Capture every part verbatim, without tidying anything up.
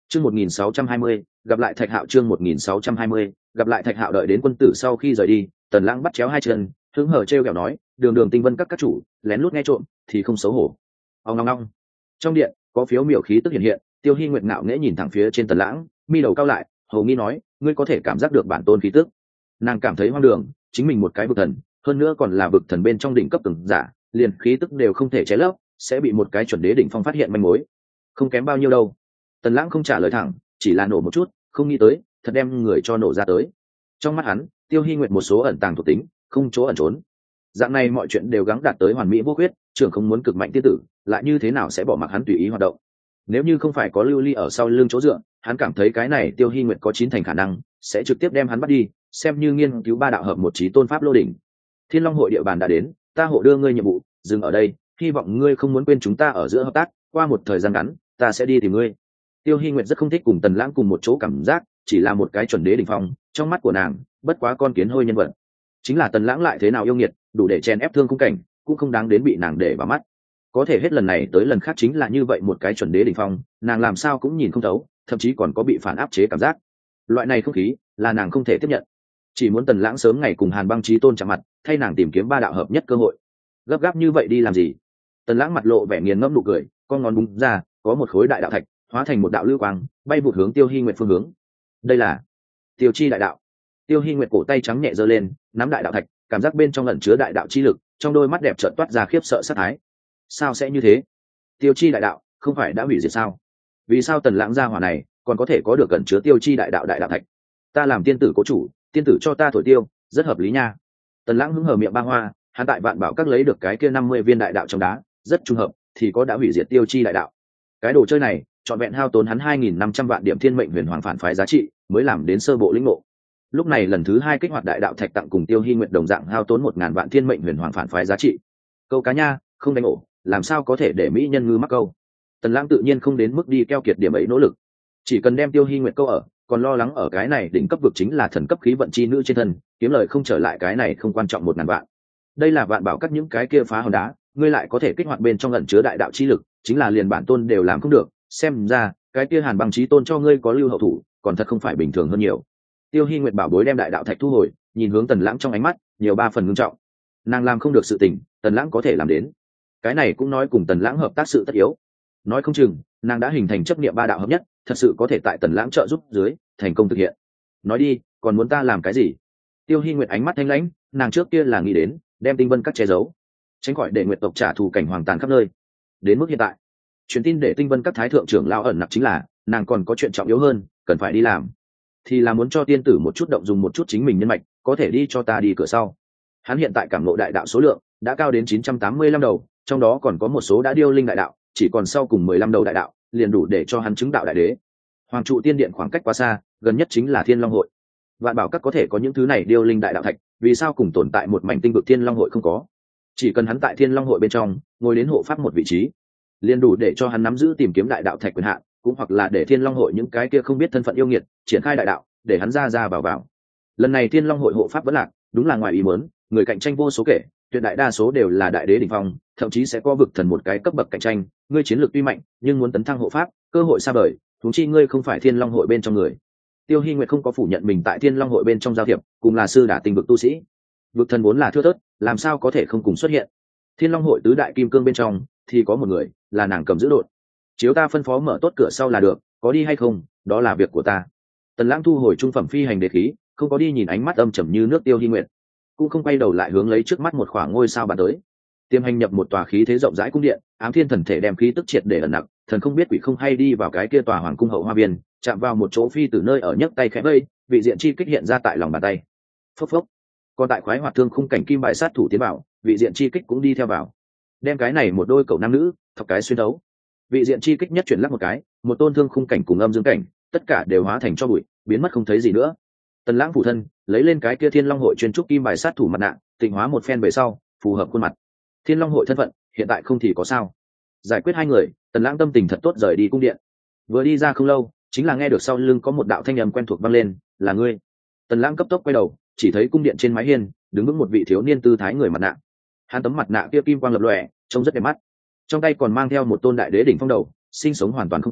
Chương một nghìn sáu trăm hai mươi, gặp lại Thạch Hạo. Chương một nghìn sáu trăm hai mươi, gặp lại Thạch Hạo. Đợi đến quân tử sau khi rời đi, Tần Lãng bắt chéo hai chân, hứng hở trêu ghẹo nói, đường đường tinh vân các các chủ, lén lút nghe trộm thì không xấu hổ. Ông ngong ngong. Trong điện, có phiếu miểu khí tức hiện hiện, Tiêu Hi Nguyệt ngạo nghễ nhìn thẳng phía trên Tần Lãng, mi đầu cao lại, hầu nghi nói, ngươi có thể cảm giác được bản tôn khí tức. Nàng cảm thấy hoang đường, chính mình một cái vực thần, hơn nữa còn là vực thần bên trong đỉnh cấp cường giả, liền khí tức đều không thể che lấp, sẽ bị một cái chuẩn đế đỉnh phong phát hiện manh mối. Không kém bao nhiêu đâu. Tần Lãng không trả lời thẳng, chỉ là nổ một chút, không nghĩ tới, thật đem người cho nổ ra tới. Trong mắt hắn, Tiêu Hi Nguyệt một số ẩn tàng thuộc tính, không chỗ ẩn trốn. Dạng này mọi chuyện đều gắng đạt tới hoàn mỹ vô khuyết, trưởng không muốn cực mạnh tiên tử, lại như thế nào sẽ bỏ mặc hắn tùy ý hoạt động. Nếu như không phải có Lưu Ly ở sau lưng chỗ dựa, hắn cảm thấy cái này Tiêu Hi Nguyệt có chín thành khả năng sẽ trực tiếp đem hắn bắt đi, xem như nghiên cứu ba đạo hợp một chí tôn pháp lô đỉnh. Thiên Long hội địa bàn đã đến, ta hộ đưa ngươi nhiệm vụ, dừng ở đây, hy vọng ngươi không muốn quên chúng ta ở giữa hợp tác, qua một thời gian ngắn, ta sẽ đi tìm ngươi. Tiêu Hi Nguyệt rất không thích cùng Tần Lãng cùng một chỗ cảm giác, chỉ là một cái chuẩn đế đỉnh phong, trong mắt của nàng, bất quá con kiến hôi nhân vật. Chính là Tần Lãng lại thế nào yêu nghiệt, đủ để chen ép thương khung cảnh, cũng không đáng đến bị nàng để vào mắt. Có thể hết lần này tới lần khác chính là như vậy một cái chuẩn đế đỉnh phong, nàng làm sao cũng nhìn không thấu, thậm chí còn có bị phản áp chế cảm giác. Loại này không khí, là nàng không thể tiếp nhận. Chỉ muốn Tần Lãng sớm ngày cùng Hàn Băng Chí Tôn chạm mặt, thay nàng tìm kiếm ba đạo hợp nhất cơ hội. Gấp gáp như vậy đi làm gì? Tần Lãng mặt lộ vẻ nghiền ngẫm nụ cười, con ngón búng ra, có một khối đại đạo thạch hóa thành một đạo lưu quang, bay vụt hướng Tiêu Hi Nguyệt phương hướng. Đây là Tiêu Chi đại đạo. Tiêu Hi Nguyệt cổ tay trắng nhẹ giơ lên, nắm đại đạo thạch, cảm giác bên trong ẩn chứa đại đạo chi lực, trong đôi mắt đẹp chợt toát ra khiếp sợ sát thái. Sao sẽ như thế? Tiêu Chi đại đạo không phải đã hủy diệt sao? Vì sao Tần Lãng gia hỏa này còn có thể có được ẩn chứa Tiêu Chi đại đạo đại đạo thạch? Ta làm tiên tử cố chủ, tiên tử cho ta thổi tiêu, rất hợp lý nha. Tần Lãng hứng hờ miệng ba hoa, hắn tại Vạn Bảo các lấy được cái kia năm mươi viên đại đạo trong đá, rất trùng hợp, thì có đã hủy diệt Tiêu Chi đại đạo. Cái đồ chơi này, trọn vẹn hao tốn hắn hai nghìn năm trăm vạn điểm thiên mệnh huyền hoàng phản phái giá trị, mới làm đến sơ bộ lĩnh ngộ. Lúc này lần thứ hai kích hoạt đại đạo thạch tặng cùng Tiêu Hi Nguyệt đồng dạng hao tốn một ngàn vạn thiên mệnh huyền hoàng phản phái giá trị. Câu cá nha, không đánh ổ, làm sao có thể để mỹ nhân ngư mắc câu? Tần Lãng tự nhiên không đến mức đi keo kiệt điểm ấy nỗ lực, chỉ cần đem Tiêu Hi Nguyệt câu ở, còn lo lắng ở cái này đỉnh cấp vực chính là thần cấp khí vận chi nữ trên thân, kiếm lời không trở lại cái này không quan trọng một ngàn vạn. Đây là Vạn Bảo các những cái kia phá hòn đá, ngươi lại có thể kích hoạt bên trong ẩn chứa đại đạo chi lực, chính là liền bản tôn đều làm không được, xem ra cái kia Hàn Băng Chí Tôn cho ngươi có lưu hậu thủ, còn thật không phải bình thường hơn nhiều. Tiêu Hi Nguyệt bảo bối đem đại đạo thạch thu hồi, nhìn hướng Tần Lãng trong ánh mắt nhiều ba phần ngưng trọng. Nàng làm không được sự tình, Tần Lãng có thể làm đến. Cái này cũng nói cùng Tần Lãng hợp tác sự tất yếu. Nói không chừng, nàng đã hình thành chấp niệm ba đạo hợp nhất, thật sự có thể tại Tần Lãng trợ giúp dưới thành công thực hiện. Nói đi, còn muốn ta làm cái gì? Tiêu Hi Nguyệt ánh mắt thanh lãnh, nàng trước kia là nghĩ đến đem tinh vân các che giấu, tránh khỏi để Nguyệt tộc trả thù cảnh hoàng tàn khắp nơi. Đến mức hiện tại, truyền tin để tinh vân các thái thượng trưởng lão ẩn nặc chính là nàng còn có chuyện trọng yếu hơn, cần phải đi làm. Thì là muốn cho tiên tử một chút động dùng một chút chính mình nhân mạch, có thể đi cho ta đi cửa sau. Hắn hiện tại cảm ngộ đại đạo số lượng đã cao đến chín trăm tám mươi lăm đầu, trong đó còn có một số đã điêu linh đại đạo, chỉ còn sau cùng mười lăm đầu đại đạo, liền đủ để cho hắn chứng đạo đại đế. Hoàng trụ tiên điện khoảng cách quá xa, gần nhất chính là Thiên Long hội. Vạn Bảo các có thể có những thứ này điêu linh đại đạo thạch, vì sao cùng tồn tại một mảnh tinh vực Thiên Long hội không có? Chỉ cần hắn tại Thiên Long hội bên trong ngồi đến hộ pháp một vị trí, liền đủ để cho hắn nắm giữ tìm kiếm đại đạo thạch quyền hạn, cũng hoặc là để Thiên Long hội những cái kia không biết thân phận yêu nghiệt triển khai đại đạo, để hắn ra ra vào vào. Lần này Thiên Long hội hộ pháp vẫn lạc, đúng là ngoài ý muốn, người cạnh tranh vô số kể, tuyệt đại đa số đều là đại đế đỉnh phong, thậm chí sẽ có vực thần một cái cấp bậc cạnh tranh. Ngươi chiến lược tuy mạnh, nhưng muốn tấn thăng hộ pháp, cơ hội xa vời, huống chi ngươi không phải Thiên Long hội bên trong người. Tiêu Hi Nguyệt không có phủ nhận mình tại Thiên Long hội bên trong giao thiệp, cùng là sư đả tinh vực tu sĩ. Vực thần vốn là thưa thớt, làm sao có thể không cùng xuất hiện? Thiên Long hội tứ đại kim cương bên trong thì có một người, là nàng cầm giữ đội. Chiếu ta phân phó mở tốt cửa sau là được, có đi hay không, đó là việc của ta. Tần Lãng thu hồi trung phẩm phi hành đế khí, không có đi nhìn ánh mắt âm trầm như nước Tiêu Hi Nguyệt, cũng không quay đầu lại hướng lấy trước mắt một khoảng ngôi sao bàn tới. Tiêm hành nhập một tòa khí thế rộng rãi cung điện, Ám Thiên thần thể đem khí tức triệt để ẩn nặc, thần không biết quỷ không hay đi vào cái kia tòa hoàng cung hậu hoa viên, chạm vào một chỗ phi từ nơi ở nhấc tay khẽ vây, vị diện chi kích hiện ra tại lòng bàn tay. Phốc phốc. Còn tại khoái hoạt thương khung cảnh kim bại sát thủ tiến vào, vị diện chi kích cũng đi theo vào, đem cái này một đôi cậu nam nữ thọc cái xuyên đấu. Vị diện chi kích nhất chuyển lắc một cái, một tôn thương khung cảnh cùng âm dương cảnh, tất cả đều hóa thành cho bụi, biến mất không thấy gì nữa. Tần Lãng phủ thân lấy lên cái kia Thiên Long hội chuyên trúc kim bài sát thủ mặt nạ, tịnh hóa một phen về sau, phù hợp khuôn mặt. Thiên Long hội thân phận hiện tại không thì có sao. Giải quyết hai người, Tần Lãng tâm tình thật tốt rời đi cung điện. Vừa đi ra không lâu, chính là nghe được sau lưng có một đạo thanh âm quen thuộc vang lên, là ngươi. Tần Lãng cấp tốc quay đầu, chỉ thấy cung điện trên mái hiên đứng vững một vị thiếu niên tư thái người mặt nạ. Hắn tấm mặt nạ kia kim quang lập lòe, trông rất đẹp mắt. Trong tay còn mang theo một tôn đại đế đỉnh phong đầu, sinh sống hoàn toàn không có,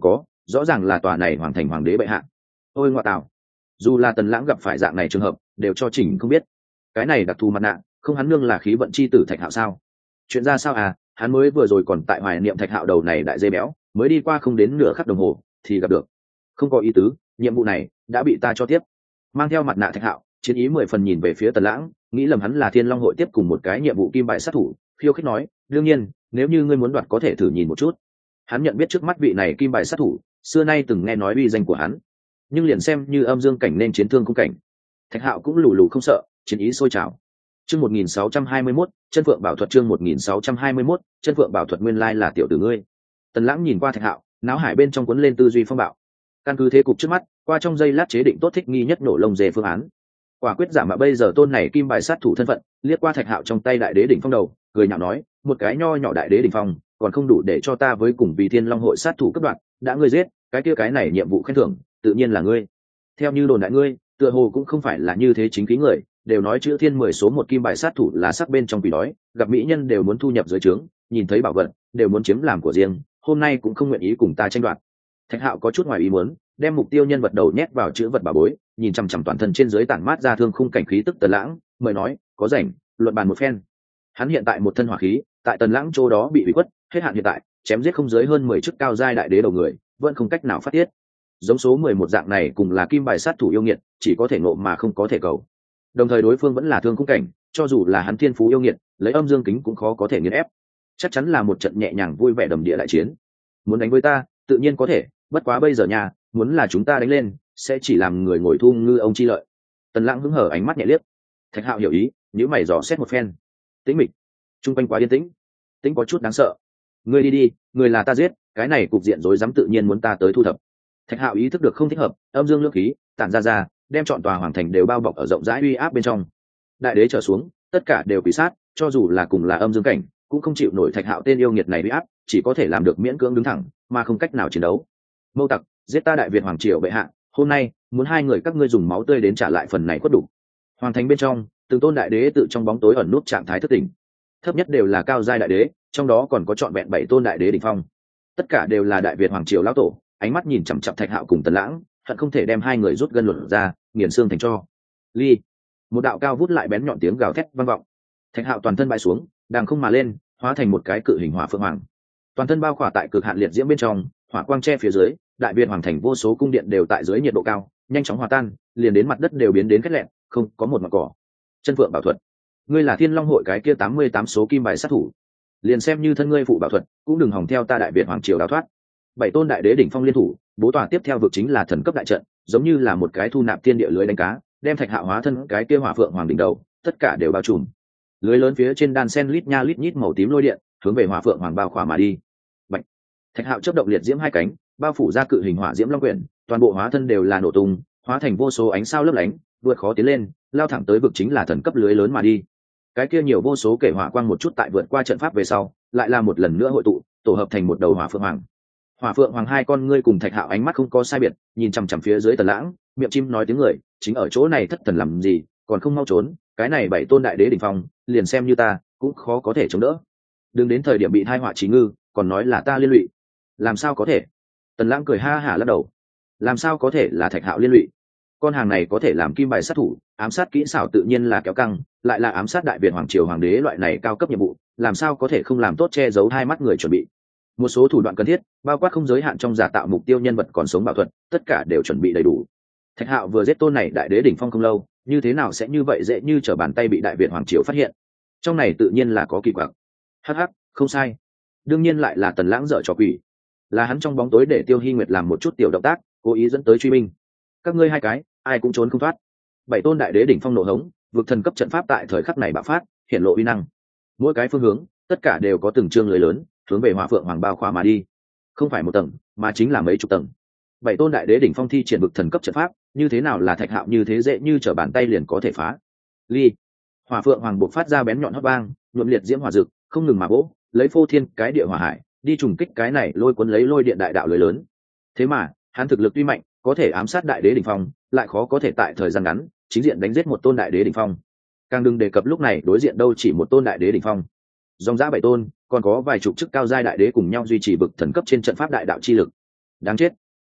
rõ ràng là tòa này hoàng thành hoàng đế bệ hạ. Ôi ngoại tảo, dù là Tần Lãng gặp phải dạng này trường hợp đều cho chỉnh không biết. Cái này đặc thù mặt nạ không hắn nương là khí vận chi tử Thạch Hạo sao? Chuyện ra sao à? Hắn mới vừa rồi còn tại hoài niệm Thạch Hạo đầu này đại dê béo, mới đi qua không đến nửa khắc đồng hồ thì gặp được. Không có ý tứ, nhiệm vụ này đã bị ta cho tiếp. Mang theo mặt nạ Thạch Hạo chiến ý mười phần nhìn về phía Tần Lãng, nghĩ lầm hắn là Thiên Long hội tiếp cùng một cái nhiệm vụ kim bài sát thủ, khiêu khích nói, đương nhiên nếu như ngươi muốn đoạt có thể thử nhìn một chút. Hắn nhận biết trước mắt vị này kim bài sát thủ, xưa nay từng nghe nói uy danh của hắn, nhưng liền xem như âm dương cảnh nên chiến thương cung cảnh, Thạch Hạo cũng lù lù không sợ, chiến ý sôi trào. Chương một nghìn sáu trăm hai mươi mốt, chân phượng bảo thuật. Chương một nghìn sáu trăm hai mươi mốt, chân phượng bảo thuật. Nguyên lai là tiểu tử ngươi. Tần Lãng nhìn qua Thạch Hạo, náo hải bên trong cuốn lên tư duy phong bạo. Căn cứ thế cục trước mắt, qua trong giây lát chế định tốt thích nghi nhất nổ lông dê phương án. Quả quyết giả mà bây giờ tôn này kim bài sát thủ thân phận, liếc qua Thạch Hạo trong tay đại đế đỉnh phong đầu, cười nhạo nói, một cái nho nhỏ đại đế đỉnh phong, còn không đủ để cho ta với cùng vì Thiên Long hội sát thủ cấp đoạn, đã ngươi giết, cái kia cái này nhiệm vụ khen thưởng, tự nhiên là ngươi. Theo như đồn đại ngươi, tựa hồ cũng không phải là như thế chính khí người, đều nói chữ thiên mười số một kim bài sát thủ là sắc bên trong quỷ đói, gặp mỹ nhân đều muốn thu nhập dưới trướng, nhìn thấy bảo vật đều muốn chiếm làm của riêng, hôm nay cũng không nguyện ý cùng ta tranh đoạt. Thạch Hạo có chút ngoài ý muốn, đem mục tiêu nhân vật đầu nhét vào chữ vật bảo bối, nhìn chằm chằm toàn thân trên dưới tản mát ra thương khung cảnh khí tức Tần Lãng, mời nói, có rảnh, luận bàn một phen. Hắn hiện tại một thân hỏa khí, tại Tần Lãng chỗ đó bị hủy khuất, hết hạn hiện tại, chém giết không dưới hơn mười chức cao giai đại đế đầu người, vẫn không cách nào phát tiết. Giống số mười một dạng này cùng là kim bài sát thủ yêu nghiệt, chỉ có thể ngộ mà không có thể cầu. Đồng thời đối phương vẫn là thương khung cảnh, cho dù là hắn thiên phú yêu nghiệt, lấy âm dương kính cũng khó có thể nghiền ép. Chắc chắn là một trận nhẹ nhàng vui vẻ đầm địa đại chiến. Muốn đánh với ta, tự nhiên có thể, bất quá bây giờ nhà, muốn là chúng ta đánh lên, sẽ chỉ làm người ngồi thu ngư ông chi lợi. Tần Lãng hứng hở ánh mắt nhẹ liếc. Thạch Hạo hiểu ý, nhíu mày dò xét một phen. Tĩnh mịch, trung quanh quá yên tĩnh, tĩnh có chút đáng sợ. Ngươi đi đi, người là ta giết, cái này cục diện rối rắm tự nhiên muốn ta tới thu thập. Thạch Hạo ý thức được không thích hợp, âm dương lưỡng khí tản ra ra, đem trọn tòa hoàng thành đều bao bọc ở rộng rãi uy áp bên trong. Đại đế trở xuống, tất cả đều quỷ sát, cho dù là cùng là âm dương cảnh, cũng không chịu nổi Thạch Hạo tên yêu nghiệt này uy áp, chỉ có thể làm được miễn cưỡng đứng thẳng, mà không cách nào chiến đấu. Mâu tặc, giết ta Đại Việt hoàng triều bệ hạ, hôm nay muốn hai người các ngươi dùng máu tươi đến trả lại phần này khuất đủ. Hoàng thành bên trong, từng tôn đại đế tự trong bóng tối ẩn nút trạng thái thất tỉnh. Thấp nhất đều là cao giai đại đế, trong đó còn có trọn vẹn bảy tôn đại đế đỉnh phong. Tất cả đều là Đại Việt hoàng triều lão tổ, ánh mắt nhìn chằm chằm Thạch Hạo cùng Tần Lãng, hận không thể đem hai người rút gân luận ra, nghiền xương thành tro. Ly, một đạo cao vút lại bén nhọn tiếng gào thét vang vọng. Thạch Hạo toàn thân bại xuống, đàng không mà lên, hóa thành một cái cự hình hỏa phượng hoàng. Toàn thân bao khỏa tại cực hạn liệt diễm bên trong, hỏa quang che phía dưới, Đại Việt hoàng thành vô số cung điện đều tại dưới nhiệt độ cao, nhanh chóng hòa tan, liền đến mặt đất đều biến đến khét lẹn, không có một mảng cỏ. Chân phượng bảo thuật, ngươi là Thiên Long hội cái kia tám mươi tám số kim bài sát thủ, liền xem như thân ngươi phụ bảo thuật, cũng đừng hòng theo ta Đại Việt hoàng triều đào thoát. Bảy tôn đại đế đỉnh phong liên thủ, bố tòa tiếp theo vực chính là thần cấp đại trận, giống như là một cái thu nạp thiên địa lưới đánh cá, đem Thạch Hạo hóa thân cái kia hỏa phượng hoàng đỉnh đầu, tất cả đều bao trùm. Lưới lớn phía trên đan sen lít nha lít nhít màu tím lôi điện, hướng về hỏa phượng hoàng bao khỏa mà đi. Bạch. Thạch Hạo chớp động liệt diễm hai cánh, bao phủ ra cự hình hỏa diễm long quyển, toàn bộ hóa thân đều là nổ tung, hóa thành vô số ánh sao lấp lánh, vượt khó tiến lên, lao thẳng tới vực chính là thần cấp lưới lớn mà đi. Cái kia nhiều vô số kể hỏa quang một chút tại vượt qua trận pháp về sau, lại là một lần nữa hội tụ, tổ hợp thành một đầu hỏa phượng hoàng. Hỏa phượng hoàng hai con ngươi cùng Thạch Hạo ánh mắt không có sai biệt, nhìn chằm chằm phía dưới Tần Lãng, miệng chim nói tiếng người, chính ở chỗ này thất thần làm gì, còn không mau trốn, cái này bảy tôn đại đế đỉnh phong, liền xem như ta, cũng khó có thể chống đỡ. Đừng đến thời điểm bị thai họa chí ngư, còn nói là ta liên lụy. Làm sao có thể? Tần Lãng cười ha hả lắc đầu. Làm sao có thể là Thạch Hạo liên lụy? Con hàng này có thể làm kim bài sát thủ, ám sát kỹ xảo tự nhiên là kéo căng, lại là ám sát Đại Việt hoàng triều hoàng đế loại này cao cấp nhiệm vụ, làm sao có thể không làm tốt che giấu hai mắt người chuẩn bị. Một số thủ đoạn cần thiết, bao quát không giới hạn trong giả tạo mục tiêu nhân vật còn sống bảo thuật, tất cả đều chuẩn bị đầy đủ. Thạch Hạo vừa giết tôn này đại đế đỉnh phong không lâu, như thế nào sẽ như vậy dễ như trở bàn tay bị Đại Việt hoàng triều phát hiện? Trong này tự nhiên là có kỳ quặc. Hắc hắc, không sai. Đương nhiên lại là Tần Lãng dở trò quỷ. Là hắn trong bóng tối để Tiêu Hi Nguyệt làm một chút tiểu động tác, cố ý dẫn tới truy binh. Các ngươi hai cái, ai cũng trốn không thoát. Bảy tôn đại đế đỉnh phong nổ hống, vực thần cấp trận pháp tại thời khắc này bạo phát, hiện lộ uy năng. Mỗi cái phương hướng, tất cả đều có từng chương lưới lớn, hướng về hỏa phượng hoàng bao khỏa mà đi. Không phải một tầng, mà chính là mấy chục tầng. Bảy tôn đại đế đỉnh phong thi triển vực thần cấp trận pháp, như thế nào là Thạch Hạo như thế dễ như trở bàn tay liền có thể phá. Ly, hỏa phượng hoàng buộc phát ra bén nhọn hót vang, nhuộm liệt diễm hỏa dực, không ngừng mà vỗ, lấy phô thiên cái địa hỏa hải, đi trùng kích cái này lôi cuốn lấy lôi điện đại đạo lưới lớn. Thế mà, hắn thực lực tuy mạnh, có thể ám sát đại đế đỉnh phong, lại khó có thể tại thời gian ngắn chính diện đánh giết một tôn đại đế đỉnh phong. Càng đừng đề cập lúc này đối diện đâu chỉ một tôn đại đế đỉnh phong, dòng dã bảy tôn, còn có vài chục chức cao giai đại đế cùng nhau duy trì vực thần cấp trên trận pháp đại đạo chi lực. Đáng chết,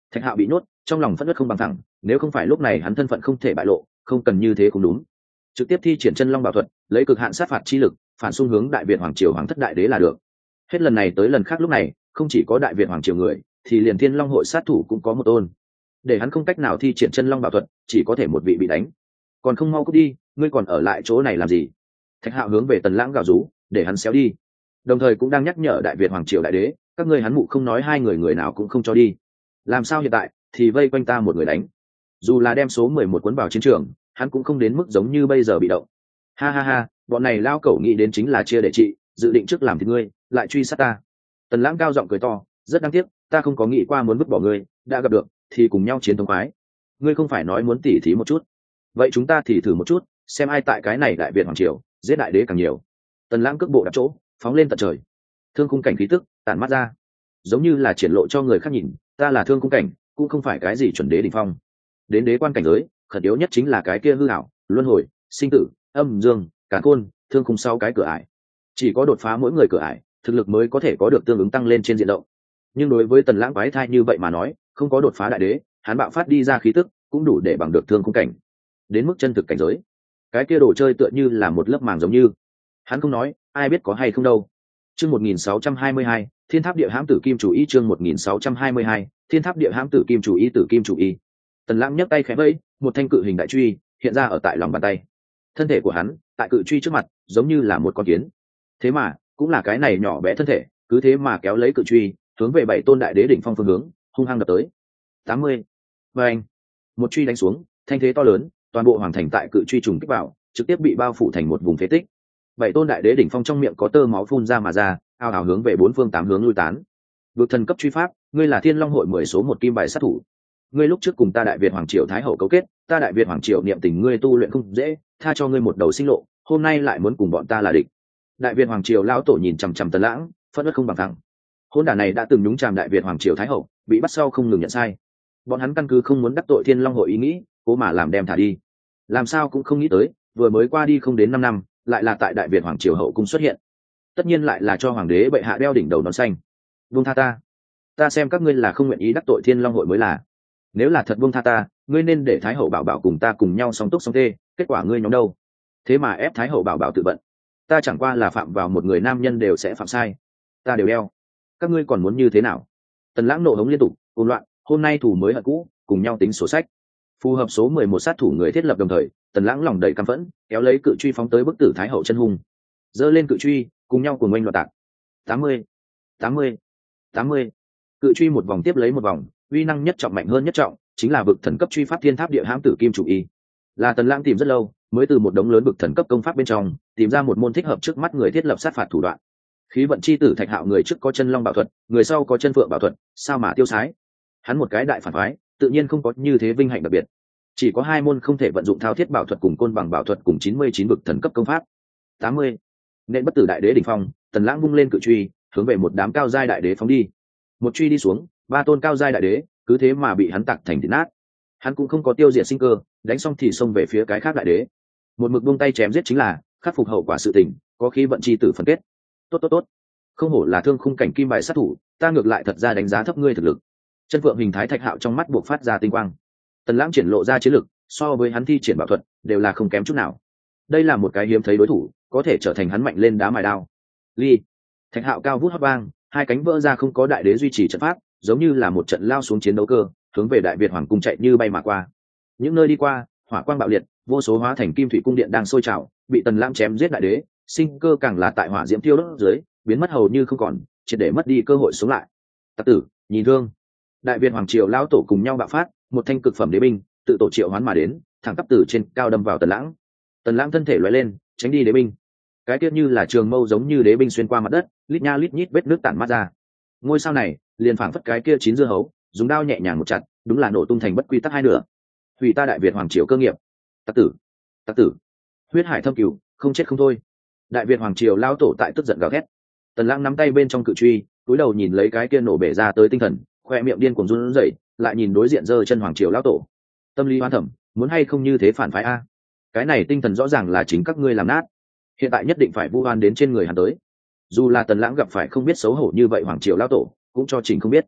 Thạch Hạo bị nhốt trong lòng phẫn nộ không bằng thẳng, nếu không phải lúc này hắn thân phận không thể bại lộ, không cần như thế cũng đúng, trực tiếp thi triển chân long bảo thuật, lấy cực hạn sát phạt chi lực phản xung hướng đại việt hoàng triều hoàng thất đại đế là được. Hết lần này tới lần khác lúc này không chỉ có đại việt hoàng triều người, thì liền thiên long hội sát thủ cũng có một tôn, để hắn không cách nào thi triển chân long bảo thuật, chỉ có thể một vị bị đánh. Còn không mau cút đi, ngươi còn ở lại chỗ này làm gì? Thạch Hạo hướng về Tần Lãng gào rú, để hắn xéo đi, đồng thời cũng đang nhắc nhở đại việt hoàng triều đại đế, các ngươi hắn mụ không nói hai người người nào cũng không cho đi. Làm sao hiện tại thì vây quanh ta một người đánh? Dù là đem số mười một cuốn vào chiến trường, hắn cũng không đến mức giống như bây giờ bị động. Ha ha ha, bọn này lao cẩu nghĩ đến chính là chia để trị, dự định trước làm thì ngươi lại truy sát ta. Tần Lãng cao giọng cười to, rất đáng tiếc, ta không có nghĩ qua muốn vứt bỏ ngươi, đã gặp được thì cùng nhau chiến thống khoái. Ngươi không phải nói muốn tỉ thí một chút? Vậy chúng ta thì thử một chút, xem ai tại cái này đại việt hoàng triều giết đại đế càng nhiều. Tần Lãng cước bộ đặt chỗ, phóng lên tận trời, thương khung cảnh khí tức tản mắt ra, giống như là triển lộ cho người khác nhìn, ta là thương khung cảnh, cũng không phải cái gì chuẩn đế đỉnh phong. Đến đế quan cảnh giới, khẩn yếu nhất chính là cái kia hư ảo, luân hồi, sinh tử, âm dương, càn khôn, thương khung sau cái cửa ải. Chỉ có đột phá mỗi người cửa ải, thực lực mới có thể có được tương ứng tăng lên trên diện rộng. Nhưng đối với Tần Lãng quái thai như vậy mà nói, không có đột phá đại đế, hắn bạo phát đi ra khí tức cũng đủ để bằng được thương khung cảnh. Đến mức chân thực cảnh giới, cái kia đồ chơi tựa như là một lớp màng giống như, hắn không nói, ai biết có hay không đâu. Chương một nghìn sáu trăm hai mươi hai, Thiên Tháp Địa Hãm Tử Kim Chủ Y. Chương một nghìn sáu trăm hai mươi hai, Thiên Tháp Địa Hãm Tử Kim Chủ Y. Tử Kim Chủ Y. Tần Lãng nhấc tay khẽ vẫy, một thanh cự hình đại truy hiện ra ở tại lòng bàn tay. Thân thể của hắn tại cự truy trước mặt giống như là một con kiến, thế mà cũng là cái này nhỏ bé thân thể, cứ thế mà kéo lấy cự truy hướng về bảy tôn đại đế đỉnh phong phương hướng hung hăng đập tới. tám mươi. Và anh, một truy đánh xuống, thanh thế to lớn, toàn bộ hoàng thành tại cự truy trùng kích vào, trực tiếp bị bao phủ thành một vùng phế tích. Bảy tôn đại đế đỉnh phong trong miệng có tơ máu phun ra mà ra, ào ào hướng về bốn phương tám hướng lui tán. Vực thần cấp truy pháp, ngươi là Thiên Long hội mười số một kim bài sát thủ. Ngươi lúc trước cùng ta đại việt hoàng triều thái hậu cấu kết, ta đại việt hoàng triều niệm tình ngươi tu luyện không dễ, tha cho ngươi một đầu sinh lộ, hôm nay lại muốn cùng bọn ta là địch. Đại việt hoàng triều lão tổ nhìn chằm chằm Tần Lãng, phẫn nộ không bằng thẳng. Hôn đản này đã từng nhúng chàm đại việt hoàng triều thái hậu, bị bắt sau không ngừng nhận sai. Bọn hắn căn cứ không muốn đắc tội Thiên Long hội ý nghĩ, cố mà làm đem thả đi. Làm sao cũng không nghĩ tới, vừa mới qua đi không đến năm năm, lại là tại đại việt hoàng triều hậu cung xuất hiện. Tất nhiên lại là cho hoàng đế bệ hạ đeo đỉnh đầu nón xanh. Buông tha ta, ta xem các ngươi là không nguyện ý đắc tội Thiên Long hội mới là. Nếu là thật buông tha ta, ngươi nên để thái hậu bảo bảo cùng ta cùng nhau song túc song tê, kết quả ngươi nhóm đâu? Thế mà ép thái hậu bảo bảo tự vận. Ta chẳng qua là phạm vào một người nam nhân đều sẽ phạm sai, ta đều đeo, các ngươi còn muốn như thế nào? Tần Lãng nộ hống liên tục, hỗn loạn, hôm nay thủ mới hận cũ, cùng nhau tính sổ sách. Phù hợp số mười một sát thủ người thiết lập đồng thời, Tần Lãng lòng đầy căm phẫn, kéo lấy cự truy phóng tới bức tử thái hậu chân hung, giơ lên cự truy, cùng nhau cuồng oanh loạn tạc. tám mươi, tám mươi, tám mươi. Cự truy một vòng tiếp lấy một vòng, uy năng nhất trọng mạnh hơn nhất trọng, chính là vực thần cấp truy pháp Thiên Tháp Địa Hãm Tử Kim Chủ Y. Là Tần Lãng tìm rất lâu, mới từ một đống lớn vực thần cấp công pháp bên trong tìm ra một môn thích hợp trước mắt người thiết lập sát phạt thủ đoạn. Khí vận chi tử Thạch Hạo người trước có chân long bảo thuật, người sau có chân phượng bảo thuật, sao mà tiêu sái. Hắn một cái đại phản phái, tự nhiên không có như thế vinh hạnh đặc biệt. Chỉ có hai môn không thể vận dụng thao thiết bảo thuật cùng côn bằng bảo thuật cùng chín mươi chín vực thần cấp công pháp. tám mươi. Nên bất tử đại đế đỉnh phong, Tần Lãng vung lên cự truy, hướng về một đám cao giai đại đế phóng đi. Một truy đi xuống, ba tôn cao giai đại đế cứ thế mà bị hắn tạc thành thịt nát. Hắn cũng không có tiêu diệt sinh cơ, đánh xong thì xông về phía cái khác đại đế. Một mực buông tay chém giết chính là khắc phục hậu quả sự tình, có khí vận chi tử phân kết. Tốt tốt tốt, không hổ là thương khung cảnh kim bài sát thủ, ta ngược lại thật ra đánh giá thấp ngươi thực lực. Chân phượng hình thái Thạch Hạo trong mắt buộc phát ra tinh quang. Tần Lãng triển lộ ra chiến lực, so với hắn thi triển bảo thuật đều là không kém chút nào. Đây là một cái hiếm thấy đối thủ, có thể trở thành hắn mạnh lên đá mài đao. Ly, Thạch Hạo cao vút hót vang, hai cánh vỡ ra không có đại đế duy trì trận pháp, giống như là một trận lao xuống chiến đấu cơ, hướng về đại việt hoàng cung chạy như bay mà qua. Những nơi đi qua, hỏa quang bạo liệt, vô số hóa thành kim thủy cung điện đang sôi trào, bị Tần Lãng chém giết đại đế, sinh cơ càng là tại hỏa diễm tiêu đốt dưới, biến mất hầu như không còn, triệt để mất đi cơ hội sống lại. Tặc tử, nhìn thương. Đại việt hoàng triều lão tổ cùng nhau bạo phát, một thanh cực phẩm đế binh tự tổ triệu hoán mà đến, thẳng tắp từ trên cao đâm vào Tần Lãng. Tần Lãng thân thể lóe lên, tránh đi đế binh. Cái tiết như là trường mâu giống như đế binh xuyên qua mặt đất, lít nha lít nhít vết nước tản mát ra. Ngôi sao này liền phảng phất cái kia chín dưa hấu, dùng đao nhẹ nhàng một chặt, đúng là nổ tung thành bất quy tắc hai nửa. Hủy ta đại việt hoàng triều cơ nghiệp. Tặc tử, tặc tử, huyết hải thâm cửu, không chết không thôi. Đại việt hoàng triều lao tổ tại tức giận gào thét. Tần Lãng nắm tay bên trong cự truy, cúi đầu nhìn lấy cái kia nổ bể ra tới tinh thần, khoe miệng điên cuồng run rẩy, lại nhìn đối diện giơ chân hoàng triều lao tổ. Tâm lý hoan thẩm, muốn hay không như thế phản phái a? Cái này tinh thần rõ ràng là chính các ngươi làm nát, hiện tại nhất định phải vu oan đến trên người hắn tới. Dù là Tần Lãng gặp phải không biết xấu hổ như vậy hoàng triều lao tổ, cũng cho trình không biết.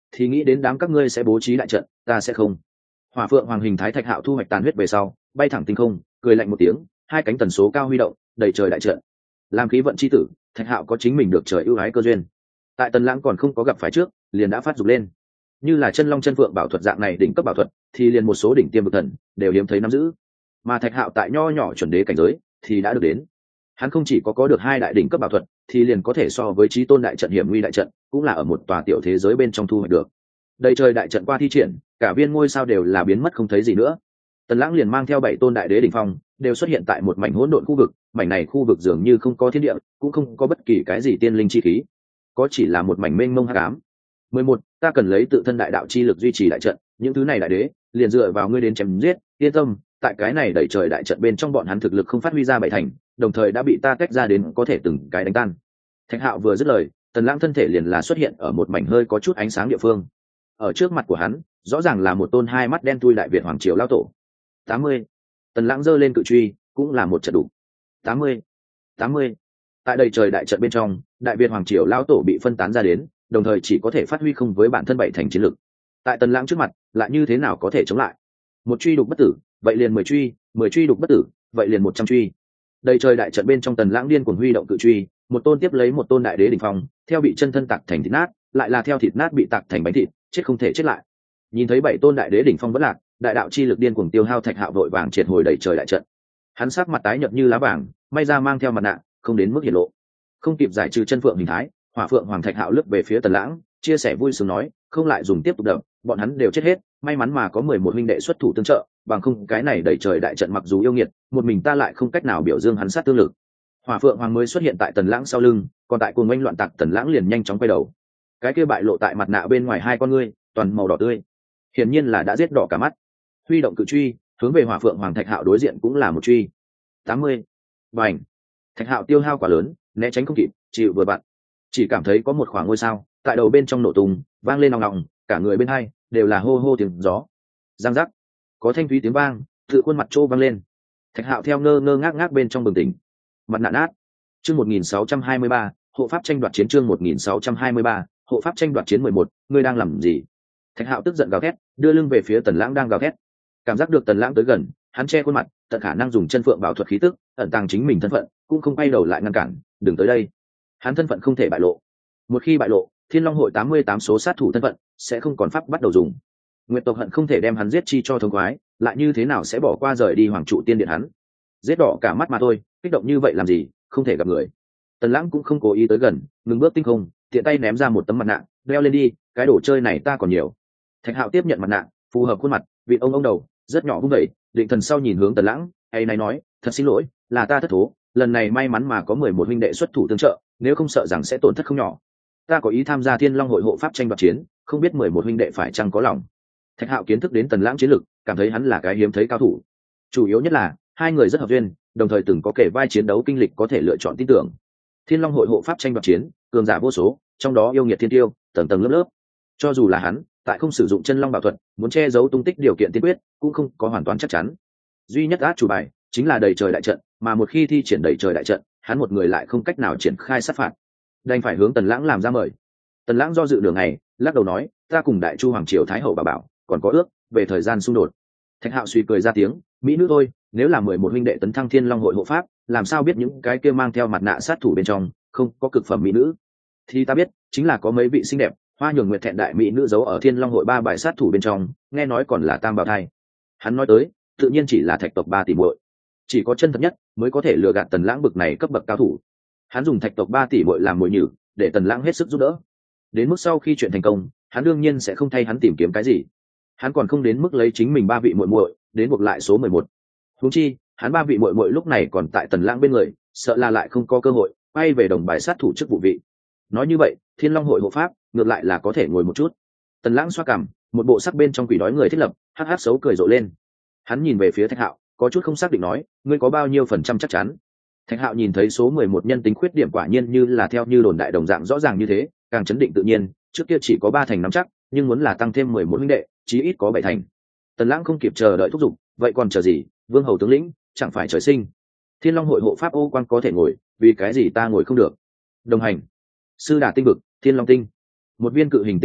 thì nghĩ đến đám các ngươi sẽ bố trí đại trận, ta sẽ không. Hỏa Phượng Hoàng hình thái Thạch Hạo thu hoạch tàn huyết về sau, bay thẳng tinh không, cười lạnh một tiếng, hai cánh tần số cao huy động, đầy trời đại trận. Làm khí vận chi tử, Thạch Hạo có chính mình được trời ưu ái cơ duyên. Tại Tần Lãng còn không có gặp phải trước, liền đã phát dục lên. Như là chân long chân phượng bảo thuật dạng này đỉnh cấp bảo thuật, thì liền một số đỉnh tiêm vực thần đều hiếm thấy nắm giữ. Mà Thạch Hạo tại nho nhỏ chuẩn đế cảnh giới thì đã được đến. Hắn không chỉ có có được hai đại đỉnh cấp bảo thuật, thì liền có thể so với chí tôn đại trận hiểm nguy đại trận, cũng là ở một tòa tiểu thế giới bên trong thu hoạch được. Đây trời đại trận qua thi triển, cả viên ngôi sao đều là biến mất không thấy gì nữa. Tần Lãng liền mang theo bảy tôn đại đế đỉnh phong, đều xuất hiện tại một mảnh hỗn độn khu vực, mảnh này khu vực dường như không có thiên địa, cũng không có bất kỳ cái gì tiên linh chi khí, có chỉ là một mảnh mênh mông hắc ám. Mười một, ta cần lấy tự thân đại đạo chi lực duy trì đại trận, những thứ này đại đế, liền dựa vào ngươi đến chém giết, yên tâm, tại cái này đẩy trời đại trận bên trong bọn hắn thực lực không phát huy ra bảy thành, đồng thời đã bị ta tách ra đến có thể từng cái đánh tan. Thạch Hạo vừa dứt lời, Tần Lãng thân thể liền là xuất hiện ở một mảnh hơi có chút ánh sáng địa phương. Ở trước mặt của hắn, rõ ràng là một tôn hai mắt đen thui đại việt hoàng triều lao tổ. tám mươi. Tần Lãng giơ lên cự truy, cũng là một trận đủ. tám mươi. tám mươi. Tại đầy trời đại trận bên trong, đại việt hoàng triều lao tổ bị phân tán ra đến, đồng thời chỉ có thể phát huy không với bản thân bảy thành chiến lực. Tại Tần Lãng trước mặt, lại như thế nào có thể chống lại? Một truy đục bất tử, vậy liền mười truy, mười truy đục bất tử, vậy liền một trăm truy. Đầy trời đại trận bên trong Tần Lãng điên cuồng huy động cự truy, một tôn tiếp lấy một tôn đại đế đỉnh phong, theo bị chân thân tạc thành thịt nát, lại là theo thịt nát bị tạc thành bánh thịt, chết không thể chết lại. Nhìn thấy bảy tôn đại đế đỉnh phong vẫn lạc, đại đạo chi lực điên cuồng tiêu hao, Thạch Hạo vội vàng triệt hồi đầy trời đại trận. Hắn sắc mặt tái nhợt như lá vàng, may ra mang theo mặt nạ, không đến mức hiển lộ. Không kịp giải trừ chân phượng hình thái, Hỏa Phượng Hoàng Thạch Hạo lướt về phía Tần Lãng, chia sẻ vui sướng nói, không lại dùng tiếp tục đập, bọn hắn đều chết hết, may mắn mà có mười một huynh đệ xuất thủ tương trợ, bằng không cái này đẩy trời đại trận mặc dù yêu nghiệt, một mình ta lại không cách nào biểu dương hắn sát tương lực. Hỏa Phượng Hoàng mới xuất hiện tại Tần Lãng sau lưng, còn tại cuồng oanh loạn tạc Tần Lãng liền nhanh chóng quay đầu. Cái kia bại lộ tại mặt nạ bên ngoài hai con ngươi, toàn màu đỏ tươi, hiển nhiên là đã giết đỏ cả mắt. Huy động cự truy, hướng về Hỏa Phượng Hoàng Thạch Hạo đối diện cũng là một truy. tám mươi. Bành. Thạch Hạo tiêu hao quá lớn, né tránh không kịp, chịu vừa vặn. Chỉ cảm thấy có một khoảng ngôi sao tại đầu bên trong nổ tung, vang lên nòng nòng, cả người bên hai đều là hô hô tiếng gió. Giang giác, có thanh thúy tiếng vang, tự khuôn mặt trô vang lên. Thạch Hạo theo ngơ ngơ ngác ngác bên trong bừng tỉnh. Mặt nạ nát. Chương một nghìn sáu trăm hai mươi ba, hộ pháp tranh đoạt chiến. Chương một nghìn sáu trăm hai mươi ba, hộ pháp tranh đoạt chiến. Mười một, ngươi đang làm gì? Thạch Hạo tức giận gào thét, đưa lưng về phía Tần Lãng đang gào thét. Cảm giác được Tần Lãng tới gần, hắn che khuôn mặt, tận khả năng dùng chân phượng bảo thuật khí tức ẩn tàng chính mình thân phận, cũng không quay đầu lại ngăn cản, đừng tới đây. Hắn thân phận không thể bại lộ, một khi bại lộ, Thiên Long hội tám mươi tám số sát thủ thân phận sẽ không còn pháp bắt đầu dùng. Nguyệt tộc hận không thể đem hắn giết chi cho thống khoái, lại như thế nào sẽ bỏ qua rời đi hoàng trụ tiên điện hắn? Giết đỏ cả mắt mà thôi, kích động như vậy làm gì, không thể gặp người. Tần Lãng cũng không cố ý tới gần, ngừng bước tinh không, tiện tay ném ra một tấm mặt nạ, đeo lên đi, cái đồ chơi này ta còn nhiều. Thạch Hạo tiếp nhận mặt nạ, phù hợp khuôn mặt, vị ông ông đầu, rất nhỏ vung vẩy, định thần sau nhìn hướng Tần Lãng, hay này nói, thật xin lỗi, là ta thất thố, lần này may mắn mà có mười một huynh đệ xuất thủ tương trợ, nếu không sợ rằng sẽ tổn thất không nhỏ. Ta có ý tham gia Thiên Long hội hộ pháp tranh đoạt chiến, không biết mười một huynh đệ phải chăng có lòng. Thạch Hạo kiến thức đến Tần Lãng chiến lực, cảm thấy hắn là cái hiếm thấy cao thủ. Chủ yếu nhất là hai người rất hợp duyên, đồng thời từng có kể vai chiến đấu kinh lịch có thể lựa chọn tin tưởng. Thiên Long hội hộ pháp tranh đoạt chiến, cường giả vô số, trong đó yêu nghiệt thiên tiêu, tầng tầng lớp lớp. Cho dù là hắn, tại không sử dụng chân long bảo thuật, muốn che giấu tung tích điều kiện tiên quyết, cũng không có hoàn toàn chắc chắn. Duy nhất át chủ bài chính là đầy trời đại trận, mà một khi thi triển đầy trời đại trận, hắn một người lại không cách nào triển khai sát phạt, đành phải hướng Tần Lãng làm ra mời. Tần Lãng do dự đường này, lắc đầu nói, ta cùng Đại Chu hoàng triều thái hậu bà bảo còn có ước về thời gian xung đột. Thạch Hạo suy cười ra tiếng, mỹ nữ thôi, nếu là mười một huynh đệ tấn thăng Thiên Long hội hộ pháp, làm sao biết những cái kia mang theo mặt nạ sát thủ bên trong không có cực phẩm mỹ nữ? Thì ta biết, chính là có mấy vị xinh đẹp, hoa nhường nguyệt thẹn đại mỹ nữ giấu ở Thiên Long hội ba bài sát thủ bên trong, nghe nói còn là tam bảo thai. Hắn nói tới, tự nhiên chỉ là thạch tộc ba tỷ muội, chỉ có chân thật nhất mới có thể lừa gạt Tần Lãng bực này cấp bậc cao thủ. Hắn dùng thạch tộc ba tỷ muội làm mồi nhử, để Tần Lãng hết sức giúp đỡ. Đến mức sau khi chuyện thành công, hắn đương nhiên sẽ không thay hắn tìm kiếm cái gì. Hắn còn không đến mức lấy chính mình ba vị muội muội đến buộc lại số mười một. Huống chi, hắn ba vị muội muội lúc này còn tại Tần Lãng bên người, sợ là lại không có cơ hội quay về đồng bài sát thủ chức vụ vị. Nói như vậy, Thiên Long hội hộ pháp ngược lại là có thể ngồi một chút. Tần Lãng xoa cằm, một bộ sắc bên trong quỷ đói người thiết lập, hắc hắc xấu cười rộ lên. Hắn nhìn về phía Thạch Hạo, có chút không xác định nói, ngươi có bao nhiêu phần trăm chắc chắn? Thạch Hạo nhìn thấy số mười một nhân tính khuyết điểm quả nhiên như là theo như đồn đại đồng dạng rõ ràng như thế, càng chấn định tự nhiên, trước kia chỉ có ba thành nắm chắc, nhưng muốn là tăng thêm mười một huynh đệ, chí ít có bảy thành. Tần Lãng không kịp chờ đợi thúc giục, vậy còn chờ gì, Vương hầu tướng lĩnh, chẳng phải trời sinh. Thiên Long hội hộ pháp ô quang có thể ngồi, vì cái gì ta ngồi không được? Đồng hành. Sư đà tinh vực, Thiên Long tinh. Một viên cự hình tinh thần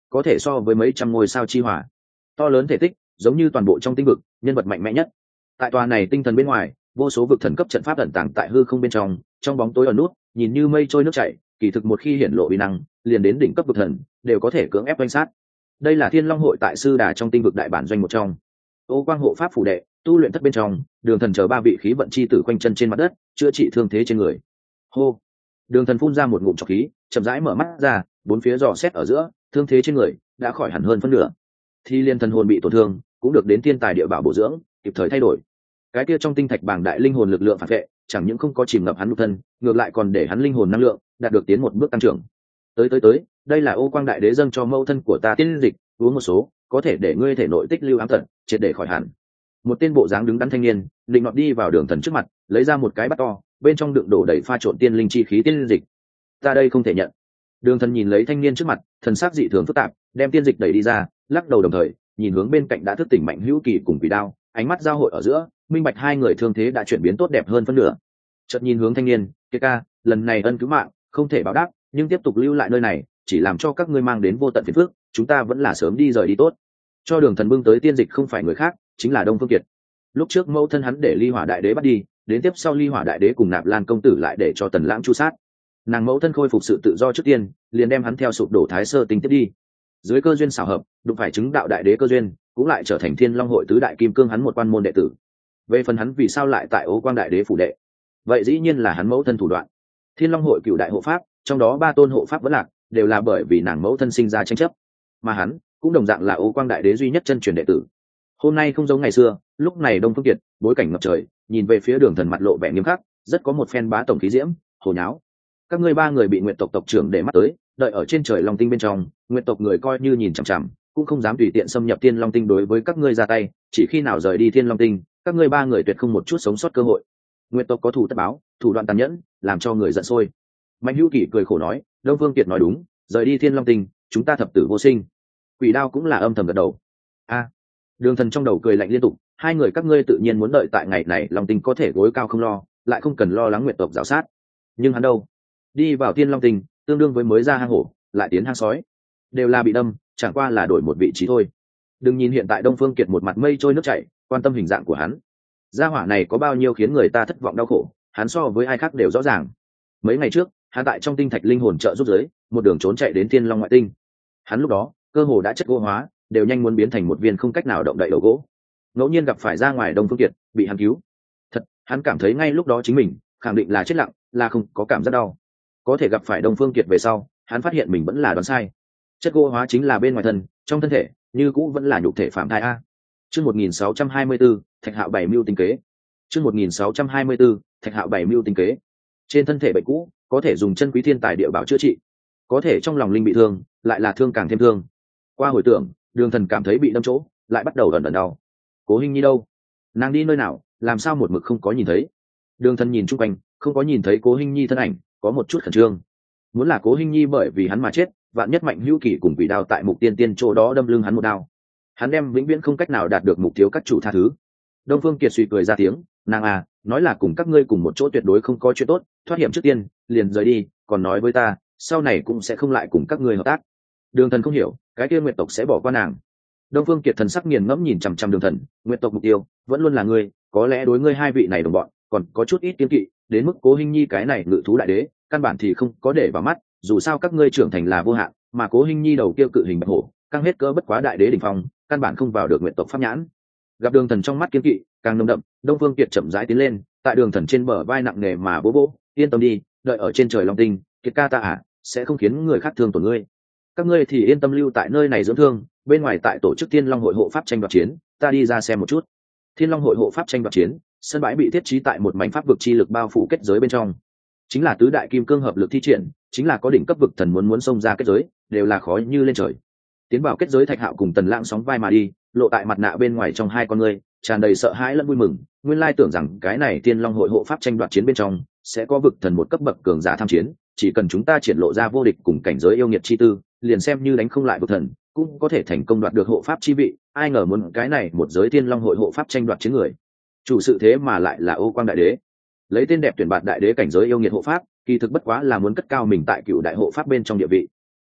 có thể so với mấy trăm ngôi sao chi hỏa. To lớn thể tích, giống như toàn bộ trong tinh vực, nhân vật mạnh mẽ nhất. Tại tòa này tinh thần bên ngoài, vô số vực thần cấp trận pháp ẩn tàng tại hư không bên trong, trong bóng tối ẩn nút, nhìn như mây trôi nước chảy, kỳ thực một khi hiển lộ uy năng, liền đến đỉnh cấp vực thần, đều có thể cưỡng ép oanh sát. Đây là Thiên Long hội tại sư đà trong tinh vực đại bản doanh một trong. Ô Quang hộ pháp phủ đệ, tu luyện thất bên trong, Đường Thần chờ ba vị khí vận chi tử quanh chân trên mặt đất, chữa trị thương thế trên người. Hô. Đường Thần phun ra một ngụm trọc khí, chậm rãi mở mắt ra, bốn phía dò xét ở giữa, thương thế trên người đã khỏi hẳn hơn phân nửa. Thi liên thần hồn bị tổn thương, cũng được đến thiên tài địa bảo bổ dưỡng, kịp thời thay đổi. Cái kia trong tinh thạch bảng đại linh hồn lực lượng phản vệ, chẳng những không có chìm ngập hắn nhục thân, ngược lại còn để hắn linh hồn năng lượng đạt được tiến một bước tăng trưởng. Tới tới tới, đây là Ô Quang đại đế dâng cho mẫu thân của ta tiên dịch, uống một số, có thể để ngươi thể nội tích lưu ám tận, triệt để khỏi hẳn. Một tên bộ dáng đứng đắn thanh niên, định nọt đi vào Đường Thần trước mặt, lấy ra một cái bát to, bên trong đựng đổ đầy pha trộn tiên linh chi khí tiên dịch. Ta đây không thể nhận. Đường Thần nhìn lấy thanh niên trước mặt, thần sắc dị thường phức tạp, đem tiên dịch đẩy đi ra, lắc đầu đồng thời nhìn hướng bên cạnh đã thức tỉnh Mạnh Hữu Kỳ cùng Quỷ Đao, ánh mắt giao hội ở giữa, minh bạch hai người thương thế đã chuyển biến tốt đẹp hơn phân nửa. Chợt nhìn hướng thanh niên, "Kia ca, lần này ân cứu mạng, không thể báo đáp, nhưng tiếp tục lưu lại nơi này, chỉ làm cho các ngươi mang đến vô tận phiền phức, chúng ta vẫn là sớm đi rời đi tốt." Cho Đường Thần bưng tới tiên dịch không phải người khác, chính là Đông Phương Kiệt. Lúc trước mẫu thân hắn để Ly Hỏa đại đế bắt đi, đến tiếp sau Ly Hỏa đại đế cùng Nạp Lan công tử lại để cho Tần Lãng chu sát. Nàng mẫu thân khôi phục sự tự do trước tiên, liền đem hắn theo sụp đổ Thái Sơ tinh tiếp đi. Dưới cơ duyên xảo hợp, đụng phải chứng đạo đại đế cơ duyên, cũng lại trở thành Thiên Long hội tứ đại kim cương hắn một quan môn đệ tử. Về phần hắn vì sao lại tại Ô Quang đại đế phủ đệ, vậy dĩ nhiên là hắn mẫu thân thủ đoạn. Thiên Long hội cựu đại hộ pháp, trong đó ba tôn hộ pháp vẫn lạc, đều là bởi vì nàng mẫu thân sinh ra tranh chấp, mà hắn cũng đồng dạng là Ô Quang đại đế duy nhất chân truyền đệ tử. Hôm nay không giống ngày xưa, lúc này Đông Phương Kiệt bối cảnh ngập trời, nhìn về phía Đường Thần mặt lộ vẻ nghiêm khắc, rất có một phen bá tổng khí diễm, hồ nháo. Các ngươi ba người bị Nguyệt tộc tộc trưởng để mắt tới, đợi ở trên trời Long tinh bên trong, Nguyệt tộc người coi như nhìn chằm chằm, cũng không dám tùy tiện xâm nhập Thiên Long tinh đối với các ngươi ra tay, chỉ khi nào rời đi Thiên Long tinh, các ngươi ba người tuyệt không một chút sống sót cơ hội. Nguyệt tộc có thủ tất báo, thủ đoạn tàn nhẫn, làm cho người giận sôi. Mạnh Hữu Kỳ cười khổ nói, Đông Phương Kiệt nói đúng, rời đi Thiên Long tinh, chúng ta thập tử vô sinh. Quỷ Đao cũng là âm thầm gật đầu. A. Đường Thần trong đầu cười lạnh liên tục, hai người các ngươi tự nhiên muốn đợi tại ngày này Long tinh có thể gối cao không lo, lại không cần lo lắng Nguyệt tộc giảo sát. Nhưng hắn đâu? Đi vào Thiên Long tinh, tương đương với mới ra hang hổ, lại tiến hang sói, đều là bị đâm, chẳng qua là đổi một vị trí thôi. Đừng nhìn hiện tại Đông Phương Kiệt một mặt mây trôi nước chảy, quan tâm hình dạng của hắn. Gia hỏa này có bao nhiêu khiến người ta thất vọng đau khổ, hắn so với ai khác đều rõ ràng. Mấy ngày trước, hắn tại trong tinh thạch linh hồn trợ giúp giới, một đường trốn chạy đến Thiên Long ngoại tinh. Hắn lúc đó, cơ hồ đã chất gỗ hóa, đều nhanh muốn biến thành một viên không cách nào động đậy đầu gỗ. Ngẫu nhiên gặp phải ra ngoài Đông Phương Kiệt, bị hắn cứu. Thật, hắn cảm thấy ngay lúc đó chính mình khẳng định là chết lặng, là không có cảm giác đau. Có thể gặp phải Đông Phương Kiệt về sau, hắn phát hiện mình vẫn là đoán sai. Chất gỗ hóa chính là bên ngoài thân, trong thân thể như cũ vẫn là nhục thể phạm thai a. Chương một nghìn sáu trăm hai mươi tư, Thạch Hạo bảy mưu tinh kế. Chương một nghìn sáu trăm hai mươi tư, Thạch Hạo bảy mưu tinh kế. Trên thân thể bệnh cũ, có thể dùng chân quý thiên tài địa bảo chữa trị, có thể trong lòng linh bị thương, lại là thương càng thêm thương. Qua hồi tưởng, Đường Thần cảm thấy bị đâm chỗ, lại bắt đầu ẩn ẩn đau. Cố Hinh Nhi đâu? Nàng đi nơi nào, làm sao một mực không có nhìn thấy? Đường Thần nhìn chung quanh, không có nhìn thấy Cố Hinh Nhi thân ảnh, có một chút khẩn trương. Muốn là Cố Hinh Nhi bởi vì hắn mà chết, vạn nhất Mạnh Hữu Kỳ cùng Quỷ Đao tại Mục Tiên Tiên chỗ đó đâm lưng hắn một đao, hắn đem vĩnh viễn không cách nào đạt được mục tiêu các chủ tha thứ. Đông Phương Kiệt suy cười ra tiếng, nàng à, nói là cùng các ngươi cùng một chỗ tuyệt đối không có chuyện tốt, thoát hiểm trước tiên, liền rời đi, còn nói với ta, sau này cũng sẽ không lại cùng các ngươi hợp tác. Đường Thần không hiểu, cái kia Nguyệt tộc sẽ bỏ qua nàng. Đông Phương Kiệt thần sắc nghiền ngẫm nhìn chằm chằm Đường Thần, Nguyệt tộc mục tiêu vẫn luôn là ngươi, có lẽ đối ngươi hai vị này đồng bọn, còn có chút ít kiêng kỵ, đến mức Cố Hinh Nhi cái này ngự thú đại đế, căn bản thì không có để vào mắt, dù sao các ngươi trưởng thành là vô hạn, mà Cố Hinh Nhi đầu kia cự hình bạch hổ, căng hết cỡ bất quá đại đế đỉnh phong, căn bản không vào được Nguyệt tộc pháp nhãn. Gặp Đường Thần trong mắt kiêng kỵ càng nồng đậm, Đông Phương Kiệt chậm rãi tiến lên, tại Đường Thần trên bờ vai nặng nề mà bố bố, yên tâm đi, đợi ở trên trời Long tinh, Kiệt ca ta à, sẽ không khiến người khác thương tổn ngươi. Các ngươi thì yên tâm lưu tại nơi này dưỡng thương, bên ngoài tại tổ chức Thiên Long hội hộ pháp tranh đoạt chiến, ta đi ra xem một chút. Thiên Long hội hộ pháp tranh đoạt chiến, sân bãi bị thiết trí tại một mảnh pháp vực chi lực bao phủ kết giới bên trong, chính là tứ đại kim cương hợp lực thi triển, chính là có đỉnh cấp vực thần muốn muốn xông ra kết giới, đều là khó như lên trời. Tiến vào kết giới, Thạch Hạo cùng Tần Lãng sóng vai mà đi, lộ tại mặt nạ bên ngoài trong hai con ngươi tràn đầy sợ hãi lẫn vui mừng, nguyên lai tưởng rằng cái này Thiên Long hội hộ pháp tranh đoạt chiến bên trong sẽ có vực thần một cấp bậc cường giả tham chiến, chỉ cần chúng ta triển lộ ra vô địch cùng cảnh giới yêu nghiệt chi tư, liền xem như đánh không lại vực thần, cũng có thể thành công đoạt được hộ pháp chi vị. Ai ngờ muốn cái này một giới Thiên Long hội hộ pháp tranh đoạt chiến người, chủ sự thế mà lại là Ô Quang đại đế. Lấy tên đẹp tuyển bạt đại đế cảnh giới yêu nghiệt hộ pháp, kỳ thực bất quá là muốn cất cao mình tại cựu đại hộ pháp bên trong địa vị.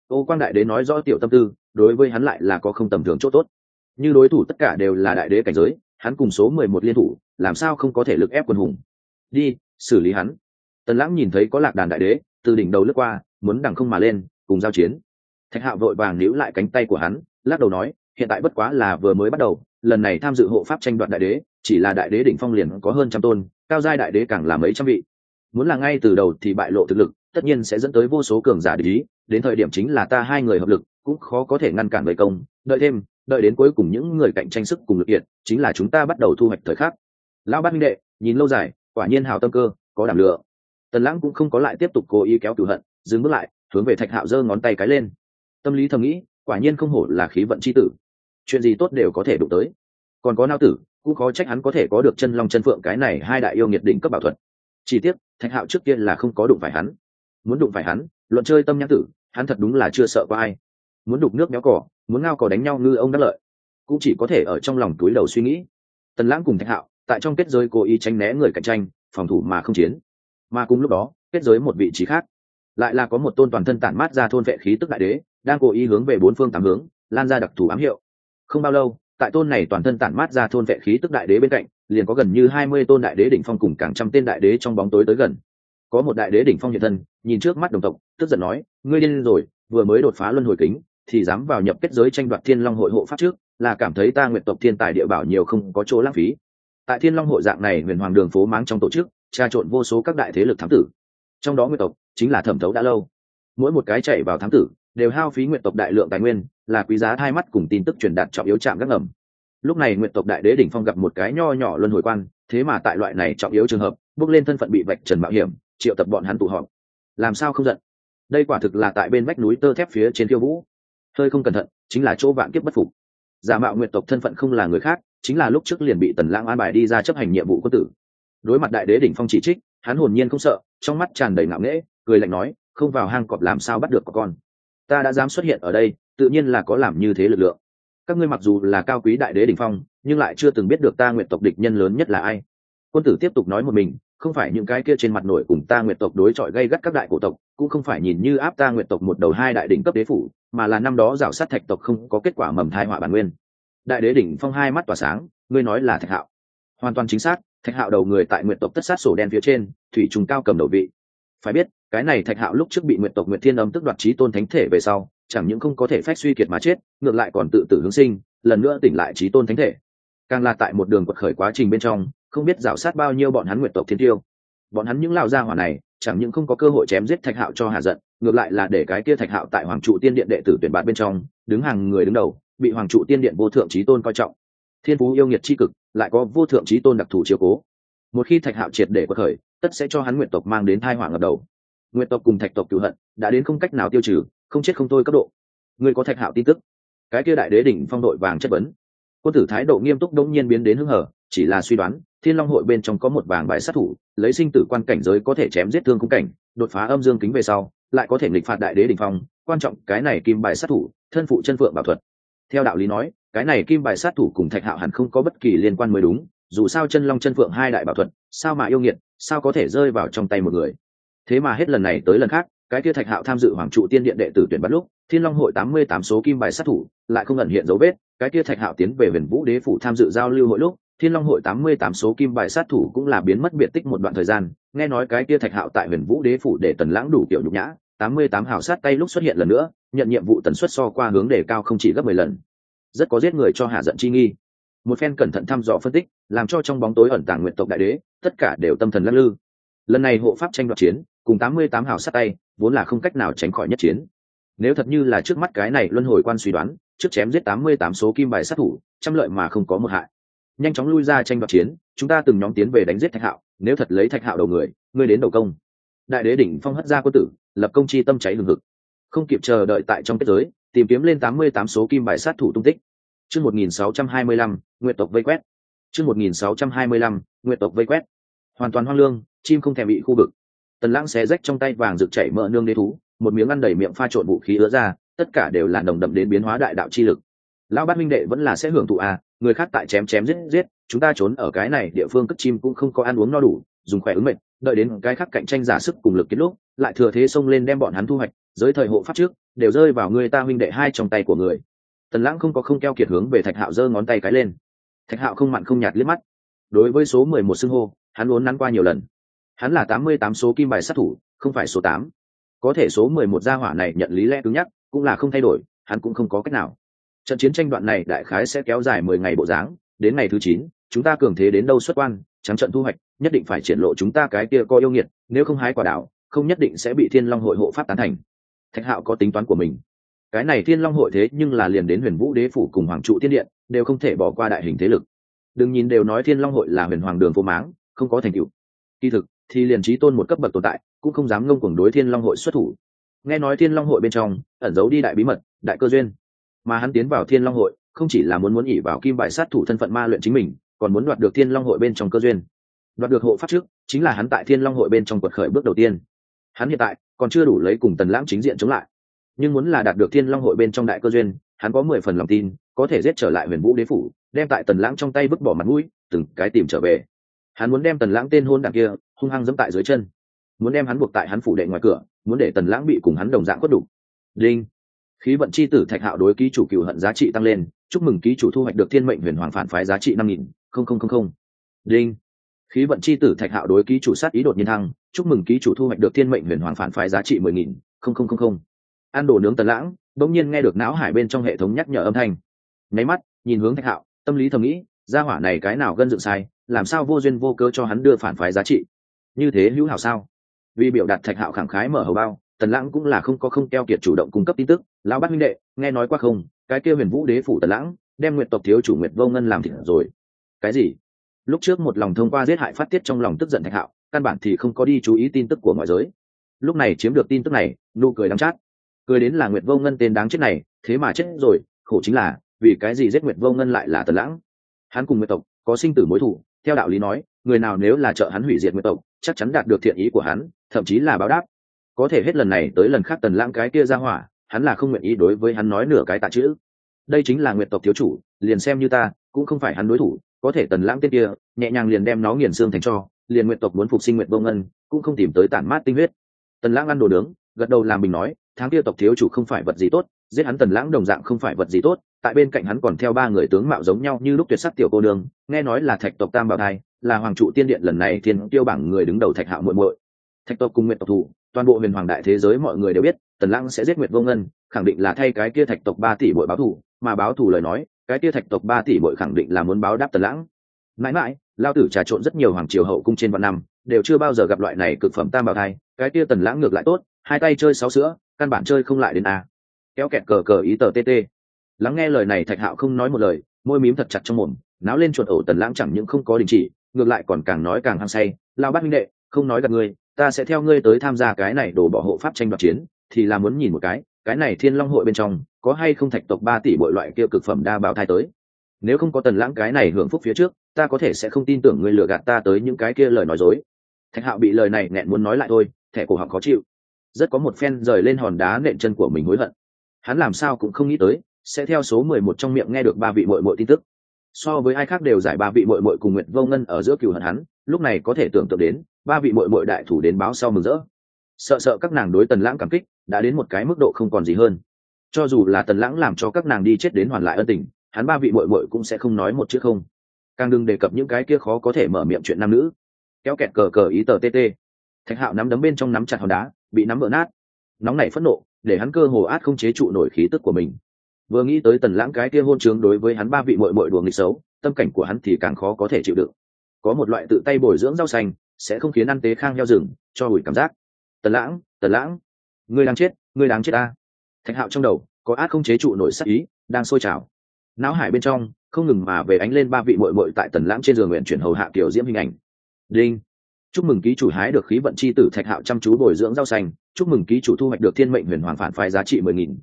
Ô Quang đại đế nói rõ tiểu tâm tư, đối với hắn lại là có không tầm thường chỗ tốt. Như đối thủ tất cả đều là đại đế cảnh giới, hắn cùng số mười một liên thủ, làm sao không có thể lực ép quân hùng. Đi, xử lý hắn. Tần Lãng nhìn thấy có Lạc Đàn đại đế từ đỉnh đầu lướt qua, muốn đằng không mà lên, cùng giao chiến. Thạch Hạo vội vàng níu lại cánh tay của hắn, lắc đầu nói, hiện tại bất quá là vừa mới bắt đầu, lần này tham dự hộ pháp tranh đoạt đại đế, chỉ là đại đế đỉnh phong liền có hơn trăm tôn, cao giai đại đế càng là mấy trăm vị. Muốn là ngay từ đầu thì bại lộ thực lực, tất nhiên sẽ dẫn tới vô số cường giả địch ý, đến thời điểm chính là ta hai người hợp lực, cũng khó có thể ngăn cản vây công, đợi thêm, đợi đến cuối cùng những người cạnh tranh sức cùng lực kiện, chính là chúng ta bắt đầu thu hoạch thời khắc. Lão Bát huynh đệ, nhìn lâu dài, quả nhiên hào tâm cơ, có đảm lượng. Tần Lãng cũng không có lại tiếp tục cố ý kéo cửu hận, dừng bước lại, hướng về Thạch Hạo giơ ngón tay cái lên. Tâm lý thầm nghĩ, quả nhiên không hổ là khí vận chi tử, chuyện gì tốt đều có thể đụng tới. Còn có Nao Tử, cũng khó trách hắn có thể có được chân long chân phượng cái này hai đại yêu nghiệt đỉnh cấp bảo thuật. Chỉ tiếc, Thạch Hạo trước kia là không có đụng phải hắn. Muốn đụng phải hắn, luận chơi tâm nhãn tử, hắn thật đúng là chưa sợ qua ai. Muốn đục nước méo cỏ, muốn ngao cỏ đánh nhau ngư ông đắc lợi, cũng chỉ có thể ở trong lòng túi đầu suy nghĩ. Tần Lãng cùng Thạch Hạo tại trong kết giới cố ý tránh né người cạnh tranh, phòng thủ mà không chiến. Mà cùng lúc đó, kết giới một vị trí khác, lại là có một tôn toàn thân tản mát ra thôn vệ khí tức đại đế, đang cố ý hướng về bốn phương tám hướng, lan ra đặc thù ám hiệu. Không bao lâu, tại tôn này toàn thân tản mát ra thôn vệ khí tức đại đế bên cạnh, liền có gần như hai mươi tôn đại đế đỉnh phong cùng càng trăm tên đại đế trong bóng tối tới gần. Có một đại đế đỉnh phong hiện thân, nhìn trước mắt đồng tộc, tức giận nói, ngươi điên rồi, vừa mới đột phá luân hồi kính, thì dám vào nhập kết giới tranh đoạt Thiên Long hội hộ pháp trước, là cảm thấy ta Nguyệt tộc thiên tài địa bảo nhiều không có chỗ lãng phí. Tại Thiên Long hội dạng này huyền hoàng đường phố máng trong tổ chức, tra trộn vô số các đại thế lực thám tử. Trong đó Nguyệt tộc chính là thẩm thấu đã lâu. Mỗi một cái chạy vào thám tử, đều hao phí Nguyệt tộc đại lượng tài nguyên, là quý giá hai mắt cùng tin tức truyền đạt trọng yếu chạm gác ngầm. Lúc này Nguyệt tộc đại đế đỉnh phong gặp một cái nho nhỏ luân hồi quan, thế mà tại loại này trọng yếu trường hợp, bước lên thân phận bị vạch trần mạo hiểm, triệu tập bọn hắn tụ họp. Làm sao không giận? Đây quả thực là tại bên vách núi tơ thép phía trên Phiêu Vũ. Hơi không cẩn thận, chính là chỗ vạn kiếp bất phục. Giả mạo Nguyệt tộc thân phận không là người khác, chính là lúc trước liền bị Tần Lãng an bài đi ra chấp hành nhiệm vụ quân tử. Đối mặt đại đế đỉnh phong chỉ trích, hắn hồn nhiên không sợ, trong mắt tràn đầy ngạo nghễ, cười lạnh nói, không vào hang cọp làm sao bắt được có con. Ta đã dám xuất hiện ở đây, tự nhiên là có làm như thế lực lượng. Các ngươi mặc dù là cao quý đại đế đỉnh phong, nhưng lại chưa từng biết được ta Nguyệt tộc địch nhân lớn nhất là ai. Quân tử tiếp tục nói một mình, không phải những cái kia trên mặt nổi cùng ta Nguyệt tộc đối chọi gây gắt các đại cổ tộc, cũng không phải nhìn như áp ta Nguyệt tộc một đầu hai đại đỉnh cấp đế phủ, mà là năm đó rào sát thạch tộc không có kết quả mầm thai họa bản nguyên. Đại đế đỉnh phong hai mắt tỏa sáng, ngươi nói là Thạch Hạo. Hoàn toàn chính xác, Thạch Hạo đầu người tại Nguyệt tộc tất sát sổ đen phía trên, thủy trùng cao cầm đầu vị. Phải biết, cái này Thạch Hạo lúc trước bị Nguyệt tộc Nguyệt Thiên Âm tức đoạt chí tôn thánh thể về sau, chẳng những không có thể phách suy kiệt mà chết, ngược lại còn tự tử hướng sinh, lần nữa tỉnh lại chí tôn thánh thể. Càng là tại một đường quật khởi quá trình bên trong, không biết rào sát bao nhiêu bọn hắn Nguyệt tộc thiên tiêu. Bọn hắn những lão gia hỏa này, chẳng những không có cơ hội chém giết Thạch Hạo cho hạ giận, ngược lại là để cái kia Thạch Hạo tại Hoàng trụ tiên điện đệ tử tuyển bạt bên trong, đứng hàng người đứng đầu, bị Hoàng trụ tiên điện vô thượng chí tôn coi trọng. Thiên phú yêu nghiệt chi cực, lại có vô thượng chí tôn đặc thù chiếu cố. Một khi Thạch Hạo triệt để quật khởi, tất sẽ cho hắn Nguyệt tộc mang đến tai họa ngập đầu. Nguyệt tộc cùng Thạch tộc cừu hận đã đến không cách nào tiêu trừ, không chết không thôi cấp độ. Người có Thạch Hạo tin tức? Cái kia đại đế đỉnh phong đội vàng chất vấn. Quân tử thái độ nghiêm túc đống nhiên biến đến hứng hở, chỉ là suy đoán, Thiên Long hội bên trong có một vàng bài sát thủ, lấy sinh tử quan cảnh giới có thể chém giết thương khung cảnh, đột phá âm dương kính về sau, lại có thể nghịch phạt đại đế đỉnh phong, quan trọng cái này kim bài sát thủ, thân phụ chân phượng bảo thuật. Theo đạo lý nói, cái này kim bài sát thủ cùng Thạch Hạo hẳn không có bất kỳ liên quan mới đúng, dù sao chân long chân phượng hai đại bảo thuật, sao mà yêu nghiệt, sao có thể rơi vào trong tay một người. Thế mà hết lần này tới lần khác, cái kia Thạch Hạo tham dự Hoàng trụ tiên điện đệ tử tuyển bắt lúc, Thiên Long hội tám mươi tám số kim bài sát thủ, lại không ẩn hiện dấu vết, cái kia Thạch Hạo tiến về Huyền Vũ đế phủ tham dự giao lưu hội lúc, Thiên Long hội tám mươi tám số kim bài sát thủ cũng là biến mất biệt tích một đoạn thời gian, nghe nói cái kia Thạch Hạo tại Huyền Vũ đế phủ để Tần Lãng đủ kiểu nhục nhã, tám mươi tám hào sát tay lúc xuất hiện lần nữa, nhận nhiệm vụ tần suất so qua hướng đề cao không chỉ gấp mười lần. Rất có giết người cho hạ giận chi nghi. Một phen cẩn thận thăm dò phân tích, làm cho trong bóng tối ẩn tàng Nguyệt tộc đại đế, tất cả đều tâm thần lắc lư. Lần này hộ pháp tranh đoạt chiến, cùng tám mươi tám hào sát tay, vốn là không cách nào tránh khỏi nhất chiến. Nếu thật như là trước mắt cái này luân hồi quan suy đoán, trước chém giết tám mươi tám số kim bài sát thủ, trăm lợi mà không có một hại. Nhanh chóng lui ra tranh đoạt chiến, chúng ta từng nhóm tiến về đánh giết Thạch Hạo, nếu thật lấy Thạch Hạo đầu người, ngươi đến đầu công. Đại đế đỉnh phong hất ra quân tử, lập công chi tâm cháy hừng hực. Không kịp chờ đợi tại trong kết giới, tìm kiếm lên tám mươi tám số kim bài sát thủ tung tích. Chương một nghìn sáu trăm hai mươi lăm, Nguyệt tộc vây quét. Chương một nghìn sáu trăm hai mươi lăm, Nguyệt tộc vây quét. Hoàn toàn hoang lương, chim không thèm bị khu vực. Tần Lãng xé rách trong tay vàng rực chảy mỡ nương đế thú, một miếng ăn đầy miệng pha trộn vũ khí ứa ra, tất cả đều là nồng đậm đến biến hóa đại đạo chi lực. Lão Bát huynh đệ vẫn là sẽ hưởng thụ à, người khác tại chém chém giết giết, chúng ta trốn ở cái này địa phương cất chim cũng không có ăn uống no đủ, dùng khỏe ứng mệt, đợi đến cái khác cạnh tranh giả sức cùng lực kết lúc, lại thừa thế xông lên đem bọn hắn thu hoạch, giới thời hộ pháp trước, đều rơi vào người ta huynh đệ hai trong tay của người. Tần Lãng không có không keo kiệt hướng về Thạch Hạo giơ ngón tay cái lên. Thạch Hạo không mặn không nhạt liếc mắt. Đối với số mười một xưng hô, hắn uốn nắn qua nhiều lần. Hắn là tám mươi tám số kim bài sát thủ, không phải số tám. Có thể số mười một gia hỏa này nhận lý lẽ cứng nhắc, cũng là không thay đổi, hắn cũng không có cách nào. Trận chiến tranh đoạn này đại khái sẽ kéo dài mười ngày bộ dáng, đến ngày thứ chín, chúng ta cường thế đến đâu xuất quan, trắng trận thu hoạch, nhất định phải triển lộ chúng ta cái kia có yêu nghiệt, nếu không hái quả đảo, không nhất định sẽ bị Thiên Long hội hộ pháp tán thành. Thạch Hạo có tính toán của mình. Cái này Thiên Long hội thế nhưng là liền đến Huyền Vũ Đế phủ cùng Hoàng trụ Thiên điện, đều không thể bỏ qua đại hình thế lực. Đừng nhìn đều nói Thiên Long hội là Huyền Hoàng đường vô máng, không có thành tựu. Kỳ thực thì liền chí tôn một cấp bậc tồn tại, cũng không dám ngông cuồng đối Thiên Long hội xuất thủ. Nghe nói Thiên Long hội bên trong ẩn giấu đi đại bí mật, đại cơ duyên, mà hắn tiến vào Thiên Long hội, không chỉ là muốn muốn ỷ vào kim bài sát thủ thân phận ma luyện chính mình, còn muốn đoạt được Thiên Long hội bên trong cơ duyên. Đoạt được hộ pháp trước, chính là hắn tại Thiên Long hội bên trong quật khởi bước đầu tiên. Hắn hiện tại còn chưa đủ lấy cùng Tần Lãng chính diện chống lại, nhưng muốn là đạt được Thiên Long hội bên trong đại cơ duyên, hắn có mười phần lòng tin, có thể giết trở lại Huyền Vũ Đế phủ, đem tại Tần Lãng trong tay vứt bỏ mặt mũi, từng cái tìm trở về. Hắn muốn đem Tần Lãng tên hôn đảng kia hung hăng giẫm tại dưới chân, muốn đem hắn buộc tại hắn phủ đệ ngoài cửa, muốn để Tần Lãng bị cùng hắn đồng dạng quất đủ. Đinh. Khí vận chi tử Thạch Hạo đối ký chủ cừu hận giá trị tăng lên, chúc mừng ký chủ thu hoạch được Thiên mệnh huyền hoàng phản phái giá trị năm nghìn. Đinh. Khí vận chi tử Thạch Hạo đối ký chủ sát ý đột nhiên thăng, chúc mừng ký chủ thu hoạch được Thiên mệnh huyền hoàng phản phái giá trị mười nghìn. Ăn đồ nướng Tần Lãng, bỗng nhiên nghe được não hải bên trong hệ thống nhắc nhở âm thanh. Nháy mắt, nhìn hướng Thạch Hạo, tâm lý thầm nghĩ, gia hỏa này cái nào gân dựng sai, làm sao vô duyên vô cớ cho hắn đưa phản phái giá trị? Như thế hữu hảo sao? Vì biểu đạt Thạch Hạo khẳng khái mở hầu bao, Tần Lãng cũng là không có không keo kiệt chủ động cung cấp tin tức. Lão bát huynh đệ, nghe nói qua không, cái kia Huyền Vũ Đế phủ Tần Lãng đem Nguyệt tộc thiếu chủ Nguyệt Vô Ngân làm thịt rồi. Cái gì? Lúc trước một lòng thông qua giết hại phát tiết trong lòng tức giận Thạch Hạo, căn bản thì không có đi chú ý tin tức của ngoại giới. Lúc này chiếm được tin tức này, nụ cười đắng chát. Cười đến là Nguyệt Vô Ngân tên đáng chết này, thế mà chết rồi, khổ chính là, vì cái gì giết Nguyệt Vô Ngân lại là Tần Lãng? Hắn cùng Nguyệt tộc có sinh tử mối thù, theo đạo lý nói, người nào nếu là trợ hắn hủy diệt Nguyệt tộc, chắc chắn đạt được thiện ý của hắn, thậm chí là báo đáp. Có thể hết lần này tới lần khác Tần Lãng cái kia ra hỏa, hắn là không nguyện ý đối với hắn nói nửa cái tạ chữ. Đây chính là Nguyệt tộc thiếu chủ, liền xem như ta, cũng không phải hắn đối thủ. Có thể Tần Lãng tên kia, nhẹ nhàng liền đem nó nghiền xương thành tro, liền Nguyệt tộc muốn phục sinh Nguyệt Vô Ngân, cũng không tìm tới tản mát tinh huyết. Tần Lãng ăn đồ nướng, gật đầu làm bình nói, tháng kia tộc thiếu chủ không phải vật gì tốt, giết hắn Tần Lãng đồng dạng không phải vật gì tốt. Tại bên cạnh hắn còn theo ba người tướng mạo giống nhau như lúc tuyệt sắc tiểu cô đường, nghe nói là Thạch tộc Tam Bảo Thai, là Hoàng trụ Tiên điện lần này thiên tiêu bảng người đứng đầu Thạch Hạo muội muội. Thạch tộc cùng Nguyệt tộc thủ, toàn bộ Huyền Hoàng đại thế giới mọi người đều biết, Tần Lãng sẽ giết Nguyệt Vô Ngân, khẳng định là thay cái kia Thạch tộc ba tỷ muội báo thù, mà báo thù lời nói, cái kia Thạch tộc ba tỷ muội khẳng định là muốn báo đáp Tần Lãng. Mãi mãi, lao tử trà trộn rất nhiều hoàng triều hậu cung trên vạn năm, đều chưa bao giờ gặp loại này cực phẩm Tam Bảo Thai, cái kia Tần Lãng ngược lại tốt, hai tay chơi sáu sữa, căn bản chơi không lại đến a. Kéo kẹt cờ cờ ý tờ tê tê. Lắng nghe lời này Thạch Hạo không nói một lời, môi mím thật chặt trong mồm, náo lên chuột ổ Tần Lãng chẳng những không có đình chỉ, ngược lại còn càng nói càng hăng say. Lao bát huynh đệ, không nói gặp ngươi, ta sẽ theo ngươi tới tham gia cái này đổ bỏ hộ pháp tranh đoạt chiến, thì là muốn nhìn một cái, cái này Thiên Long hội bên trong có hay không Thạch tộc ba tỷ bội loại kia cực phẩm đa bảo thai tới. Nếu không có Tần Lãng cái này hưởng phúc phía trước, ta có thể sẽ không tin tưởng ngươi lừa gạt ta tới những cái kia lời nói dối. Thạch Hạo bị lời này nghẹn muốn nói lại thôi, thẻ cổ họng khó chịu, rất có một phen rời lên hòn đá nện chân của mình hối hận. Hắn làm sao cũng không nghĩ tới, sẽ theo số mười một trong miệng nghe được ba vị muội muội tin tức. So với ai khác đều giải ba vị muội muội cùng Nguyệt Vô Ngân ở giữa cừu hận hắn, lúc này có thể tưởng tượng đến, ba vị muội muội đại thủ đến báo sau mừng rỡ. Sợ sợ các nàng đối Tần Lãng cảm kích, đã đến một cái mức độ không còn gì hơn. Cho dù là Tần Lãng làm cho các nàng đi chết đến hoàn lại ân tình, hắn ba vị muội muội cũng sẽ không nói một chữ không. Càng đừng đề cập những cái kia khó có thể mở miệng chuyện nam nữ. Kéo kẹt cờ cờ ý tờ tê tê. Thạch Hạo nắm đấm bên trong nắm chặt hòn đá, bị nắm vỡ nát. Nóng nảy phẫn nộ, để hắn cơ hồ át không chế trụ nổi khí tức của mình. Vừa nghĩ tới Tần Lãng cái kia hôn trướng đối với hắn ba vị muội muội đùa nghịch xấu, tâm cảnh của hắn thì càng khó có thể chịu đựng. Có một loại tự tay bồi dưỡng rau xanh, sẽ không khiến ăn tế khang heo rừng, cho hủi cảm giác. Tần Lãng, Tần Lãng, ngươi đang chết, ngươi đang chết ta. Thạch Hạo trong đầu có át không chế trụ nổi sát ý, đang sôi trào. Não hải bên trong không ngừng mà về ánh lên ba vị muội muội tại Tần Lãng trên giường nguyện chuyển hầu hạ tiểu diễm hình ảnh. Đinh. Chúc mừng ký chủ hái được khí vận chi tử Thạch Hạo chăm chú bồi dưỡng rau xanh, chúc mừng ký chủ thu hoạch được Thiên mệnh huyền hoàng phản phái giá trị mười nghìn.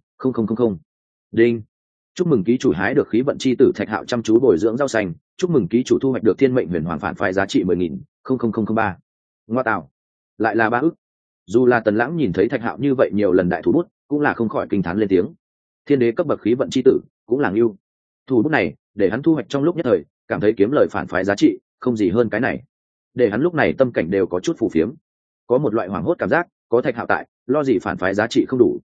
Đinh. Chúc mừng ký chủ hái được khí vận chi tử Thạch Hạo chăm chú bồi dưỡng rau xanh, chúc mừng ký chủ thu hoạch được Thiên mệnh huyền hoàng phản phái giá trị mười nghìn. ba. Ngoa tạo, lại là ba ức. Dù là Tần Lãng nhìn thấy Thạch Hạo như vậy nhiều lần đại thủ bút, cũng là không khỏi kinh thán lên tiếng. Thiên đế cấp bậc khí vận chi tử, cũng là ưu. Thủ bút này, để hắn thu hoạch trong lúc nhất thời, cảm thấy kiếm lời phản phái giá trị, không gì hơn cái này. Để hắn lúc này tâm cảnh đều có chút phù phiếm, có một loại hoảng hốt cảm giác, có Thạch Hạo tại, lo gì phản phái giá trị không đủ.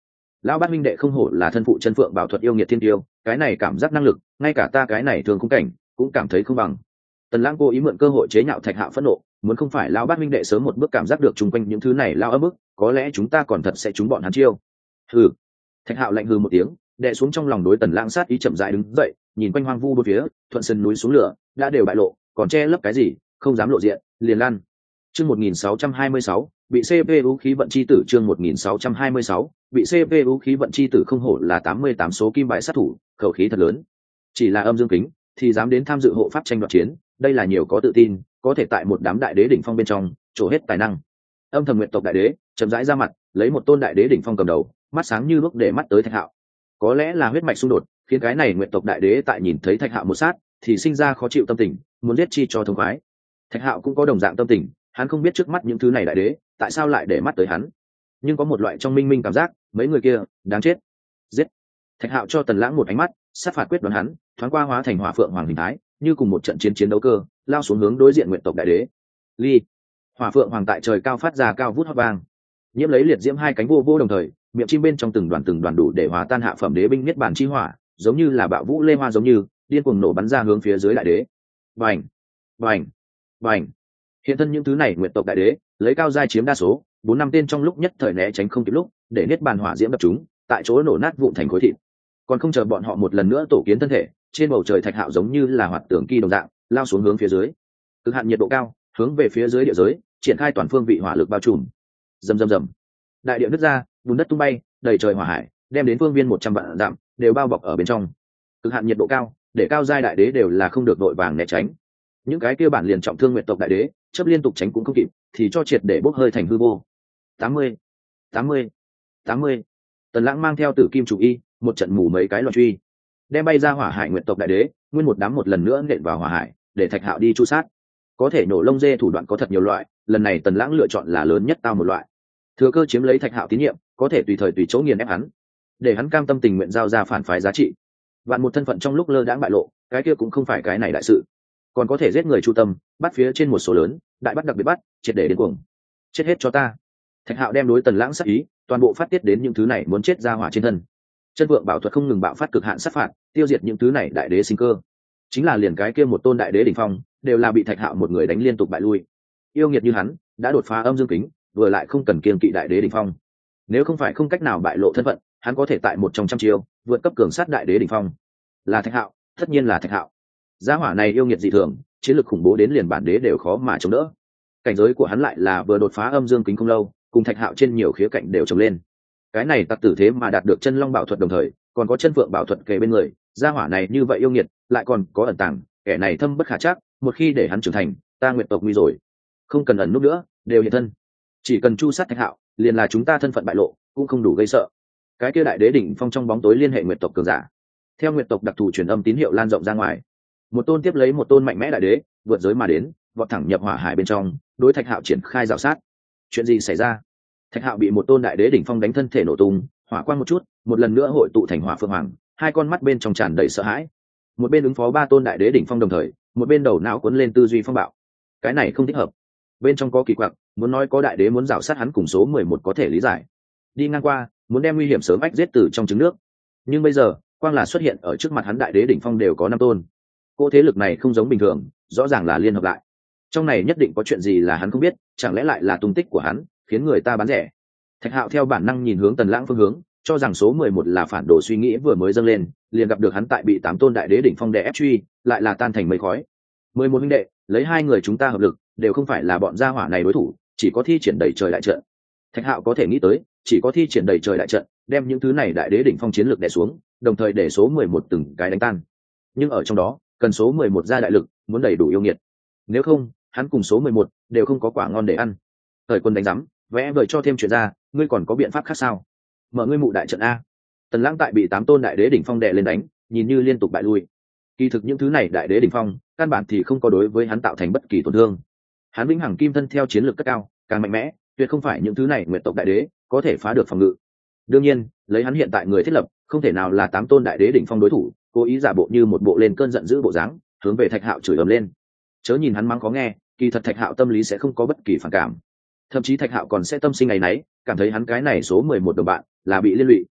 lão bát minh đệ không hổ là thân phụ chân phượng bảo thuật yêu nghiệt thiên tiêu, cái này cảm giác năng lực ngay cả ta cái này thường khung cảnh cũng cảm thấy không bằng. Tần Lãng cố ý mượn cơ hội chế nhạo Thạch Hạo phẫn nộ, muốn không phải lão bát minh đệ sớm một bước cảm giác được chung quanh những thứ này lao ấm ức, có lẽ chúng ta còn thật sẽ trúng bọn hắn chiêu. Hừ. Thạch Hạo lạnh hừ một tiếng, đè xuống trong lòng đối Tần Lãng sát ý, chậm rãi đứng dậy, nhìn quanh hoang vu bốn phía, thuận sân núi xuống lửa đã đều bại lộ, còn che lấp cái gì, không dám lộ diện, liền lan. Chương một nghìn sáu trăm hai mươi sáu, bị xê pê u khí vận chi tử. Chương một nghìn sáu trăm hai mươi sáu, bị xê pê u khí vận chi tử. Không hổ là tám mươi tám số kim bài sát thủ, khẩu khí thật lớn. Chỉ là âm dương kính thì dám đến tham dự hộ pháp tranh đoạt chiến, đây là nhiều có tự tin, có thể tại một đám đại đế đỉnh phong bên trong trổ hết tài năng. Âm Thầm Nguyệt tộc đại đế chậm rãi ra mặt, lấy một tôn đại đế đỉnh phong cầm đầu, mắt sáng như lúc để mắt tới Thạch Hạo. Có lẽ là huyết mạch xung đột, khiến cái này Nguyệt tộc đại đế tại nhìn thấy Thạch Hạo một sát thì sinh ra khó chịu tâm tình, muốn giết chi cho thông khoái. Thạch Hạo cũng có đồng dạng tâm tình, hắn không biết trước mắt những thứ này đại đế tại sao lại để mắt tới hắn, nhưng có một loại trong minh minh cảm giác mấy người kia đáng chết. Giết. Thạch Hạo cho Tần Lãng một ánh mắt sát phạt quyết đoán, hắn thoáng qua hóa thành hỏa phượng hoàng hình thái, như cùng một trận chiến chiến đấu cơ lao xuống hướng đối diện Nguyệt tộc đại đế. Ly. Hỏa phượng hoàng tại trời cao phát ra cao vút hót vang, nhiễm lấy liệt diễm hai cánh vô vô đồng thời, miệng chim bên trong từng đoàn từng đoàn đủ để hòa tan hạ phẩm đế binh niết bàn chi hỏa, giống như là bạo vũ lê hoa giống như điên cuồng nổ bắn ra hướng phía dưới đại đế. Bành, bành, bành. Hiện thân những thứ này Nguyệt tộc đại đế lấy cao giai chiếm đa số, bốn năm tên trong lúc nhất thời né tránh không kịp lúc, để niết bàn hỏa diễm đập chúng, tại chỗ nổ nát vụn thành khối thịt. Còn không chờ bọn họ một lần nữa tổ kiến thân thể, trên bầu trời Thạch Hạo giống như là hoạt tưởng kỳ đồng dạng lao xuống hướng phía dưới. Cực hạn nhiệt độ cao hướng về phía dưới địa giới triển khai toàn phương vị hỏa lực bao trùm. Rầm rầm rầm, đại địa nứt ra, bùn đất tung bay, đầy trời hỏa hải đem đến phương viên một trăm vạn dặm đều bao bọc ở bên trong. Cực hạn nhiệt độ cao để cao giai đại đế đều là không được đội vàng né tránh. Những cái kia bản liền trọng thương Nguyệt tộc đại đế chấp liên tục tránh cũng không kịp, thì cho triệt để bốc hơi thành hư vô. tám mươi, tám mươi, tám mươi. Tần Lãng mang theo Tử Kim chủ y, một trận mù mấy cái loạn truy, đem bay ra hỏa hải Nguyệt tộc đại đế nguyên một đám một lần nữa nện vào hỏa hải, để Thạch Hạo đi chu sát. Có thể nổ lông dê thủ đoạn có thật nhiều loại, lần này Tần Lãng lựa chọn là lớn nhất tao một loại. Thừa cơ chiếm lấy Thạch Hạo tín nhiệm, có thể tùy thời tùy chỗ nghiền ép hắn, để hắn cam tâm tình nguyện giao ra phản phái giá trị. Vạn một thân phận trong lúc lơ đãng bại lộ, cái kia cũng không phải cái này đại sự, còn có thể giết người chu tâm, bắt phía trên một số lớn, đại bắt đặc biệt bắt, triệt để đến cuồng. Chết hết cho ta. Thạch Hạo đem đối Tần Lãng sát ý toàn bộ phát tiết đến những thứ này muốn chết ra hỏa trên thân. Chân vượng bảo thuật không ngừng bạo phát cực hạn sát phạt, tiêu diệt những thứ này đại đế sinh cơ. Chính là liền cái kia một tôn đại đế đỉnh phong, đều là bị Thạch Hạo một người đánh liên tục bại lui. Yêu nghiệt như hắn, đã đột phá âm dương kính, vừa lại không cần kiêng kỵ đại đế đỉnh phong. Nếu không phải không cách nào bại lộ thân phận, hắn có thể tại một trong trăm chiêu vượt cấp cường sát đại đế đỉnh phong. Là Thạch Hạo, tất nhiên là Thạch Hạo. Gia hỏa này yêu nghiệt dị thường, chiến lược khủng bố đến liền bản đế đều khó mà chống đỡ. Cảnh giới của hắn lại là vừa đột phá âm dương kính không lâu, cùng Thạch Hạo trên nhiều khía cạnh đều trồng lên. Cái này tặc tử thế mà đạt được chân long bảo thuật đồng thời còn có chân phượng bảo thuật kề bên người, gia hỏa này như vậy yêu nghiệt, lại còn có ẩn tàng, kẻ này thâm bất khả trắc, một khi để hắn trưởng thành, ta Nguyệt tộc nguy rồi. Không cần ẩn núp nữa, đều hiện thân. Chỉ cần chu sát Thạch Hạo, liền là chúng ta thân phận bại lộ, cũng không đủ gây sợ. Cái kia đại đế đỉnh phong trong bóng tối liên hệ Nguyệt tộc cường giả. Theo Nguyệt tộc đặc thù truyền âm tín hiệu lan rộng ra ngoài, một tôn tiếp lấy một tôn mạnh mẽ đại đế vượt giới mà đến, vọt thẳng nhập hỏa hải bên trong, đối Thạch Hạo triển khai rào sát. Chuyện gì xảy ra? Thạch Hạo bị một tôn đại đế đỉnh phong đánh thân thể nổ tung, hỏa quang một chút, một lần nữa hội tụ thành hỏa phượng hoàng, hai con mắt bên trong tràn đầy sợ hãi. Một bên ứng phó ba tôn đại đế đỉnh phong đồng thời, một bên đầu não cuốn lên tư duy phong bạo. Cái này không thích hợp. Bên trong có kỳ quặc, muốn nói có đại đế muốn rào sát hắn cùng số mười một có thể lý giải. Đi ngang qua, muốn đem nguy hiểm sớm ách giết từ trong trứng nước. Nhưng bây giờ, quang là xuất hiện ở trước mặt hắn đại đế đỉnh phong đều có năm tôn. Cỗ thế lực này không giống bình thường, rõ ràng là liên hợp lại. Trong này nhất định có chuyện gì là hắn không biết, chẳng lẽ lại là tung tích của hắn, khiến người ta bán rẻ. Thạch Hạo theo bản năng nhìn hướng Tần Lãng phương hướng, cho rằng số mười một là phản đồ suy nghĩ vừa mới dâng lên, liền gặp được hắn tại bị tám tôn đại đế đỉnh phong đè ép truy, lại là tan thành mây khói. Mười một huynh đệ, lấy hai người chúng ta hợp lực, đều không phải là bọn gia hỏa này đối thủ, chỉ có thi triển đầy trời đại trận. Thạch Hạo có thể nghĩ tới, chỉ có thi triển đầy trời đại trận, đem những thứ này đại đế đỉnh phong chiến lược đè xuống, đồng thời để số mười một từng cái đánh tan. Nhưng ở trong đó, cần số mười một ra đại lực, muốn đầy đủ yêu nghiệt. Nếu không, hắn cùng số mười một đều không có quả ngon để ăn. Thời quân đánh rắm, vẽ vời cho thêm chuyện ra, ngươi còn có biện pháp khác sao? Mở ngươi mụ đại trận a. Tần Lãng tại bị tám tôn đại đế đỉnh phong đè lên đánh, nhìn như liên tục bại lui. Kỳ thực những thứ này đại đế đỉnh phong, căn bản thì không có đối với hắn tạo thành bất kỳ tổn thương. Hắn vĩnh hằng kim thân theo chiến lược cất cao, càng mạnh mẽ, tuyệt không phải những thứ này nguyệt tộc đại đế có thể phá được phòng ngự. Đương nhiên, lấy hắn hiện tại người thiết lập, không thể nào là tám tôn đại đế đỉnh phong đối thủ, cố ý giả bộ như một bộ lên cơn giận dữ bộ dáng, hướng về Thạch Hạo chửi ầm lên. Chớ nhìn hắn mắng khó nghe, kỳ thật Thạch Hạo tâm lý sẽ không có bất kỳ phản cảm. Thậm chí Thạch Hạo còn sẽ tâm sinh ngày nấy, cảm thấy hắn cái này số mười một đồng bạn là bị liên lụy.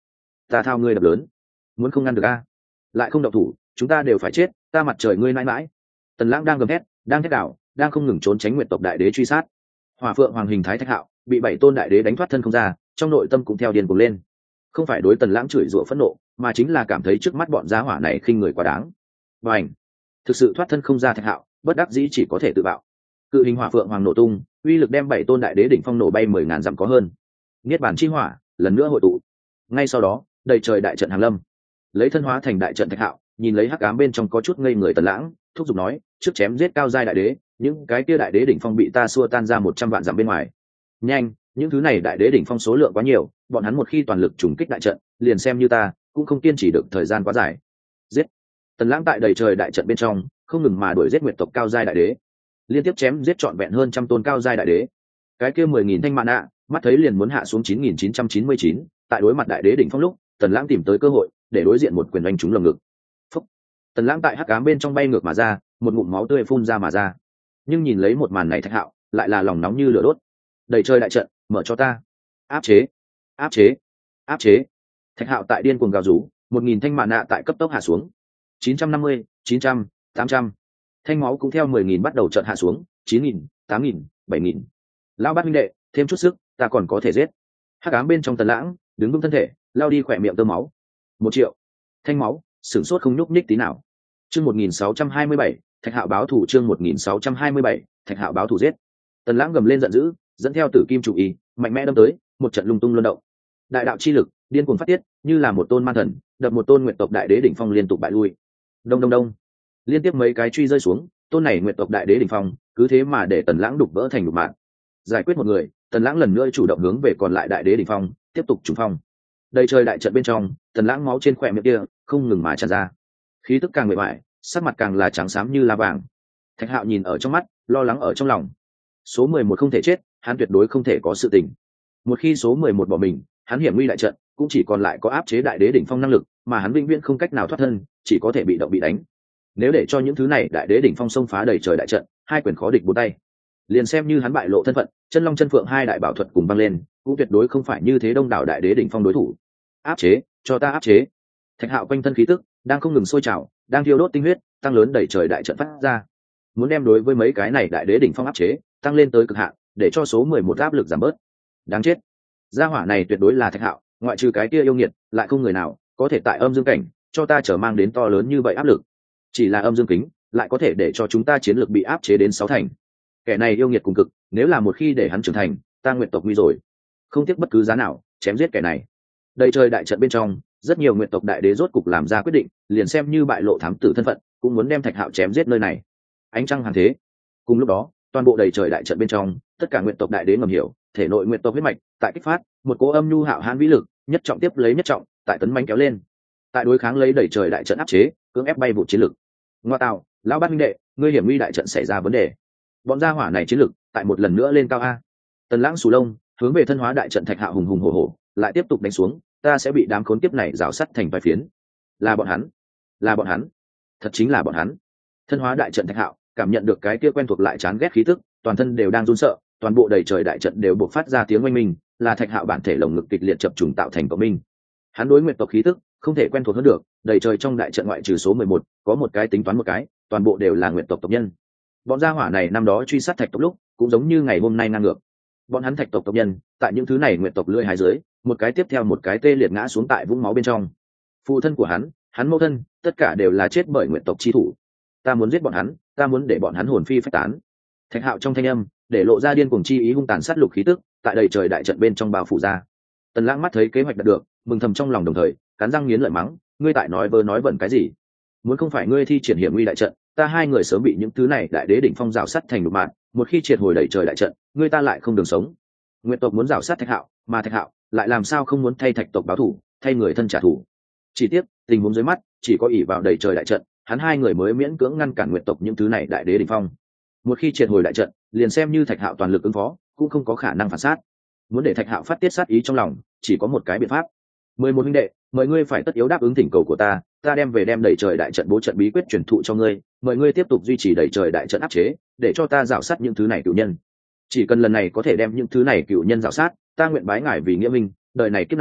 ta thao ngươi đập lớn, muốn không ngăn được a? Lại không động thủ, chúng ta đều phải chết, ta mặt trời ngươi mãi mãi. Tần Lãng đang gầm thét, đang thét đảo, đang không ngừng trốn tránh nguyệt tộc đại đế truy sát. Hỏa Phượng Hoàng hình thái Thạch Hạo bị bảy tôn đại đế đánh thoát thân không ra, trong nội tâm cũng theo điên cuồng lên. Không phải đối Tần Lãng chửi rủa phẫn nộ, mà chính là cảm thấy trước mắt bọn giá hỏa này khinh người quá đáng. Bành! Thực sự thoát thân không ra Thạch Hạo, bất đắc dĩ chỉ có thể tự bạo. Cự hình Hỏa Phượng Hoàng nổ tung, uy lực đem bảy tôn đại đế đỉnh phong nổ bay mười ngàn dặm có hơn. Niết bàn chi hỏa lần nữa hội tụ. Ngay sau đó, đầy trời đại trận hàng lâm. Lấy thân hóa thành đại trận Thạch Hạo, nhìn lấy hắc ám bên trong có chút ngây người Tần Lãng, thúc giục nói, trước chém giết cao giai đại đế, những cái kia đại đế đỉnh phong bị ta xua tan ra một trăm vạn dặm bên ngoài. Nhanh, những thứ này đại đế đỉnh phong số lượng quá nhiều, bọn hắn một khi toàn lực trùng kích đại trận, liền xem như ta cũng không kiên trì được thời gian quá dài. Giết! Tần Lãng tại đầy trời đại trận bên trong, không ngừng mà đuổi giết nguyệt tộc cao giai đại đế, liên tiếp chém giết trọn vẹn hơn trăm tôn cao giai đại đế. Cái kia mười nghìn thanh mạn nạ, mắt thấy liền muốn hạ xuống chín nghìn chín trăm chín mươi chín, tại đối mặt đại đế đỉnh phong lúc, Tần Lãng tìm tới cơ hội để đối diện một quyền đánh trúng lồng ngực. Phúc! Tần Lãng tại hắc ám bên trong bay ngược mà ra, một ngụm máu tươi phun ra mà ra. Nhưng nhìn lấy một màn này Thạch Hạo lại là lòng nóng như lửa đốt. Đầy trời đại trận, mở cho ta! Áp chế! Áp chế! Áp chế! Thạch Hạo tại điên cuồng gào rú, một nghìn thanh mạn nạ tại cấp tốc hạ xuống. chín trăm năm mươi, chín trăm, tám trăm. Thanh máu cũng theo mười nghìn bắt đầu chợt hạ xuống, chín nghìn, tám nghìn, bảy nghìn. Lão Bát huynh đệ, thêm chút sức, ta còn có thể giết. Hắc ám bên trong Tần Lãng, đứng vững thân thể, lao đi khỏe miệng tơ máu. Một triệu. Thanh máu, sửng sốt không nhúc nhích tí nào. Chương một nghìn sáu trăm hai mươi bảy, Thạch Hạo báo thủ chương một nghìn sáu trăm hai mươi bảy, Thạch Hạo báo thủ giết. Tần Lãng gầm lên giận dữ, dẫn theo Tử Kim chủ ý, mạnh mẽ đâm tới, một trận lung tung luân động. Đại đạo chi lực, điên cuồng phát tiết, như là một tôn man thần, đập một tôn nguyệt tộc đại đế đỉnh phong liên tục bại lui. Đông đông đông. Liên tiếp mấy cái truy rơi xuống, tôn này nguyệt tộc đại đế đỉnh phong, cứ thế mà để Tần Lãng đục vỡ thành một mạn. Giải quyết một người, Tần Lãng lần nữa chủ động hướng về còn lại đại đế đỉnh phong, tiếp tục trùng phong. Đầy trời đại trận bên trong, Tần Lãng máu trên khóe miệng kia không ngừng mà tràn ra. Khí tức càng mệt mỏi, sắc mặt càng là trắng xám như la vàng. Thạch Hạo nhìn ở trong mắt, lo lắng ở trong lòng. Số mười một không thể chết, hắn tuyệt đối không thể có sự tình. Một khi số mười một bỏ mình, hắn hiểm nguy đại trận, cũng chỉ còn lại có áp chế đại đế đỉnh phong năng lực, mà hắn vĩnh viễn không cách nào thoát thân, chỉ có thể bị động bị đánh. Nếu để cho những thứ này đại đế đỉnh phong xông phá đầy trời đại trận, hai quyền khó địch bốn tay. Liền xem như hắn bại lộ thân phận, chân long chân phượng hai đại bảo thuật cùng băng lên, cũng tuyệt đối không phải như thế đông đảo đại đế đỉnh phong đối thủ. Áp chế, cho ta áp chế. Thạch Hạo quanh thân khí tức đang không ngừng sôi trào, đang thiêu đốt tinh huyết, tăng lớn đầy trời đại trận phát ra. Muốn đem đối với mấy cái này đại đế đỉnh phong áp chế, tăng lên tới cực hạn, để cho số mười một áp lực giảm bớt. Đáng chết. Gia hỏa này tuyệt đối là Thạch Hạo, ngoại trừ cái kia yêu nghiệt, lại không người nào có thể tại âm dương cảnh cho ta trở mang đến to lớn như vậy áp lực. Chỉ là âm dương kính, lại có thể để cho chúng ta chiến lược bị áp chế đến sáu thành. Kẻ này yêu nghiệt cùng cực, nếu là một khi để hắn trưởng thành, ta nguyện tộc nguy rồi. Không tiếc bất cứ giá nào, chém giết kẻ này. Đầy trời đại trận bên trong, rất nhiều nguyện tộc đại đế rốt cục làm ra quyết định, liền xem như bại lộ thám tử thân phận, cũng muốn đem Thạch Hạo chém giết nơi này. Ánh trăng hàng thế. Cùng lúc đó, toàn bộ đầy trời đại trận bên trong, tất cả nguyện tộc đại đế ngầm hiểu, thể nội nguyện tộc huyết mạch, tại kích phát, một cỗ âm nhu hạo hãn vĩ lực, nhất trọng tiếp lấy nhất trọng, tại tấn mãnh kéo lên. Tại đối kháng lấy đầy trời đại trận áp chế, cưỡng ép bay vụ chiến lực. Ngoa tạo, lão Bát huynh đệ, ngươi hiểm nguy đại trận xảy ra vấn đề. Bọn gia hỏa này chiến lực, tại một lần nữa lên cao a. Tần Lãng sù lông, hướng về thân hóa đại trận Thạch Hạo hùng hùng hổ hổ, lại tiếp tục đánh xuống, ta sẽ bị đám khốn kiếp này rào sắt thành vài phiến. Là bọn hắn, là bọn hắn, thật chính là bọn hắn. Thân hóa đại trận Thạch Hạo cảm nhận được cái kia quen thuộc lại chán ghét khí tức, toàn thân đều đang run sợ, toàn bộ đầy trời đại trận đều bộc phát ra tiếng oanh minh, là Thạch Hạo bản thể lồng ngực kịch liệt chập trùng tạo thành cộng minh. Hắn đối nguyệt tộc khí tức không thể quen thuộc hơn được, đầy trời trong đại trận ngoại trừ số mười một, có một cái tính toán một cái, toàn bộ đều là nguyệt tộc tộc nhân. Bọn gia hỏa này năm đó truy sát Thạch tộc lúc, cũng giống như ngày hôm nay ngang ngược. Bọn hắn Thạch tộc tộc nhân, tại những thứ này nguyệt tộc lưỡi hái dưới, một cái tiếp theo một cái tê liệt ngã xuống tại vũng máu bên trong. Phụ thân của hắn, hắn mẫu thân, tất cả đều là chết bởi nguyệt tộc chi thủ. Ta muốn giết bọn hắn, ta muốn để bọn hắn hồn phi phách tán. Thạch Hạo trong thanh âm, để lộ ra điên cuồng chi ý hung tàn sát lục khí tức, tại đầy trời đại trận bên trong bao phủ ra. Tần Lãng mắt thấy kế hoạch đạt được, mừng thầm trong lòng đồng thời, cắn răng nghiến lợi mắng, ngươi tại nói vơ nói vẩn cái gì? Muốn không phải ngươi thi triển hiểm nguy đại trận, ta hai người sớm bị những thứ này đại đế đỉnh phong rào sát thành đục mạng, một khi triệt hồi đầy trời đại trận, ngươi ta lại không đường sống. Nguyệt tộc muốn rào sát Thạch Hạo, mà Thạch Hạo lại làm sao không muốn thay Thạch tộc báo thù, thay người thân trả thù. Chỉ tiếc, tình huống dưới mắt, chỉ có ỷ vào đầy trời đại trận, hắn hai người mới miễn cưỡng ngăn cản Nguyệt tộc những thứ này đại đế đỉnh phong. Một khi triệt hồi đại trận, liền xem như Thạch Hạo toàn lực ứng phó, cũng không có khả năng phản sát. Muốn để Thạch Hạo phát tiết sát ý trong lòng, chỉ có một cái biện pháp. Mười một huynh đệ, mời ngươi phải tất yếu đáp ứng thỉnh cầu của ta, ta đem về đem đầy trời đại trận bố trận bí quyết truyền thụ cho ngươi, mời ngươi tiếp tục duy trì đầy trời đại trận áp chế, để cho ta rào sát những thứ này cựu nhân. Chỉ cần lần này có thể đem những thứ này cựu nhân rào sát, ta nguyện bái ngài vì nghĩa minh, đời này kiếp này,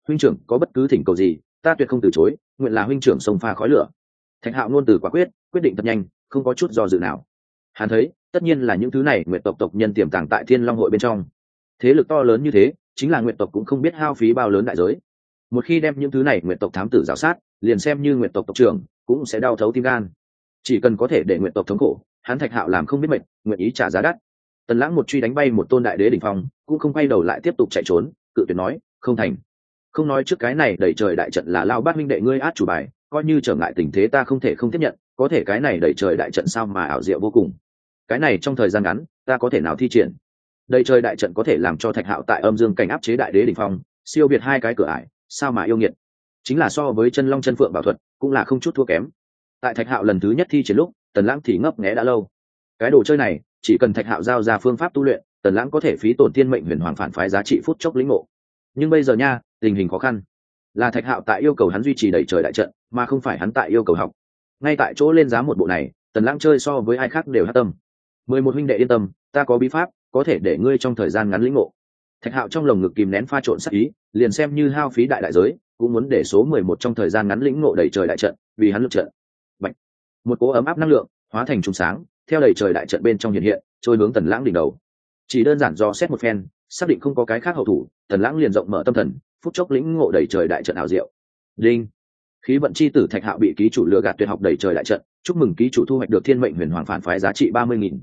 huynh trưởng có bất cứ thỉnh cầu gì ta tuyệt không từ chối, nguyện là huynh trưởng sông pha khói lửa. Thạch Hạo luôn từ quả quyết, quyết định thật nhanh, không có chút do dự nào. Hắn thấy tất nhiên là những thứ này nguyện tộc tộc nhân tiềm tàng tại Thiên Long hội bên trong. Thế lực to lớn như thế, chính là nguyện tộc cũng không biết hao phí bao lớn đại giới. Một khi đem những thứ này nguyện tộc thám tử rào sát, liền xem như nguyện tộc tộc trưởng cũng sẽ đau thấu tim gan. Chỉ cần có thể để nguyện tộc thống khổ, hắn Thạch Hạo làm không biết mệt, nguyện ý trả giá đắt. Tần Lãng một truy đánh bay một tôn đại đế đỉnh phong, cũng không quay đầu lại tiếp tục chạy trốn, cự tuyệt nói, không thành. Không nói trước cái này đẩy trời đại trận là Lao Bát huynh đệ ngươi át chủ bài, coi như trở ngại tình thế ta không thể không tiếp nhận, có thể cái này đẩy trời đại trận sao mà ảo diệu vô cùng. Cái này trong thời gian ngắn, ta có thể nào thi triển? Đẩy trời đại trận có thể làm cho Thạch Hạo tại âm dương cảnh áp chế đại đế đỉnh phong, siêu việt hai cái cửa ải, sao mà yêu nghiệt. Chính là so với chân long chân phượng bảo thuật, cũng là không chút thua kém. Tại Thạch Hạo lần thứ nhất thi triển lúc, Tần Lãng thì ngấp nghé đã lâu. Cái đồ chơi này, chỉ cần Thạch Hạo giao ra phương pháp tu luyện, Tần Lãng có thể phí tổn thiên mệnh huyền hoàng phản phái giá trị phút chốc lĩnh ngộ. Nhưng bây giờ nha, tình hình khó khăn, là Thạch Hạo tại yêu cầu hắn duy trì đẩy trời đại trận, mà không phải hắn tại yêu cầu học. Ngay tại chỗ lên giá một bộ này, Tần Lãng chơi so với ai khác đều hát tâm. Mười một huynh đệ yên tâm, ta có bí pháp, có thể để ngươi trong thời gian ngắn lĩnh ngộ. Thạch Hạo trong lồng ngực kìm nén pha trộn sát ý, liền xem như hao phí đại đại giới, cũng muốn để số mười một trong thời gian ngắn lĩnh ngộ đẩy trời đại trận, vì hắn lực trận. Bạch. Một cỗ ấm áp năng lượng, hóa thành trùng sáng, theo đẩy trời đại trận bên trong hiện hiện, trôi hướng Tần Lãng đỉnh đầu. Chỉ đơn giản do xét một phen, xác định không có cái khác hậu thủ, Tần Lãng liền rộng mở tâm thần, phút chốc lĩnh ngộ đẩy trời đại trận ảo diệu. Đinh. Khí vận chi tử Thạch Hạo bị ký chủ lừa gạt tuyệt học đẩy trời đại trận, chúc mừng ký chủ thu hoạch được thiên mệnh huyền hoàng phản phái giá trị ba mươi nghìn.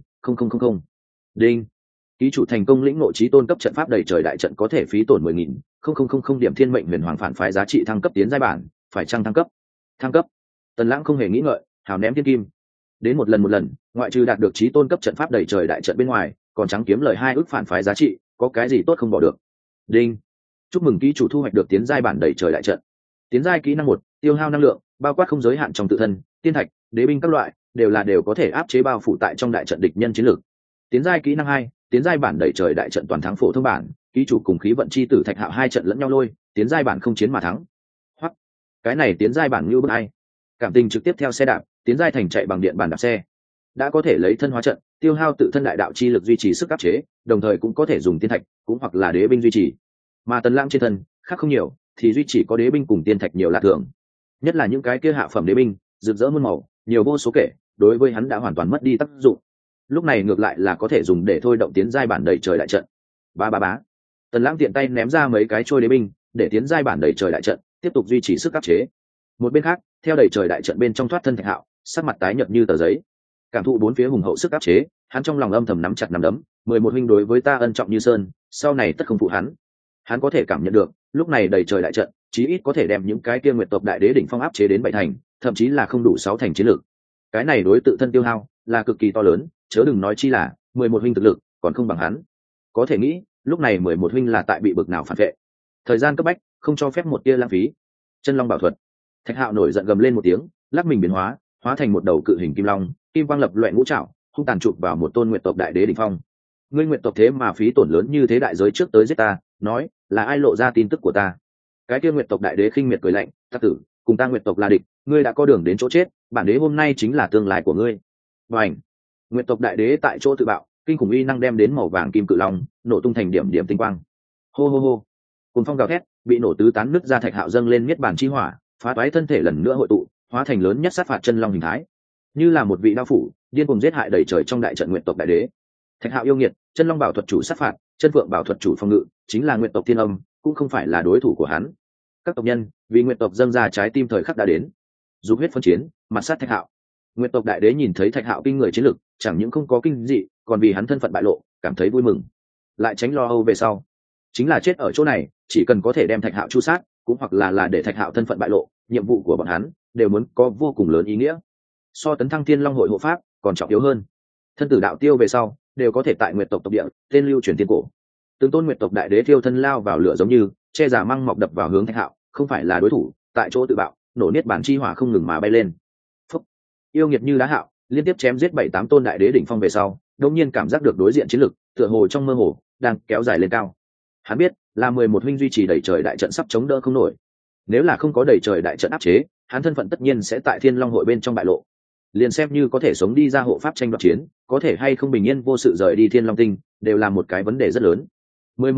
Đinh. Ký chủ thành công lĩnh ngộ chí tôn cấp trận pháp đẩy trời đại trận có thể phí tổn mười nghìn. Điểm thiên mệnh huyền hoàng phản phái giá trị thăng cấp tiến giai bản, phải chăng thăng cấp? Thăng cấp. Tần Lãng không hề nghĩ ngợi, hào ném thiên kim. Đến một lần một lần, ngoại trừ đạt được chí tôn cấp trận pháp đẩy trời đại trận bên ngoài, còn trắng kiếm lời hai ước phản phái giá trị, có cái gì tốt không bỏ được. Đinh. Chúc mừng ký chủ thu hoạch được tiến giai bản đẩy trời đại trận. Tiến giai kỹ năng một, tiêu hao năng lượng, bao quát không giới hạn trong tự thân, tiên thạch, đế binh các loại, đều là đều có thể áp chế bao phủ tại trong đại trận địch nhân chiến lược. Tiến giai kỹ năng hai, tiến giai bản đẩy trời đại trận toàn thắng phổ thông bản, ký chủ cùng khí vận chi tử Thạch Hạo hai trận lẫn nhau lôi, tiến giai bản không chiến mà thắng. Hoặc cái này tiến giai bản như bức ai? Cảm tình trực tiếp theo xe đạp, tiến giai thành chạy bằng điện bản đạp xe. Đã có thể lấy thân hóa trận, tiêu hao tự thân đại đạo chi lực duy trì sức áp chế, đồng thời cũng có thể dùng tiên thạch, cũng hoặc là đế binh duy trì. Mà Tần Lãng trên thân, khác không nhiều, thì duy chỉ có đế binh cùng tiên thạch nhiều là thường. Nhất là những cái kia hạ phẩm đế binh, rực rỡ muôn màu, nhiều vô số kể, đối với hắn đã hoàn toàn mất đi tác dụng. Lúc này ngược lại là có thể dùng để thôi động tiến giai bản đẩy trời đại trận. Ba ba bá. Tần Lãng tiện tay ném ra mấy cái trôi đế binh, để tiến giai bản đẩy trời đại trận, tiếp tục duy trì sức áp chế. Một bên khác, theo đẩy trời đại trận bên trong thoát thân Thạch Hạo, sắc mặt tái nhợt như tờ giấy. Cảm thụ bốn phía hùng hậu sức áp chế, hắn trong lòng âm thầm nắm chặt nắm đấm, mười một huynh đối với ta ân trọng như sơn, sau này tất không phụ hắn. Hắn có thể cảm nhận được, lúc này đẩy trời đại trận, chí ít có thể đem những cái kia nguyệt tộc đại đế đỉnh phong áp chế đến bảy thành, thậm chí là không đủ sáu thành chiến lược. Cái này đối tự thân tiêu hao là cực kỳ to lớn, chớ đừng nói chi là mười một huynh thực lực còn không bằng hắn. Có thể nghĩ, lúc này mười một huynh là tại bị bực nào phản vệ. Thời gian cấp bách, không cho phép một tia lãng phí. Chân long bảo thuật. Thạch Hạo nổi giận gầm lên một tiếng, lắc mình biến hóa, hóa thành một đầu cự hình kim long, kim quang lập loè ngũ trảo, hung tàn chụp vào một tôn nguyệt tộc đại đế đỉnh phong. Ngươi nguyệt tộc thế mà phí tổn lớn như thế đại giới trước tới giết ta, nói là ai lộ ra tin tức của ta? Cái kia nguyệt tộc đại đế khinh miệt cười lạnh, "Ta tử, cùng ta nguyệt tộc là địch, ngươi đã có đường đến chỗ chết, bản đế hôm nay chính là tương lai của ngươi." Bành! Nguyệt tộc đại đế tại chỗ tự bạo, kinh khủng uy năng đem đến màu vàng kim cự long, nổ tung thành điểm điểm tinh quang. Hô hô hô! Cùng phong gào thét, bị nổ tứ tán nứt ra Thạch Hạo dâng lên miết bản chi hỏa, phá toái thân thể lần nữa hội tụ, hóa thành lớn nhất sát phạt chân long hình thái, như là một vị đao phủ, điên cuồng giết hại đầy trời trong đại trận nguyệt tộc đại đế. Thạch Hạo yêu nghiệt, chân long bảo thuật chủ sát phạt, chân phượng bảo thuật chủ phòng ngự, chính là nguyệt tộc thiên âm, cũng không phải là đối thủ của hắn. Các tộc nhân, vì nguyệt tộc dâng ra trái tim thời khắc đã đến, dục huyết phân chiến, mặt sát Thạch Hạo. Nguyệt tộc đại đế nhìn thấy Thạch Hạo kinh người chiến lực, chẳng những không có kinh dị, còn vì hắn thân phận bại lộ, cảm thấy vui mừng. Lại tránh lo âu về sau, chính là chết ở chỗ này, chỉ cần có thể đem Thạch Hạo chu sát, cũng hoặc là là để Thạch Hạo thân phận bại lộ, nhiệm vụ của bọn hắn đều muốn có vô cùng lớn ý nghĩa. So tấn thăng Thiên Long hội hộ pháp còn trọng yếu hơn. Thân tử đạo tiêu về sau, đều có thể tại nguyệt tộc tộc địa, tên lưu truyền tiên cổ. Từng tôn nguyệt tộc đại đế thiêu thân lao vào lửa giống như che giả măng mọc đập vào hướng Thạch Hạo, không phải là đối thủ, tại chỗ tự bạo, nổ niết bản chi hỏa không ngừng mà bay lên. Phúc. Yêu nghiệt như đá Hạo, liên tiếp chém giết bảy tám tôn đại đế đỉnh phong về sau, đột nhiên cảm giác được đối diện chiến lực, tựa hồ trong mơ hồ đang kéo dài lên cao. Hắn biết, là mười một huynh duy trì đẩy trời đại trận sắp chống đỡ không nổi. Nếu là không có đẩy trời đại trận áp chế, hắn thân phận tất nhiên sẽ tại Thiên Long hội bên trong bại lộ. Liền xem như có thể sống đi ra hộ pháp tranh đoạt chiến, có thể hay không bình yên vô sự rời đi Thiên Long tinh, đều là một cái vấn đề rất lớn. Mười một huynh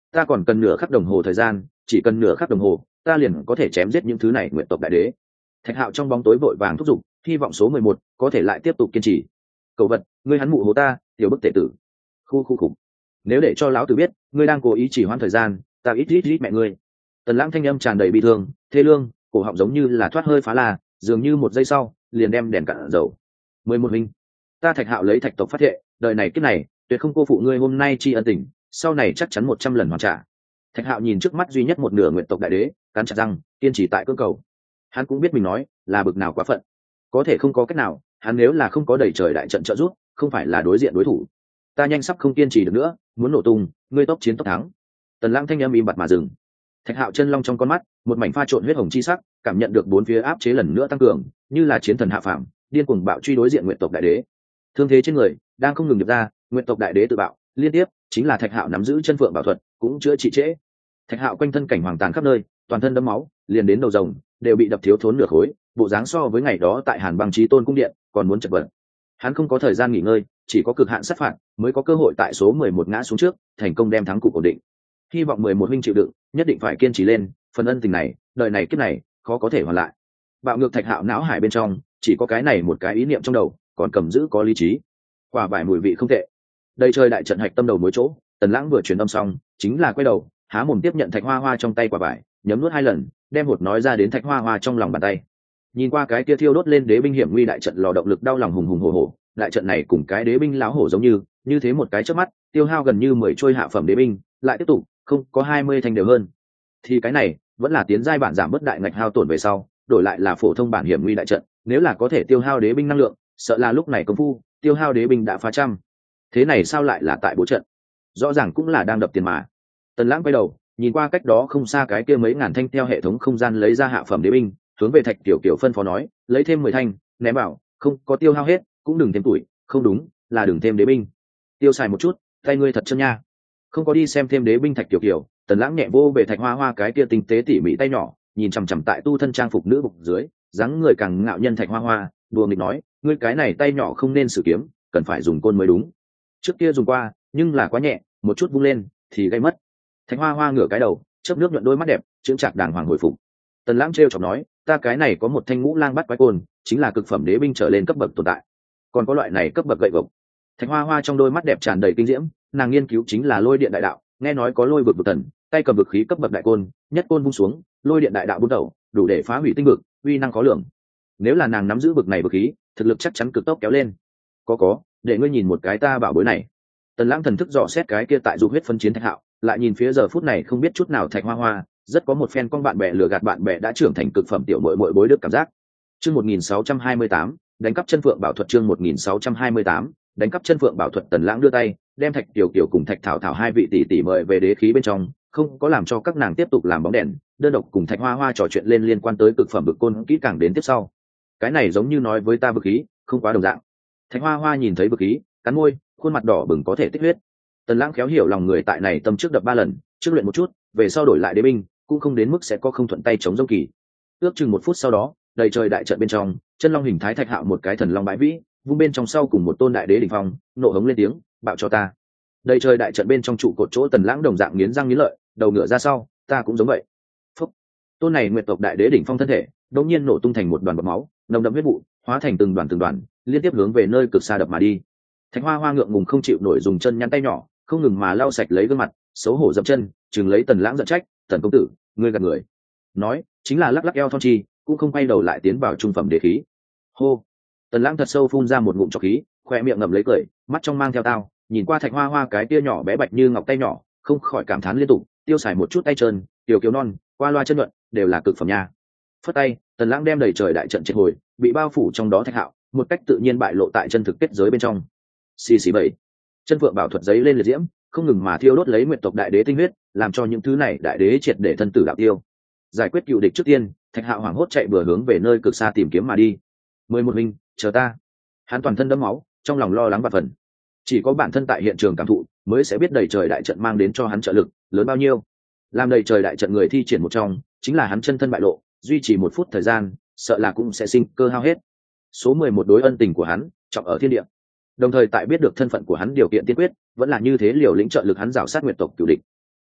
ta còn cần nửa khắc đồng hồ thời gian, chỉ cần nửa khắc đồng hồ ta liền có thể chém giết những thứ này nguyện tộc đại đế. Thạch Hạo trong bóng tối vội vàng thúc giục, hy vọng số mười một có thể lại tiếp tục kiên trì. Cậu vật, ngươi hắn mụ hố ta, tiểu bức tệ tử. Khu khu khủng. Nếu để cho lão tử biết ngươi đang cố ý chỉ hoãn thời gian, ta ít ít ít mẹ ngươi. Tần Lãng thanh âm tràn đầy bi thương, thê lương, cổ họng giống như là thoát hơi phá la, dường như một giây sau liền đem đèn cạn dầu. Mười một huynh, ta Thạch Hạo lấy Thạch tộc phát thệ, đời này kiếp này tuyệt không cô phụ ngươi hôm nay tri ân tình, sau này chắc chắn một trăm lần hoàn trả. Thạch Hạo nhìn trước mắt duy nhất một nửa nguyện tộc đại đế, cắn chặt răng, kiên trì tại cương cầu. Hắn cũng biết mình nói là bực nào quá phận, có thể không có cách nào, hắn nếu là không có đầy trời đại trận trợ giúp, không phải là đối diện đối thủ. Ta nhanh sắp không kiên trì được nữa, muốn nổ tung, ngươi tốc chiến tốc thắng. Tần Lãng thanh âm im bặt mà dừng. Thạch Hạo chân long trong con mắt, một mảnh pha trộn huyết hồng chi sắc, cảm nhận được bốn phía áp chế lần nữa tăng cường, như là chiến thần hạ phàm, điên cuồng bạo truy đối diện nguyện tộc đại đế. Thương thế trên người đang không ngừng nhập ra, nguyện tộc đại đế tự bạo, liên tiếp chính là Thạch Hạo nắm giữ chân phượng bảo thuật, cũng chữa trị trễ. Thạch Hạo quanh thân cảnh hoàng tàn khắp nơi, toàn thân đẫm máu, liền đến đầu rồng đều bị đập thiếu thốn nửa khối, bộ dáng so với ngày đó tại Hàn Băng Chí Tôn cung điện còn muốn chật vật. Hắn không có thời gian nghỉ ngơi, chỉ có cực hạn sát phạt mới có cơ hội tại số mười một ngã xuống trước, thành công đem thắng cục ổn định. Hy vọng mười một huynh chịu đựng, nhất định phải kiên trì lên, phần ân tình này, đời này kiếp này, khó có thể hoàn lại. Bạo ngược Thạch Hạo não hải bên trong, chỉ có cái này một cái ý niệm trong đầu, còn cầm giữ có lý trí. Quả vải mùi vị không tệ. Đây chơi đại trận hạch tâm đầu mối chỗ, Tần Lãng vừa truyền âm xong, chính là quay đầu, há mồm tiếp nhận Thạch Hoa Hoa trong tay quả vải, nhấm nuốt hai lần, đem hột nói ra đến Thạch Hoa Hoa trong lòng bàn tay. Nhìn qua cái kia thiêu đốt lên đế binh hiểm nguy đại trận lò động lực đau lòng hùng hùng hổ hổ, đại trận này cùng cái đế binh láo hổ giống như, như thế một cái chớp mắt, tiêu hao gần như mười trôi hạ phẩm đế binh, lại tiếp tục, không, có hai mươi thành đều hơn. Thì cái này, vẫn là tiến giai bản giảm bớt đại ngạch hao tổn về sau, đổi lại là phổ thông bản hiểm nguy đại trận, nếu là có thể tiêu hao đế binh năng lượng, sợ là lúc này công phu, tiêu hao đế binh đã phá trăm. Thế này sao lại là tại bố trận? Rõ ràng cũng là đang đập tiền mà. Tần Lãng quay đầu, nhìn qua cách đó không xa cái kia mấy ngàn thanh theo hệ thống không gian lấy ra hạ phẩm đế binh, hướng về Thạch Tiểu Kiều phân phó nói, lấy thêm mười thanh, ném bảo, không có tiêu hao hết, cũng đừng thêm tuổi, không đúng, là đừng thêm đế binh. Tiêu xài một chút, tay ngươi thật chân nha. Không có đi xem thêm đế binh Thạch Tiểu Kiều, Tần Lãng nhẹ vô về Thạch Hoa Hoa cái kia tinh tế tỉ mỉ tay nhỏ, nhìn chằm chằm tại tu thân trang phục nữ bục dưới, dáng người càng ngạo nhân Thạch Hoa Hoa, đùa nghịch nói, ngươi cái này tay nhỏ không nên sử kiếm, cần phải dùng côn mới đúng. Trước kia dùng qua, nhưng là quá nhẹ, một chút vung lên thì gây mất. Thạch Hoa Hoa ngửa cái đầu, chớp nước nhuận đôi mắt đẹp, chững chạc đàng hoàng hồi phục. Tần Lãng trêu chọc nói, ta cái này có một thanh ngũ lang bắt quái côn, chính là cực phẩm đế binh trở lên cấp bậc tồn tại. Còn có loại này cấp bậc gậy gộc. Thạch Hoa Hoa trong đôi mắt đẹp tràn đầy kinh diễm, nàng nghiên cứu chính là lôi điện đại đạo, nghe nói có lôi vực vực thần, tay cầm vực khí cấp bậc đại côn, nhất côn vung xuống, lôi điện đại đạo bút đầu, đủ để phá hủy tinh vực, uy năng khó lường. Nếu là nàng nắm giữ vực này vực khí, thực lực chắc chắn cực tốc kéo lên. Có có, để ngươi nhìn một cái ta bảo bối này. Tần Lãng thần thức dò xét cái kia tại dục huyết phân chiến Thạch Hạo, lại nhìn phía giờ phút này không biết chút nào Thạch Hoa Hoa, rất có một phen con bạn bè lừa gạt bạn bè đã trưởng thành cực phẩm tiểu muội muội bối đức cảm giác. Chương một nghìn sáu trăm hai mươi tám, đánh cắp chân phượng bảo thuật. Chương một nghìn sáu trăm hai mươi tám, đánh cắp chân phượng bảo thuật. Tần Lãng đưa tay, đem Thạch Tiểu Kiều cùng Thạch Thảo Thảo hai vị tỷ tỷ mời về đế khí bên trong, không có làm cho các nàng tiếp tục làm bóng đèn, đơn độc cùng Thạch Hoa Hoa trò chuyện lên liên quan tới cực phẩm vực côn kỹ càng đến tiếp sau. Cái này giống như nói với ta vực khí, không quá đồng dạng. Thạch Hoa Hoa nhìn thấy vực khí, cắn môi, khuôn mặt đỏ bừng có thể tích huyết. Tần Lãng khéo hiểu lòng người tại này tâm trước đập ba lần, trước luyện một chút, về sau đổi lại đế binh, cũng không đến mức sẽ có không thuận tay chống dông kỳ. Ước chừng một phút sau đó, đầy trời đại trận bên trong, chân long hình thái Thạch Hạo một cái thần long bãi vĩ, vung bên trong sau cùng một tôn đại đế đỉnh phong, nộ hống lên tiếng, bạo cho ta. Đầy trời đại trận bên trong trụ cột chỗ Tần Lãng đồng dạng nghiến răng nghiến lợi, đầu ngựa ra sau, ta cũng giống vậy. Phúc. Tôn này nguyệt tộc đại đế đỉnh phong thân thể, đột nhiên nổ tung thành một đoàn bọt máu, nồng đậm huyết vụ, hóa thành từng đoàn từng đoàn, liên tiếp hướng về nơi cực xa đập mà đi. Thạch Hoa Hoa ngượng ngùng không chịu nổi dùng chân nhăn tay nhỏ, không ngừng mà lau sạch lấy gương mặt, xấu hổ dậm chân, chừng lấy Tần Lãng giận trách, "Tần công tử, ngươi gạt người." Nói, chính là lắc lắc eo thon chi, cũng không quay đầu lại tiến vào trung phẩm đế khí. Hô. Tần Lãng thật sâu phun ra một ngụm trọc khí, khoe miệng ngậm lấy cười, mắt trong mang theo tao, nhìn qua Thạch Hoa Hoa cái tia nhỏ bé bạch như ngọc tay nhỏ, không khỏi cảm thán liên tục, tiêu xài một chút tay trơn, tiểu kiều non, qua loa chân nhuận, đều là cực phẩm nha. Phất tay, Tần Lãng đem đầy trời đại trận triệt hồi, bị bao phủ trong đó Thạch Hạo, một cách tự nhiên bại lộ tại chân thực kết giới bên trong. Xì xì bảy. Chân phượng bảo thuật giấy lên liệt diễm, không ngừng mà thiêu đốt lấy nguyệt tộc đại đế tinh huyết, làm cho những thứ này đại đế triệt để thân tử đạo tiêu. Giải quyết cựu địch trước tiên, Thạch Hạo hoảng hốt chạy bừa hướng về nơi cực xa tìm kiếm mà đi. Mười một huynh, chờ ta. Hắn toàn thân đẫm máu, trong lòng lo lắng và phần. Chỉ có bản thân tại hiện trường cảm thụ, mới sẽ biết đầy trời đại trận mang đến cho hắn trợ lực lớn bao nhiêu. Làm đầy trời đại trận người thi triển một trong, chính là hắn chân thân bại lộ, duy trì một phút thời gian, sợ là cũng sẽ sinh cơ hao hết. Số mười một đối ân tình của hắn, trọng ở thiên địa. Đồng thời tại biết được thân phận của hắn điều kiện tiên quyết, vẫn là như thế liều lĩnh trợ lực hắn rào sát nguyệt tộc cửu địch.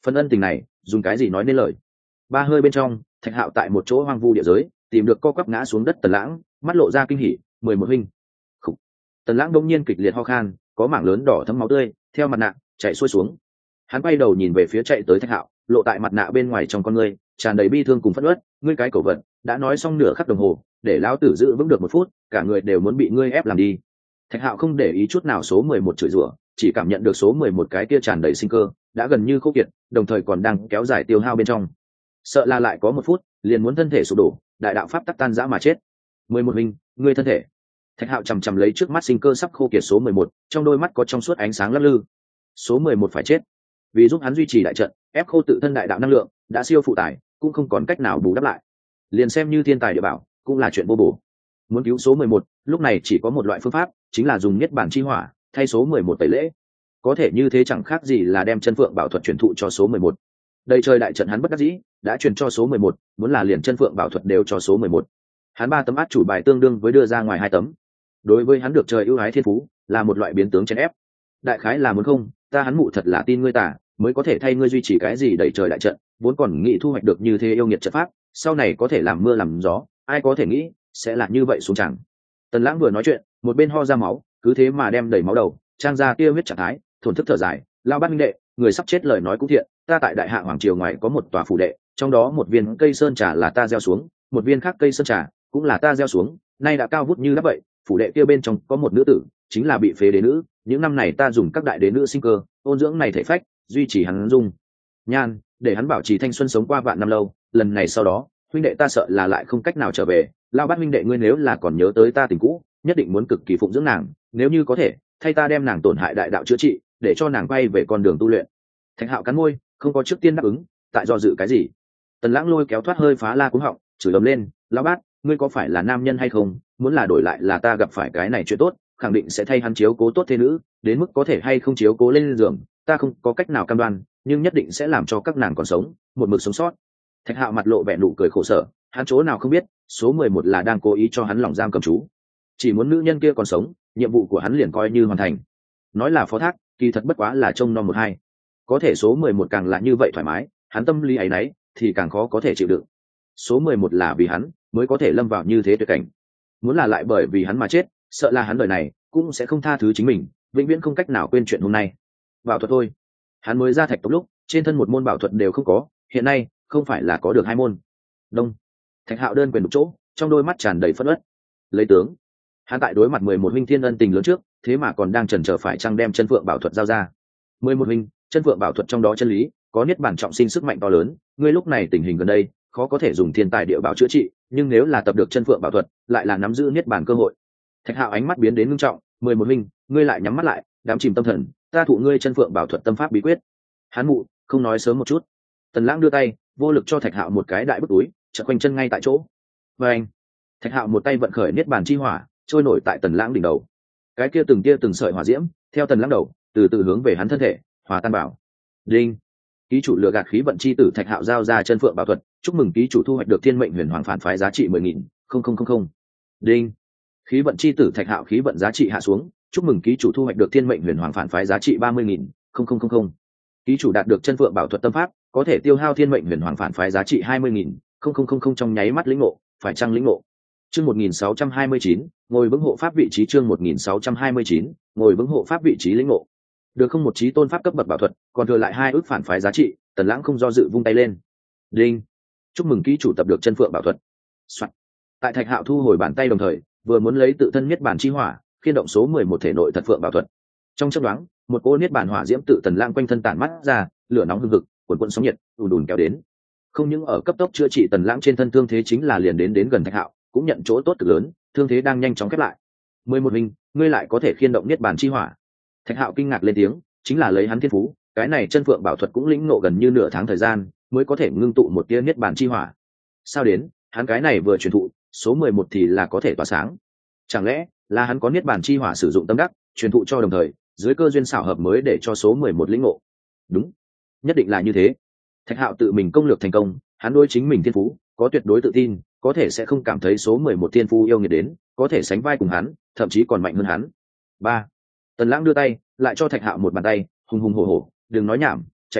Phần ân tình này dùng cái gì nói nên lời. Ba hơi bên trong, Thạch Hạo tại một chỗ hoang vu địa giới tìm được co quắp ngã xuống đất Tần Lãng, mắt lộ ra kinh hỉ. Mười một huynh. Khủ. Tần Lãng đông nhiên kịch liệt ho khan, có mảng lớn đỏ thấm máu tươi theo mặt nạ chạy xuôi xuống. Hắn quay đầu nhìn về phía chạy tới Thạch Hạo, lộ tại mặt nạ bên ngoài trong con ngươi tràn đầy bi thương cùng phẫn uất. Ngươi cái cẩu vật, đã nói xong nửa khắc đồng hồ, để lão tử giữ vững được một phút, cả người đều muốn bị ngươi ép làm đi. Thạch Hạo không để ý chút nào số mười một chửi rủa, chỉ cảm nhận được số mười một cái kia tràn đầy sinh cơ, đã gần như khô kiệt, đồng thời còn đang kéo dài tiêu hao bên trong. Sợ là lại có một phút, liền muốn thân thể sụp đổ, đại đạo pháp tắc tan rã mà chết. Mười một huynh, ngươi thân thể. Thạch Hạo chằm chằm lấy trước mắt sinh cơ sắp khô kiệt số mười một, trong đôi mắt có trong suốt ánh sáng lấp lư. Số mười một phải chết. Vì giúp hắn duy trì đại trận, ép khô tự thân đại đạo năng lượng, đã siêu phụ tải, cũng không còn cách nào bù đắp lại. Liền xem như thiên tài địa bảo, cũng là chuyện vô bổ. Muốn cứu số mười một, lúc này chỉ có một loại phương pháp, chính là dùng niết bản chi hỏa thay số mười một tẩy lễ. Có thể như thế chẳng khác gì là đem chân phượng bảo thuật truyền thụ cho số mười một. Đây trời đại trận hắn bất đắc dĩ, đã truyền cho số mười một, muốn là liền chân phượng bảo thuật đều cho số mười một. Hắn ba tấm át chủ bài tương đương với đưa ra ngoài hai tấm. Đối với hắn được trời ưu ái thiên phú, là một loại biến tướng chèn ép. Đại khái là muốn không, ta hắn mụ thật là tin ngươi tả, mới có thể thay ngươi duy trì cái gì đẩy trời đại trận, vốn còn nghĩ thu hoạch được như thế yêu nghiệt trận pháp, sau này có thể làm mưa làm gió, ai có thể nghĩ sẽ là như vậy xuống chẳng. Tần Lãng vừa nói chuyện, một bên ho ra máu, cứ thế mà đem đầy máu đầu trang ra kia huyết trạng thái, thổn thức thở dài. Lao Bát huynh đệ, người sắp chết lời nói cũng thiện, ta tại đại hạ hoàng triều ngoài có một tòa phủ đệ, trong đó một viên cây sơn trà là ta gieo xuống, một viên khác cây sơn trà cũng là ta gieo xuống, nay đã cao vút như đắp vậy. Phủ đệ kia bên trong có một nữ tử, chính là bị phế đế nữ, những năm này ta dùng các đại đế nữ sinh cơ ôn dưỡng này thể phách, duy trì hắn dung nhan, để hắn bảo trì thanh xuân sống qua vạn năm lâu. Lần này sau đó, huynh đệ ta sợ là lại không cách nào trở về. Lao Bát huynh đệ, ngươi nếu là còn nhớ tới ta tình cũ, nhất định muốn cực kỳ phụng dưỡng nàng, nếu như có thể, thay ta đem nàng tổn hại đại đạo chữa trị, để cho nàng quay về con đường tu luyện. Thạch Hạo cắn môi, không có trước tiên đáp ứng, tại do dự cái gì. Tần Lãng lôi kéo thoát hơi phá la cúng họng, chửi ầm lên. Lão Bát, ngươi có phải là nam nhân hay không? Muốn là đổi lại là ta gặp phải cái này chuyện tốt, khẳng định sẽ thay hắn chiếu cố tốt thế nữ, đến mức có thể hay không chiếu cố lên giường, ta không có cách nào cam đoan, nhưng nhất định sẽ làm cho các nàng còn sống, một mực sống sót. Thạch Hạo mặt lộ vẻ nụ cười khổ sở, hắn chỗ nào không biết, số mười một là đang cố ý cho hắn lòng giam cầm chú, chỉ muốn nữ nhân kia còn sống, nhiệm vụ của hắn liền coi như hoàn thành. Nói là phó thác, kỳ thật bất quá là trông nom một hai. Có thể số mười một càng là như vậy thoải mái, hắn tâm lý ấy nấy thì càng khó có thể chịu đựng. Số mười một là vì hắn mới có thể lâm vào như thế tuyệt cảnh, muốn là lại bởi vì hắn mà chết, sợ là hắn đời này cũng sẽ không tha thứ chính mình, vĩnh viễn không cách nào quên chuyện hôm nay. Bảo thuật thôi, hắn mới ra thạch tộc lúc trên thân một môn bảo thuật đều không có, hiện nay không phải là có được hai môn. Đông. Thạch Hạo đơn quyền đục chỗ, trong đôi mắt tràn đầy phẫn uất. Lấy tướng, hắn tại đối mặt mười một huynh thiên ân tình lớn trước, thế mà còn đang chần chờ phải chăng đem chân phượng bảo thuật giao ra. Mười một huynh, chân phượng bảo thuật trong đó chân lý có niết bản trọng sinh sức mạnh to lớn, ngươi lúc này tình hình gần đây khó có thể dùng thiên tài địa bảo chữa trị, nhưng nếu là tập được chân phượng bảo thuật, lại là nắm giữ niết bản cơ hội. Thạch Hạo ánh mắt biến đến ngưng trọng. Mười một huynh, ngươi lại nhắm mắt lại, đám chìm tâm thần, ta thụ ngươi chân phượng bảo thuật tâm pháp bí quyết. Hắn mụ, không nói sớm một chút. Tần Lãng đưa tay vô lực cho Thạch Hạo một cái đại bức túi, chợt quanh chân ngay tại chỗ. Và anh, Thạch Hạo một tay vận khởi niết bàn chi hỏa, trôi nổi tại Tần Lãng đỉnh đầu. Cái kia từng tia từng sợi hỏa diễm theo Tần Lãng đầu từ từ hướng về hắn thân thể hòa tan bảo. Đinh, ký chủ lừa gạt khí vận chi tử Thạch Hạo giao ra chân phượng bảo thuật, chúc mừng ký chủ thu hoạch được thiên mệnh huyền hoàng phản phái giá trị mười nghìn. Không không không không. Đinh, khí vận chi tử Thạch Hạo khí vận giá trị hạ xuống, chúc mừng ký chủ thu hoạch được thiên mệnh huyền hoàng phản phái giá trị ba mươi nghìn. Không không không không. Ký chủ đạt được chân phượng bảo thuật tâm pháp, có thể tiêu hao thiên mệnh huyền hoàng phản phái giá trị hai mươi nghìn. Không không không không trong nháy mắt lĩnh ngộ, phải chăng lĩnh ngộ. Chương một nghìn sáu trăm hai mươi chín, ngồi vững hộ pháp vị trí. Chương một nghìn sáu trăm hai mươi chín, ngồi vững hộ pháp vị trí lĩnh ngộ. Được không một trí tôn pháp cấp bậc bảo thuật, còn thừa lại hai ước phản phái giá trị. Tần Lãng không do dự vung tay lên. Đinh, chúc mừng ký chủ tập được chân phượng bảo thuật. Soạn. Tại Thạch Hạo thu hồi bàn tay đồng thời, vừa muốn lấy tự thân niết bàn chi hỏa khiên động số mười một thể nội thật phượng bảo thuật. Trong chớp nhoáng, một cỗ niết bàn hỏa diễm tự Tần Lãng quanh thân tản mắt ra, lửa nóng hừng hực, cuồn cuộn sóng nhiệt ùn ùn kéo đến. Không những ở cấp tốc chữa trị Tần Lãng trên thân thương thế, chính là liền đến đến gần Thạch Hạo cũng nhận chỗ tốt cực lớn, thương thế đang nhanh chóng khép lại. Mười một huynh, ngươi lại có thể khiên động niết bàn chi hỏa. Thạch Hạo kinh ngạc lên tiếng, chính là lấy hắn thiên phú, cái này chân phượng bảo thuật cũng lĩnh ngộ gần như nửa tháng thời gian mới có thể ngưng tụ một tia niết bàn chi hỏa. Sao đến, hắn cái này vừa truyền thụ, số mười một thì là có thể tỏa sáng? Chẳng lẽ là hắn có niết bàn chi hỏa sử dụng tâm đắc, truyền thụ cho đồng thời, dưới cơ duyên xảo hợp mới để cho số mười một lĩnh ngộ? Đúng, nhất định là như thế. Thạch Hạo tự mình công lược thành công, hắn đối chính mình thiên phú có tuyệt đối tự tin, có thể sẽ không cảm thấy số mười một thiên phú yêu nghiệt đến, có thể sánh vai cùng hắn, thậm chí còn mạnh hơn hắn. Ba. Tần Lãng đưa tay, lại cho Thạch Hạo một bàn tay, hùng hùng hổ hổ, đừng nói nhảm, cháy mau,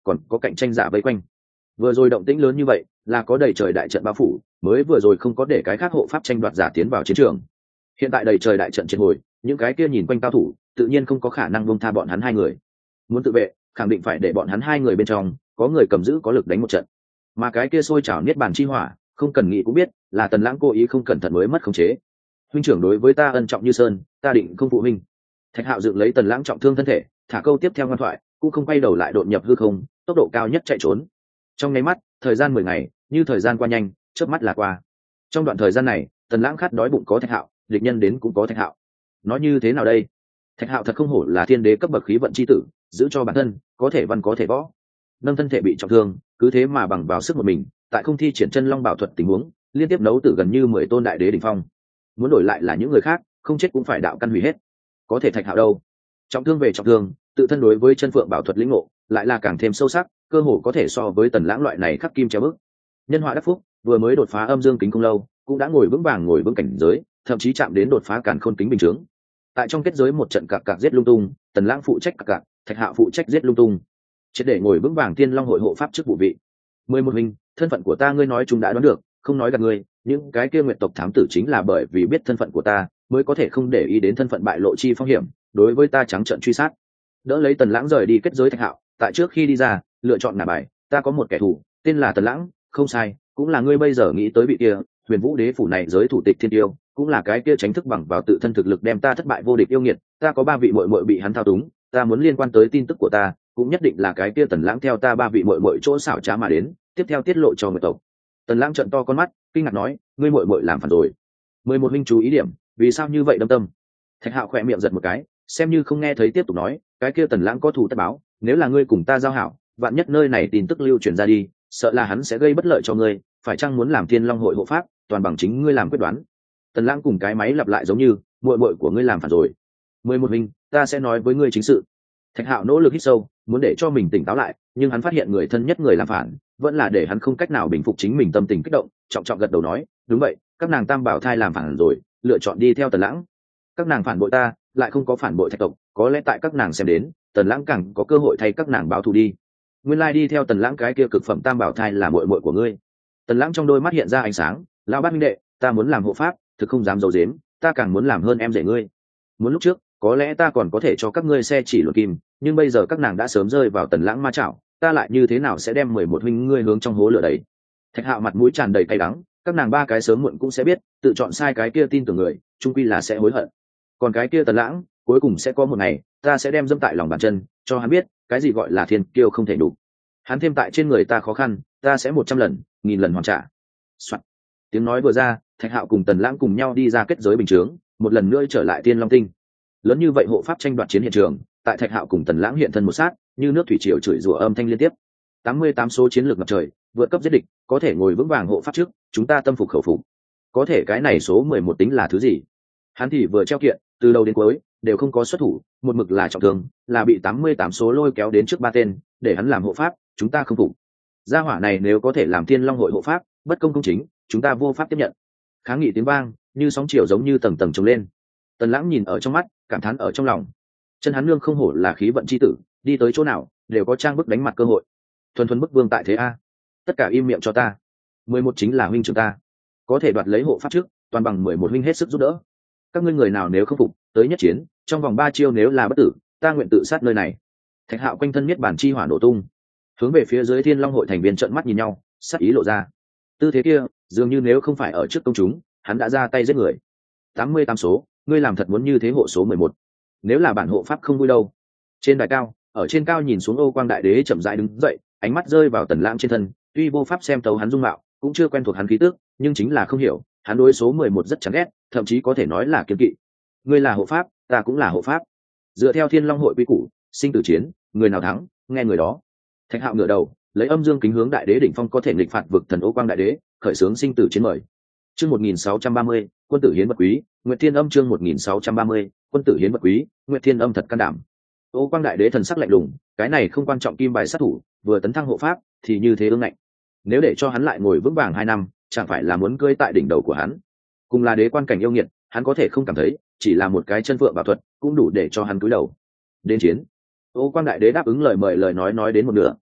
còn có cạnh tranh giả vây quanh. Vừa rồi động tĩnh lớn như vậy là có đầy trời đại trận bao phủ, mới vừa rồi không có để cái khác hộ pháp tranh đoạt giả tiến vào chiến trường. Hiện tại đầy trời đại trận triệt hồi, những cái kia nhìn quanh cao thủ tự nhiên không có khả năng buông tha bọn hắn hai người. Muốn tự vệ, khẳng định phải để bọn hắn hai người bên trong có người cầm giữ có lực đánh một trận. Mà cái kia sôi trào niết bàn chi hỏa, không cần nghĩ cũng biết là Tần Lãng cố ý không cẩn thận mới mất khống chế. Huynh trưởng đối với ta ân trọng như sơn, ta định không phụ huynh. Thạch Hạo dựng lấy Tần Lãng trọng thương thân thể, thả câu tiếp theo ngoan thoại, cũng không quay đầu lại đột nhập hư không, tốc độ cao nhất chạy trốn. Trong nháy mắt, thời gian mười ngày, như thời gian qua nhanh, chớp mắt là qua. Trong đoạn thời gian này, Tần Lãng khát đói bụng có Thạch Hạo, địch nhân đến cũng có Thạch Hạo. Nói như thế nào đây? Thạch Hạo thật không hổ là thiên đế cấp bậc khí vận chi tử, giữ cho bản thân, có thể văn có thể võ. Nâng thân thể bị trọng thương, cứ thế mà bằng vào sức một mình, tại không thi triển chân long bảo thuật tình huống, liên tiếp nấu tử gần như mười tôn đại đế đỉnh phong. Muốn đổi lại là những người khác, không chết cũng phải đạo căn hủy hết. Có thể Thạch Hạo đâu? Trọng thương về trọng thương, tự thân đối với chân phượng bảo thuật lĩnh ngộ, lại là càng thêm sâu sắc, cơ hồ có thể so với Tần Lãng loại này khắc kim treo bức. Nhân họa đắc phúc, vừa mới đột phá âm dương kính không lâu, cũng đã ngồi vững vàng ngồi vững cảnh giới, thậm chí chạm đến đột phá càn khôn kính bình chứng. Tại trong kết giới một trận cạc cạc giết lung tung, Tần Lãng phụ trách cạc cạc, Thạch Hạo phụ trách giết lung tung, triệt để ngồi vững vàng Thiên Long hội hộ pháp chức vụ vị. Mười một huynh, thân phận của ta ngươi nói chúng đã đoán được, không nói gạt ngươi, những cái kia nguyệt tộc thám tử chính là bởi vì biết thân phận của ta, mới có thể không để ý đến thân phận bại lộ chi phong hiểm, đối với ta trắng trợn truy sát. Đỡ lấy Tần Lãng rời đi kết giới Thạch Hạo, tại trước khi đi ra, lựa chọn ngả bài, ta có một kẻ thù, tên là Tần Lãng, không sai, cũng là ngươi bây giờ nghĩ tới vị kia, Huyền Vũ Đế phủ này giới thủ tịch thiên tiêu, cũng là cái kia tránh thức bằng vào tự thân thực lực đem ta thất bại vô địch yêu nghiệt, ta có ba vị muội muội bị hắn thao túng, ta muốn liên quan tới tin tức của ta, cũng nhất định là cái kia Tần Lãng theo ta ba vị muội muội chỗ xảo trá mà đến, tiếp theo tiết lộ cho người tộc. Tần Lãng trợn to con mắt, kinh ngạc nói, ngươi muội muội làm phản rồi. Mười một huynh chú ý điểm, vì sao như vậy đâm tâm? Thạch Hạo khẽ miệng giật một cái, xem như không nghe thấy tiếp tục nói, cái kia Tần Lãng có thù tất báo, nếu là ngươi cùng ta giao hảo, vạn nhất nơi này tin tức lưu truyền ra đi, sợ là hắn sẽ gây bất lợi cho ngươi, phải chăng muốn làm Thiên Long hội hộ pháp, toàn bằng chính ngươi làm quyết đoán. Tần Lãng cùng cái máy lặp lại giống như, muội muội của ngươi làm phản rồi. Mười một huynh, ta sẽ nói với ngươi chính sự. Thạch Hạo nỗ lực hít sâu, muốn để cho mình tỉnh táo lại, nhưng hắn phát hiện người thân nhất người làm phản, vẫn là để hắn không cách nào bình phục chính mình tâm tình kích động, trọng trọng gật đầu nói, đúng vậy, các nàng tam bảo thai làm phản rồi, lựa chọn đi theo Tần Lãng. Các nàng phản bội ta, lại không có phản bội Thạch tộc, có lẽ tại các nàng xem đến, Tần Lãng càng có cơ hội thay các nàng báo thù đi. Nguyên lai đi theo Tần Lãng cái kia cực phẩm tam bảo thai là muội muội của ngươi. Tần Lãng trong đôi mắt hiện ra ánh sáng, lão bát huynh đệ, ta muốn làm hộ pháp, thực không dám giấu giếm, ta càng muốn làm hơn em rể ngươi. Muốn lúc trước, có lẽ ta còn có thể cho các ngươi xe chỉ luận kim, nhưng bây giờ các nàng đã sớm rơi vào Tần Lãng ma chảo, ta lại như thế nào sẽ đem mười một huynh ngươi hướng trong hố lửa đấy? Thạch Hạo mặt mũi tràn đầy cay đắng, các nàng ba cái sớm muộn cũng sẽ biết, tự chọn sai cái kia tin tưởng người, chung quy là sẽ hối hận. Còn cái kia Tần Lãng, cuối cùng sẽ có một ngày, ta sẽ đem dâm tại lòng bàn chân, cho hắn biết, cái gì gọi là thiên kiêu không thể đủ. Hắn thêm tại trên người ta khó khăn, ta sẽ một trăm lần, nghìn lần hoàn trả. Soạn. Tiếng nói vừa ra, Thạch Hạo cùng Tần Lãng cùng nhau đi ra kết giới bình chướng, một lần nữa trở lại Tiên Long Tinh. Lớn như vậy hộ pháp tranh đoạt chiến hiện trường, tại Thạch Hạo cùng Tần Lãng hiện thân một sát, như nước thủy triều chửi rủa âm thanh liên tiếp. tám mươi tám số chiến lược ngập trời, vượt cấp giết địch, có thể ngồi vững vàng hộ pháp trước, chúng ta tâm phục khẩu phục. Có thể cái này số mười một tính là thứ gì? Hắn thì vừa treo kiện, từ đầu đến cuối đều không có xuất thủ, một mực là trọng thương, là bị tám mươi tám số lôi kéo đến trước ba tên, để hắn làm hộ pháp, chúng ta không phục. Gia hỏa này nếu có thể làm Thiên Long hội hộ pháp, bất công công chính, chúng ta vô pháp tiếp nhận. Kháng nghị tiếng vang, như sóng chiều giống như tầng tầng trồng lên. Tần Lãng nhìn ở trong mắt, cảm thán ở trong lòng. Chân hắn nương không hổ là khí vận chi tử, đi tới chỗ nào đều có trang bức đánh mặt cơ hội. Thuần thuần bức vương tại thế a. Tất cả im miệng cho ta. Mười một chính là huynh trưởng ta, có thể đoạt lấy hộ pháp trước, toàn bằng mười một huynh hết sức giúp đỡ. Các ngươi người nào nếu không phục, tới nhất chiến, trong vòng ba chiêu nếu là bất tử, ta nguyện tự sát nơi này. Thạch Hạo quanh thân miết bản chi hỏa nổ tung, hướng về phía dưới Thiên Long hội thành viên trợn mắt nhìn nhau, sát ý lộ ra. Tư thế kia, dường như nếu không phải ở trước công chúng, hắn đã ra tay giết người. tám mươi tám số, ngươi làm thật muốn như thế hộ số mười một. Nếu là bản hộ pháp không vui đâu. Trên đài cao, ở trên cao nhìn xuống Ô Quang Đại Đế chậm rãi đứng dậy, ánh mắt rơi vào Tần Lãng trên thân, tuy vô pháp xem tấu hắn dung mạo, cũng chưa quen thuộc hắn khí tức, nhưng chính là không hiểu, hắn đối số mười một rất chán ghét, thậm chí có thể nói là kiêng kỵ. Ngươi là hộ pháp, ta cũng là hộ pháp. Dựa theo Thiên Long hội quy củ, sinh tử chiến, người nào thắng, nghe người đó. Thạch Hạo ngửa đầu, lấy âm dương kính hướng Đại Đế đỉnh phong có thể nghịch phạt vực thần Ô Quang Đại Đế, khởi xướng sinh tử chiến mời. Chương một nghìn sáu trăm ba mươi, quân tử hiến vật quý, Nguyệt Thiên Âm chương một nghìn sáu trăm ba mươi, quân tử hiến vật quý, Nguyệt Thiên Âm thật can đảm. Ô Quang Đại Đế thần sắc lạnh lùng, cái này không quan trọng kim bài sát thủ, vừa tấn thăng hộ pháp thì như thế ương ngạnh. Nếu để cho hắn lại ngồi vững vàng hai năm, chẳng phải là muốn cưỡi tại đỉnh đầu của hắn. Cùng là đế quan cảnh yêu nghiệt, hắn có thể không cảm thấy, chỉ là một cái chân phượng bảo thuật, cũng đủ để cho hắn cúi đầu. Đến chiến. Ô Quang Đại Đế đáp ứng lời mời lời nói nói đến một nửa,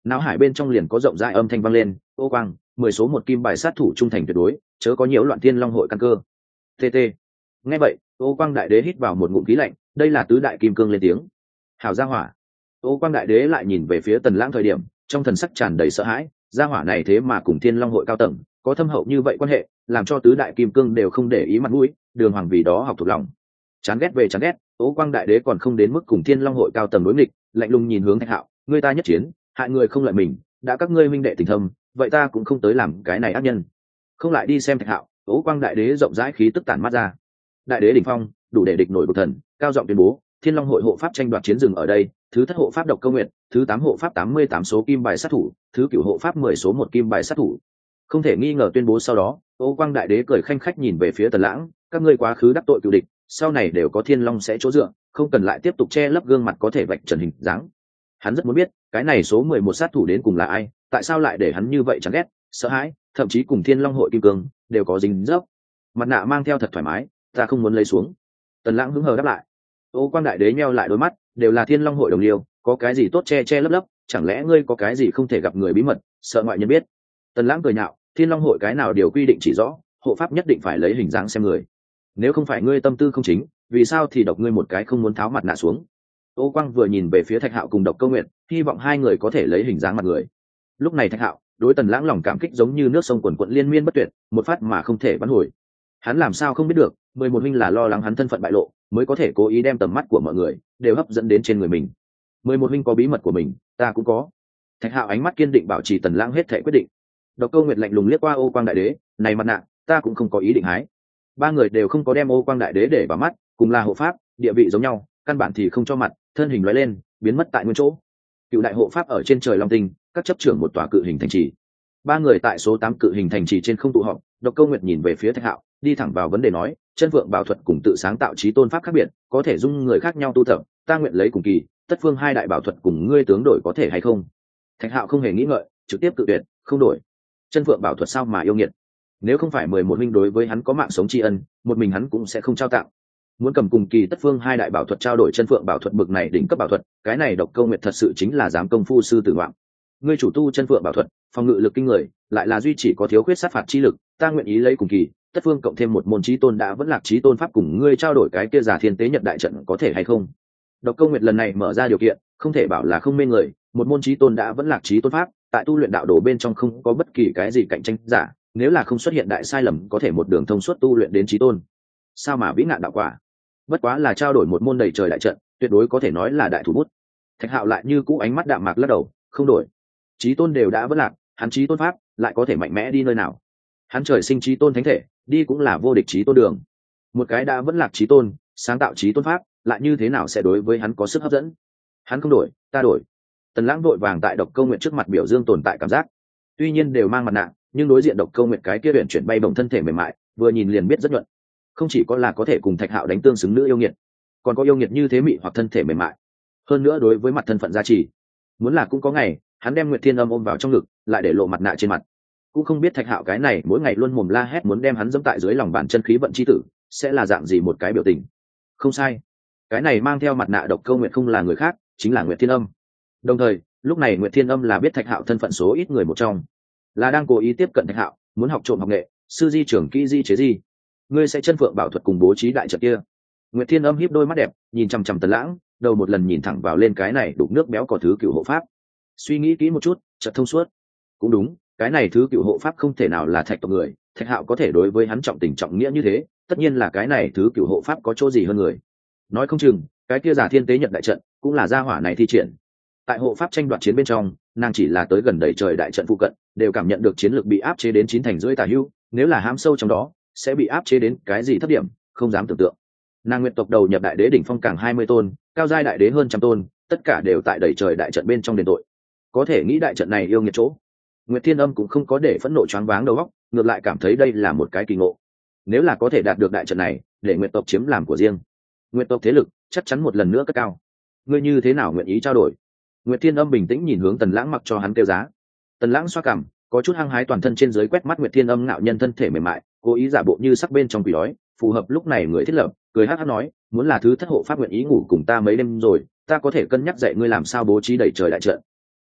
não hải bên trong liền có rộng rãi âm thanh vang lên: ô quang, mười số một kim bài sát thủ trung thành tuyệt đối, chớ có nhiễu loạn thiên long hội căn cơ. tt Nghe vậy, ô quang đại đế hít vào một ngụm khí lạnh, đây là tứ đại kim cương lên tiếng. Hảo gia hỏa. Ô quang đại đế lại nhìn về phía Tần Lãng thời điểm, trong thần sắc tràn đầy sợ hãi, gia hỏa này thế mà cùng thiên long hội cao tầng có thâm hậu như vậy quan hệ, làm cho tứ đại kim cương đều không để ý mặt mũi, đường hoàng vì đó học thuộc lòng. Chán ghét về chán ghét, ô quang đại đế còn không đến mức cùng thiên long hội cao tầng đối nghịch, lạnh lùng nhìn hướng Thạch Hạo, người ta nhất chiến, hại người không lợi mình, đã các ngươi minh đệ tình thâm, vậy ta cũng không tới làm cái này ác nhân. Không lại đi xem Thạch Hạo, ô quang đại đế rộng rãi khí tức tản mát ra. Đại đế đỉnh phong, đủ để địch nổi bực thần, cao giọng tuyên bố: thiên long hội hộ pháp tranh đoạt chiến rừng ở đây, thứ thất hộ pháp độc câu nguyện, thứ tám hộ pháp tám mươi tám số kim bài sát thủ, thứ cửu hộ pháp mười số một kim bài sát thủ. Không thể nghi ngờ tuyên bố sau đó, ô quang đại đế cười khanh khách nhìn về phía Tần Lãng, các ngươi quá khứ đắc tội cựu địch, sau này đều có thiên long sẽ chỗ dựa, không cần lại tiếp tục che lấp gương mặt có thể vạch trần hình dáng. Hắn rất muốn biết cái này số mười một sát thủ đến cùng là ai, tại sao lại để hắn như vậy chán ghét, sợ hãi, thậm chí cùng thiên long hội kim cương đều có dính dấp. Mặt nạ mang theo thật thoải mái, ta không muốn lấy xuống. Tần Lãng hứng hờ đáp lại. Ô quang đại đế nheo lại đôi mắt, đều là thiên long hội đồng liêu, có cái gì tốt che che lấp lấp, chẳng lẽ ngươi có cái gì không thể gặp người bí mật, sợ ngoại nhân biết? Tần Lãng cười nhạo, thiên long hội cái nào điều quy định chỉ rõ, hộ pháp nhất định phải lấy hình dáng xem người. Nếu không phải ngươi tâm tư không chính, vì sao thì độc ngươi một cái không muốn tháo mặt nạ xuống? Ô quang vừa nhìn về phía Thạch Hạo cùng độc câu nguyện, hy vọng hai người có thể lấy hình dáng mặt người. Lúc này Thạch Hạo đối Tần Lãng lòng cảm kích giống như nước sông quần quận liên miên bất tuyệt, một phát mà không thể vãn hồi. Hắn làm sao không biết được, mười một huynh là lo lắng hắn thân phận bại lộ, mới có thể cố ý đem tầm mắt của mọi người đều hấp dẫn đến trên người mình. Mười một huynh có bí mật của mình, ta cũng có. Thạch Hạo ánh mắt kiên định bảo trì Tần Lãng hết thảy quyết định. Độc Câu Nguyệt lạnh lùng liếc qua ô quang đại đế, này mặt nạ, ta cũng không có ý định hái. Ba người đều không có đem ô quang đại đế để vào mắt, cùng là hộ pháp, địa vị giống nhau, căn bản thì không cho mặt, thân hình lóe lên, biến mất tại nguyên chỗ. Cựu đại hộ pháp ở trên trời long tinh, các chấp trưởng một tòa cự hình thành trì. Ba người tại số tám cự hình thành trì trên không tụ họp. Độc Câu Nguyệt nhìn về phía Thạch Hạo, đi thẳng vào vấn đề nói: chân vượng bảo thuật cùng tự sáng tạo chí tôn pháp khác biệt, có thể dung người khác nhau tu tập, ta nguyện lấy cùng kỳ, tất phương hai đại bảo thuật cùng ngươi tướng đổi có thể hay không? Thạch Hạo không hề nghĩ ngợi, trực tiếp cự tuyệt, không đổi. Chân vượng bảo thuật sao mà yêu nghiệt, nếu không phải mười một minh đối với hắn có mạng sống tri ân, một mình hắn cũng sẽ không trao tặng. Muốn cầm cùng kỳ tất phương hai đại bảo thuật trao đổi chân phượng bảo thuật bực này đỉnh cấp bảo thuật, cái này Độc Câu Nguyệt thật sự chính là dám công phu sư tử ngoạm. Ngươi chủ tu chân phượng bảo thuật, phòng ngự lực kinh người, lại là duy chỉ có thiếu khuyết sát phạt chi lực, ta nguyện ý lấy cùng kỳ tất phương cộng thêm một môn chí tôn đã vẫn lạc chí tôn pháp cùng ngươi trao đổi cái kia giả thiên tế nhật đại trận có thể hay không? Độc Câu Nguyệt lần này mở ra điều kiện, không thể bảo là không mê người, một môn chí tôn đã vẫn lạc chí tôn pháp, tại tu luyện đạo đồ bên trong không có bất kỳ cái gì cạnh tranh giả, nếu là không xuất hiện đại sai lầm có thể một đường thông suốt tu luyện đến chí tôn. Sao mà vĩ ngạn đạo quả? Bất quá là trao đổi một môn đầy trời đại trận, tuyệt đối có thể nói là đại thủ bút. Thạch Hạo lại như cũ ánh mắt đạm mạc lắc đầu, không đổi. Chí tôn đều đã vẫn lạc, hắn chí tôn pháp lại có thể mạnh mẽ đi nơi nào? Hắn trời sinh chí tôn thánh thể, đi cũng là vô địch chí tôn đường. Một cái đã vẫn lạc chí tôn, sáng tạo chí tôn pháp, lại như thế nào sẽ đối với hắn có sức hấp dẫn? Hắn không đổi, ta đổi. Tần Lãng vội vàng tại Độc Câu Nguyệt trước mặt biểu dương tồn tại cảm giác. Tuy nhiên đều mang mặt nạ, nhưng đối diện Độc Câu Nguyệt cái kia luyện chuyển bay bổng thân thể mềm mại, vừa nhìn liền biết rất nhuận. Không chỉ có là có thể cùng Thạch Hạo đánh tương xứng nữ yêu nghiệt, còn có yêu nghiệt như thế mị hoặc thân thể mềm mại. Hơn nữa đối với mặt thân phận gia trì, muốn là cũng có ngày, hắn đem Nguyệt Thiên Âm ôm vào trong ngực, lại để lộ mặt nạ trên mặt. Cũng không biết Thạch Hạo cái này mỗi ngày luôn mồm la hét muốn đem hắn dẫm tại dưới lòng bàn chân khí vận chi tử, sẽ là dạng gì một cái biểu tình. Không sai, cái này mang theo mặt nạ Độc Câu Nguyệt không là người khác, chính là Nguyệt Thiên Âm. Đồng thời, lúc này Nguyệt Thiên Âm là biết Thạch Hạo thân phận số ít người một trong, là đang cố ý tiếp cận Thạch Hạo, muốn học trộm học nghệ, sư di trưởng kỹ di chế di. Ngươi sẽ chân phượng bảo thuật cùng bố trí đại trận kia. Nguyệt Thiên Âm híp đôi mắt đẹp, nhìn chằm chằm Tần Lãng, đầu một lần nhìn thẳng vào lên cái này đục nước béo cò thứ cựu hộ pháp. Suy nghĩ kỹ một chút, chợt thông suốt. Cũng đúng, cái này thứ cựu hộ pháp không thể nào là Thạch tộc người, Thạch Hạo có thể đối với hắn trọng tình trọng nghĩa như thế, tất nhiên là cái này thứ cựu hộ pháp có chỗ gì hơn người. Nói không chừng, cái kia giả thiên tế nhật đại trận cũng là gia hỏa này thi triển. Tại hộ pháp tranh đoạt chiến bên trong, nàng chỉ là tới gần đầy trời đại trận phụ cận, đều cảm nhận được chiến lược bị áp chế đến chín thành rưỡi tà hưu, nếu là hám sâu trong đó, sẽ bị áp chế đến cái gì thấp điểm, không dám tưởng tượng. Nàng nguyện tộc đầu nhập đại đế đỉnh phong càng hai mươi tôn, cao giai đại đế hơn trăm tôn, tất cả đều tại đầy trời đại trận bên trong đền tội. Có thể nghĩ đại trận này yêu nghiệt chỗ. Nguyệt Thiên Âm cũng không có để phẫn nộ choáng váng đầu óc, ngược lại cảm thấy đây là một cái kỳ ngộ. Nếu là có thể đạt được đại trận này, để Nguyệt tộc chiếm làm của riêng, Nguyệt tộc thế lực chắc chắn một lần nữa cất cao. Ngươi như thế nào nguyện ý trao đổi? Nguyệt Thiên Âm bình tĩnh nhìn hướng Tần Lãng mặc cho hắn kêu giá. Tần Lãng xoa cằm, có chút hăng hái toàn thân trên dưới quét mắt Nguyệt Thiên Âm ngạo nhân thân thể mềm mại, cố ý giả bộ như sắc bên trong quỷ đói, phù hợp lúc này người thiết lập, cười hắc hắc nói, muốn là thứ thất hộ pháp nguyện ý ngủ cùng ta mấy đêm rồi, ta có thể cân nhắc dạy ngươi làm sao bố trí đẩy trời đại trận.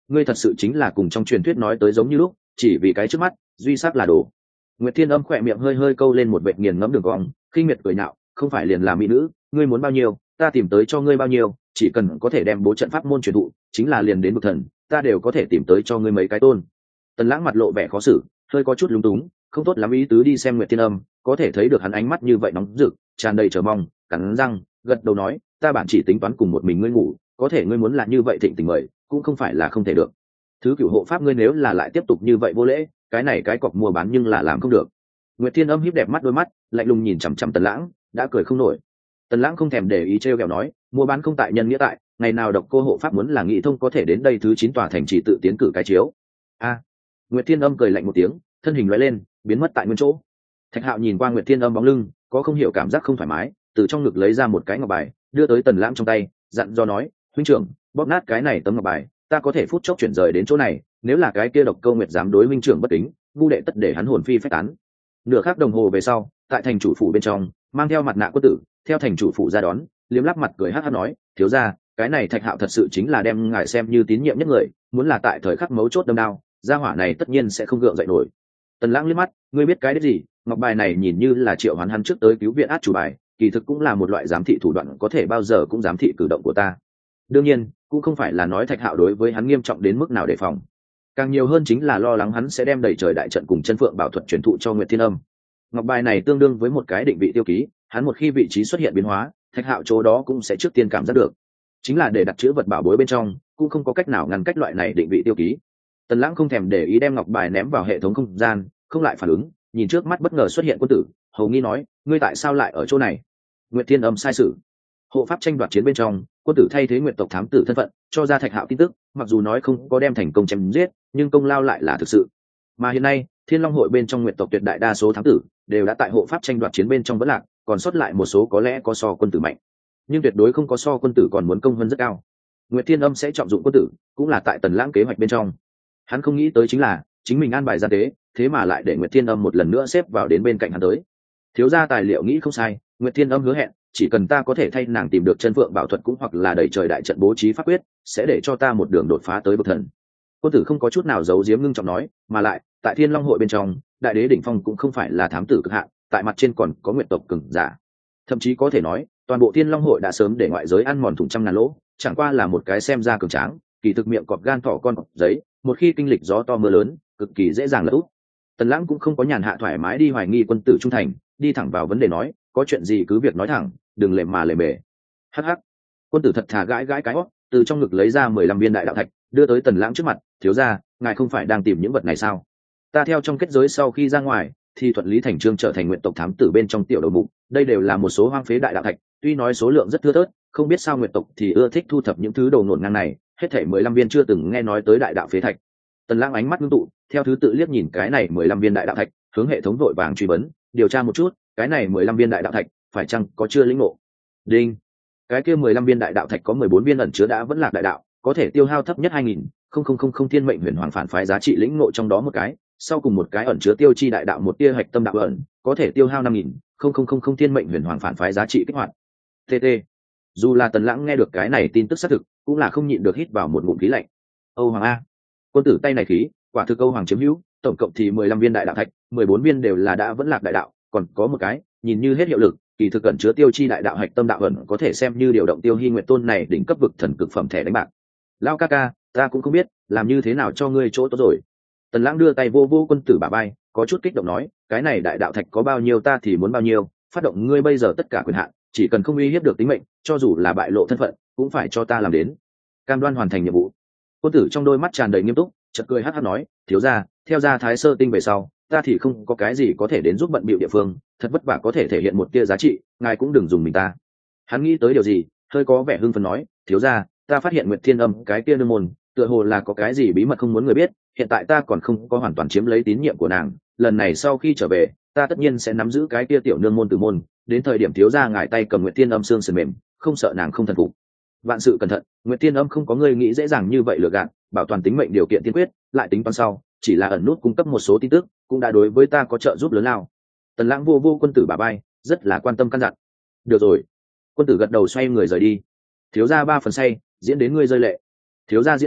ngươi thật sự chính là cùng trong truyền thuyết nói tới giống như lúc, chỉ vì cái trước mắt duy sắc là đồ. Nguyệt Thiên Âm khỏe miệng hơi hơi câu lên một vệt nghiền ngẫm đường cong, khinh miệt cười nhạo, không phải liền là mỹ nữ, ngươi muốn bao nhiêu ta tìm tới cho ngươi bao nhiêu, chỉ cần có thể đem bố trận pháp môn truyền thụ, chính là liền đến bậc thần, ta đều có thể tìm tới cho ngươi mấy cái tôn. Tần Lãng mặt lộ vẻ khó xử, hơi có chút lúng túng, không tốt lắm ý tứ đi xem Nguyệt Thiên Âm, có thể thấy được hắn ánh mắt như vậy nóng rực, tràn đầy chờ mong, cắn răng gật đầu nói, ta bản chỉ tính toán cùng một mình ngươi ngủ, có thể ngươi muốn là như vậy thịnh tình mời, cũng không phải là không thể được. Thứ cửu hộ pháp ngươi nếu là lại tiếp tục như vậy vô lễ, cái này cái cọc mua bán nhưng là làm không được. Nguyệt Thiên Âm híp đẹp mắt đôi mắt, lạnh lùng nhìn chằm chằm Tần Lãng, đã cười không nổi. Tần Lãng không thèm để ý trêu ghẹo nói, mua bán không tại nhân nghĩa tại, ngày nào độc cô hộ pháp muốn là nghị thông có thể đến đây thứ chín tòa thành chỉ tự tiến cử cái chiếu. A. Nguyệt Thiên Âm cười lạnh một tiếng, thân hình lóe lên, biến mất tại nguyên chỗ. Thạch Hạo nhìn qua Nguyệt Thiên Âm bóng lưng, có không hiểu cảm giác không thoải mái, từ trong ngực lấy ra một cái ngọc bài, đưa tới Tần Lãng trong tay, dặn dò nói, huynh trưởng, bóp nát cái này tấm ngọc bài, ta có thể phút chốc chuyển rời đến chỗ này, nếu là cái kia độc câu Nguyệt dám đối huynh trưởng bất kính, vu đệ tất để hắn hồn phi phách tán. Nửa khắc đồng hồ về sau, tại thành chủ phủ bên trong, mang theo mặt nạ quân tử, theo thành chủ phủ ra đón, liếm lắp mặt cười hắc hắc nói, thiếu gia, cái này Thạch Hạo thật sự chính là đem ngài xem như tín nhiệm nhất người, muốn là tại thời khắc mấu chốt đâm đao, gia hỏa này tất nhiên sẽ không gượng dậy nổi. Tần Lãng liếc mắt, ngươi biết cái đấy gì? Ngọc bài này nhìn như là triệu hoán hắn trước tới cứu viện át chủ bài, kỳ thực cũng là một loại giám thị thủ đoạn, có thể bao giờ cũng giám thị cử động của ta. Đương nhiên, cũng không phải là nói Thạch Hạo đối với hắn nghiêm trọng đến mức nào đề phòng, càng nhiều hơn chính là lo lắng hắn sẽ đem đầy trời đại trận cùng chân phượng bảo thuật truyền thụ cho Nguyệt Thiên Âm. Ngọc bài này tương đương với một cái định vị tiêu ký, hắn một khi vị trí xuất hiện biến hóa, Thạch Hạo chỗ đó cũng sẽ trước tiên cảm giác được. Chính là để đặt chữ vật bảo bối bên trong, cũng không có cách nào ngăn cách loại này định vị tiêu ký. Tần Lãng không thèm để ý đem ngọc bài ném vào hệ thống không gian, không lại phản ứng, nhìn trước mắt bất ngờ xuất hiện quân tử, hầu nghi nói, ngươi tại sao lại ở chỗ này? Nguyệt Thiên Âm sai sử. Hộ pháp tranh đoạt chiến bên trong, quân tử thay thế Nguyệt tộc thám tử thân phận, cho ra Thạch Hạo tin tức, mặc dù nói không có đem thành công chém giết, nhưng công lao lại là thực sự. Mà hiện nay, Thiên Long hội bên trong Nguyệt tộc tuyệt đại đa số thám tử đều đã tại hộ pháp tranh đoạt chiến bên trong vẫn lạc, còn sót lại một số có lẽ có so quân tử mạnh, nhưng tuyệt đối không có so quân tử còn muốn công hơn rất cao. Nguyệt Thiên Âm sẽ trọng dụng quân tử, cũng là tại Tần Lãng kế hoạch bên trong. Hắn không nghĩ tới chính là chính mình an bài ra tế, thế mà lại để Nguyệt Thiên Âm một lần nữa xếp vào đến bên cạnh hắn tới. Thiếu gia tài liệu nghĩ không sai, Nguyệt Thiên Âm hứa hẹn, chỉ cần ta có thể thay nàng tìm được chân phượng bảo thuật cũng hoặc là đẩy trời đại trận bố trí pháp quyết, sẽ để cho ta một đường đột phá tới bậc thần. Quân tử không có chút nào giấu giếm ngưng trọng nói, mà lại tại Thiên Long hội bên trong, đại đế đỉnh phong cũng không phải là thám tử cực hạn, tại mặt trên còn có Nguyệt tộc cường giả. Thậm chí có thể nói, toàn bộ Thiên Long hội đã sớm để ngoại giới ăn mòn thủng trăm ngàn lỗ, chẳng qua là một cái xem ra cường tráng, kỳ thực miệng cọp gan thỏ con cọp giấy, một khi kinh lịch gió to mưa lớn, cực kỳ dễ dàng lỡ úp. Tần Lãng cũng không có nhàn hạ thoải mái đi hoài nghi quân tử trung thành, đi thẳng vào vấn đề nói, có chuyện gì cứ việc nói thẳng, đừng lề mà lề mề. Hắc hắc. Quân tử thật thà gãi gãi cái hót, từ trong ngực lấy ra mười lăm viên đại đạo thạch, đưa tới Tần Lãng trước mặt, thiếu gia, ngài không phải đang tìm những vật này sao? Ta theo trong kết giới sau khi ra ngoài, thì thuận lý thành trương trở thành nguyện tộc thám tử bên trong tiểu đầu mục, đây đều là một số hoang phế đại đạo thạch, tuy nói số lượng rất thưa thớt, không biết sao nguyện tộc thì ưa thích thu thập những thứ đồ ngổn ngang này, hết thảy mười lăm viên chưa từng nghe nói tới đại đạo phế thạch. Tần Lãng ánh mắt ngưng tụ, theo thứ tự liếc nhìn cái này mười lăm viên đại đạo thạch, hướng hệ thống vội vàng truy vấn, điều tra một chút, cái này mười lăm viên đại đạo thạch, phải chăng có chưa lĩnh ngộ? Đinh. Cái kia mười lăm viên đại đạo thạch có mười bốn viên ẩn chứa đã vẫn lạc đại đạo, có thể tiêu hao thấp nhất hai nghìn không không không không thiên mệnh huyền hoàng phản phái giá trị lĩnh ngộ trong đó một cái, sau cùng một cái ẩn chứa tiêu chi đại đạo một tia hạch tâm đạo ẩn, có thể tiêu hao năm nghìn không không không không thiên mệnh huyền hoàng phản phái giá trị kích hoạt. tê tê. Dù là Tần Lãng nghe được cái này tin tức xác thực, cũng là không nhịn được hít vào một ngụm khí lạnh. Âu Hoàng a, quân tử tay này khí, quả thực Âu Hoàng chiếm hữu, tổng cộng thì mười lăm viên đại đạo thạch, mười bốn viên đều là đã vẫn lạc đại đạo, còn có một cái, nhìn như hết hiệu lực, kỳ thực ẩn chứa tiêu chi đại đạo hạch tâm đạo ẩn, có thể xem như điều động tiêu hy nguyện tôn này đỉnh cấp vực thần cực phẩm thẻ đánh bạc. Lão ca ca, ta cũng không biết làm như thế nào cho ngươi chỗ tốt rồi. Tần Lãng đưa tay vô vô quân tử bả vai, có chút kích động nói, cái này đại đạo thạch có bao nhiêu ta thì muốn bao nhiêu, phát động ngươi bây giờ tất cả quyền hạn, chỉ cần không uy hiếp được tính mệnh, cho dù là bại lộ thân phận, cũng phải cho ta làm đến. Cam đoan hoàn thành nhiệm vụ. Quân tử trong đôi mắt tràn đầy nghiêm túc, chợt cười hắc hắc nói, thiếu gia, theo gia Thái Sơ tinh về sau, ta thì không có cái gì có thể đến giúp bận bịu địa phương, thật vất vả có thể thể hiện một tia giá trị, ngài cũng đừng dùng mình ta. Hắn nghĩ tới điều gì, hơi có vẻ hưng phấn nói, thiếu gia, ta phát hiện Nguyệt Thiên Âm cái kia nương môn, tựa hồ là có cái gì bí mật không muốn người biết, hiện tại ta còn không có hoàn toàn chiếm lấy tín nhiệm của nàng, lần này sau khi trở về, ta tất nhiên sẽ nắm giữ cái kia tiểu nương môn tử môn, đến thời điểm thiếu gia ngài tay cầm Nguyệt Thiên Âm xương sườn mềm, không sợ nàng không thần phục. Vạn sự cẩn thận, Nguyệt Thiên Âm không có người nghĩ dễ dàng như vậy lừa gạt, bảo toàn tính mệnh điều kiện tiên quyết, lại tính toán sau, chỉ là ẩn nút cung cấp một số tin tức, cũng đã đối với ta có trợ giúp lớn lao. Tần Lãng vô vô quân tử bả vai, rất là quan tâm căn dặn. Được rồi. Quân tử gật đầu xoay người rời đi. Thiếu gia ba phần say, diễn đến ngươi rơi lệ. Thiếu gia diễn kỹ,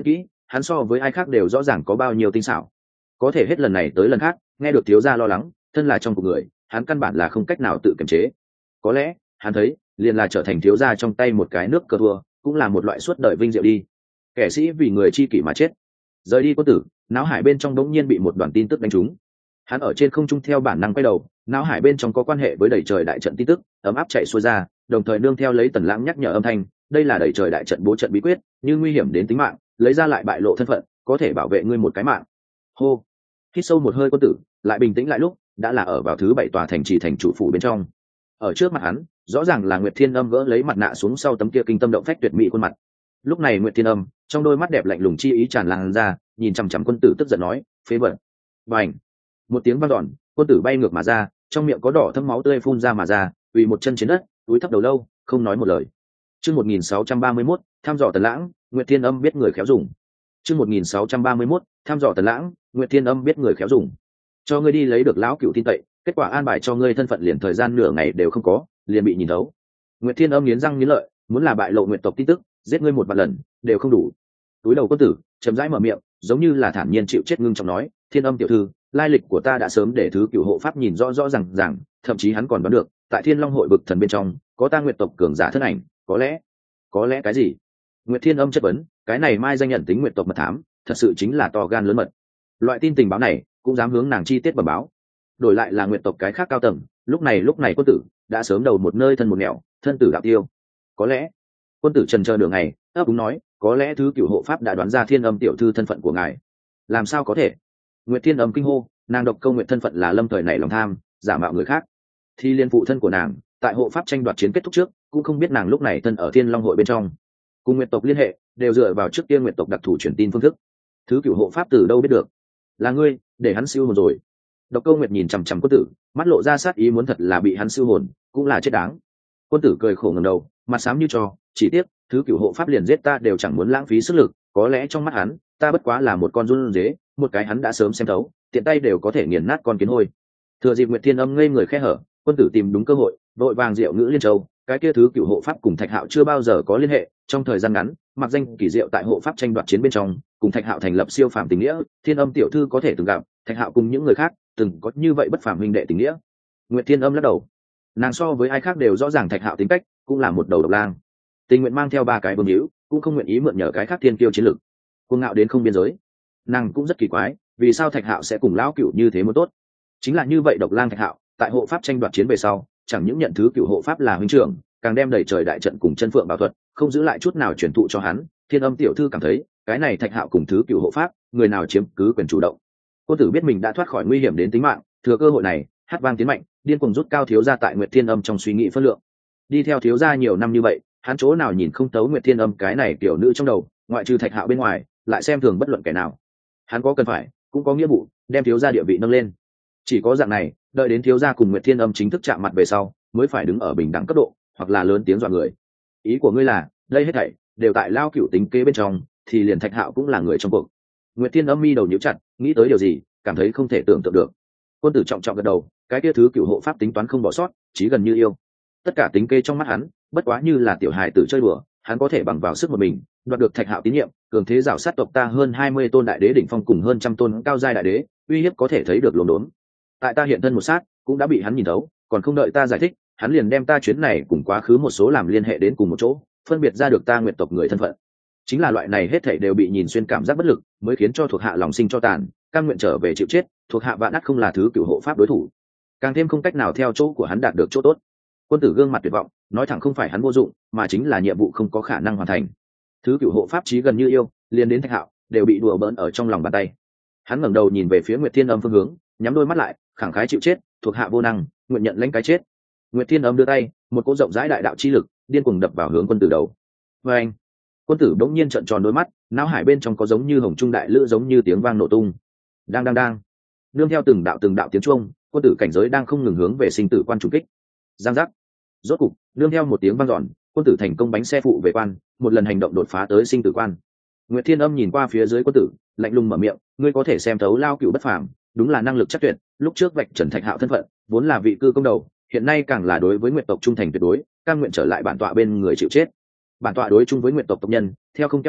hắn so với ai khác đều rõ ràng có bao nhiêu tinh xảo. Có thể hết lần này tới lần khác nghe được thiếu gia lo lắng, thân là trong cuộc người, hắn căn bản là không cách nào tự kiềm chế. Có lẽ hắn thấy liền là trở thành thiếu gia trong tay một cái nước cờ thua, cũng là một loại suốt đời vinh diệu đi. Kẻ sĩ vì người chi kỷ mà chết. Rời đi quân tử, não hải bên trong đống nhiên bị một đoàn tin tức đánh trúng. Hắn ở trên không trung theo bản năng quay đầu, não hải bên trong có quan hệ với đẩy trời đại trận tin tức ấm áp chạy xuôi ra, đồng thời nương theo lấy Tần Lãng nhắc nhở âm thanh, đây là đẩy trời đại trận bố trận bí quyết, như nguy hiểm đến tính mạng, lấy ra lại bại lộ thân phận, có thể bảo vệ ngươi một cái mạng. Hô, hít sâu một hơi quân tử, lại bình tĩnh lại lúc đã là ở vào thứ bảy tòa thành trì thành chủ phủ bên trong. Ở trước mặt hắn, rõ ràng là Nguyệt Thiên Âm gỡ lấy mặt nạ xuống sau tấm kia kinh tâm động phách tuyệt mỹ khuôn mặt. Lúc này Nguyệt Thiên Âm trong đôi mắt đẹp lạnh lùng chi ý tràn lan ra, nhìn chằm chằm quân tử tức giận nói, phế vật. Bành! Một tiếng vang dọn, quân tử bay ngược mà ra, trong miệng có đỏ thấm máu tươi phun ra mà ra, quỳ một chân trên đất, túi thấp đầu lâu, không nói một lời. Chương một nghìn sáu trăm ba mươi mốt, thăm dò Tần Lãng, Nguyệt Thiên Âm biết người khéo dùng. Chương một nghìn sáu trăm ba mươi mốt, thăm dò Tần Lãng, Nguyệt Thiên Âm biết người khéo dùng. Cho ngươi đi lấy được lão cựu tin cậy, kết quả an bài cho ngươi thân phận liền thời gian nửa ngày đều không có, liền bị nhìn thấu. Nguyệt Thiên Âm nghiến răng nghiến lợi, muốn là bại lộ Nguyệt tộc tin tức, giết ngươi một vạn lần đều không đủ. Túi đầu quân tử, chậm rãi mở miệng, giống như là thản nhiên chịu chết ngưng trọng nói, Thiên Âm tiểu thư, lai lịch của ta đã sớm để thứ cựu hộ pháp nhìn rõ rõ ràng ràng, thậm chí hắn còn đoán được, tại Thiên Long hội vực thần bên trong, có ta Nguyệt tộc cường giả thân ảnh, có lẽ, có lẽ cái gì? Nguyệt Thiên Âm chất vấn, cái này mai danh nhận tính Nguyệt tộc mật thám, thật sự chính là to gan lớn mật. Loại tin tình báo này, cũng dám hướng nàng chi tiết bẩm báo. Đổi lại là Nguyệt tộc cái khác cao tầng, lúc này lúc này quân tử đã sớm đầu một nơi thân một nẻo, thân tử đạo tiêu. Có lẽ, quân tử trần chờ nửa ngày, ấp úng nói, có lẽ thứ cửu hộ pháp đã đoán ra Thiên Âm tiểu thư thân phận của ngài. Làm sao có thể? Nguyệt Thiên Âm kinh hô, nàng độc câu Nguyệt thân phận là lâm thời này lòng tham, giả mạo người khác. Thì liên phụ thân của nàng, tại hộ pháp tranh đoạt chiến kết thúc trước, cũng không biết nàng lúc này thân ở Thiên Long hội bên trong. Cùng Nguyệt tộc liên hệ, đều dựa vào trước kia Nguyệt tộc đặc thù truyền tin phương thức. Thứ cửu hộ pháp từ đâu biết được? Là ngươi, để hắn siêu hồn rồi. Độc Câu Nguyệt nhìn chằm chằm quân tử, mắt lộ ra sát ý muốn thật là bị hắn siêu hồn, cũng là chết đáng. Quân tử cười khổ ngẩng đầu, mặt xám như trò, chỉ tiếc, thứ cửu hộ pháp liền giết ta đều chẳng muốn lãng phí sức lực, có lẽ trong mắt hắn, ta bất quá là một con run dế, một cái hắn đã sớm xem thấu, tiện tay đều có thể nghiền nát con kiến hôi. Thừa dịp Nguyệt Thiên Âm ngây người khe hở, quân tử tìm đúng cơ hội, vội vàng diệu ngữ liên châu, cái kia thứ cửu hộ pháp cùng Thạch Hạo chưa bao giờ có liên hệ, trong thời gian ngắn, mặc danh kỳ diệu tại hộ pháp tranh đoạt chiến bên trong, cùng Thạch Hạo thành lập siêu phàm tình nghĩa, Thiên Âm tiểu thư có thể từng gặp, Thạch Hạo cùng những người khác từng có như vậy bất phàm huynh đệ tình nghĩa. Nguyệt Thiên Âm lắc đầu, nàng so với ai khác đều rõ ràng Thạch Hạo tính cách, cũng là một đầu độc lang, tình nguyện mang theo ba cái bơm hữu, cũng không nguyện ý mượn nhờ cái khác thiên kiêu chiến lực, cuồng ngạo đến không biên giới. Nàng cũng rất kỳ quái, vì sao Thạch Hạo sẽ cùng lão cửu như thế một tốt? Chính là như vậy độc lang Thạch Hạo, tại hộ pháp tranh đoạt chiến về sau, chẳng những nhận thứ cửu hộ pháp là huynh trưởng, càng đem đẩy trời đại trận cùng chân phượng bảo thuật, không giữ lại chút nào truyền thụ cho hắn. Thiên Âm tiểu thư cảm thấy, cái này Thạch Hạo cùng thứ cửu hộ pháp, người nào chiếm cứ quyền chủ động. Cô tử biết mình đã thoát khỏi nguy hiểm đến tính mạng, thừa cơ hội này, hát vang tiến mạnh, điên cuồng rút cao thiếu gia tại Nguyệt Thiên Âm trong suy nghĩ phân lượng. Đi theo thiếu gia nhiều năm như vậy, hắn chỗ nào nhìn không tấu Nguyệt Thiên Âm cái này tiểu nữ trong đầu, ngoại trừ Thạch Hạo bên ngoài, lại xem thường bất luận kẻ nào. Hắn có cần phải, cũng có nghĩa vụ, đem thiếu gia địa vị nâng lên. Chỉ có dạng này, đợi đến thiếu gia cùng Nguyệt Thiên Âm chính thức chạm mặt về sau, mới phải đứng ở bình đẳng cấp độ, hoặc là lớn tiếng dọa người. Ý của ngươi là, đây hết thảy đều tại lao cửu tính kế bên trong, thì liền Thạch Hạo cũng là người trong cuộc. Nguyệt Thiên Âm mi đầu nhíu chặt, nghĩ tới điều gì, cảm thấy không thể tưởng tượng được. Quân tử trọng trọng gật đầu, cái kia thứ cửu hộ pháp tính toán không bỏ sót, chí gần như yêu. Tất cả tính kế trong mắt hắn, bất quá như là tiểu hài tử chơi đùa, hắn có thể bằng vào sức một mình, đoạt được Thạch Hạo tín nhiệm, cường thế rào sát tộc ta hơn hai mươi tôn đại đế đỉnh phong cùng hơn trăm tôn cao giai đại đế, uy hiếp có thể thấy được luống đốn. Tại ta hiện thân một sát, cũng đã bị hắn nhìn thấu, còn không đợi ta giải thích, hắn liền đem ta chuyến này cùng quá khứ một số làm liên hệ đến cùng một chỗ, phân biệt ra được ta Nguyệt tộc người thân phận. Chính là loại này hết thảy đều bị nhìn xuyên cảm giác bất lực, mới khiến cho thuộc hạ lòng sinh cho tàn, cam nguyện trở về chịu chết, thuộc hạ vạn ắt không là thứ cửu hộ pháp đối thủ, càng thêm không cách nào theo chỗ của hắn đạt được chỗ tốt. Quân tử gương mặt tuyệt vọng, nói thẳng không phải hắn vô dụng, mà chính là nhiệm vụ không có khả năng hoàn thành. Thứ cửu hộ pháp chí gần như yêu, liền đến Thạch Hạo đều bị đùa bỡn ở trong lòng bàn tay. Hắn ngẩng đầu nhìn về phía Nguyệt Thiên Âm phương hướng, nhắm đôi mắt lại, khẳng khái chịu chết, thuộc hạ vô năng, nguyện nhận lãnh cái chết. Nguyệt Thiên Âm đưa tay, một cỗ rộng rãi đại đạo chi lực điên cuồng đập vào hướng quân tử đầu. Và anh, quân tử bỗng nhiên trợn tròn đôi mắt, não hải bên trong có giống như hồng trung đại lữ giống như tiếng vang nổ tung. Đang đang đang, nương theo từng đạo từng đạo tiếng chuông, quân tử cảnh giới đang không ngừng hướng về sinh tử quan trùng kích. Giang giác, rốt cục, nương theo một tiếng vang dọn, quân tử thành công bánh xe phụ về quan, một lần hành động đột phá tới sinh tử quan. Nguyệt Thiên Âm nhìn qua phía dưới quân tử, lạnh lùng mở miệng, ngươi có thể xem thấu lao cửu bất phàm, đúng là năng lực chắc tuyệt, lúc trước vạch trần Thạch Hạo thân phận, vốn là vị cư công đầu, hiện nay càng là đối với Nguyệt tộc trung thành tuyệt đối, cam nguyện trở lại bản tọa bên người chịu chết. Bản tọa đối chung với Nguyệt tộc tộc nhân, theo không keo kiệt,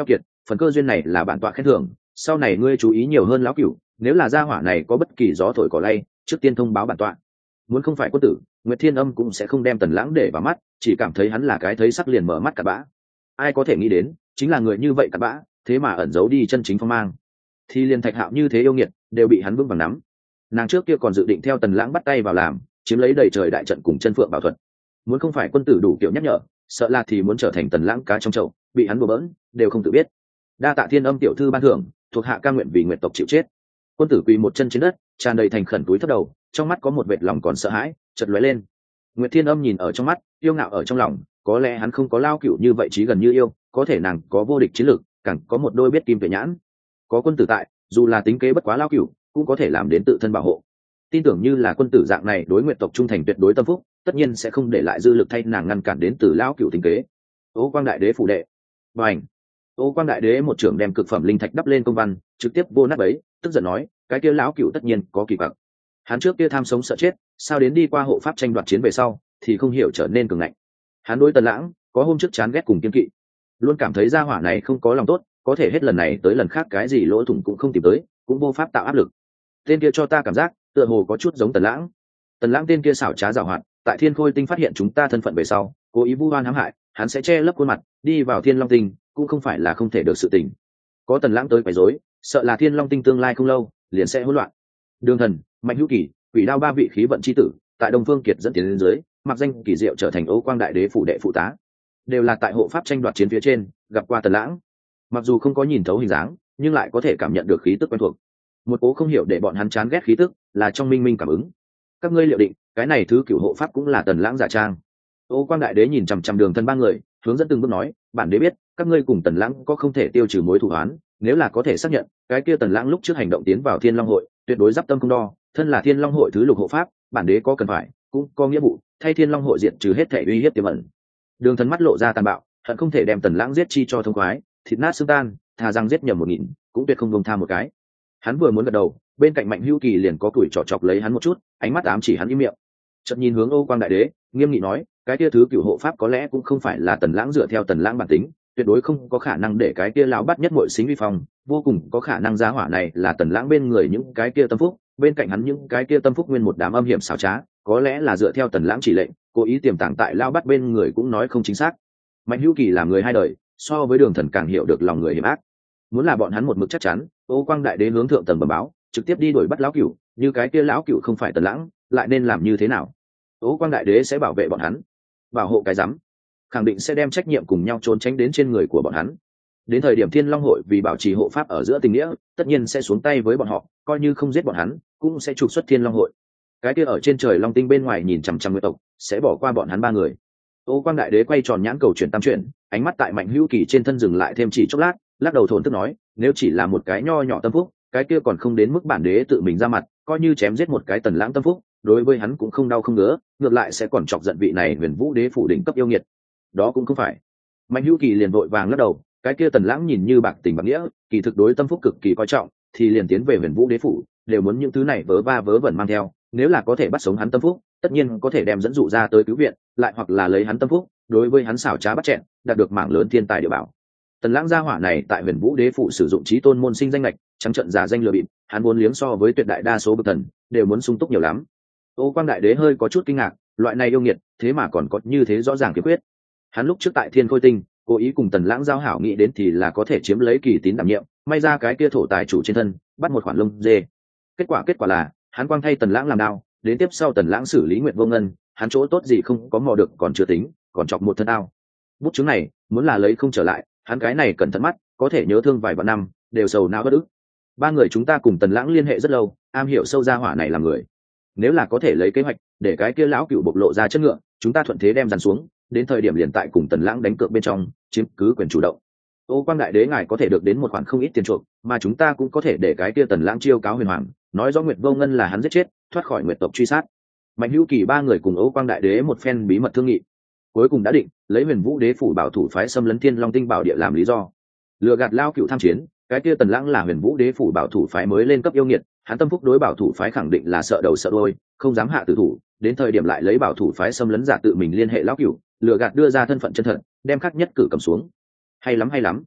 phần cơ duyên này là bản tọa khen thưởng, sau này ngươi chú ý nhiều hơn lão cửu, nếu là gia hỏa này có bất kỳ gió thổi cỏ lay, trước tiên thông báo bản tọa. Muốn không phải quân tử, Nguyệt Thiên Âm cũng sẽ không đem Tần Lãng để vào mắt, chỉ cảm thấy hắn là cái thấy sắc liền mở mắt cặn bã. Ai có thể nghĩ đến, chính là người như vậy cặn bã, thế mà ẩn giấu đi chân chính phong mang. Thì liền Thạch Hạo như thế yêu nghiệt, đều bị hắn vững vàng nắm. Nàng trước kia còn dự định theo Tần Lãng bắt tay vào làm, chiếm lấy đầy trời đại trận cùng chân phượng bảo thuật. Muốn không phải quân tử đủ kiểu nhắc nhở, sợ là thì muốn trở thành Tần Lãng cá trong chậu, bị hắn đùa bỡn, đều không tự biết. Đa tạ Thiên Âm tiểu thư ban thưởng, thuộc hạ ca nguyện vì Nguyệt tộc chịu chết. Quân tử quỳ một chân trên đất, tràn đầy thành khẩn túi thấp đầu, trong mắt có một vệt lòng còn sợ hãi chợt lóe lên. Nguyệt Thiên Âm nhìn ở trong mắt, yêu ngạo ở trong lòng, có lẽ hắn không có lao cựu như vậy trí gần như yêu, có thể nàng có vô địch chiến lược, càng có một đôi biết kim tuệ nhãn. Có quân tử tại, dù là tính kế bất quá lao cựu, cũng có thể làm đến tự thân bảo hộ. Tin tưởng như là quân tử dạng này đối Nguyệt tộc trung thành tuyệt đối tâm phúc, tất nhiên sẽ không để lại dư lực thay nàng ngăn cản đến từ lao cựu tính kế. Ô Quang đại đế phủ đệ, bành. Ô Quang đại đế một trưởng đem cực phẩm linh thạch đắp lên công văn, trực tiếp vô nát bấy, tức giận nói, cái kia lão cựu tất nhiên có kỳ vọng. Hắn trước kia tham sống sợ chết, sao đến đi qua hộ pháp tranh đoạt chiến về sau thì không hiểu trở nên cường ngạnh. Hắn đối Tần Lãng có hôm trước chán ghét cùng kiên kỵ, luôn cảm thấy gia hỏa này không có lòng tốt, có thể hết lần này tới lần khác cái gì lỗ thủng cũng không tìm tới, cũng vô pháp tạo áp lực. Tên kia cho ta cảm giác tựa hồ có chút giống Tần Lãng. Tần Lãng tên kia xảo trá giàu hoạt, tại Thiên Khôi Tinh phát hiện chúng ta thân phận về sau, cố ý vu oan hãm hại, hắn sẽ che lấp khuôn mặt, đi vào Thiên Long Tinh, cũng không phải là không thể được sự tình. Có Tần Lãng tới quấy rối, sợ là Thiên Long Tinh tương lai không lâu liền sẽ hỗn loạn. Đường Thần, Mạnh Hữu Kỳ, Quỷ Đao ba vị khí vận chi tử, tại Đông Phương Kiệt dẫn tiến lên dưới, mặc danh kỳ diệu trở thành Ô Quang đại đế phủ đệ phụ tá, đều là tại hộ pháp tranh đoạt chiến phía trên gặp qua Tần Lãng. Mặc dù không có nhìn thấu hình dáng, nhưng lại có thể cảm nhận được khí tức quen thuộc. Một cố không hiểu để bọn hắn chán ghét khí tức, là trong minh minh cảm ứng. Các ngươi liệu định, cái này thứ cửu hộ pháp cũng là Tần Lãng giả trang. Ô Quang đại đế nhìn chằm chằm Đường Thần ba người, hướng dẫn từng bước nói, bản đế biết, các ngươi cùng Tần Lãng có không thể tiêu trừ mối thù oán, nếu là có thể xác nhận, cái kia Tần Lãng lúc trước hành động tiến vào Thiên Long hội, tuyệt đối giáp tâm không đo, thân là Thiên Long hội thứ lục hộ pháp, bản đế có cần phải, cũng có nghĩa vụ thay Thiên Long hội diện trừ hết thể uy hiếp tiềm ẩn. Đường Thần mắt lộ ra tàn bạo, hận không thể đem Tần Lãng giết chi cho thông khoái, thịt nát xương tan, thà rằng giết nhầm một nghìn, cũng tuyệt không buông tha một cái. Hắn vừa muốn gật đầu, bên cạnh Mạnh Hữu Kỳ liền có tuổi trò chọc lấy hắn một chút, ánh mắt ám chỉ hắn im miệng. Chợt nhìn hướng Ô Quang đại đế, nghiêm nghị nói, cái kia thứ cửu hộ pháp có lẽ cũng không phải là Tần Lãng dựa theo Tần Lãng bản tính, tuyệt đối không có khả năng để cái kia lão bắt nhất muội xính vi phong, vô cùng có khả năng giá hỏa này là Tần Lãng bên người những cái kia tâm phúc, bên cạnh hắn những cái kia tâm phúc nguyên một đám âm hiểm xảo trá, có lẽ là dựa theo Tần Lãng chỉ lệnh, cố ý tiềm tàng tại lão bắt bên người cũng nói không chính xác. Mạnh Hữu Kỳ là người hai đời, so với Đường Thần càng hiểu được lòng người hiểm ác. Muốn là bọn hắn một mực chắc chắn, Ô Quang đại đế hướng thượng tầng bẩm báo, trực tiếp đi đuổi bắt lão cửu, như cái kia lão cửu không phải Tần Lãng, lại nên làm như thế nào? Ô Quang đại đế sẽ bảo vệ bọn hắn, bảo hộ cái rắm, khẳng định sẽ đem trách nhiệm cùng nhau trốn tránh đến trên người của bọn hắn. Đến thời điểm Thiên Long hội vì bảo trì hộ pháp ở giữa tình nghĩa, tất nhiên sẽ xuống tay với bọn họ, coi như không giết bọn hắn, cũng sẽ trục xuất Thiên Long hội. Cái kia ở trên trời Long Tinh bên ngoài nhìn chằm chằm Nguyệt tộc, sẽ bỏ qua bọn hắn ba người. Ô Quang đại đế quay tròn nhãn cầu chuyển tam chuyển, ánh mắt tại Mạnh Hữu Kỳ trên thân dừng lại thêm chỉ chốc lát, lắc đầu thổn thức nói, nếu chỉ là một cái nho nhỏ tâm phúc, cái kia còn không đến mức bản đế tự mình ra mặt, coi như chém giết một cái Tần Lãng tâm phúc, đối với hắn cũng không đau không ngứa, ngược lại sẽ còn chọc giận vị này Huyền Vũ đế phủ đỉnh cấp yêu nghiệt. Đó cũng không phải. Mạnh Hữu Kỳ liền vội vàng lắc đầu, cái kia Tần Lãng nhìn như bạc tình bạc nghĩa, kỳ thực đối tâm phúc cực kỳ coi trọng, thì liền tiến về Huyền Vũ đế phủ, đều muốn những thứ này vớ va vớ vẩn mang theo, nếu là có thể bắt sống hắn tâm phúc, tất nhiên có thể đem dẫn dụ ra tới cứu viện, lại hoặc là lấy hắn tâm phúc, đối với hắn xảo trá bắt chẹn, đạt được mảng lớn thiên tài địa bảo. Tần Lãng gia hỏa này tại Huyền Vũ đế phủ sử dụng chí tôn môn sinh danh lệch, trắng trận giả danh lừa bịp, hắn vốn liếng so với tuyệt đại đa số bậc thần đều muốn sung túc nhiều lắm. Ô Quang đại đế hơi có chút kinh ngạc, loại này yêu nghiệt, thế mà còn có như thế rõ ràng kiên quyết. Hắn lúc trước tại Thiên Khôi Tinh, cố ý cùng Tần Lãng giao hảo nghĩ đến thì là có thể chiếm lấy kỳ tín đảm nhiệm, may ra cái kia thổ tài chủ trên thân, bắt một khoản lông dê. Kết quả kết quả là, hắn quang thay Tần Lãng làm đao, đến tiếp sau Tần Lãng xử lý Nguyệt Vô Ngân, hắn chỗ tốt gì không có mò được còn chưa tính, còn chọc một thân ao. Bút chứng này, muốn là lấy không trở lại, hắn cái này cẩn thận mắt, có thể nhớ thương vài vạn năm, đều sầu não bất ức. Ba người chúng ta cùng Tần Lãng liên hệ rất lâu, am hiểu sâu ra hỏa này là người. Nếu là có thể lấy kế hoạch, để cái kia lão cựu bộc lộ ra chất ngựa, chúng ta thuận thế đem dàn xuống, đến thời điểm liền tại cùng Tần Lãng đánh cược bên trong, chiếm cứ quyền chủ động. Ô Quang đại đế ngài có thể được đến một khoản không ít tiền chuộc, mà chúng ta cũng có thể để cái kia Tần Lãng chiêu cáo Huyền Hoàng, nói rõ Nguyệt Vô Ngân là hắn giết chết, thoát khỏi Nguyệt tộc truy sát. Mạnh Hữu Kỳ ba người cùng Ô Quang đại đế một phen bí mật thương nghị, cuối cùng đã định lấy Huyền Vũ đế phủ bảo thủ phái xâm lấn Thiên Long Tinh bảo địa làm lý do, lừa gạt lao cựu tham chiến. Cái kia Tần Lãng là Huyền Vũ đế phủ bảo thủ phái mới lên cấp yêu nghiệt, hắn tâm phúc đối bảo thủ phái khẳng định là sợ đầu sợ đuôi, không dám hạ tử thủ, đến thời điểm lại lấy bảo thủ phái xâm lấn giả tự mình liên hệ lão cửu, lừa gạt đưa ra thân phận chân thật, đem khắc nhất cử cầm xuống. Hay lắm hay lắm.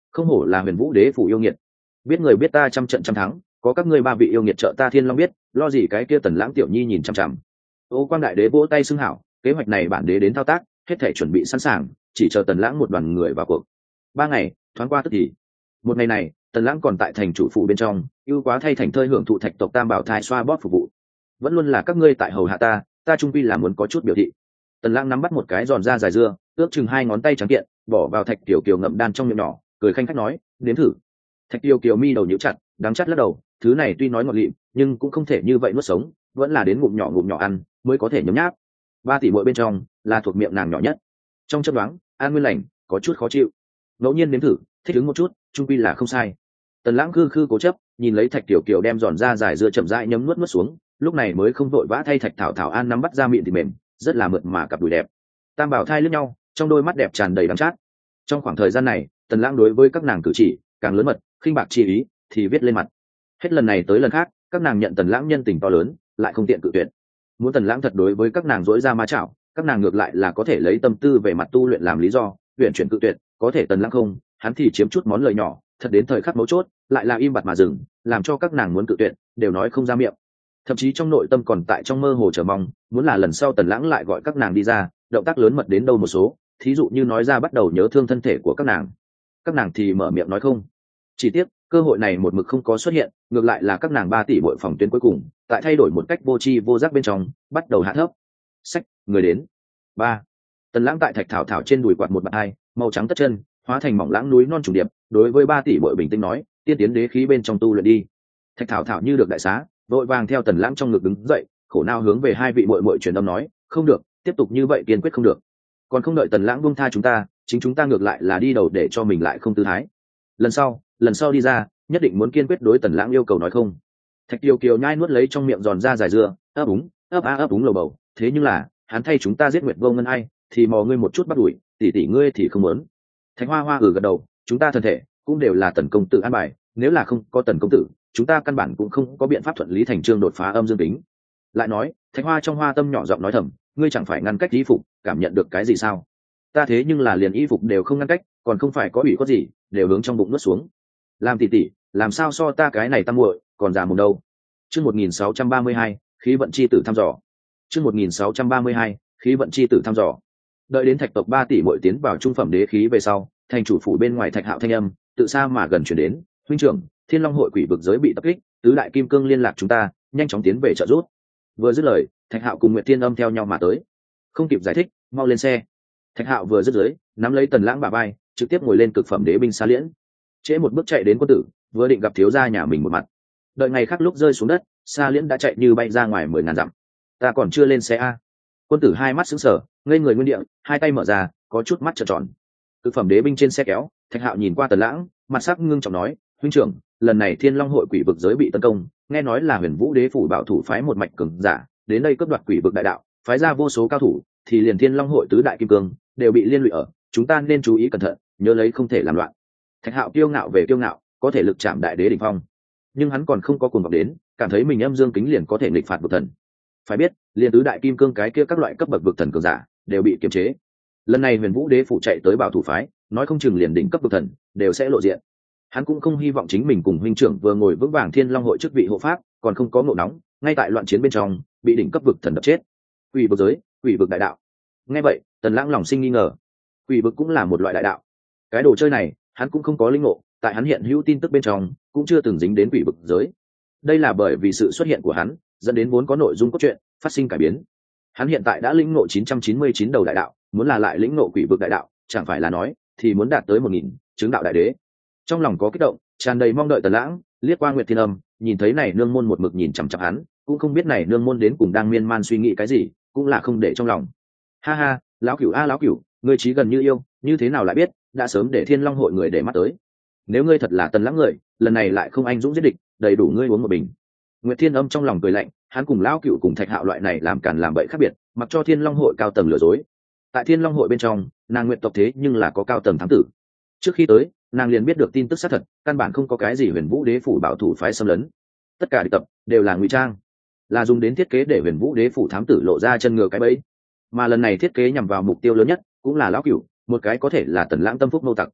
không hổ là huyền vũ đế phủ yêu nghiệt, biết người biết ta trăm trận trăm thắng, có các ngươi ba vị yêu nghiệt trợ ta Thiên Long biết, lo gì cái kia Tần Lãng tiểu nhi nhìn chằm chằm. Ô Quang đại đế vỗ tay xưng hảo, kế hoạch này bản đế đến thao tác, hết thể chuẩn bị sẵn sàng, chỉ chờ Tần Lãng một đoàn người vào cuộc. Ba ngày thoáng qua tức thì. Một ngày này, Tần Lãng còn tại thành chủ phụ bên trong, ưu quá thay thành thơi hưởng thụ thạch tộc Tam Bảo thai xoa bóp phục vụ. Vẫn luôn là các ngươi tại hầu hạ ta, ta trung quy là muốn có chút biểu thị. Tần Lãng nắm bắt một cái giòn da dài dưa, ước chừng hai ngón tay trắng kiện, bỏ vào thạch tiểu kiều ngậm đan trong miệng nhỏ, cười khanh khách nói, nếm thử. Thạch tiểu kiều mi đầu nhíu chặt, đắng chắt lắc đầu, thứ này tuy nói ngọt lịm, nhưng cũng không thể như vậy nuốt sống, vẫn là đến ngụm nhỏ ngụm nhỏ ăn mới có thể nhấm nháp. Ba tỷ muội bên trong là thuộc miệng nàng nhỏ nhất. Trong chấp đoán, an nguyên lành, có chút khó chịu. Ngẫu nhiên nếm thử, thích ứng một chút, trung quy là không sai. Tần Lãng khư khư cố chấp, nhìn lấy thạch tiểu kiều đem giòn da dài dưa chậm rãi nhấm nuốt nuốt xuống, lúc này mới không vội vã thay thạch thảo thảo an nắm bắt ra miệng thì mềm, rất là mượt mà cặp đùi đẹp. Tam Bảo thai lướt nhau, trong đôi mắt đẹp tràn đầy đắng chát. Trong khoảng thời gian này, Tần Lãng đối với các nàng cử chỉ càng lớn mật, khinh bạc chi ý thì viết lên mặt. Hết lần này tới lần khác, các nàng nhận Tần Lãng nhân tình to lớn, lại không tiện cự tuyệt. Muốn Tần Lãng thật đối với các nàng dỗi ra ma chảo, các nàng ngược lại là có thể lấy tâm tư về mặt tu luyện làm lý do, luyện chuyển cự tuyệt, có thể Tần Lãng không, hắn thì chiếm chút món lời nhỏ, thật đến thời khắc mấu chốt, lại là im bặt mà dừng, làm cho các nàng muốn cự tuyệt, đều nói không ra miệng. Thậm chí trong nội tâm còn tại trong mơ hồ chờ mong, muốn là lần sau Tần Lãng lại gọi các nàng đi ra, động tác lớn mật đến đâu một số, thí dụ như nói ra bắt đầu nhớ thương thân thể của các nàng, các nàng thì mở miệng nói không. Chỉ tiếc cơ hội này một mực không có xuất hiện, ngược lại là các nàng ba tỷ bội phòng tuyến cuối cùng tại thay đổi một cách vô tri vô giác bên trong bắt đầu hạ thấp. Sách, người đến. Ba. Tần Lãng tại thạch thảo thảo trên đùi quạt một bàn hai màu trắng tất chân, hóa thành mỏng lãng núi non trùng điệp, đối với ba tỷ bội bình tĩnh nói, tiên tiến đế khí bên trong tu luyện đi. Thạch thảo thảo như được đại xá, vội vàng theo Tần Lãng trong ngực đứng dậy, khổ nao hướng về hai vị muội muội truyền âm nói, không được, tiếp tục như vậy kiên quyết không được. Còn không đợi Tần Lãng buông tha chúng ta, chính chúng ta ngược lại là đi đầu để cho mình lại không tư thái. Lần sau, lần sau đi ra, nhất định muốn kiên quyết đối Tần Lãng yêu cầu nói không. Thạch Kiều Kiều nhai nuốt lấy trong miệng giòn da dài dưa, ấp úng, ấp a ấp úng lầu bầu, thế nhưng là, hắn thay chúng ta giết Nguyệt Vô Ngân ai, thì mò ngươi một chút bắt đuổi, tỷ tỷ ngươi thì không muốn. Thạch Hoa Hoa gật gật đầu, chúng ta thân thể cũng đều là Tần công tử an bài, nếu là không có Tần công tử, chúng ta căn bản cũng không có biện pháp thuận lý thành chương đột phá âm dương tính. Lại nói, Thạch Hoa trong hoa tâm nhỏ giọng nói thầm, ngươi chẳng phải ngăn cách y phục, cảm nhận được cái gì sao? Ta thế nhưng là liền y phục đều không ngăn cách, còn không phải có ủy khuất gì, đều hướng trong bụng nuốt xuống. Làm tỷ tỷ, làm sao so ta cái này tam muội, còn già mồm đâu. Chương một nghìn sáu trăm ba mươi hai, khí vận chi tử thăm dò. Chương một nghìn sáu trăm ba mươi hai, khí vận chi tử thăm dò. Đợi đến thạch tộc ba tỷ muội tiến vào trung phẩm đế khí về sau, thành chủ phủ bên ngoài Thạch Hạo thanh âm tự xa mà gần chuyển đến, huynh trưởng, Thiên Long hội quỷ vực giới bị tập kích, tứ đại kim cương liên lạc chúng ta, nhanh chóng tiến về trợ giúp. Vừa dứt lời, Thạch Hạo cùng Nguyệt Thiên Âm theo nhau mà tới. Không kịp giải thích, mau lên xe. Thạch Hạo vừa dứt dưới, nắm lấy Tần Lãng bả vai, trực tiếp ngồi lên cực phẩm đế binh Sa Liễn. Trễ một bước chạy đến quân tử, vừa định gặp thiếu gia nhà mình một mặt. Đợi ngày khác lúc rơi xuống đất, Sa Liễn đã chạy như bay ra ngoài mười ngàn dặm. Ta còn chưa lên xe a. Quân tử hai mắt sững sờ, ngây người nguyên địa, hai tay mở ra, có chút mắt trợn tròn. Cực phẩm đế binh trên xe kéo, Thạch Hạo nhìn qua Tần Lãng, mặt sắc ngưng trọng nói, huynh trưởng, lần này Thiên Long hội quỷ vực giới bị tấn công, nghe nói là Huyền Vũ đế phủ bảo thủ phái một mạch cường giả đến đây cướp đoạt quỷ vực đại đạo, phái ra vô số cao thủ, thì liền Thiên Long hội tứ đại kim cương đều bị liên lụy ở, chúng ta nên chú ý cẩn thận, nhớ lấy không thể làm loạn. Thạch Hạo kiêu ngạo về kiêu ngạo, có thể lực chạm đại đế đỉnh phong, nhưng hắn còn không có cuồng vọng đến, cảm thấy mình âm dương kính liền có thể nghịch phạt vực thần. Phải biết, liền tứ đại kim cương cái kia các loại cấp bậc vực thần cường giả đều bị kiềm chế. Lần này Huyền Vũ đế phủ chạy tới bảo thủ phái, nói không chừng liền đỉnh cấp vực thần đều sẽ lộ diện. Hắn cũng không hy vọng chính mình cùng huynh trưởng vừa ngồi vững vàng Thiên Long hội chức vị hộ pháp, còn không có ngộ nóng, ngay tại loạn chiến bên trong bị đỉnh cấp vực thần đập chết. Quỷ vực giới, quỷ vực đại đạo. Nghe vậy, Tần Lãng lòng sinh nghi ngờ. Quỷ vực cũng là một loại đại đạo. Cái đồ chơi này, hắn cũng không có linh ngộ, tại hắn hiện hữu tin tức bên trong, cũng chưa từng dính đến quỷ vực giới. Đây là bởi vì sự xuất hiện của hắn, dẫn đến vốn có nội dung cốt truyện phát sinh cải biến. Hắn hiện tại đã lĩnh ngộ chín trăm chín mươi chín đầu đại đạo, muốn là lại lĩnh ngộ quỷ vực đại đạo, chẳng phải là nói thì muốn đạt tới một nghìn chứng đạo đại đế. Trong lòng có kích động, tràn đầy mong đợi Tần Lãng liếc qua Nguyệt Thiên Âm, nhìn thấy này nương môn một mực nhìn chằm chằm hắn, cũng không biết này nương môn đến cùng đang miên man suy nghĩ cái gì, cũng là không để trong lòng. Ha ha, lão cửu a lão cửu, ngươi trí gần như yêu, như thế nào lại biết, đã sớm để Thiên Long hội người để mắt tới. Nếu ngươi thật là Tần Lãng người, lần này lại không anh dũng giết địch, đầy đủ ngươi uống một bình. Nguyệt Thiên Âm trong lòng cười lạnh, hắn cùng lão cửu cùng Thạch Hạo loại này làm càn làm bậy khác biệt, mặc cho Thiên Long hội cao tầng lừa dối. Tại Thiên Long hội bên trong, nàng Nguyệt tộc thế nhưng là có cao tầng thám tử. Trước khi tới, nàng liền biết được tin tức xác thật, căn bản không có cái gì Huyền Vũ đế phủ bảo thủ phái xâm lấn. Tất cả địch tập đều là ngụy trang, là dùng đến thiết kế để Huyền Vũ đế phủ thám tử lộ ra chân ngựa cái bẫy. Mà lần này thiết kế nhằm vào mục tiêu lớn nhất, cũng là lão cửu, một cái có thể là Tần Lãng tâm phúc nô tặc.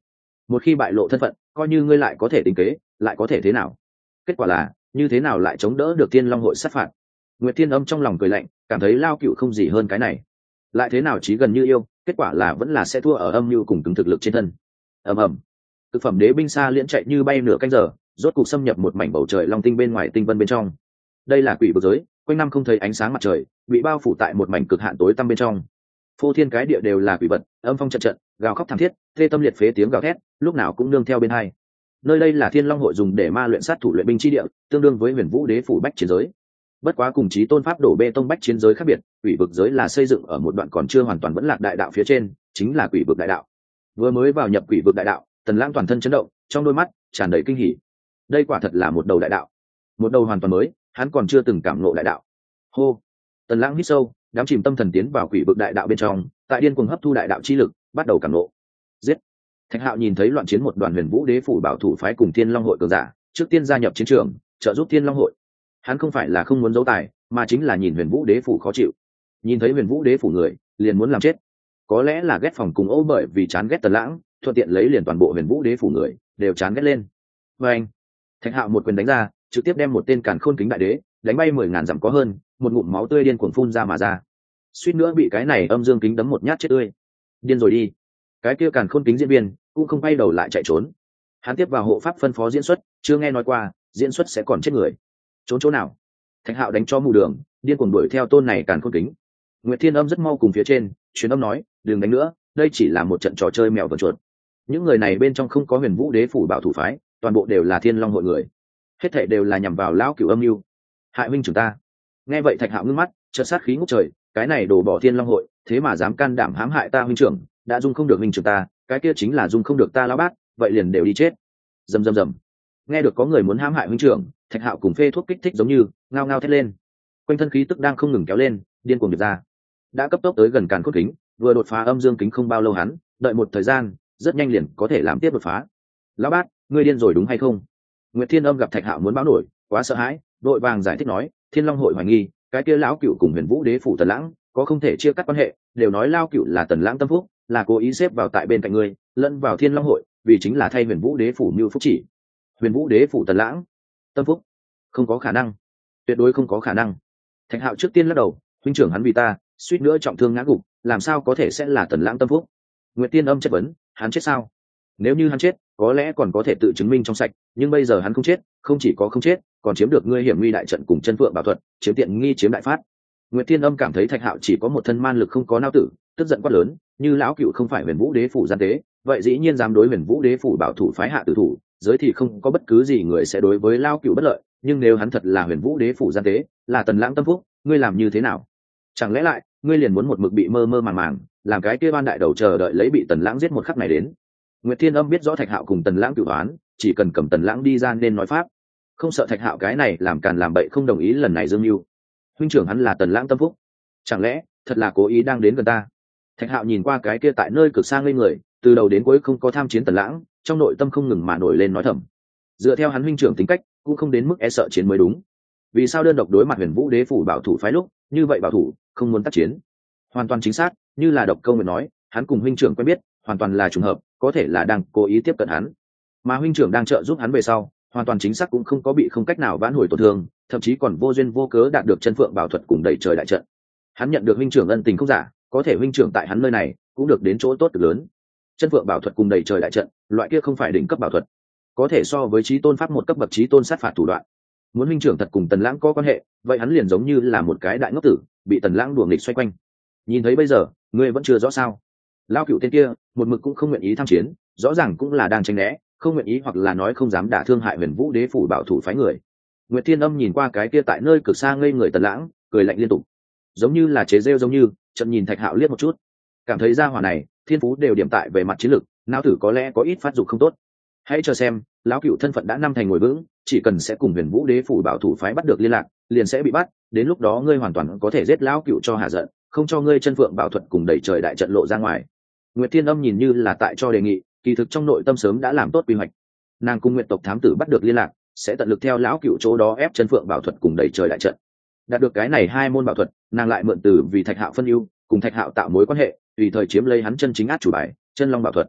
một khi bại lộ thân phận, coi như ngươi lại có thể tính kế, lại có thể thế nào? Kết quả là như thế nào lại chống đỡ được Thiên Long hội sát phạt? Nguyệt Thiên Âm trong lòng cười lạnh, cảm thấy Lao Cựu không gì hơn cái này, lại thế nào chí gần như yêu, kết quả là vẫn là sẽ thua ở âm mưu cùng cứng thực lực trên thân. Ầm ầm, thực phẩm đế binh xa liễn chạy như bay nửa canh giờ, rốt cục xâm nhập một mảnh bầu trời long tinh bên ngoài tinh vân bên trong. Đây là quỷ vực giới, quanh năm không thấy ánh sáng mặt trời, bị bao phủ tại một mảnh cực hạn tối tăm bên trong. Phô thiên cái địa đều là quỷ vật, âm phong trận trận, gào khóc thảm thiết, thê tâm liệt phế tiếng gào thét, lúc nào cũng nương theo bên hai. Nơi đây là Thiên Long hội dùng để ma luyện sát thủ luyện binh chi địa, tương đương với Huyền Vũ đế phủ bách chiến giới. Bất quá cùng chí tôn pháp đổ bê tông bách chiến giới khác biệt, quỷ vực giới là xây dựng ở một đoạn còn chưa hoàn toàn vẫn lạc đại đạo phía trên, chính là quỷ vực đại đạo. Vừa mới vào nhập quỷ vực đại đạo, Tần Lãng toàn thân chấn động, trong đôi mắt tràn đầy kinh hỉ. Đây quả thật là một đầu đại đạo, một đầu hoàn toàn mới, hắn còn chưa từng cảm ngộ đại đạo. Hô, Tần Lãng hít sâu, đám chìm tâm thần tiến vào quỷ vực đại đạo bên trong, tại điên cuồng hấp thu đại đạo chi lực, bắt đầu cảm ngộ. Giết! Thạch Hạo nhìn thấy loạn chiến một đoàn Huyền Vũ đế phủ bảo thủ phái cùng Thiên Long hội cường giả, trước tiên gia nhập chiến trường, trợ giúp Thiên Long hội. Hắn không phải là không muốn giấu tài, mà chính là nhìn Huyền Vũ đế phủ khó chịu. Nhìn thấy Huyền Vũ đế phủ người, liền muốn làm chết. Có lẽ là ghét phòng cùng Ô bởi vì chán ghét Tần Lãng, thuận tiện lấy liền toàn bộ Huyền Vũ đế phủ người đều chán ghét lên. Và anh, Thạch Hạo một quyền đánh ra, trực tiếp đem một tên càn khôn kính đại đế đánh bay mười ngàn dặm có hơn, một ngụm máu tươi điên cuồng phun ra mà ra. Suýt nữa bị cái này âm dương kính đấm một nhát chết tươi. Điên rồi đi. Cái kia càn khôn kính diễn viên cũng không quay đầu lại chạy trốn. Hắn tiếp vào hộ pháp phân phó diễn xuất, chưa nghe nói qua diễn xuất sẽ còn chết người. Trốn chỗ nào? Thạch Hạo đánh cho mù đường, điên cuồng đuổi theo tôn này càn khôn kính. Nguyệt Thiên Âm rất mau cùng phía trên truyền âm nói, đừng đánh nữa, đây chỉ là một trận trò chơi mèo vờn chuột. Những người này bên trong không có Huyền Vũ đế phủ bảo thủ phái, toàn bộ đều là Thiên Long hội người, hết thảy đều là nhằm vào lão cửu âm mưu hại huynh trưởng ta. Nghe vậy Thạch Hạo ngước mắt, chợt sát khí ngút trời, cái này đổ bỏ Thiên Long hội, thế mà dám can đảm hãm hại ta huynh trưởng, đã dung không được huynh trưởng ta, cái kia chính là dung không được ta lão bát, vậy liền đều đi chết. Rầm rầm rầm. Nghe được có người muốn hãm hại huynh trưởng, Thạch Hạo cùng phê thuốc kích thích giống như ngao ngao thét lên, quanh thân khí tức đang không ngừng kéo lên, điên cuồng điệp ra. Đã cấp tốc tới gần càn khôn kính, vừa đột phá âm dương kính không bao lâu hắn, đợi một thời gian, rất nhanh liền có thể làm tiếp đột phá. Lão bát, ngươi điên rồi đúng hay không? Nguyệt Thiên Âm gặp Thạch Hạo muốn báo nổi, quá sợ hãi, đội vàng giải thích nói, Thiên Long hội hoài nghi, cái kia lão cựu cùng Huyền Vũ đế phủ Tần Lãng có không thể chia cắt quan hệ, đều nói lao cựu là Tần Lãng tâm phúc, là cố ý xếp vào tại bên cạnh ngươi, lẫn vào Thiên Long hội, vì chính là thay Huyền Vũ đế phủ mưu phúc chỉ. Huyền Vũ đế phủ Tần Lãng tâm phúc, không có khả năng, tuyệt đối không có khả năng. Thạch Hạo trước tiên lắc đầu, huynh trưởng hắn vì ta suýt nữa trọng thương ngã gục, làm sao có thể sẽ là Tần Lãng tâm phúc? Nguyệt Tiên Âm chất vấn, hắn chết sao? Nếu như hắn chết, có lẽ còn có thể tự chứng minh trong sạch, nhưng bây giờ hắn không chết, không chỉ có không chết, còn chiếm được ngươi hiểm nguy đại trận cùng chân phượng bảo thuật, chiếm tiện nghi chiếm đại phát. Nguyệt Tiên Âm cảm thấy Thạch Hạo chỉ có một thân man lực không có nao tử, tức giận quát lớn, như lão cựu không phải Huyền Vũ đế phủ gian tế, vậy dĩ nhiên dám đối Huyền Vũ đế phủ bảo thủ phái hạ tử thủ, giới thì không có bất cứ gì người sẽ đối với lão cựu bất lợi, nhưng nếu hắn thật là Huyền Vũ đế phủ gian tế, là Tần Lãng tâm phúc, ngươi làm như thế nào? Chẳng lẽ lại, ngươi liền muốn một mực bị mơ mơ màng màng, làm cái kia ban đại đầu chờ đợi lấy bị Tần Lãng giết một khắc này đến? Nguyệt Thiên Âm biết rõ Thạch Hạo cùng Tần Lãng cửu oán, chỉ cần cầm Tần Lãng đi ra nên nói pháp, không sợ Thạch Hạo cái này làm càn làm bậy không đồng ý lần này dương mưu. Huynh trưởng hắn là Tần Lãng tâm phúc, chẳng lẽ thật là cố ý đang đến gần ta? Thạch Hạo nhìn qua cái kia tại nơi cực xa ngây người, từ đầu đến cuối không có tham chiến Tần Lãng, trong nội tâm không ngừng mà nổi lên nói thầm. Dựa theo hắn huynh trưởng tính cách, cũng không đến mức e sợ chiến mới đúng. Vì sao đơn độc đối mặt Huyền Vũ đế phủ bảo thủ phái lúc, như vậy bảo thủ, không muốn tác chiến? Hoàn toàn chính xác, như là độc câu người nói, hắn cùng huynh trưởng quen biết, hoàn toàn là trùng hợp, có thể là đang cố ý tiếp cận hắn, mà huynh trưởng đang trợ giúp hắn về sau, hoàn toàn chính xác cũng không có bị không cách nào vãn hồi tổn thương, thậm chí còn vô duyên vô cớ đạt được chân phượng bảo thuật cùng đẩy trời đại trận. Hắn nhận được huynh trưởng ân tình không giả, có thể huynh trưởng tại hắn nơi này cũng được đến chỗ tốt cực lớn. Chân phượng bảo thuật cùng đẩy trời đại trận, loại kia không phải đỉnh cấp bảo thuật, có thể so với chí tôn pháp một cấp bậc chí tôn sát phạt thủ đoạn. Muốn huynh trưởng thật cùng Tần Lãng có quan hệ, vậy hắn liền giống như là một cái đại ngốc tử, bị Tần Lãng đùa nghịch xoay quanh. Nhìn thấy bây giờ, ngươi vẫn chưa rõ sao? Lao cựu tên kia một mực cũng không nguyện ý tham chiến, rõ ràng cũng là đang tránh né, không nguyện ý hoặc là nói không dám đả thương hại Huyền Vũ đế phủ bảo thủ phái người. Nguyệt Thiên Âm nhìn qua cái kia tại nơi cực xa ngây người Tần Lãng, cười lạnh liên tục, giống như là chế rêu giống như, chậm nhìn Thạch Hạo liếc một chút, cảm thấy gia hỏa này thiên phú đều điểm tại về mặt chiến lược, não tử có lẽ có ít phát dục không tốt. Hãy chờ xem, lão cựu thân phận đã năm thành ngồi vững, chỉ cần sẽ cùng Huyền Vũ đế phủ bảo thủ phái bắt được liên lạc, liền sẽ bị bắt, đến lúc đó ngươi hoàn toàn có thể giết lão cựu cho hạ giận, không cho ngươi chân phượng bảo thuật cùng đẩy trời đại trận lộ ra ngoài. Nguyệt Thiên Âm nhìn như là tại cho đề nghị, kỳ thực trong nội tâm sớm đã làm tốt quy hoạch. Nàng cùng Nguyệt tộc thám tử bắt được liên lạc, sẽ tận lực theo lão cựu chỗ đó ép chân phượng bảo thuật cùng đẩy trời đại trận. Đạt được cái này hai môn bảo thuật, nàng lại mượn từ vì Thạch Hạo phân ưu, cùng Thạch Hạo tạo mối quan hệ, tùy thời chiếm lấy hắn chân chính át chủ bài, chân long bảo thuật.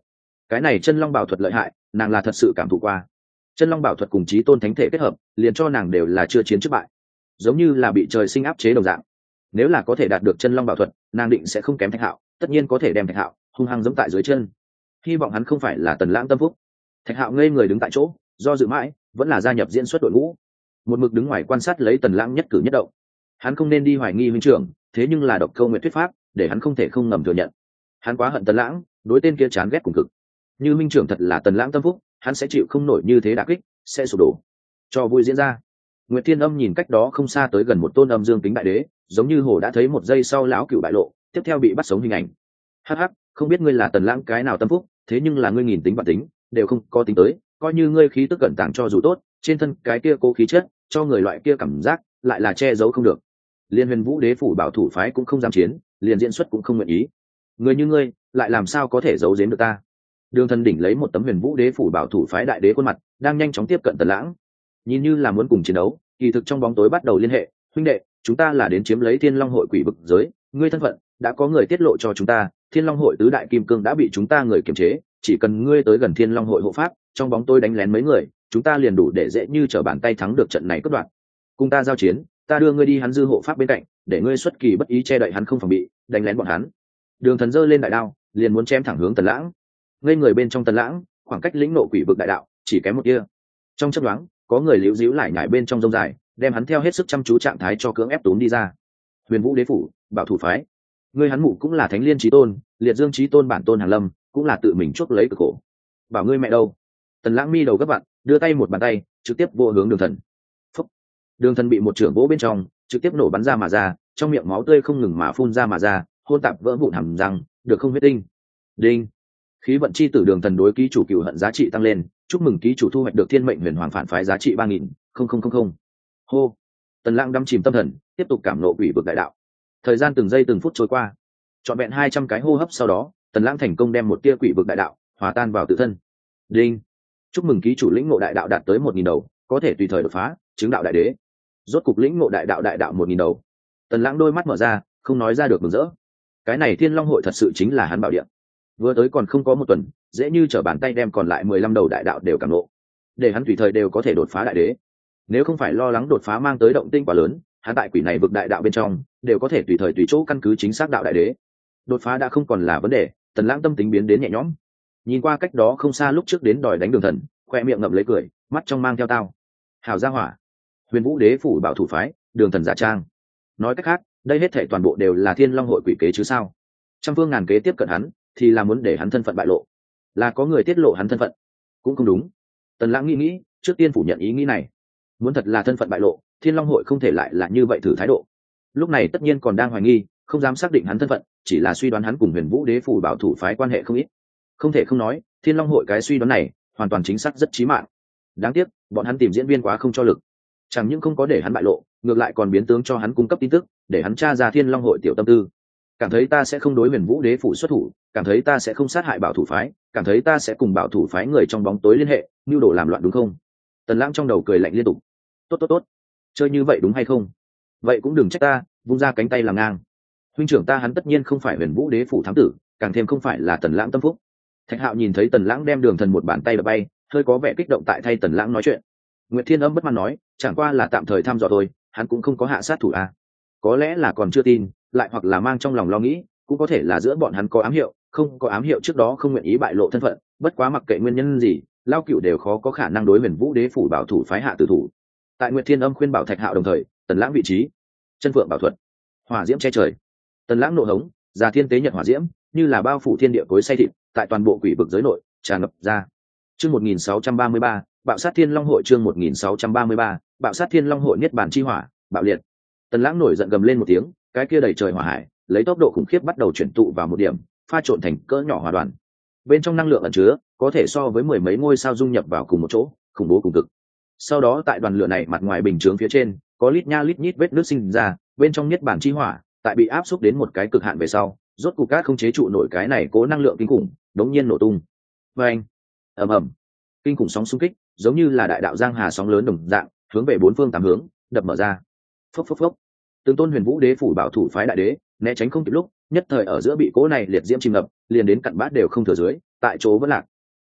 cái này chân long bảo thuật lợi hại, nàng là thật sự cảm thụ qua. Chân long bảo thuật cùng chí tôn thánh thể kết hợp, liền cho nàng đều là chưa chiến trước bại, giống như là bị trời sinh áp chế đồng dạng. Nếu là có thể đạt được chân long bảo thuật, nàng định sẽ không kém Thạch Hạo, tất nhiên có thể đem Thạch Hạo hung hăng giẫm tại dưới chân. Hy vọng hắn không phải là Tần Lãng tâm phúc. Thạch Hạo ngây người đứng tại chỗ, do dự mãi, vẫn là gia nhập diễn xuất đội ngũ, một mực đứng ngoài quan sát lấy Tần Lãng nhất cử nhất động. Hắn không nên đi hoài nghi huynh trưởng, thế nhưng là độc câu nguyện thuyết pháp, để hắn không thể không ngầm thừa nhận. Hắn quá hận Tần Lãng, đối tên kia chán ghét cùng cực. Như huynh trưởng thật là Tần Lãng tâm phúc, hắn sẽ chịu không nổi như thế đả kích, sẽ sụp đổ. Cho vui diễn ra. Nguyệt Thiên Âm nhìn cách đó không xa tới gần một tôn âm dương kính đại đế, giống như hồ đã thấy một giây sau lão cựu bại lộ, tiếp theo bị bắt sống hình ảnh. Hắc hắc, không biết ngươi là Tần Lãng cái nào tâm phúc, thế nhưng là ngươi nghìn tính bản tính đều không có tính tới, coi như ngươi khí tức cẩn tàng cho dù tốt, trên thân cái kia cố khí chất, cho người loại kia cảm giác lại là che giấu không được. Liên Huyền Vũ Đế phủ bảo thủ phái cũng không dám chiến, liền diễn xuất cũng không nguyện ý. Người như ngươi, lại làm sao có thể giấu giếm được ta? Đường Thần đỉnh lấy một tấm Huyền Vũ Đế phủ bảo thủ phái đại đế khuôn mặt, đang nhanh chóng tiếp cận Tần Lãng, nhìn như là muốn cùng chiến đấu, kỳ thực trong bóng tối bắt đầu liên hệ. Huynh đệ, chúng ta là đến chiếm lấy Thiên Long hội quỷ vực giới, ngươi thân phận đã có người tiết lộ cho chúng ta, Thiên Long hội tứ đại kim cương đã bị chúng ta người kiềm chế, chỉ cần ngươi tới gần Thiên Long hội hộ pháp, trong bóng tối đánh lén mấy người, chúng ta liền đủ để dễ như trở bàn tay thắng được trận này cướp đoạt. Cùng ta giao chiến, ta đưa ngươi đi hắn dư hộ pháp bên cạnh, để ngươi xuất kỳ bất ý che đậy hắn không phòng bị, đánh lén bọn hắn. Đường Thần giơ lên đại đao, liền muốn chém thẳng hướng Tần Lãng. Ngây người bên trong Tần Lãng, khoảng cách lĩnh nộ quỷ vực đại đạo chỉ kém một tia. Trong chớp nhoáng, có người liễu díu lại nhảy bên trong rông dài, đem hắn theo hết sức chăm chú trạng thái cho cưỡng ép túm đi ra. Huyền Vũ Đế phủ, bảo thủ phái, ngươi hắn mụ cũng là Thánh Liên chí tôn, Liệt Dương chí tôn bản tôn Hàn Lâm, cũng là tự mình chuốc lấy cực khổ. Bảo ngươi mẹ đâu? Tần Lãng mi đầu gấp vặn, đưa tay một bàn tay, trực tiếp vô hướng Đường Thần. Phúc. Đường Thần bị một trưởng vỗ bên trong, trực tiếp nổ bắn ra mà ra, trong miệng máu tươi không ngừng mà phun ra mà ra, hôn tạp vỡ vụn hàm răng, được không huyết tinh. Đinh. Khí vận chi tử Đường Thần đối ký chủ cửu hận giá trị tăng lên, chúc mừng ký chủ thu hoạch được Thiên Mệnh Huyền Hoàng phản phái giá trị ba nghìn. Không không không không. Hô. Tần Lãng đắm chìm tâm thần, tiếp tục cảm nộ quỷ vực đại đạo. Thời gian từng giây từng phút trôi qua, trọn vẹn hai trăm cái hô hấp sau đó, Tần Lãng thành công đem một tia quỷ vực đại đạo hòa tan vào tự thân. Đinh. Chúc mừng ký chủ lĩnh ngộ đại đạo đạt tới một nghìn đầu, có thể tùy thời đột phá, chứng đạo đại đế. Rốt cục lĩnh ngộ đại đạo đại đạo một nghìn đầu. Tần Lãng đôi mắt mở ra, không nói ra được mừng rỡ. Cái này Thiên Long hội thật sự chính là hắn bảo địa. Vừa tới còn không có một tuần, dễ như trở bàn tay đem còn lại mười lăm đầu đại đạo đều cảm ngộ, để hắn tùy thời đều có thể đột phá đại đế. Nếu không phải lo lắng đột phá mang tới động tinh quá lớn, hắn tại quỷ này vực đại đạo bên trong đều có thể tùy thời tùy chỗ căn cứ chính xác đạo đại đế. Đột phá đã không còn là vấn đề, Tần Lãng tâm tính biến đến nhẹ nhõm. Nhìn qua cách đó không xa lúc trước đến đòi đánh Đường Thần, khoe miệng ngậm lấy cười, mắt trong mang theo tao. Hảo gia hỏa. Huyền Vũ Đế phủ bảo thủ phái, Đường Thần giả trang. Nói cách khác, đây hết thảy toàn bộ đều là Thiên Long hội quỷ kế chứ sao? Trăm phương ngàn kế tiếp cận hắn, thì là muốn để hắn thân phận bại lộ. Là có người tiết lộ hắn thân phận, cũng không đúng. Tần Lãng nghĩ nghĩ, trước tiên phủ nhận ý nghĩ này. Muốn thật là thân phận bại lộ, Thiên Long hội không thể lại là như vậy thử thái độ. Lúc này tất nhiên còn đang hoài nghi, không dám xác định hắn thân phận, chỉ là suy đoán hắn cùng Huyền Vũ Đế phủ bảo thủ phái quan hệ không ít. Không thể không nói, Thiên Long hội cái suy đoán này hoàn toàn chính xác, rất chí mạng. Đáng tiếc, bọn hắn tìm diễn viên quá không cho lực, chẳng những không có để hắn bại lộ, ngược lại còn biến tướng cho hắn cung cấp tin tức, để hắn tra ra Thiên Long hội tiểu tâm tư. Cảm thấy ta sẽ không đối Huyền Vũ Đế phủ xuất thủ, cảm thấy ta sẽ không sát hại bảo thủ phái, cảm thấy ta sẽ cùng bảo thủ phái người trong bóng tối liên hệ, mưu đồ làm loạn đúng không? Tần Lãng trong đầu cười lạnh liên tục. Tốt tốt tốt, chơi như vậy đúng hay không? Vậy cũng đừng trách ta, vung ra cánh tay làm ngang. Huynh trưởng ta hắn tất nhiên không phải Huyền Vũ Đế phủ thám tử, càng thêm không phải là Tần Lãng tâm phúc. Thạch Hạo nhìn thấy Tần Lãng đem Đường Thần một bàn tay đập bay, hơi có vẻ kích động tại thay Tần Lãng nói chuyện. Nguyệt Thiên Âm bất mãn nói, chẳng qua là tạm thời thăm dò thôi, hắn cũng không có hạ sát thủ à? Có lẽ là còn chưa tin, lại hoặc là mang trong lòng lo nghĩ, cũng có thể là giữa bọn hắn có ám hiệu, không có ám hiệu trước đó không nguyện ý bại lộ thân phận, bất quá mặc kệ nguyên nhân gì, lao cựu đều khó có khả năng đối Huyền Vũ Đế phủ bảo thủ phái hạ tử thủ. Tại Nguyệt Thiên Âm khuyên bảo Thạch Hạo đồng thời, Tần Lãng vị trí, chân phượng bảo thuật, hỏa diễm che trời. Tần Lãng nộ hống, già thiên tế nhật hỏa diễm, như là bao phủ thiên địa cối xay thịt, tại toàn bộ quỷ vực giới nội tràn ngập ra. Chương một nghìn sáu trăm ba mươi ba, bạo sát Thiên Long hội. Chương một nghìn sáu trăm ba mươi ba, bạo sát Thiên Long hội. Niết bàn chi hỏa, bạo liệt. Tần Lãng nổi giận gầm lên một tiếng, cái kia đầy trời hỏa hải, lấy tốc độ khủng khiếp bắt đầu chuyển tụ vào một điểm, pha trộn thành cỡ nhỏ hỏa đoàn. Bên trong năng lượng ẩn chứa, có thể so với mười mấy ngôi sao dung nhập vào cùng một chỗ, khủng bố cùng cực. Sau đó tại đoàn lửa này mặt ngoài bình chướng phía trên, có lít nha lít nhít vết nước sinh ra, bên trong niết bàn chi hỏa, tại bị áp xúc đến một cái cực hạn về sau, rốt cục cát không chế trụ nổi cái này cố năng lượng kinh khủng, đống nhiên nổ tung. Oeng, ầm ầm, kinh khủng sóng xung kích, giống như là đại đạo giang hà sóng lớn đồng dạng, hướng về bốn phương tám hướng đập mở ra. Phốc phốc phốc. Từng tôn Huyền Vũ Đế phủ bảo thủ phái đại đế, né tránh không kịp lúc, nhất thời ở giữa bị cố này liệt diễm chìm ngập, liền đến cặn bát đều không thừa dưới, tại chỗ vẫn lạc,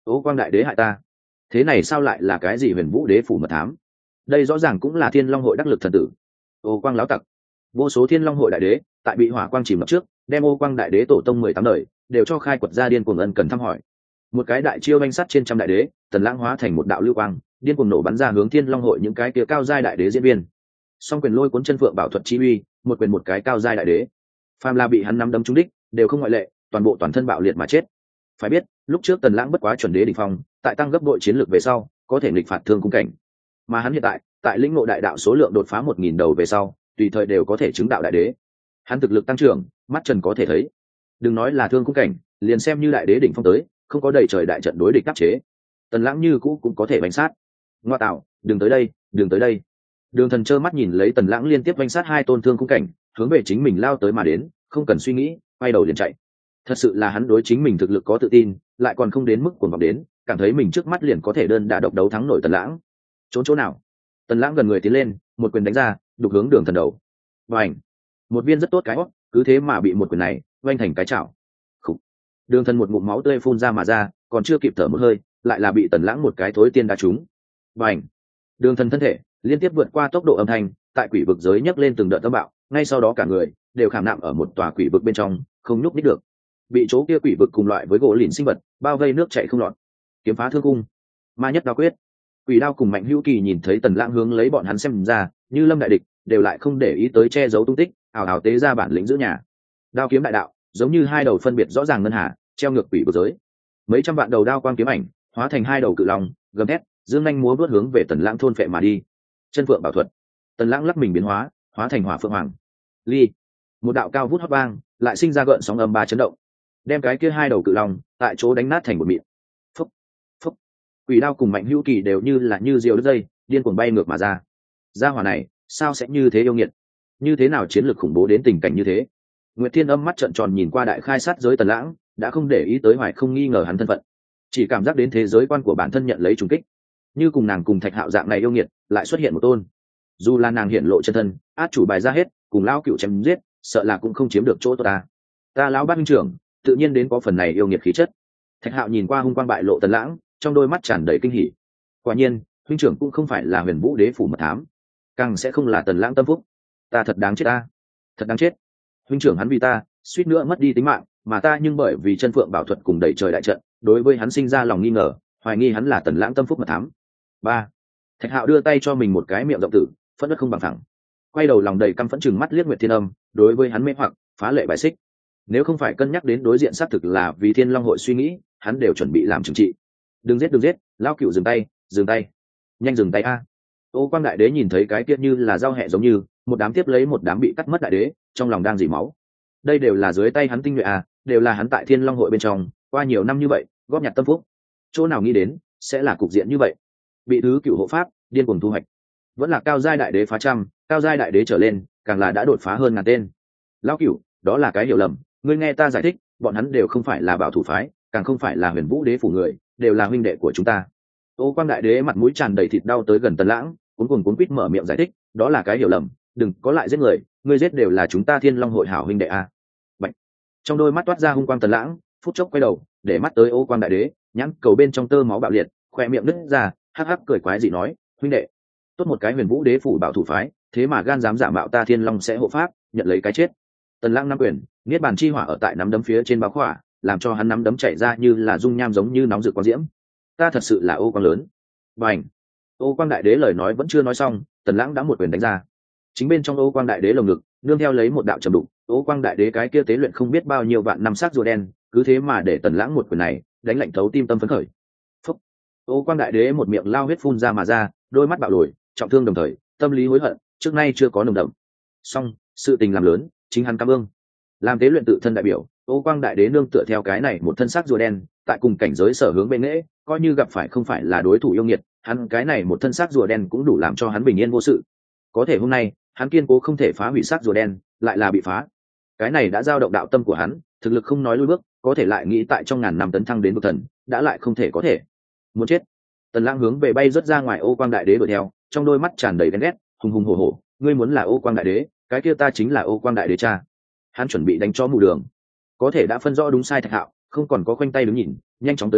Ô quang đại đế hại ta, thế này sao lại là cái gì huyền vũ đế phủ mật thám? Đây rõ ràng cũng là thiên long hội đắc lực thần tử. Ô quang láo tặc, vô số thiên long hội đại đế tại bị hỏa quang chìm ngập trước đem ô quang đại đế tổ tông mười tám đời đều cho khai quật ra điên cuồng ân cần thăm hỏi. Một cái đại chiêu banh sắt trên trăm đại đế, Tần Lãng hóa thành một đạo lưu quang điên cuồng nổ bắn ra hướng thiên long hội những cái kia cao giai đại đế diễn viên. Song quyền lôi cuốn chân phượng bảo thuật chi uy, một quyền một cái cao giai đại đế, phàm là bị hắn nắm đấm trúng đích đều không ngoại lệ, toàn bộ toàn thân bạo liệt mà chết. Phải biết lúc trước Tần Lãng bất quá chuẩn đế đỉnh phong, tại tăng gấp bội chiến lược về sau có thể nghịch phạt thương cung cảnh, mà hắn hiện tại tại lĩnh ngộ đại đạo số lượng đột phá một nghìn đầu về sau tùy thời đều có thể chứng đạo đại đế. Hắn thực lực tăng trưởng mắt trần có thể thấy, đừng nói là thương cung cảnh, liền xem như đại đế đỉnh phong tới không có đầy trời đại trận đối địch đắc chế, Tần Lãng như cũ cũng có thể bánh sát. Ngoa tạo, đừng tới đây, đừng tới đây. Đường Thần trơ mắt nhìn lấy Tần Lãng liên tiếp bánh sát hai tôn thương cung cảnh hướng về chính mình lao tới mà đến, không cần suy nghĩ quay đầu liền chạy. Thật sự là hắn đối chính mình thực lực có tự tin, lại còn không đến mức cuồng vọng đến cảm thấy mình trước mắt liền có thể đơn đả độc đấu thắng nổi Tần Lãng. Trốn chỗ nào? Tần Lãng gần người tiến lên, một quyền đánh ra, đục hướng Đường Thần đầu. Bành! Một viên rất tốt cái hót, cứ thế mà bị một quyền này vênh thành cái chảo. Khủ. Đường Thần một ngụm máu tươi phun ra mà ra, còn chưa kịp thở một hơi, lại là bị Tần Lãng một cái thối tiên đá trúng. Bành! Đường Thần thân thể liên tiếp vượt qua tốc độ âm thanh, tại quỷ vực giới nhấc lên từng đợt âm bạo, ngay sau đó cả người đều khảm nạm ở một tòa quỷ vực bên trong, không nhúc nhích được. Bị chỗ kia quỷ vực cùng loại với gỗ lìn sinh vật bao vây nước chảy không lọt. Kiếm phá thương cung, ma nhất đao quyết. Quỷ đao cùng Mạnh Hữu Kỳ nhìn thấy Tần Lãng hướng lấy bọn hắn xem ra, như lâm đại địch, đều lại không để ý tới che giấu tung tích, ảo ảo tế ra bản lĩnh giữ nhà. Đao kiếm đại đạo, giống như hai đầu phân biệt rõ ràng ngân hà, treo ngược quỷ vực giới. Mấy trăm vạn đầu đao quang kiếm ảnh, hóa thành hai đầu cự long, gầm thét, dương nhanh múa vút hướng về Tần Lãng thôn phệ mà đi. Chân phượng bảo thuật, Tần Lãng lắc mình biến hóa, hóa thành hỏa phượng hoàng. Ly, một đạo cao vút hót vang, lại sinh ra gợn sóng âm ba chấn động, đem cái kia hai đầu cự long tại chỗ đánh nát thành một mịn. Phúc, phúc. Quỷ đao cùng Mạnh Hữu Kỳ đều như là như diều đứt dây, điên cuồng bay ngược mà ra. Gia hỏa này, sao sẽ như thế yêu nghiệt? Như thế nào chiến lược khủng bố đến tình cảnh như thế? Nguyệt Thiên Âm mắt trợn tròn nhìn qua đại khai sát giới Tần Lãng, đã không để ý tới hoài không nghi ngờ hắn thân phận, chỉ cảm giác đến thế giới quan của bản thân nhận lấy trùng kích. Như cùng nàng cùng Thạch Hạo dạng này yêu nghiệt, lại xuất hiện một tôn. Dù là nàng hiện lộ chân thân, át chủ bài ra hết, cùng lão cựu chém giết, sợ là cũng không chiếm được chỗ tốt ta. Ta lão bát huynh trưởng, tự nhiên đến có phần này yêu nghiệt khí chất. Thạch Hạo nhìn qua hung quang bại lộ Tần Lãng, trong đôi mắt tràn đầy kinh hỉ. Quả nhiên, huynh trưởng cũng không phải là Huyền Vũ Đế phủ mật thám, càng sẽ không là Tần Lãng tâm phúc. Ta thật đáng chết ta, thật đáng chết. Huynh trưởng hắn vì ta, suýt nữa mất đi tính mạng, mà ta nhưng bởi vì chân phượng bảo thuật cùng đẩy trời đại trận, đối với hắn sinh ra lòng nghi ngờ, hoài nghi hắn là Tần Lãng tâm phúc mật thám. Ba. Thạch Hạo đưa tay cho mình một cái miệng rộng tử, phẫn nộ không bằng phẳng. Quay đầu lòng đầy căm phẫn chừng mắt liếc Nguyệt Thiên Âm, đối với hắn mê hoặc, phá lệ bài xích. Nếu không phải cân nhắc đến đối diện xác thực là vì Thiên Long hội suy nghĩ, hắn đều chuẩn bị làm trừng trị. Đừng giết đừng giết, lão cựu dừng tay, dừng tay, nhanh dừng tay a. Ô Quang đại đế nhìn thấy cái kia như là dao hẹ giống như một đám tiếp lấy một đám bị cắt mất đại đế, trong lòng đang dỉ máu. Đây đều là dưới tay hắn tinh nhuệ à, đều là hắn tại Thiên Long hội bên trong qua nhiều năm như vậy góp nhặt tâm phúc, chỗ nào nghĩ đến sẽ là cục diện như vậy. Bị thứ cựu hộ pháp điên cuồng thu hoạch, vẫn là cao giai đại đế phá trăm, cao giai đại đế trở lên càng là đã đột phá hơn ngàn tên. Lão cựu, đó là cái hiểu lầm, ngươi nghe ta giải thích, bọn hắn đều không phải là bảo thủ phái, càng không phải là Huyền Vũ Đế phủ người, đều là huynh đệ của chúng ta. Ô Quang đại đế mặt mũi tràn đầy thịt đau tới gần Tần Lãng, cuốn cuồng cuốn quýt mở miệng giải thích, đó là cái hiểu lầm, đừng có lại giết người, ngươi giết đều là chúng ta Thiên Long hội hảo huynh đệ a. Bạch. Trong đôi mắt toát ra hung quang Tần Lãng, phút chốc quay đầu, để mắt tới Ô Quang đại đế, nhãn cầu bên trong tơ máu bạo liệt, khoe miệng nứt ra, hắc hắc cười quái dị nói, huynh đệ, tốt một cái Huyền Vũ Đế phủ bảo thủ phái, thế mà gan dám giả mạo ta Thiên Long sẽ hộ pháp, nhận lấy cái chết. Tần Lãng nắm quyền, niết bàn chi hỏa ở tại nắm đấm phía trên báo khỏa, làm cho hắn nắm đấm chảy ra như là dung nham giống như nóng rực quang diễm. Ta thật sự là Ô Quang lớn. Bành. Ô Quang đại đế lời nói vẫn chưa nói xong, Tần Lãng đã một quyền đánh ra. Chính bên trong Ô Quang đại đế lồng ngực, nương theo lấy một đạo trầm đục, Ô Quang đại đế cái kia tế luyện không biết bao nhiêu vạn năm sắc rùa đen, cứ thế mà để Tần Lãng một quyền này đánh lạnh thấu tim tâm phấn khởi. Phúc. Ô Quang đại đế một miệng lao huyết phun ra mà ra, đôi mắt bạo lồi, trọng thương đồng thời, tâm lý hối hận, trước nay chưa có nồng đậm. Song, sự tình làm lớn, chính hắn cảm ơn. Làm tế luyện tự thân đại biểu, Ô Quang đại đế nương tựa theo cái này một thân sắc rùa đen, tại cùng cảnh giới sở hướng bên nghệ, coi như gặp phải không phải là đối thủ yêu nghiệt, hắn cái này một thân sắc rùa đen cũng đủ làm cho hắn bình yên vô sự. Có thể hôm nay, hắn kiên cố không thể phá hủy sắc rùa đen, lại là bị phá. Cái này đã giao động đạo tâm của hắn, thực lực không nói lui bước, có thể lại nghĩ tại trong ngàn năm tấn thăng đến vực thần, đã lại không thể có thể. Muốn chết. Tần Lãng hướng về bay rất ra ngoài Ô Quang đại đế đuổi theo, trong đôi mắt tràn đầy ghen ghét, hùng hùng hổ hổ, ngươi muốn là Ô Quang đại đế, cái kia ta chính là Ô Quang đại đế cha. Hắn chuẩn bị đánh cho mù đường. Có thể đã phân rõ đúng sai Thạch Hạo, không còn có khoanh tay đứng nhìn, nhanh chóng tới gần,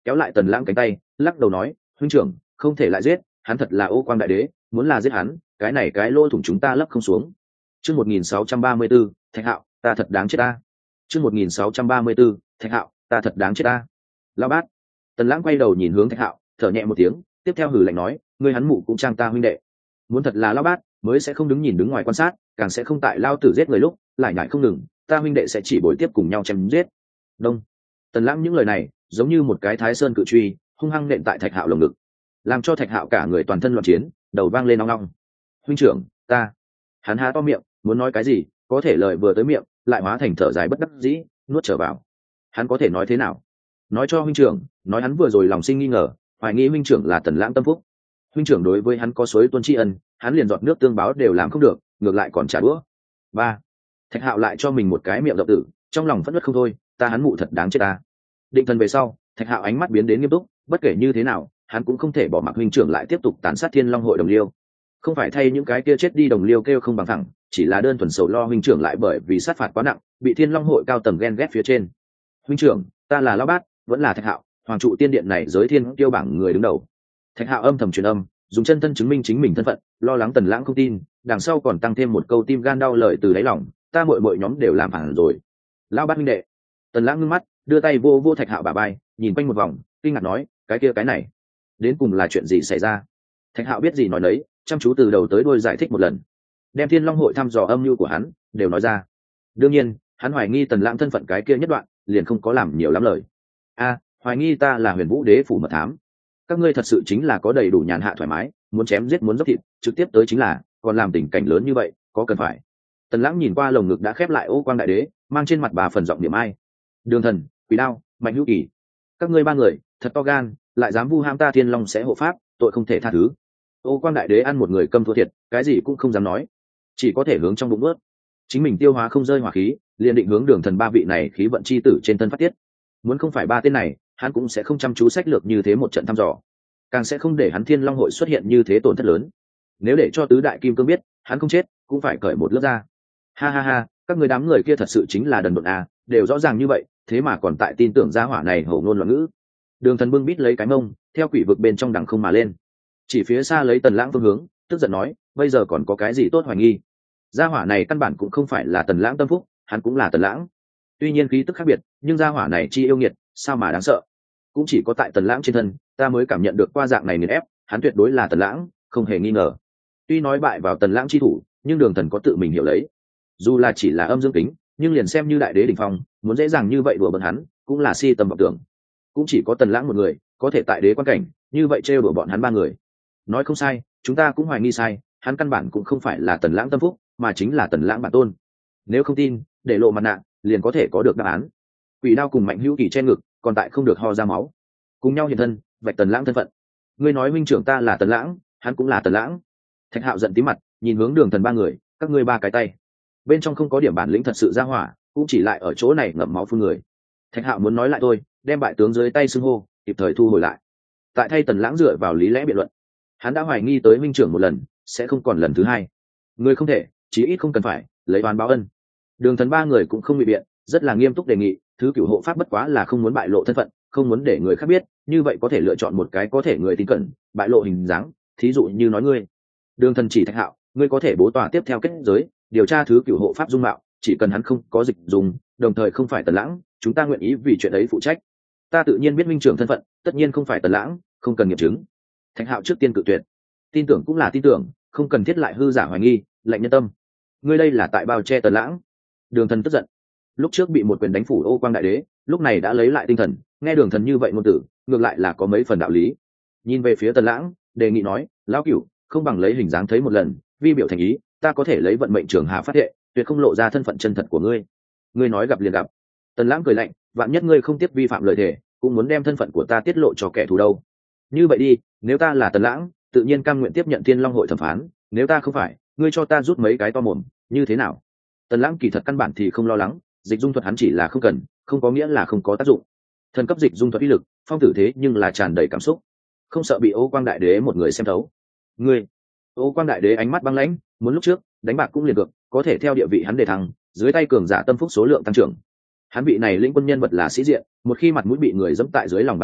kéo lại tần lãng cánh tay, lắc đầu nói, huynh trưởng không thể lại giết, hắn thật là Ô Quang đại đế, muốn là giết hắn, cái này cái lỗ thủng chúng ta lấp không xuống. Chương một nghìn sáu trăm ba mươi 1634, Thạch Hạo, ta thật đáng chết ta. Chương một nghìn sáu trăm ba mươi 1634, Thạch Hạo, ta thật đáng chết ta. Lão bát. Tần lãng quay đầu nhìn hướng Thạch Hạo, thở nhẹ một tiếng, tiếp theo hừ lạnh nói, ngươi hắn mụ cũng trang ta huynh đệ. Muốn thật là lão bát, mới sẽ không đứng nhìn đứng ngoài quan sát, càng sẽ không tại lao tử giết người lúc lại nhại không ngừng, ta huynh đệ sẽ chỉ bồi tiếp cùng nhau chém giết. Đông. Tần lãng những lời này giống như một cái thái sơn cự truy, hung hăng nện tại Thạch Hạo lồng ngực, làm cho Thạch Hạo cả người toàn thân loạn chiến, đầu vang lên ong ong. Huynh trưởng, ta. Hắn há to miệng muốn nói cái gì, có thể lời vừa tới miệng lại hóa thành thở dài bất đắc dĩ, nuốt trở vào. Hắn có thể nói thế nào? Nói cho huynh trưởng, nói hắn vừa rồi lòng sinh nghi ngờ, hoài nghi huynh trưởng là Tần lãng tâm phúc. Huynh trưởng đối với hắn có suối tuôn tri ân, hắn liền giọt nước tương báo đều làm không được, ngược lại còn trả đũa. Ba. Thạch Hạo lại cho mình một cái miệng rộng tử, trong lòng phẫn nộ không thôi, ta hắn mụ thật đáng chết ta. Định thần về sau, Thạch Hạo ánh mắt biến đến nghiêm túc, bất kể như thế nào hắn cũng không thể bỏ mặc huynh trưởng lại tiếp tục tàn sát Thiên Long hội đồng liêu. Không phải thay những cái kia chết đi đồng liêu kêu không bằng thẳng, chỉ là đơn thuần sầu lo huynh trưởng lại bởi vì sát phạt quá nặng bị Thiên Long hội cao tầng ghen ghét phía trên. Huynh trưởng, ta là Lão Bát, vẫn là Thạch Hạo, hoàng trụ tiên điện này giới thiên tiêu bảng người đứng đầu. Thạch Hạo âm thầm truyền âm, dùng chân thân chứng minh chính mình thân phận, lo lắng Tần lãng không tin, đằng sau còn tăng thêm một câu tim gan đau lời từ đáy lòng, ta muội muội nhóm đều làm phản rồi. Lão Bát huynh đệ. Tần lãng ngưng mắt, đưa tay vô vô Thạch Hạo bả vai, nhìn quanh một vòng, kinh ngạc nói, cái kia cái này đến cùng là chuyện gì xảy ra? Thạch Hạo biết gì nói nấy, chăm chú từ đầu tới đuôi giải thích một lần, đem Thiên Long hội thăm dò âm mưu của hắn đều nói ra. Đương nhiên hắn hoài nghi Tần lãng thân phận cái kia nhất đoạn liền không có làm nhiều lắm lời. A, hoài nghi ta là Huyền Vũ đế phủ mật thám. Các ngươi thật sự chính là có đầy đủ nhàn hạ thoải mái, muốn chém giết muốn dốc thịt trực tiếp tới chính là, còn làm tình cảnh lớn như vậy có cần phải? Tần lãng nhìn qua lồng ngực đã khép lại Ô Quang đại đế, mang trên mặt bà phần giọng niệm ai. Đường Thần, Quỷ Đao, Mạnh Hữu Kỳ, các ngươi ba người thật to gan, lại dám vu ham ta Thiên Long sẽ hộ pháp, tội không thể tha thứ. Ô Quang đại đế ăn một người câm thua thiệt, cái gì cũng không dám nói, chỉ có thể hướng trong bụng ướt. Chính mình tiêu hóa không rơi hỏa khí, liền định hướng Đường Thần ba vị này khí vận chi tử trên thân phát tiết. Muốn không phải ba tên này, hắn cũng sẽ không chăm chú sách lược như thế một trận thăm dò, càng sẽ không để hắn Thiên Long hội xuất hiện như thế tổn thất lớn. Nếu để cho tứ đại kim cương biết hắn không chết, cũng phải cởi một lớp ra. Ha ha ha, các người đám người kia thật sự chính là đần độn à, đều rõ ràng như vậy, thế mà còn tại tin tưởng gia hỏa này hổ ngôn loạn ngữ. Đường Thần bưng bít lấy cái mông, theo quỷ vực bên trong đằng không mà lên, chỉ phía xa lấy Tần lãng phương hướng, tức giận nói, bây giờ còn có cái gì tốt hoài nghi? Gia hỏa này căn bản cũng không phải là Tần lãng tâm phúc, hắn cũng là Tần lãng. Tuy nhiên khí tức khác biệt, nhưng gia hỏa này chi yêu nghiệt, sao mà đáng sợ? Cũng chỉ có tại Tần lãng trên thân, ta mới cảm nhận được qua dạng này nghiền ép, hắn tuyệt đối là Tần lãng, không hề nghi ngờ. Tuy nói bại vào Tần lãng chi thủ, nhưng Đường Thần có tự mình hiểu lấy, dù là chỉ là âm dương kính, nhưng liền xem như đại đế đỉnh phong, muốn dễ dàng như vậy đùa bỡn hắn, cũng là si tầm vọng tưởng. Cũng chỉ có Tần lãng một người có thể tại đế quan cảnh như vậy trêu đùa bọn hắn ba người. Nói không sai, chúng ta cũng hoài nghi sai, hắn căn bản cũng không phải là Tần lãng tâm phúc, mà chính là Tần lãng bản tôn. Nếu không tin, để lộ mặt nạ liền có thể có được đáp án. Quỷ Đao cùng Mạnh Hữu Kỳ che ngực, còn tại không được ho ra máu, cùng nhau hiện thân vạch Tần lãng thân phận. Ngươi nói huynh trưởng ta là Tần lãng, hắn cũng là Tần lãng. Thạch Hạo giận tím mặt, nhìn hướng Đường Thần ba người, các ngươi ba cái tay bên trong không có điểm bản lĩnh thật sự ra hỏa, cũng chỉ lại ở chỗ này ngậm máu phun người. Thạch Hạo muốn nói lại thôi, đem bại tướng dưới tay xưng hô kịp thời thu hồi lại, tại thay Tần lãng dựa vào lý lẽ biện luận. Hắn đã hoài nghi tới huynh trưởng một lần, sẽ không còn lần thứ hai. Người không thể, chí ít không cần phải lấy oán báo ân. Đường Thần ba người cũng không bị biện, rất là nghiêm túc đề nghị, thứ cửu hộ pháp bất quá là không muốn bại lộ thân phận, không muốn để người khác biết, như vậy có thể lựa chọn một cái có thể người tin cẩn, bại lộ hình dáng, thí dụ như nói ngươi. Đường Thần chỉ Thạch Hạo, ngươi có thể bố tòa tiếp theo kết giới, điều tra thứ cửu hộ pháp dung mạo, chỉ cần hắn không có dịch dùng, đồng thời không phải Tần lãng, chúng ta nguyện ý vì chuyện ấy phụ trách. Ta tự nhiên biết minh trưởng thân phận, tất nhiên không phải Tần lãng, không cần nghiệm chứng. Thạch Hạo trước tiên cự tuyệt. Tin tưởng cũng là tin tưởng, không cần thiết lại hư giả hoài nghi, lạnh nhân tâm. Ngươi đây là tại bao che Tần lãng. Đường Thần tức giận. Lúc trước bị một quyền đánh phủ Ô Quang đại đế, lúc này đã lấy lại tinh thần, nghe Đường Thần như vậy ngôn tử, ngược lại là có mấy phần đạo lý. Nhìn về phía Tần lãng, đề nghị nói, lão cửu, không bằng lấy hình dáng thấy một lần, vi biểu thành ý, ta có thể lấy vận mệnh trường hà phát hệ, tuyệt không lộ ra thân phận chân thật của ngươi. Ngươi nói gặp liền gặp. Tần lãng cười lạnh, vạn nhất ngươi không tiếp vi phạm lời thề, cũng muốn đem thân phận của ta tiết lộ cho kẻ thù đâu. Như vậy đi, nếu ta là Tần lãng, tự nhiên cam nguyện tiếp nhận Thiên Long hội thẩm phán, nếu ta không phải, ngươi cho ta rút mấy cái to mồm, như thế nào? Tần lãng kỳ thật căn bản thì không lo lắng, dịch dung thuật hắn chỉ là không cần, không có nghĩa là không có tác dụng. Thần cấp dịch dung thuật uy lực, phong tử thế nhưng là tràn đầy cảm xúc, không sợ bị Ô Quang đại đế một người xem thấu. Ngươi, Ô Quang đại đế ánh mắt băng lãnh, muốn lúc trước đánh bạc cũng liền được, có thể theo địa vị hắn đề thăng, dưới tay cường giả tâm phúc số lượng tăng trưởng. Hắn bị này lĩnh quân nhân vật là sĩ diện, một khi mặt mũi bị người dẫm tại dưới lòng bàn chân,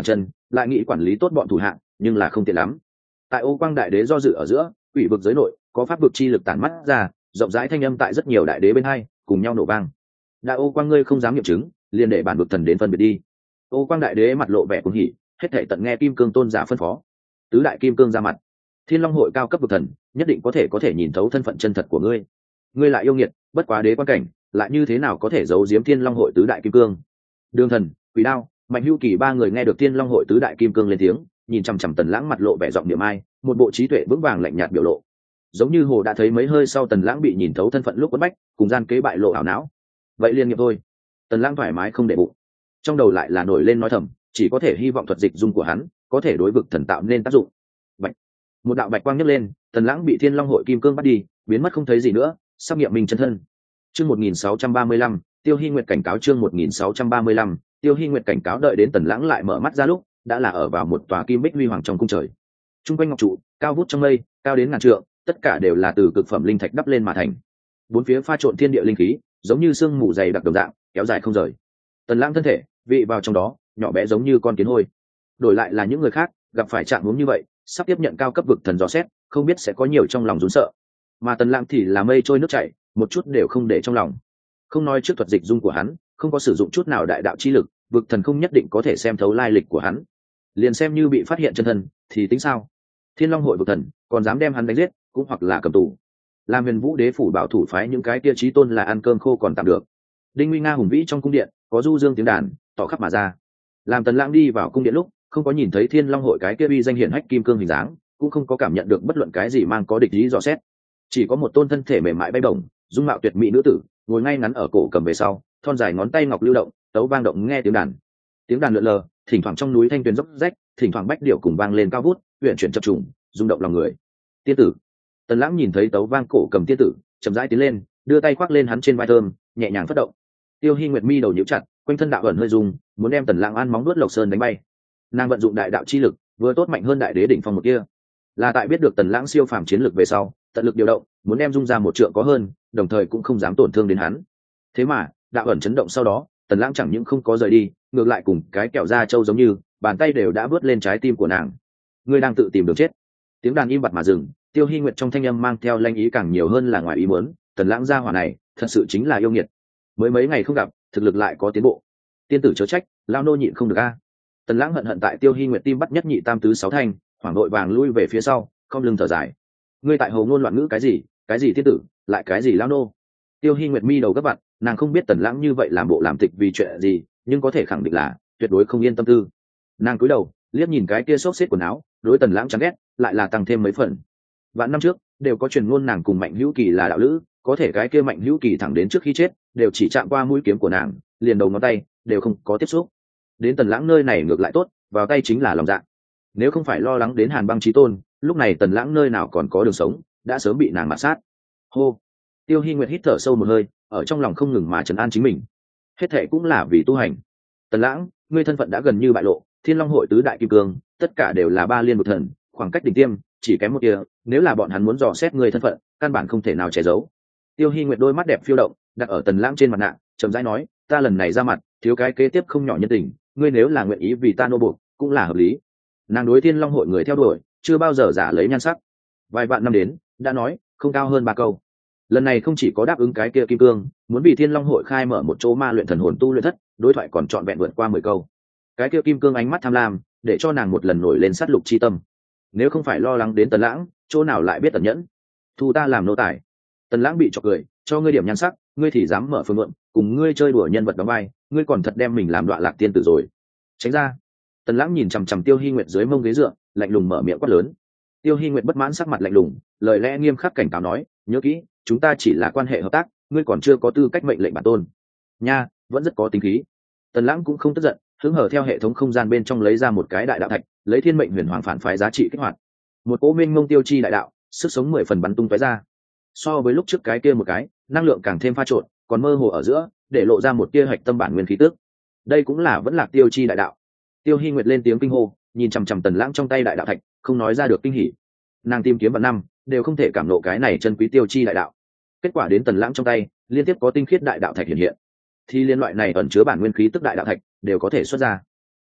lại nghĩ quản lý tốt bọn thủ hạng nhưng là không tiện lắm. Tại Ô Quang Đại Đế do dự ở giữa, quỷ vực giới nội có pháp vực chi lực tản mắt ra, rộng rãi thanh âm tại rất nhiều đại đế bên hai cùng nhau nổ vang. Đã Ô Quang ngươi không dám nghiệm chứng, liền để bản vực thần đến phân biệt đi. Ô Quang Đại Đế mặt lộ vẻ cuồng hỉ, hết thảy tận nghe Kim Cương Tôn giả phân phó. Tứ đại kim cương ra mặt, Thiên Long hội cao cấp vực thần nhất định có thể có thể nhìn thấu thân phận chân thật của ngươi. Ngươi lại yêu nghiệt, bất quá đế quan cảnh, lại như thế nào có thể giấu giếm Thiên Long hội tứ đại kim cương? Đường Thần, Quỷ Đao, Mạnh Hữu Kỳ ba người nghe được Thiên Long hội tứ đại kim cương lên tiếng, nhìn chằm chằm Tần Lãng mặt lộ vẻ giọng niệm ai, một bộ trí tuệ vững vàng lạnh nhạt biểu lộ. Giống như hồ đã thấy mấy hơi sau Tần Lãng bị nhìn thấu thân phận lúc quất bách, cùng gian kế bại lộ ảo não. Vậy liên nghiệp thôi. Tần Lãng thoải mái không để bụng. Trong đầu lại là nổi lên nói thầm, chỉ có thể hy vọng thuật dịch dung của hắn có thể đối vực thần tạo nên tác dụng. Bạch. Một đạo bạch quang nhấc lên, Tần Lãng bị Thiên Long hội kim cương bắt đi, biến mất không thấy gì nữa, sắp nghiệm mình chân thân. Chương một nghìn sáu trăm ba mươi lăm, Tiêu Hi Nguyệt cảnh cáo chương một nghìn sáu trăm ba mươi lăm, Tiêu Hi Nguyệt cảnh cáo đợi đến Tần Lãng lại mở mắt ra lúc, đã là ở vào một tòa kim bích huy hoàng trong cung trời. Trung quanh ngọc trụ, cao vút trong mây, cao đến ngàn trượng, tất cả đều là từ cực phẩm linh thạch đắp lên mà thành. Bốn phía pha trộn thiên địa linh khí, giống như sương mù dày đặc đồng dạng, kéo dài không rời. Tần Lãng thân thể, vị vào trong đó, nhỏ bé giống như con kiến hôi. Đổi lại là những người khác, gặp phải trạng huống như vậy, sắp tiếp nhận cao cấp vực thần dò xét, không biết sẽ có nhiều trong lòng run sợ. Mà Tần Lãng thì là mây trôi nước chảy, một chút đều không để trong lòng. Không nói trước thuật dịch dung của hắn, không có sử dụng chút nào đại đạo chi lực, vực thần không nhất định có thể xem thấu lai lịch của hắn. Liền xem như bị phát hiện chân thân, thì tính sao? Thiên Long hội vực thần, còn dám đem hắn đánh giết, cũng hoặc là cầm tù. Làm Huyền Vũ Đế phủ bảo thủ phái những cái kia chí tôn là ăn cơm khô còn tạm được. Đinh Nguy Nga hùng vĩ trong cung điện, có du dương tiếng đàn, tỏ khắp mà ra. Làm Tần Lãng đi vào cung điện lúc, không có nhìn thấy Thiên Long hội cái kia uy danh hiển hách kim cương hình dáng, cũng không có cảm nhận được bất luận cái gì mang có địch ý dò xét. Chỉ có một tôn thân thể mềm mại bay bổng, dung mạo tuyệt mỹ nữ tử, ngồi ngay ngắn ở cổ cầm về sau, thon dài ngón tay ngọc lưu động, tấu vang động nghe tiếng đàn. Tiếng đàn lượn lờ, thỉnh thoảng trong núi thanh tuyền dốc rách, thỉnh thoảng bách điệu cùng vang lên cao vút, uyển chuyển chập trùng, rung động lòng người. Tiên tử. Tần Lãng nhìn thấy tấu vang cổ cầm tiên tử, chậm rãi tiến lên, đưa tay khoác lên hắn trên vai thơm, nhẹ nhàng phất động. Tiêu Hi Nguyệt mi đầu nhíu chặt, quanh thân đạo ẩn hơi rung, muốn đem Tần Lãng ăn móng nuốt Lộc Sơn đánh bay. Nàng vận dụng đại đạo chi lực, vừa tốt mạnh hơn đại đế đỉnh phong một kia. Là tại biết được Tần Lãng siêu phàm chiến lực về sau, tận lực điều động, muốn đem dung ra một trượng có hơn, đồng thời cũng không dám tổn thương đến hắn. Thế mà, đạo ẩn chấn động sau đó, Tần Lãng chẳng những không có rời đi, ngược lại cùng cái kẹo da trâu giống như, bàn tay đều đã vớt lên trái tim của nàng. Ngươi đang tự tìm đường chết. Tiếng đàn im bặt mà dừng, Tiêu Hi Nguyệt trong thanh âm mang theo lanh ý càng nhiều hơn là ngoài ý muốn, Tần Lãng gia hỏa này, thật sự chính là yêu nghiệt. Mới mấy ngày không gặp, thực lực lại có tiến bộ. Tiên tử chớ trách, lao nô nhịn không được a. Tần Lãng hận hận tại Tiêu Hi Nguyệt tim bắt nhất nhị tam tứ sáu thanh, hoảng đội vàng lui về phía sau, không lưng thở dài. Ngươi tại hồ ngôn loạn ngữ cái gì, cái gì tiên tử, lại cái gì lao nô? Tiêu Hi Nguyệt mi đầu gấp vặn, nàng không biết Tần Lãng như vậy làm bộ làm tịch vì chuyện gì, nhưng có thể khẳng định là tuyệt đối không yên tâm tư. Nàng cúi đầu, liếc nhìn cái kia xốc xếp quần áo, đối Tần Lãng chán ghét, lại là tăng thêm mấy phần. Vạn năm trước, đều có truyền ngôn nàng cùng Mạnh Hữu Kỳ là đạo lữ, có thể cái kia Mạnh Hữu Kỳ thẳng đến trước khi chết, đều chỉ chạm qua mũi kiếm của nàng, liền đầu ngón tay đều không có tiếp xúc. Đến Tần Lãng nơi này ngược lại tốt, vào tay chính là lòng dạ. Nếu không phải lo lắng đến Hàn Băng Chí Tôn, lúc này Tần Lãng nơi nào còn có đường sống, đã sớm bị nàng mạt sát. Hô. Tiêu Hi Nguyệt hít thở sâu một hơi, ở trong lòng không ngừng mà trấn an chính mình. Hết thệ cũng là vì tu hành. Tần Lãng, ngươi thân phận đã gần như bại lộ, Thiên Long hội tứ đại kim cương, tất cả đều là ba liên một thần, khoảng cách đỉnh tiêm chỉ kém một tia, nếu là bọn hắn muốn dò xét ngươi thân phận, căn bản không thể nào che giấu. Tiêu Hi Nguyệt đôi mắt đẹp phiêu động, đặt ở Tần Lãng trên mặt nạ, chậm rãi nói, ta lần này ra mặt, thiếu cái kế tiếp không nhỏ nhân tình, ngươi nếu là nguyện ý vì ta nô buộc, cũng là hợp lý. Nàng đối Thiên Long hội người theo đuổi, chưa bao giờ giả lấy nhan sắc. Vài vạn năm đến, đã nói, không cao hơn ba câu. Lần này không chỉ có đáp ứng cái kia kim cương, muốn vì Thiên Long hội khai mở một chỗ ma luyện thần hồn tu luyện thất, đối thoại còn trọn vẹn vượt qua mười câu. Cái kia kim cương ánh mắt tham lam, để cho nàng một lần nổi lên sát lục chi tâm. Nếu không phải lo lắng đến Tần Lãng, chỗ nào lại biết tần nhẫn. Thu ta làm nô tài. Tần Lãng bị chọc cười, cho ngươi điểm nhan sắc, ngươi thì dám mở phương mượn, cùng ngươi chơi đùa nhân vật đóng vai, ngươi còn thật đem mình làm đoạn lạc tiên tử rồi. Tránh ra. Tần Lãng nhìn chằm chằm Tiêu Hi Nguyệt dưới mông ghế dựa, lạnh lùng mở miệng quát lớn. Tiêu Hi Nguyệt bất mãn sắc mặt lạnh lùng, lời lẽ nghiêm khắc cảnh cáo nói, nhớ kỹ, chúng ta chỉ là quan hệ hợp tác, ngươi còn chưa có tư cách mệnh lệnh bản tôn. Nha, vẫn rất có tính khí. Tần Lãng cũng không tức giận, hứng hở theo hệ thống không gian bên trong lấy ra một cái đại đạo thạch, lấy thiên mệnh huyền hoàng phản phái giá trị kích hoạt. Một cỗ minh mông tiêu chi đại đạo, sức sống mười phần bắn tung tóe ra. So với lúc trước cái kia một cái, năng lượng càng thêm pha trộn, còn mơ hồ ở giữa, để lộ ra một tia hạch tâm bản nguyên khí tức. Đây cũng là vẫn là tiêu chi đại đạo. Tiêu Hi Nguyệt lên tiếng kinh hô, nhìn chằm chằm Tần Lãng trong tay đại đạo thạch, không nói ra được kinh hỉ. Nàng tìm kiếm vạn năm, đều không thể cảm nộ cái này chân quý tiêu chi đại đạo. Kết quả đến Tần Lãng trong tay, liên tiếp có tinh khiết đại đạo thạch hiện hiện. Thì liên loại này ẩn chứa bản nguyên khí tức đại đạo thạch, đều có thể xuất ra.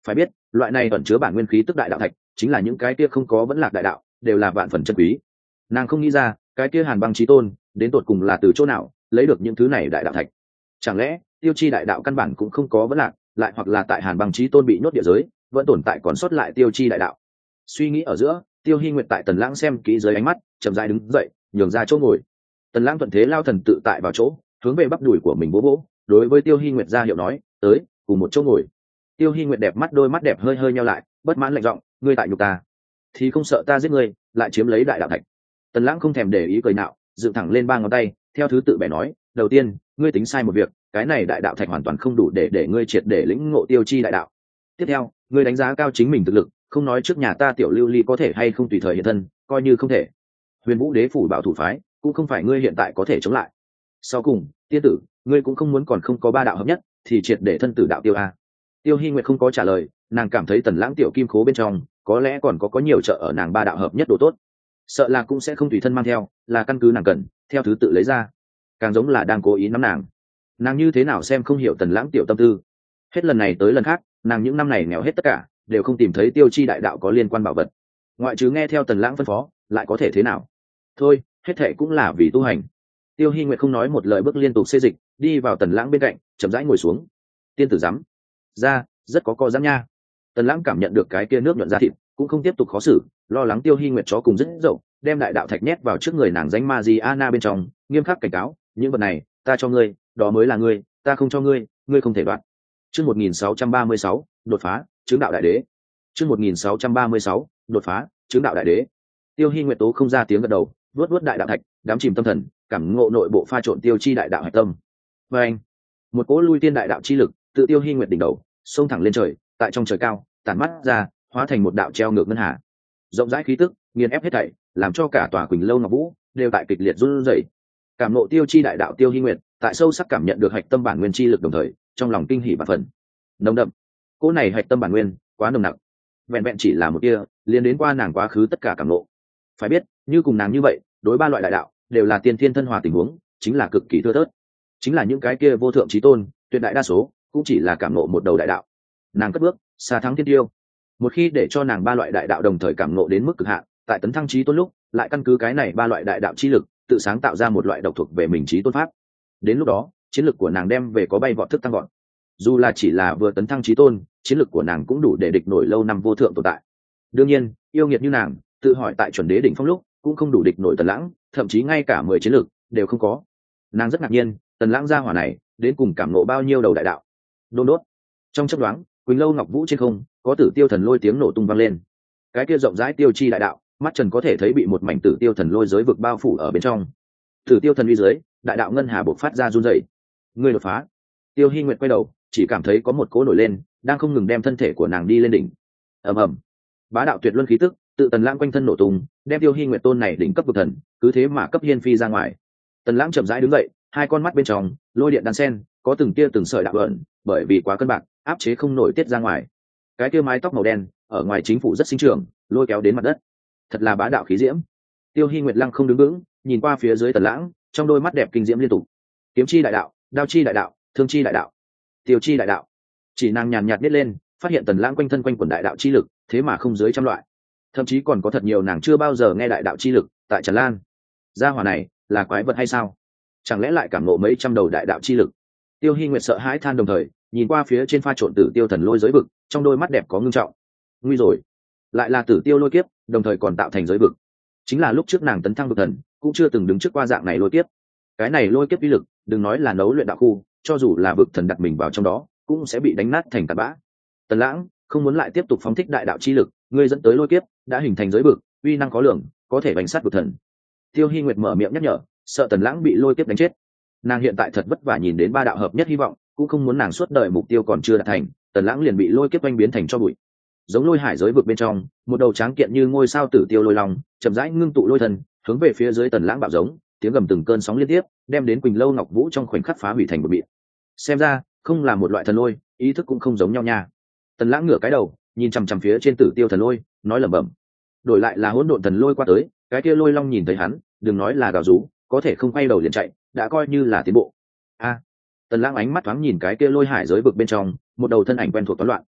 Phải biết loại này ẩn chứa bản nguyên khí tức đại đạo thạch chính là những cái kia không có vẫn lạc đại đạo đều là vạn phần chân quý. Nàng không nghĩ ra cái kia Hàn Băng Chí Tôn đến tột cùng là từ chỗ nào lấy được những thứ này đại đạo thạch. Chẳng lẽ tiêu chi đại đạo căn bản cũng không có vẫn lạc, lại hoặc là tại Hàn Băng Chí Tôn bị nhốt địa giới vẫn tồn tại còn sót lại tiêu chi đại đạo. Suy nghĩ ở giữa, Tiêu Hi Nguyệt tại Tần Lãng xem kỹ dưới ánh mắt chậm rãi đứng dậy nhường ra chỗ ngồi. Tần Lãng thuận thế lao thần tự tại vào chỗ, hướng về bắp đùi của mình vỗ vỗ, đối với Tiêu Hi Nguyệt ra hiệu nói tới cùng một chỗ ngồi. Tiêu Hi Nguyệt đẹp mắt đôi mắt đẹp hơi hơi nheo lại, bất mãn lạnh giọng, ngươi tại nhục ta thì không sợ ta giết ngươi lại chiếm lấy đại đạo thạch. Tần Lãng không thèm để ý cười nạo, dựng thẳng lên ba ngón tay theo thứ tự bẻ nói, đầu tiên ngươi tính sai một việc, cái này đại đạo thạch hoàn toàn không đủ để để ngươi triệt để lĩnh ngộ tiêu chi đại đạo. Tiếp theo ngươi đánh giá cao chính mình thực lực, không nói trước nhà ta Tiểu Lưu Ly có thể hay không tùy thời hiện thân, coi như không thể, Huyền Vũ Đế phủ bảo thủ phái cũng không phải ngươi hiện tại có thể chống lại. Sau cùng tiên tử, ngươi cũng không muốn còn không có ba đạo hợp nhất thì triệt để thân tử đạo tiêu a. Tiêu Hi Nguyệt không có trả lời, nàng cảm thấy Tần Lãng tiểu kim khố bên trong có lẽ còn có có nhiều trợ ở nàng ba đạo hợp nhất đồ tốt, sợ là cũng sẽ không tùy thân mang theo, là căn cứ nàng cần theo thứ tự lấy ra, càng giống là đang cố ý nắm nàng. Nàng như thế nào xem không hiểu Tần Lãng tiểu tâm tư. Hết lần này tới lần khác, nàng những năm này nghèo hết tất cả đều không tìm thấy tiêu chi đại đạo có liên quan bảo vật, ngoại trừ nghe theo Tần Lãng phân phó lại có thể thế nào. Thôi, hết thệ cũng là vì tu hành. Tiêu Hi Nguyệt không nói một lời bước liên tục xê dịch đi vào Tần Lãng bên cạnh chậm rãi ngồi xuống. Tiên tử dám ra rất có co giãn nha. Tần Lãng cảm nhận được cái kia nước nhuận da thịt cũng không tiếp tục khó xử, lo lắng Tiêu Hi Nguyệt chó cùng rất dậu đem đại đạo thạch nhét vào trước người nàng danh Mariana bên trong, nghiêm khắc cảnh cáo, những vật này ta cho ngươi, đó mới là ngươi, ta không cho ngươi, ngươi không thể đoạt. Chương một nghìn sáu trăm ba mươi sáu, đột phá, chứng đạo đại đế. Chương một nghìn sáu trăm ba mươi sáu, đột phá, chứng đạo đại đế. Tiêu Hi Nguyệt tố không ra tiếng gật đầu, vuốt vuốt đại đạo thạch, đắm chìm tâm thần, cảm ngộ nội bộ pha trộn tiêu chi đại đạo hạch tâm. Và anh, một cỗ lui tiên đại đạo chi lực tự Tiêu Hi Nguyệt đỉnh đầu xông thẳng lên trời, tại trong trời cao tản mắt ra, hóa thành một đạo treo ngược ngân hà, rộng rãi khí tức nghiền ép hết thảy, làm cho cả tòa Quỳnh Lâu Ngọc Vũ đều tại kịch liệt run rẩy. Cảm ngộ tiêu chi đại đạo Tiêu Hi Nguyệt tại sâu sắc cảm nhận được hạch tâm bản nguyên chi lực, đồng thời trong lòng kinh hỉ và phần nồng đậm. Cỗ này hạch tâm bản nguyên quá nồng nặc, vẹn vẹn chỉ là một tia liền đến qua nàng quá khứ tất cả cảm ngộ. Phải biết, như cùng nàng như vậy đối ba loại đại đạo đều là tiên thiên thân hòa tình huống chính là cực kỳ thưa thớt, chính là những cái kia vô thượng chí tôn tuyệt đại đa số cũng chỉ là cảm ngộ một đầu đại đạo. Nàng cất bước xa thắng thiên tiêu, một khi để cho nàng ba loại đại đạo đồng thời cảm ngộ đến mức cực hạn, tại tấn thăng chí tôn lúc lại căn cứ cái này ba loại đại đạo chi lực tự sáng tạo ra một loại độc thuộc về mình chí tôn pháp. Đến lúc đó chiến lực của nàng đem về có bay vọt thức tăng vọt, dù là chỉ là vừa tấn thăng chí tôn, chiến lực của nàng cũng đủ để địch nổi lâu năm vô thượng tồn tại. Đương nhiên yêu nghiệt như nàng tự hỏi tại chuẩn đế đỉnh phong lúc cũng không đủ địch nổi Tần Lãng, thậm chí ngay cả mười chiến lực đều không có. Nàng rất ngạc nhiên Tần Lãng gia hỏa này đến cùng cảm ngộ bao nhiêu đầu đại đạo. Đôn đốt trong chớp nhoáng, Quỳnh Lâu Ngọc Vũ trên không có tử tiêu thần lôi tiếng nổ tung vang lên. Cái kia rộng rãi tiêu chi đại đạo, mắt trần có thể thấy bị một mảnh tử tiêu thần lôi giới vực bao phủ ở bên trong. Tử tiêu thần uy dưới, đại đạo ngân hà bộc phát ra run rẩy. Ngươi đột phá. Tiêu Hi Nguyệt quay đầu, chỉ cảm thấy có một cỗ nổi lên, đang không ngừng đem thân thể của nàng đi lên đỉnh. Ầm ầm. Bá đạo tuyệt luân khí tức, tự Tần Lãng quanh thân nổ tung, đem Tiêu Hi Nguyệt tôn này đỉnh cấp vực thần, cứ thế mà cấp hiên phi ra ngoài. Tần Lãng chậm rãi đứng dậy, hai con mắt bên trong lôi điện đan sen, có từng tia từng sợi đạo ẩn, bởi vì quá cân bạc, áp chế không nổi tiết ra ngoài. Cái kia mái tóc màu đen, ở ngoài chính phủ rất sinh trưởng, lôi kéo đến mặt đất. Thật là bá đạo khí diễm. Tiêu Hi Nguyệt lăng không đứng vững, nhìn qua phía dưới Tần Lãng, trong đôi mắt đẹp kinh diễm liên tục. Kiếm chi đại đạo, đao chi đại đạo, thương chi đại đạo, tiêu chi đại đạo. Chỉ nàng nhàn nhạt biết lên, phát hiện Tần Lãng quanh thân quanh quần đại đạo chi lực, thế mà không dưới trăm loại, thậm chí còn có thật nhiều nàng chưa bao giờ nghe đại đạo chi lực tại tràn lan. Gia hỏa này là quái vật hay sao? Chẳng lẽ lại cảm ngộ mấy trăm đầu đại đạo chi lực? Tiêu Hi Nguyệt sợ hãi than, đồng thời nhìn qua phía trên pha trộn tử tiêu thần lôi giới vực, trong đôi mắt đẹp có ngưng trọng. Nguy rồi, lại là tử tiêu lôi kiếp, đồng thời còn tạo thành giới vực. Chính là lúc trước nàng tấn thăng vực thần cũng chưa từng đứng trước qua dạng này lôi kiếp. Cái này lôi kiếp uy lực, đừng nói là nấu luyện đạo khu, cho dù là vực thần đặt mình vào trong đó cũng sẽ bị đánh nát thành tạt bã. Tần Lãng không muốn lại tiếp tục phóng thích đại đạo chi lực, ngươi dẫn tới lôi kiếp đã hình thành giới vực, uy năng khó lường, có thể bánh sát vực thần. Tiêu Hi Nguyệt mở miệng nhắc nhở, sợ Tần Lãng bị lôi kiếp đánh chết. Nàng hiện tại thật vất vả nhìn đến ba đạo hợp nhất hy vọng, cũng không muốn nàng suốt đời mục tiêu còn chưa đạt thành, Tần Lãng liền bị lôi kiếp oanh biến thành cho bụi. Giống lôi hải giới vực bên trong, một đầu tráng kiện như ngôi sao tử tiêu lôi long, chậm rãi ngưng tụ lôi thần, hướng về phía dưới Tần Lãng bạo giống, tiếng gầm từng cơn sóng liên tiếp, đem đến Quỳnh Lâu Ngọc Vũ trong khoảnh khắc phá hủy thành một bụi. Xem ra, không là một loại thần lôi, ý thức cũng không giống nhau nha. Tần Lãng ngửa cái đầu, nhìn chằm chằm phía trên tử tiêu thần lôi, nói lẩm bẩm. Đổi lại là hỗn độn thần lôi qua tới, cái kia lôi long nhìn thấy hắn, đừng nói là gào rú, có thể không quay đầu liền chạy, đã coi như là tiến bộ. A. Tần Lãng ánh mắt thoáng nhìn cái kia lôi hải giới vực bên trong, một đầu thân ảnh quen thuộc toán loạn.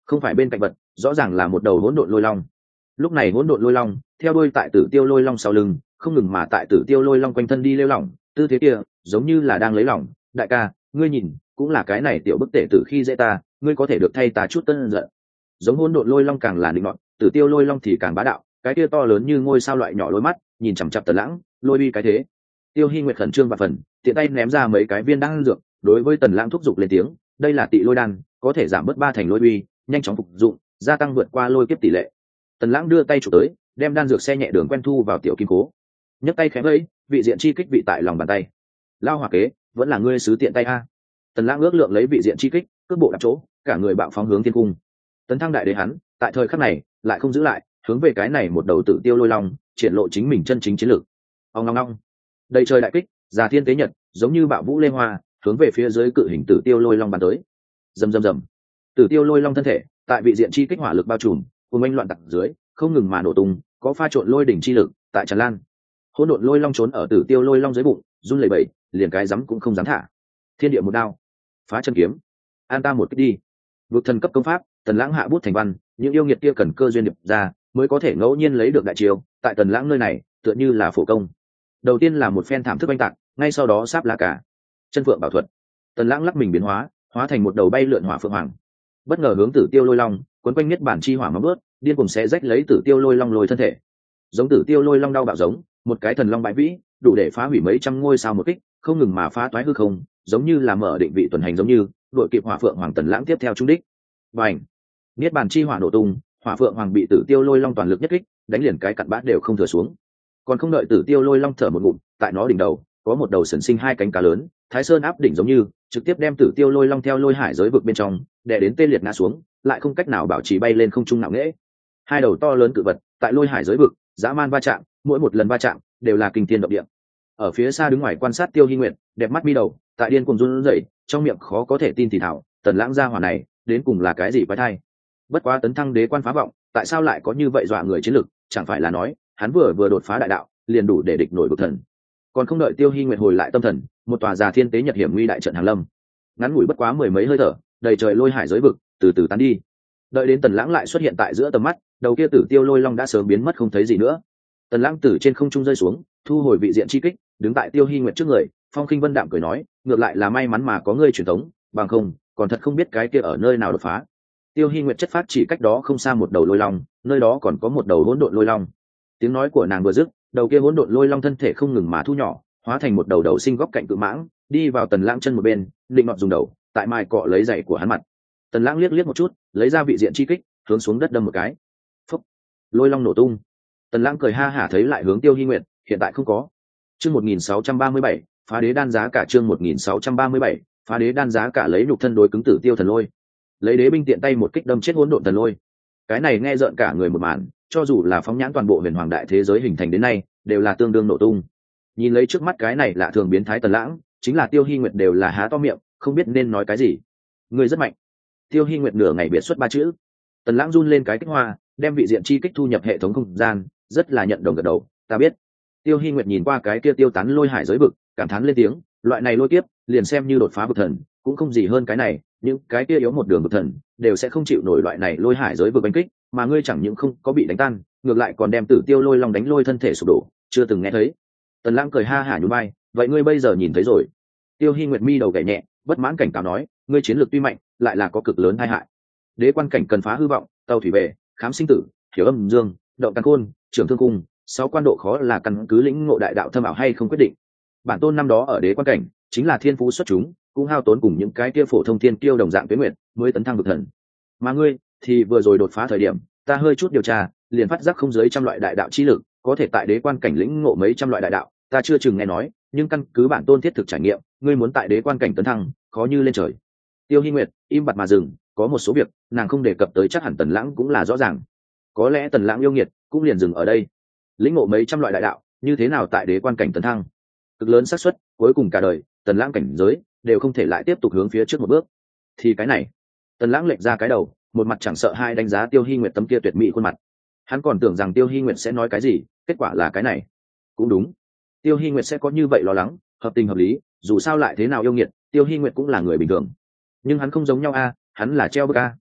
không phải bên cạnh vật, rõ ràng là một đầu hỗn độn lôi long. Lúc này hỗn độn lôi long theo đuôi tại Tử Tiêu Lôi Long sau lưng, không ngừng mà tại Tử Tiêu Lôi Long quanh thân đi lêu lỏng, tư thế kia giống như là đang lấy lỏng. Đại ca, ngươi nhìn, cũng là cái này tiểu bức tể tử khi dễ ta, ngươi có thể được thay ta chút tân giận. Giống hỗn độn lôi long càng là định ngọn, Tử Tiêu Lôi Long thì càng bá đạo, cái kia to lớn như ngôi sao loại nhỏ lôi mắt, nhìn chằm chằm Tần Lãng, lôi uy cái thế. Tiêu Hi Nguyệt khẩn trương và phần, tiện tay ném ra mấy cái viên đan dược, đối với Tần Lãng thúc giục lên tiếng, đây là Tị Lôi đan, có thể giảm bớt ba thành lôi uy, nhanh chóng phục dụng, gia tăng vượt qua lôi kiếp tỷ lệ. Tần Lãng đưa tay chụp tới, đem đan dược xe nhẹ đường quen thu vào tiểu kim cố, nhấc tay khẽ vẫy, vị diện chi kích vị tại lòng bàn tay. Lao hỏa kế, vẫn là ngươi sứ tiện tay a. Tần Lãng ước lượng lấy vị diện chi kích, cước bộ đặt chỗ, cả người bạo phóng hướng thiên cung. Tấn thăng đại đế hắn, tại thời khắc này lại không giữ lại, hướng về cái này một đầu Tử Tiêu Lôi Long, triển lộ chính mình chân chính chiến lược. Ong long long, đầy trời đại kích, già thiên tế nhật, giống như bạo vũ lê hoa, hướng về phía dưới cự hình Tử Tiêu Lôi Long bắn tới. Rầm rầm rầm, Tử Tiêu Lôi Long thân thể tại vị diện chi kích hỏa lực bao trùm, cùng anh loạn tặc dưới, không ngừng mà nổ tung, có pha trộn lôi đỉnh chi lực tại tràn lan. Hỗn độn lôi long trốn ở Tử Tiêu Lôi Long dưới bụng, run lẩy bẩy, liền cái rắm cũng không dám thả. Thiên địa một đao, phá chân kiếm, an ta một kích đi. Vực thần cấp công pháp, Tần Lãng hạ bút thành văn, những yêu nghiệt kia cần cơ duyên điệp ra, mới có thể ngẫu nhiên lấy được đại chiêu, tại Tần Lãng nơi này, tựa như là phổ công. Đầu tiên là một phen thảm thức oanh tạc, ngay sau đó sáp lá cả. Chân phượng bảo thuật. Tần Lãng lắc mình biến hóa, hóa thành một đầu bay lượn hỏa phượng hoàng. Bất ngờ hướng Tử Tiêu Lôi Long, cuốn quanh nhất bản chi hỏa mà bước, điên cuồng xé rách lấy Tử Tiêu Lôi Long lôi thân thể. Giống Tử Tiêu Lôi Long đau bạo giống, một cái thần long bãi vĩ, đủ để phá hủy mấy trăm ngôi sao một kích, không ngừng mà phá toái hư không, giống như là mở định vị tuần hành giống như, đội kịp hỏa phượng hoàng Tần Lãng tiếp theo trung đích. Bành! Niết bàn chi hỏa nổ tung, hỏa phượng hoàng bị Tử Tiêu Lôi Long toàn lực nhất kích, đánh liền cái cặn bát đều không thừa xuống. Còn không đợi Tử Tiêu Lôi Long thở một ngụm, tại nó đỉnh đầu có một đầu sừng sinh hai cánh cá lớn, Thái Sơn áp đỉnh giống như, trực tiếp đem Tử Tiêu Lôi Long theo lôi hải giới vực bên trong, đè đến tê liệt ngã xuống, lại không cách nào bảo trì bay lên không trung nặng nễ. Hai đầu to lớn cự vật tại lôi hải giới vực, dã man va chạm, mỗi một lần va chạm đều là kinh thiên động địa. Ở phía xa đứng ngoài quan sát Tiêu Hi Nguyệt, đẹp mắt mi đầu, tại điên cuồng run rẩy, trong miệng khó có thể tin thì thảo, Tần Lãng gia hỏa này, đến cùng là cái gì quái thai? Bất quá tấn thăng đế quan phá vọng, tại sao lại có như vậy dọa người chiến lực, chẳng phải là nói, hắn vừa vừa đột phá đại đạo, liền đủ để địch nổi vực thần. Còn không đợi Tiêu Hi Nguyệt hồi lại tâm thần, một tòa già thiên tế nhật hiểm nguy đại trận hàng lâm. Ngắn ngủi bất quá mười mấy hơi thở, đầy trời lôi hải giới vực, từ từ tán đi. Đợi đến Tần Lãng lại xuất hiện tại giữa tầm mắt, đầu kia Tử Tiêu Lôi Long đã sớm biến mất không thấy gì nữa. Tần Lãng từ trên không trung rơi xuống, thu hồi vị diện chi kích, đứng tại Tiêu Hi Nguyệt trước người, Phong Khinh Vân đạm cười nói, ngược lại là may mắn mà có ngươi truyền thống, bằng không, còn thật không biết cái kia ở nơi nào đột phá. Tiêu Hi Nguyệt chất phát chỉ cách đó không xa một đầu lôi long, nơi đó còn có một đầu hỗn độn lôi long. Tiếng nói của nàng vừa dứt, đầu kia hỗn độn lôi long thân thể không ngừng mà thu nhỏ, hóa thành một đầu đầu sinh góc cạnh cự mãng, đi vào Tần Lãng chân một bên, định nọt dùng đầu, tại mai cọ lấy giày của hắn mặt. Tần Lãng liếc liếc một chút, lấy ra vị diện chi kích, hướng xuống đất đâm một cái. Phốc, lôi long nổ tung. Tần Lãng cười ha hả thấy lại hướng Tiêu Hi Nguyệt, hiện tại không có. Chương một nghìn sáu trăm ba mươi bảy, phá đế đan giá cả chương một nghìn sáu trăm ba mươi bảy, phá đế đan giá cả lấy nhục thân đối cứng Tử Tiêu thần lôi. Lấy đế binh tiện tay một kích đâm chết hỗn độn thần lôi. Cái này nghe rợn cả người một màn, cho dù là phóng nhãn toàn bộ huyền hoàng đại thế giới hình thành đến nay, đều là tương đương nổ tung. Nhìn lấy trước mắt cái này lạ thường biến thái Tần Lãng, chính là Tiêu Hi Nguyệt đều là há to miệng, không biết nên nói cái gì. Người rất mạnh. Tiêu Hi Nguyệt nửa ngày biệt xuất ba chữ. Tần Lãng run lên cái kích hoa, đem vị diện chi kích thu nhập hệ thống không gian, rất là nhận đồng gật đầu, ta biết. Tiêu Hi Nguyệt nhìn qua cái kia tiêu tán lôi hải giới vực, cảm thán lên tiếng, loại này lôi kiếp, liền xem như đột phá vực thần, cũng không gì hơn cái này, những cái kia yếu một đường vực thần, đều sẽ không chịu nổi loại này lôi hải giới vực đánh kích, mà ngươi chẳng những không có bị đánh tan, ngược lại còn đem Tử Tiêu Lôi Long đánh lôi thân thể sụp đổ, chưa từng nghe thấy. Tần Lãng cười ha hả nhún vai, vậy ngươi bây giờ nhìn thấy rồi. Tiêu Hi Nguyệt mi đầu gảy nhẹ, bất mãn cảnh cáo nói, ngươi chiến lược tuy mạnh, lại là có cực lớn tai hại. Đế quan cảnh cần phá hư vọng, tàu thủy về, khám sinh tử, hiểu âm dương, động căn khôn, trưởng thương cung, sáu quan độ khó là căn cứ lĩnh ngộ đại đạo thâm ảo hay không quyết định. Bản tôn năm đó ở đế quan cảnh, chính là thiên phú xuất chúng, cũng hao tốn cùng những cái kia phổ thông thiên kiêu đồng dạng tuyết nguyệt, mới tấn thăng vực thần. Mà ngươi, thì vừa rồi đột phá thời điểm, ta hơi chút điều tra, liền phát giác không dưới trăm loại đại đạo chi lực, có thể tại đế quan cảnh lĩnh ngộ mấy trăm loại đại đạo, ta chưa chừng nghe nói, nhưng căn cứ bản tôn thiết thực trải nghiệm, ngươi muốn tại đế quan cảnh tấn thăng, khó như lên trời. Tiêu Hi Nguyệt im bặt mà dừng, có một số việc, nàng không đề cập tới chắc hẳn Tần Lãng cũng là rõ ràng. Có lẽ Tần Lãng yêu nghiệt, cũng liền dừng ở đây. Lĩnh ngộ mấy trăm loại đại đạo, như thế nào tại đế quan cảnh tấn thăng? Cực lớn xác suất, cuối cùng cả đời, Tần Lãng cảnh giới đều không thể lại tiếp tục hướng phía trước một bước. Thì cái này, Tần Lãng lệch ra cái đầu, một mặt chẳng sợ hai đánh giá Tiêu Hi Nguyệt tấm kia tuyệt mỹ khuôn mặt. Hắn còn tưởng rằng Tiêu Hi Nguyệt sẽ nói cái gì, kết quả là cái này. Cũng đúng, Tiêu Hi Nguyệt sẽ có như vậy lo lắng, hợp tình hợp lý, dù sao lại thế nào yêu nghiệt, Tiêu Hi Nguyệt cũng là người bình thường. Nhưng hắn không giống nhau a, hắn là treo bức a.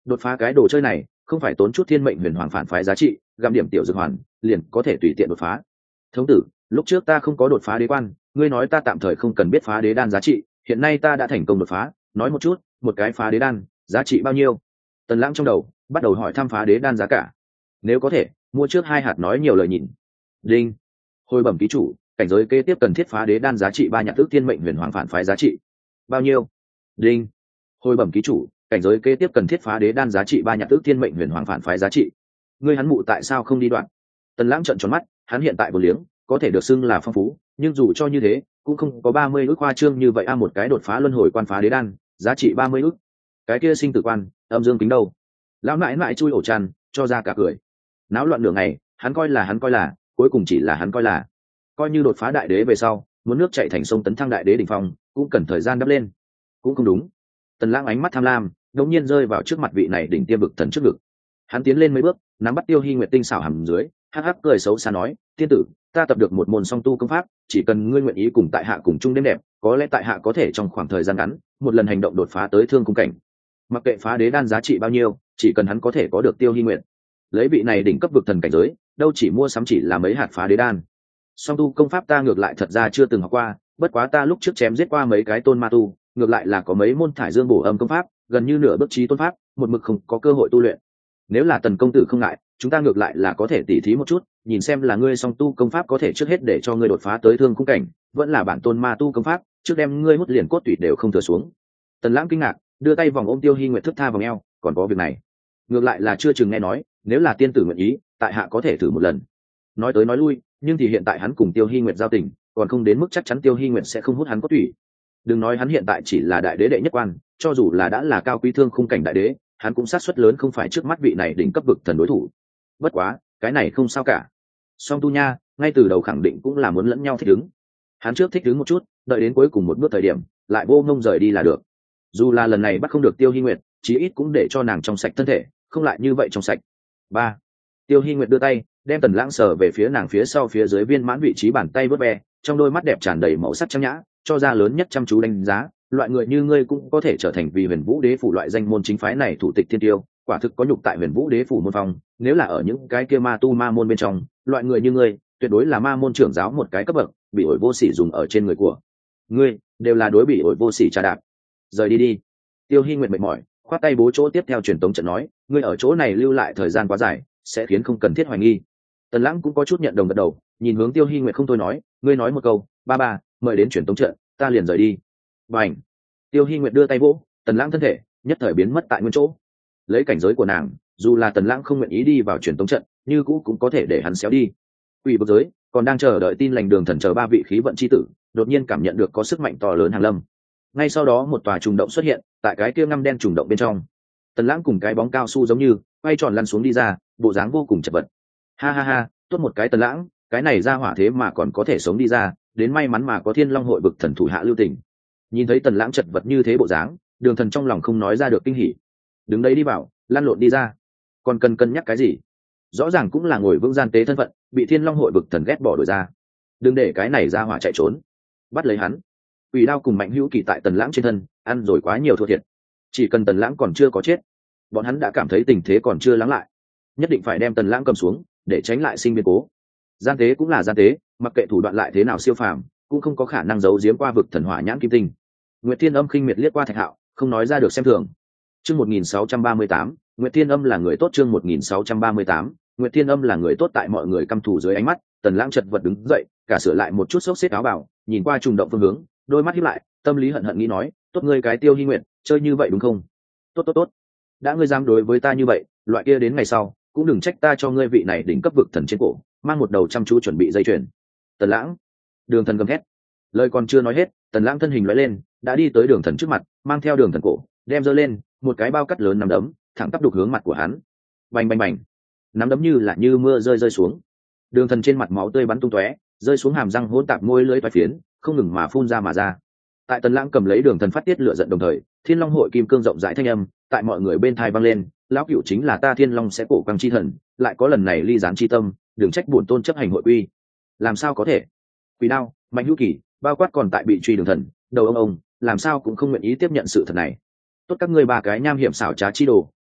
đột phá cái đồ chơi này không phải tốn chút thiên mệnh huyền hoàng phản phái giá trị, gặm điểm tiểu dược hoàn liền có thể tùy tiện đột phá. Thống tử, lúc trước ta không có đột phá đế quan, ngươi nói ta tạm thời không cần biết phá đế đan giá trị, hiện nay ta đã thành công đột phá, nói một chút, một cái phá đế đan giá trị bao nhiêu? Tần Lãng trong đầu bắt đầu hỏi thăm phá đế đan giá cả. Nếu có thể, mua trước hai hạt nói nhiều lời nhìn. Đinh. Hồi bẩm ký chủ, cảnh giới kế tiếp cần thiết phá đế đan giá trị ba nhạc tước thiên mệnh huyền hoàng phản phái giá trị. Bao nhiêu? Đinh. Hồi bẩm ký chủ, cảnh giới kế tiếp cần thiết phá đế đan giá trị ba nhạc tước thiên mệnh huyền hoàng phản phái giá trị. Ngươi hắn mụ tại sao không đi đoạn? Tần Lãng trợn tròn mắt, hắn hiện tại vô liếng có thể được xưng là phong phú, nhưng dù cho như thế cũng không có ba mươi ước khoa trương như vậy a. Một cái đột phá luân hồi quan phá đế đan giá trị ba mươi ước, cái kia sinh tử quan âm dương kính đâu? Lão mãi mãi chui ổ chăn cho ra cả cười. Náo loạn nửa ngày, hắn coi là hắn coi là cuối cùng chỉ là hắn coi là coi như đột phá đại đế về sau, muốn nước chảy thành sông tấn thăng đại đế đỉnh phong cũng cần thời gian đắp lên. Cũng không đúng. Tần Lãng ánh mắt tham lam đột nhiên rơi vào trước mặt vị này đỉnh tiêm vực thần trước ngực. Hắn tiến lên mấy bước, nắm bắt Tiêu Hi Nguyệt tinh xảo hầm dưới, hắc hắc cười xấu xa nói, tiên tử, ta tập được một môn song tu công pháp, chỉ cần ngươi nguyện ý cùng tại hạ cùng chung đêm đẹp, có lẽ tại hạ có thể trong khoảng thời gian ngắn một lần hành động đột phá tới thương cung cảnh. Mặc kệ phá đế đan giá trị bao nhiêu, chỉ cần hắn có thể có được Tiêu Hi Nguyệt. Lấy vị này đỉnh cấp vực thần cảnh giới, đâu chỉ mua sắm chỉ là mấy hạt phá đế đan. Song tu công pháp ta ngược lại thật ra chưa từng học qua, bất quá ta lúc trước chém giết qua mấy cái tôn ma tu, ngược lại là có mấy môn thải dương bổ âm công pháp, gần như nửa bước chí tôn pháp, một mực không có cơ hội tu luyện. Nếu là Tần công tử không ngại, chúng ta ngược lại là có thể tỉ thí một chút, nhìn xem là ngươi song tu công pháp có thể trước hết để cho ngươi đột phá tới thương cung cảnh, vẫn là bản tôn ma tu công pháp trước đem ngươi hút liền cốt tủy đều không thừa xuống. Tần Lãng kinh ngạc, đưa tay vòng ôm Tiêu Hi Nguyệt thức tha vòng eo, còn có việc này, ngược lại là chưa chừng nghe nói, nếu là tiên tử nguyện ý, tại hạ có thể thử một lần. Nói tới nói lui, nhưng thì hiện tại hắn cùng Tiêu Hi Nguyệt giao tình, còn không đến mức chắc chắn Tiêu Hi Nguyệt sẽ không hút hắn cốt tủy. Đừng nói hắn hiện tại chỉ là đại đế đệ nhất quan, cho dù là đã là cao quý thương khung cảnh đại đế, hắn cũng sát suất lớn không phải trước mắt vị này đỉnh cấp vực thần đối thủ. Bất quá, cái này không sao cả. Song tu nha, ngay từ đầu khẳng định cũng là muốn lẫn nhau thích ứng. Hắn trước thích ứng một chút, đợi đến cuối cùng một bước thời điểm, lại vô ngông rời đi là được. Dù là lần này bắt không được Tiêu Hi Nguyệt, chí ít cũng để cho nàng trong sạch thân thể, không lại như vậy trong sạch. Ba. Tiêu Hi Nguyệt đưa tay, đem Tần Lãng sờ về phía nàng phía sau phía dưới viên mãn vị trí bàn tay vớt ve, trong đôi mắt đẹp tràn đầy màu sắc trang nhã, cho ra lớn nhất chăm chú đánh giá, loại người như ngươi cũng có thể trở thành vì Huyền Vũ Đế phủ loại danh môn chính phái này thủ tịch thiên tiêu, quả thực có nhục tại Huyền Vũ Đế phủ môn phong, nếu là ở những cái kia ma tu ma môn bên trong, loại người như ngươi, tuyệt đối là ma môn trưởng giáo một cái cấp bậc, bị ổi vô sỉ dùng ở trên người của ngươi, đều là đối bị ổi vô sỉ trà đạp. Rời đi đi. Tiêu Hi Nguyệt mệt mỏi, khoát tay bố chỗ tiếp theo truyền tống trận nói, ngươi ở chỗ này lưu lại thời gian quá dài, sẽ khiến không cần thiết hoài nghi. Tần Lãng cũng có chút nhận đồng gật đầu, nhìn hướng Tiêu Hi Nguyệt không thôi nói, ngươi nói một câu, ba ba, mời đến truyền tống trận, ta liền rời đi. Bành. Tiêu Hi Nguyệt đưa tay vỗ, Tần Lãng thân thể nhất thời biến mất tại nguyên chỗ. Lấy cảnh giới của nàng, dù là Tần Lãng không nguyện ý đi vào truyền tống trận, như cũ cũng có thể để hắn xéo đi. Quỷ vực giới còn đang chờ đợi tin lành đường thần chờ ba vị khí vận chi tử, đột nhiên cảm nhận được có sức mạnh to lớn hàng lâm. Ngay sau đó một tòa trùng động xuất hiện, tại cái kia ngăm đen trùng động bên trong, Tần Lãng cùng cái bóng cao su giống như quay tròn lăn xuống đi ra, bộ dáng vô cùng chật vật. Ha ha ha, tốt một cái Tần Lãng, cái này ra hỏa thế mà còn có thể sống đi ra, đến may mắn mà có Thiên Long hội vực thần thủ hạ lưu tình. Nhìn thấy Tần Lãng chật vật như thế bộ dáng, đường thần trong lòng không nói ra được kinh hỉ. Đứng đấy đi vào, lăn lộn đi ra, còn cần cân nhắc cái gì? Rõ ràng cũng là ngồi vững gian tế thân phận, bị Thiên Long hội vực thần ghét bỏ đuổi ra. Đừng để cái này ra hỏa chạy trốn, bắt lấy hắn. Quỷ đao cùng Mạnh Hữu Kỳ tại Tần Lãng trên thân ăn rồi quá nhiều thua thiệt, chỉ cần Tần Lãng còn chưa có chết, bọn hắn đã cảm thấy tình thế còn chưa lắng lại, nhất định phải đem Tần Lãng cầm xuống để tránh lại sinh biến cố. Gian tế cũng là gian tế, mặc kệ thủ đoạn lại thế nào siêu phàm, cũng không có khả năng giấu giếm qua vực thần hỏa nhãn kim tinh. Nguyệt Thiên Âm khinh miệt liếc qua Thạch Hạo, không nói ra được xem thường. Chương một nghìn sáu trăm ba mươi tám, Nguyệt Thiên Âm là người tốt. Chương một nghìn sáu trăm ba mươi tám, Nguyệt Thiên Âm là người tốt. Tại mọi người căm thù dưới ánh mắt, Tần Lãng chật vật đứng dậy, cả sửa lại một chút xốc xếp áo bào, nhìn qua trùng động phương hướng, đôi mắt híp lại, tâm lý hận hận nghĩ nói, tốt ngươi cái Tiêu Hi Nguyệt, chơi như vậy đúng không? Tốt tốt tốt, đã ngươi dám đối với ta như vậy, loại kia đến ngày sau, cũng đừng trách ta cho ngươi vị này đỉnh cấp vực thần trên cổ, mang một đầu chăm chú chuẩn bị dây chuyền. Tần Lãng, Đường Thần gầm hét, lời còn chưa nói hết, Tần Lãng thân hình lóe lên, đã đi tới Đường Thần trước mặt, mang theo Đường Thần cổ, đem giơ lên, một cái bao cắt lớn nắm đấm, thẳng tắp đục hướng mặt của hắn. Bành bành bành, nắm đấm như là như mưa rơi rơi xuống. Đường Thần trên mặt máu tươi bắn tung tóe, rơi xuống hàm răng hỗn tạp môi lưỡi toái phiến, không ngừng mà phun ra mà ra. Tại Tần Lãng cầm lấy Đường Thần phát tiết lửa giận đồng thời, Thiên Long hội kim cương rộng rãi thanh âm tại mọi người bên tai vang lên, lão cửu chính là ta Thiên Long sẽ cổ quang chi thần, lại có lần này ly gián chi tâm, đừng trách bổn tôn chấp hành hội quy. Làm sao có thể? Quỷ đao, Mạnh Hữu Kỳ, bao quát còn tại bị truy Đường Thần, đầu ông ông, làm sao cũng không nguyện ý tiếp nhận sự thật này. Tốt các ngươi ba cái nham hiểm xảo trá chi đồ,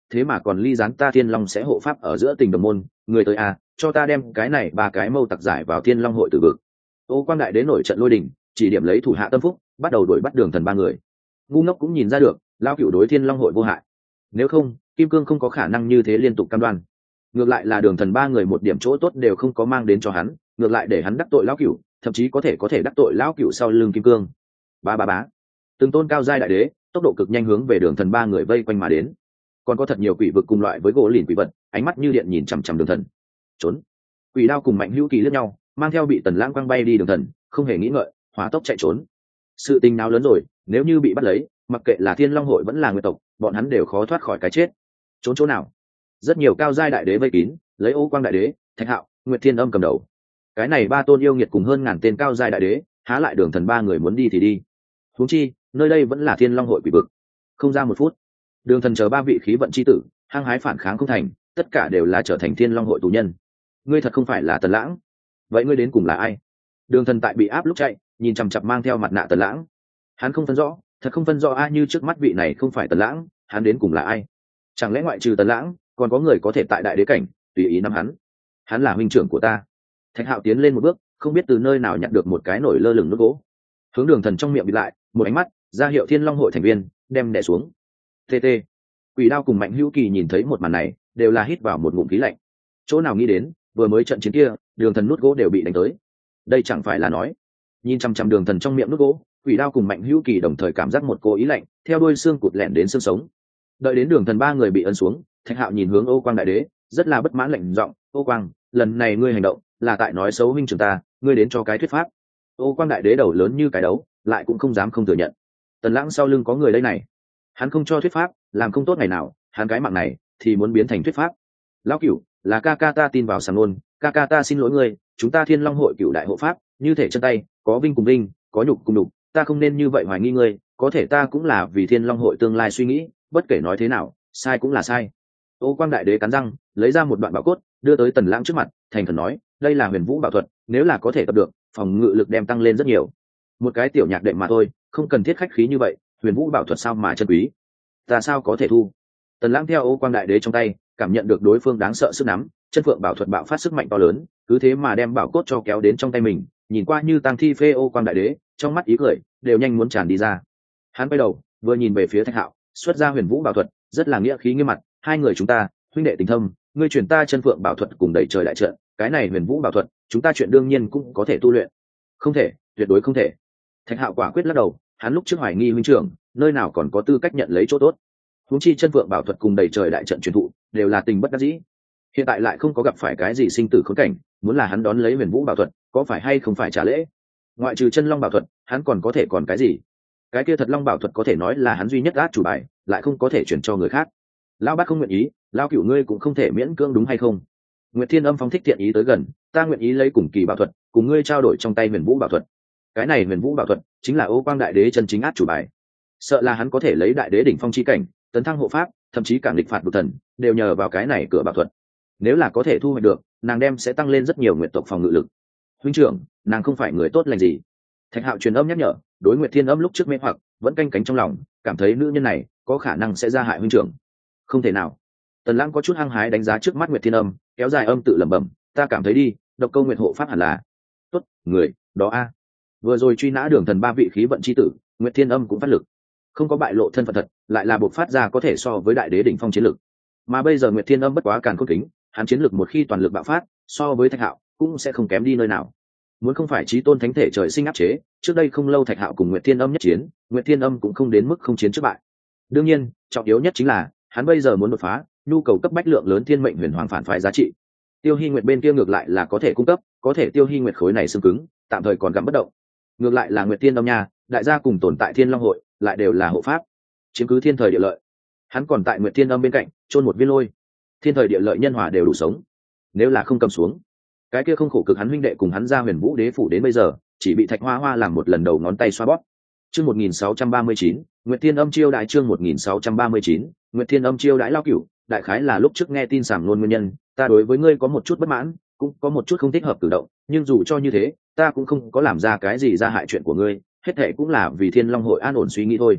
thế mà còn ly gián ta thiên long sẽ hộ pháp ở giữa tình đồng môn, người tới à, cho ta đem cái này ba cái mâu tặc giải vào thiên long hội tử vực. Ô Quang Đại Đế nổi trận lôi đình, chỉ điểm lấy thủ hạ tâm phúc, bắt đầu đuổi bắt đường thần ba người. Ngu ngốc cũng nhìn ra được, lao cửu đối thiên long hội vô hại, nếu không kim cương không có khả năng như thế liên tục cam đoan. Ngược lại là đường thần ba người một điểm chỗ tốt đều không có mang đến cho hắn, ngược lại để hắn đắc tội lão cửu, thậm chí có thể có thể đắc tội lão cửu sau lưng kim cương. Ba ba bá, từng tôn cao giai đại đế tốc độ cực nhanh hướng về đường thần ba người vây quanh mà đến, còn có thật nhiều quỷ vực cùng loại với gỗ lìn quỷ vật, ánh mắt như điện nhìn chằm chằm đường thần. Trốn. Quỷ đao cùng Mạnh Hữu Kỳ liếc nhau, mang theo bị Tần Lãng quăng bay đi đường thần, không hề nghĩ ngợi, hỏa tốc chạy trốn. Sự tình nào lớn rồi, nếu như bị bắt lấy, mặc kệ là Thiên Long hội vẫn là Nguyệt tộc, bọn hắn đều khó thoát khỏi cái chết. Trốn chỗ nào? Rất nhiều cao giai đại đế vây kín, lấy Ô Quang Đại Đế, Thạch Hạo, Nguyệt Thiên Âm cầm đầu. Cái này ba tôn yêu nghiệt cùng hơn ngàn tên cao giai đại đế, há lại đường thần ba người muốn đi thì đi. Huống chi, nơi đây vẫn là Thiên Long hội quỷ vực. Không ra một phút, đường thần chờ ba vị khí vận chi tử, hăng hái phản kháng không thành, tất cả đều là trở thành Thiên Long hội tù nhân. Ngươi thật không phải là Tần Lãng? Vậy ngươi đến cùng là ai? Đường thần tại bị áp lúc chạy, nhìn chằm chằm mang theo mặt nạ Tần Lãng. Hắn không phân rõ, thật không phân rõ a, như trước mắt vị này không phải Tần Lãng, hắn đến cùng là ai? Chẳng lẽ ngoại trừ Tần Lãng, còn có người có thể tại đại đế cảnh tùy ý nắm hắn? Hắn là huynh trưởng của ta. Thạch Hạo tiến lên một bước, không biết từ nơi nào nhặt được một cái nổi lơ lửng nước gỗ, hướng đường thần trong miệng bịt lại, một ánh mắt ra hiệu Thiên Long hội thành viên đem đè xuống. tt Quỷ đao cùng Mạnh Hữu Kỳ nhìn thấy một màn này, đều là hít vào một ngụm khí lạnh. Chỗ nào nghĩ đến, vừa mới trận chiến kia, đường thần nút gỗ đều bị đánh tới. Đây chẳng phải là nói, nhìn chăm chăm đường thần trong miệng nút gỗ, Quỷ đao cùng Mạnh Hữu Kỳ đồng thời cảm giác một cô ý lạnh theo đuôi xương cụt lẻn đến xương sống. Đợi đến đường thần ba người bị ấn xuống, Thạch Hạo nhìn hướng Ô Quang Đại Đế, rất là bất mãn lạnh giọng, Ô Quang, lần này ngươi hành động là tại nói xấu huynh trưởng ta, ngươi đến cho cái thuyết pháp. Ô Quang Đại Đế đầu lớn như cái đấu, lại cũng không dám không thừa nhận. Tần Lãng sau lưng có người đây này, hắn không cho thuyết pháp, làm không tốt ngày nào, hắn cái mạng này thì muốn biến thành thuyết pháp. Lão Cửu, là ca ca ta tin vào sàng nôn, ca ca ta xin lỗi ngươi, chúng ta Thiên Long hội Cửu đại hộ pháp, như thể chân tay, có vinh cùng vinh, có nhục cùng nhục, ta không nên như vậy hoài nghi ngươi, có thể ta cũng là vì Thiên Long hội tương lai suy nghĩ, bất kể nói thế nào, sai cũng là sai. Ô Quang Đại Đế cắn răng, lấy ra một đoạn bảo cốt, đưa tới Tần Lãng trước mặt, thành thần nói, đây là Huyền Vũ bảo thuật, nếu là có thể tập được, phòng ngự lực đem tăng lên rất nhiều. Một cái tiểu nhạc đệm mà thôi, không cần thiết khách khí như vậy, Huyền Vũ bảo thuật sao mà chân quý, ta sao có thể thu? Tần Lãng theo Ô Quang Đại Đế trong tay, cảm nhận được đối phương đáng sợ sức nắm, chân phượng bảo thuật bạo phát sức mạnh to lớn, cứ thế mà đem bảo cốt cho kéo đến trong tay mình, nhìn qua như tang thi phê Ô Quang Đại Đế, trong mắt ý cười đều nhanh muốn tràn đi ra. Hắn quay đầu, vừa nhìn về phía Thạch Hạo, xuất ra Huyền Vũ bảo thuật, rất là nghĩa khí nghiêm mặt, hai người chúng ta huynh đệ tình thâm, ngươi truyền ta chân phượng bảo thuật cùng đẩy trời đại trận, cái này Huyền Vũ bảo thuật, chúng ta chuyện đương nhiên cũng có thể tu luyện. Không thể, tuyệt đối không thể. Thạch Hạo quả quyết lắc đầu, hắn lúc trước hoài nghi huynh trưởng, nơi nào còn có tư cách nhận lấy chỗ tốt. Huống chi chân phượng bảo thuật cùng đẩy trời đại trận truyền thụ, đều là tình bất đắc dĩ. Hiện tại lại không có gặp phải cái gì sinh tử khốn cảnh, muốn là hắn đón lấy Huyền Vũ bảo thuật, có phải hay không phải trả lễ? Ngoại trừ chân long bảo thuật, hắn còn có thể còn cái gì? Cái kia thật long bảo thuật có thể nói là hắn duy nhất át chủ bài, lại không có thể chuyển cho người khác. Lão bát không nguyện ý, lão cửu ngươi cũng không thể miễn cưỡng đúng hay không? Nguyệt Thiên Âm phóng thích thiện ý tới gần, ta nguyện ý lấy cùng kỳ bảo thuật, cùng ngươi trao đổi trong tay Huyền Vũ bảo thuật. Cái này Huyền Vũ bảo thuật chính là Ô Quang Đại Đế chân chính át chủ bài. Sợ là hắn có thể lấy đại đế đỉnh phong chi cảnh, tấn thăng hộ pháp, thậm chí cả nghịch phạt vực thần, đều nhờ vào cái này cửa bảo thuật. Nếu là có thể thu hoạch được, nàng đem sẽ tăng lên rất nhiều nguyệt tộc phòng ngự lực. Huynh trưởng, nàng không phải người tốt lành gì. Thạch Hạo truyền âm nhắc nhở, đối Nguyệt Thiên Âm lúc trước mê hoặc, vẫn canh cánh trong lòng, cảm thấy nữ nhân này có khả năng sẽ ra hại huynh trưởng. Không thể nào. Tần Lãng có chút hăng hái đánh giá trước mắt Nguyệt Thiên Âm, kéo dài âm tự lẩm bẩm, ta cảm thấy đi, độc câu nguyệt hộ pháp hẳn là tốt người đó a. Vừa rồi truy nã đường thần ba vị khí vận chi tử, Nguyệt Thiên Âm cũng phát lực, không có bại lộ thân phận thật, lại là buộc phát ra có thể so với đại đế đỉnh phong chiến lực. Mà bây giờ Nguyệt Thiên Âm bất quá càn khôn kính, hắn chiến lực một khi toàn lực bạo phát, so với Thạch Hạo cũng sẽ không kém đi nơi nào. Muốn không phải chí tôn thánh thể trời sinh áp chế, trước đây không lâu Thạch Hạo cùng Nguyệt Thiên Âm nhất chiến, Nguyệt Thiên Âm cũng không đến mức không chiến trước bại. Đương nhiên, trọng yếu nhất chính là hắn bây giờ muốn đột phá, nhu cầu cấp bách lượng lớn thiên mệnh huyền hoàng phản phái giá trị. Tiêu Hi Nguyệt bên kia ngược lại là có thể cung cấp, có thể Tiêu Hi Nguyệt khối này xương cứng, tạm thời còn gặm bất động. Ngược lại là Nguyệt Thiên Âm nha, đại gia cùng tồn tại Thiên Long hội, lại đều là hộ pháp, chiếm cứ thiên thời địa lợi. Hắn còn tại Nguyệt Thiên Âm bên cạnh, chôn một viên lôi, thiên thời địa lợi nhân hòa đều đủ sống. Nếu là không cầm xuống, cái kia không khổ cực hắn huynh đệ cùng hắn ra Huyền Vũ đế phủ đến bây giờ, chỉ bị Thạch Hoa Hoa làm một lần đầu ngón tay xoa bóp. Chương một nghìn sáu trăm ba mươi chín, Nguyệt Thiên Âm chiêu đại chương một nghìn sáu trăm ba mươi chín, Nguyệt Thiên Âm chiêu đãi lao cửu, đại khái là lúc trước nghe tin sảng luôn nguyên nhân, ta đối với ngươi có một chút bất mãn, cũng có một chút không thích hợp cử động, nhưng dù cho như thế, ta cũng không có làm ra cái gì ra hại chuyện của ngươi, hết thệ cũng là vì Thiên Long hội an ổn suy nghĩ thôi.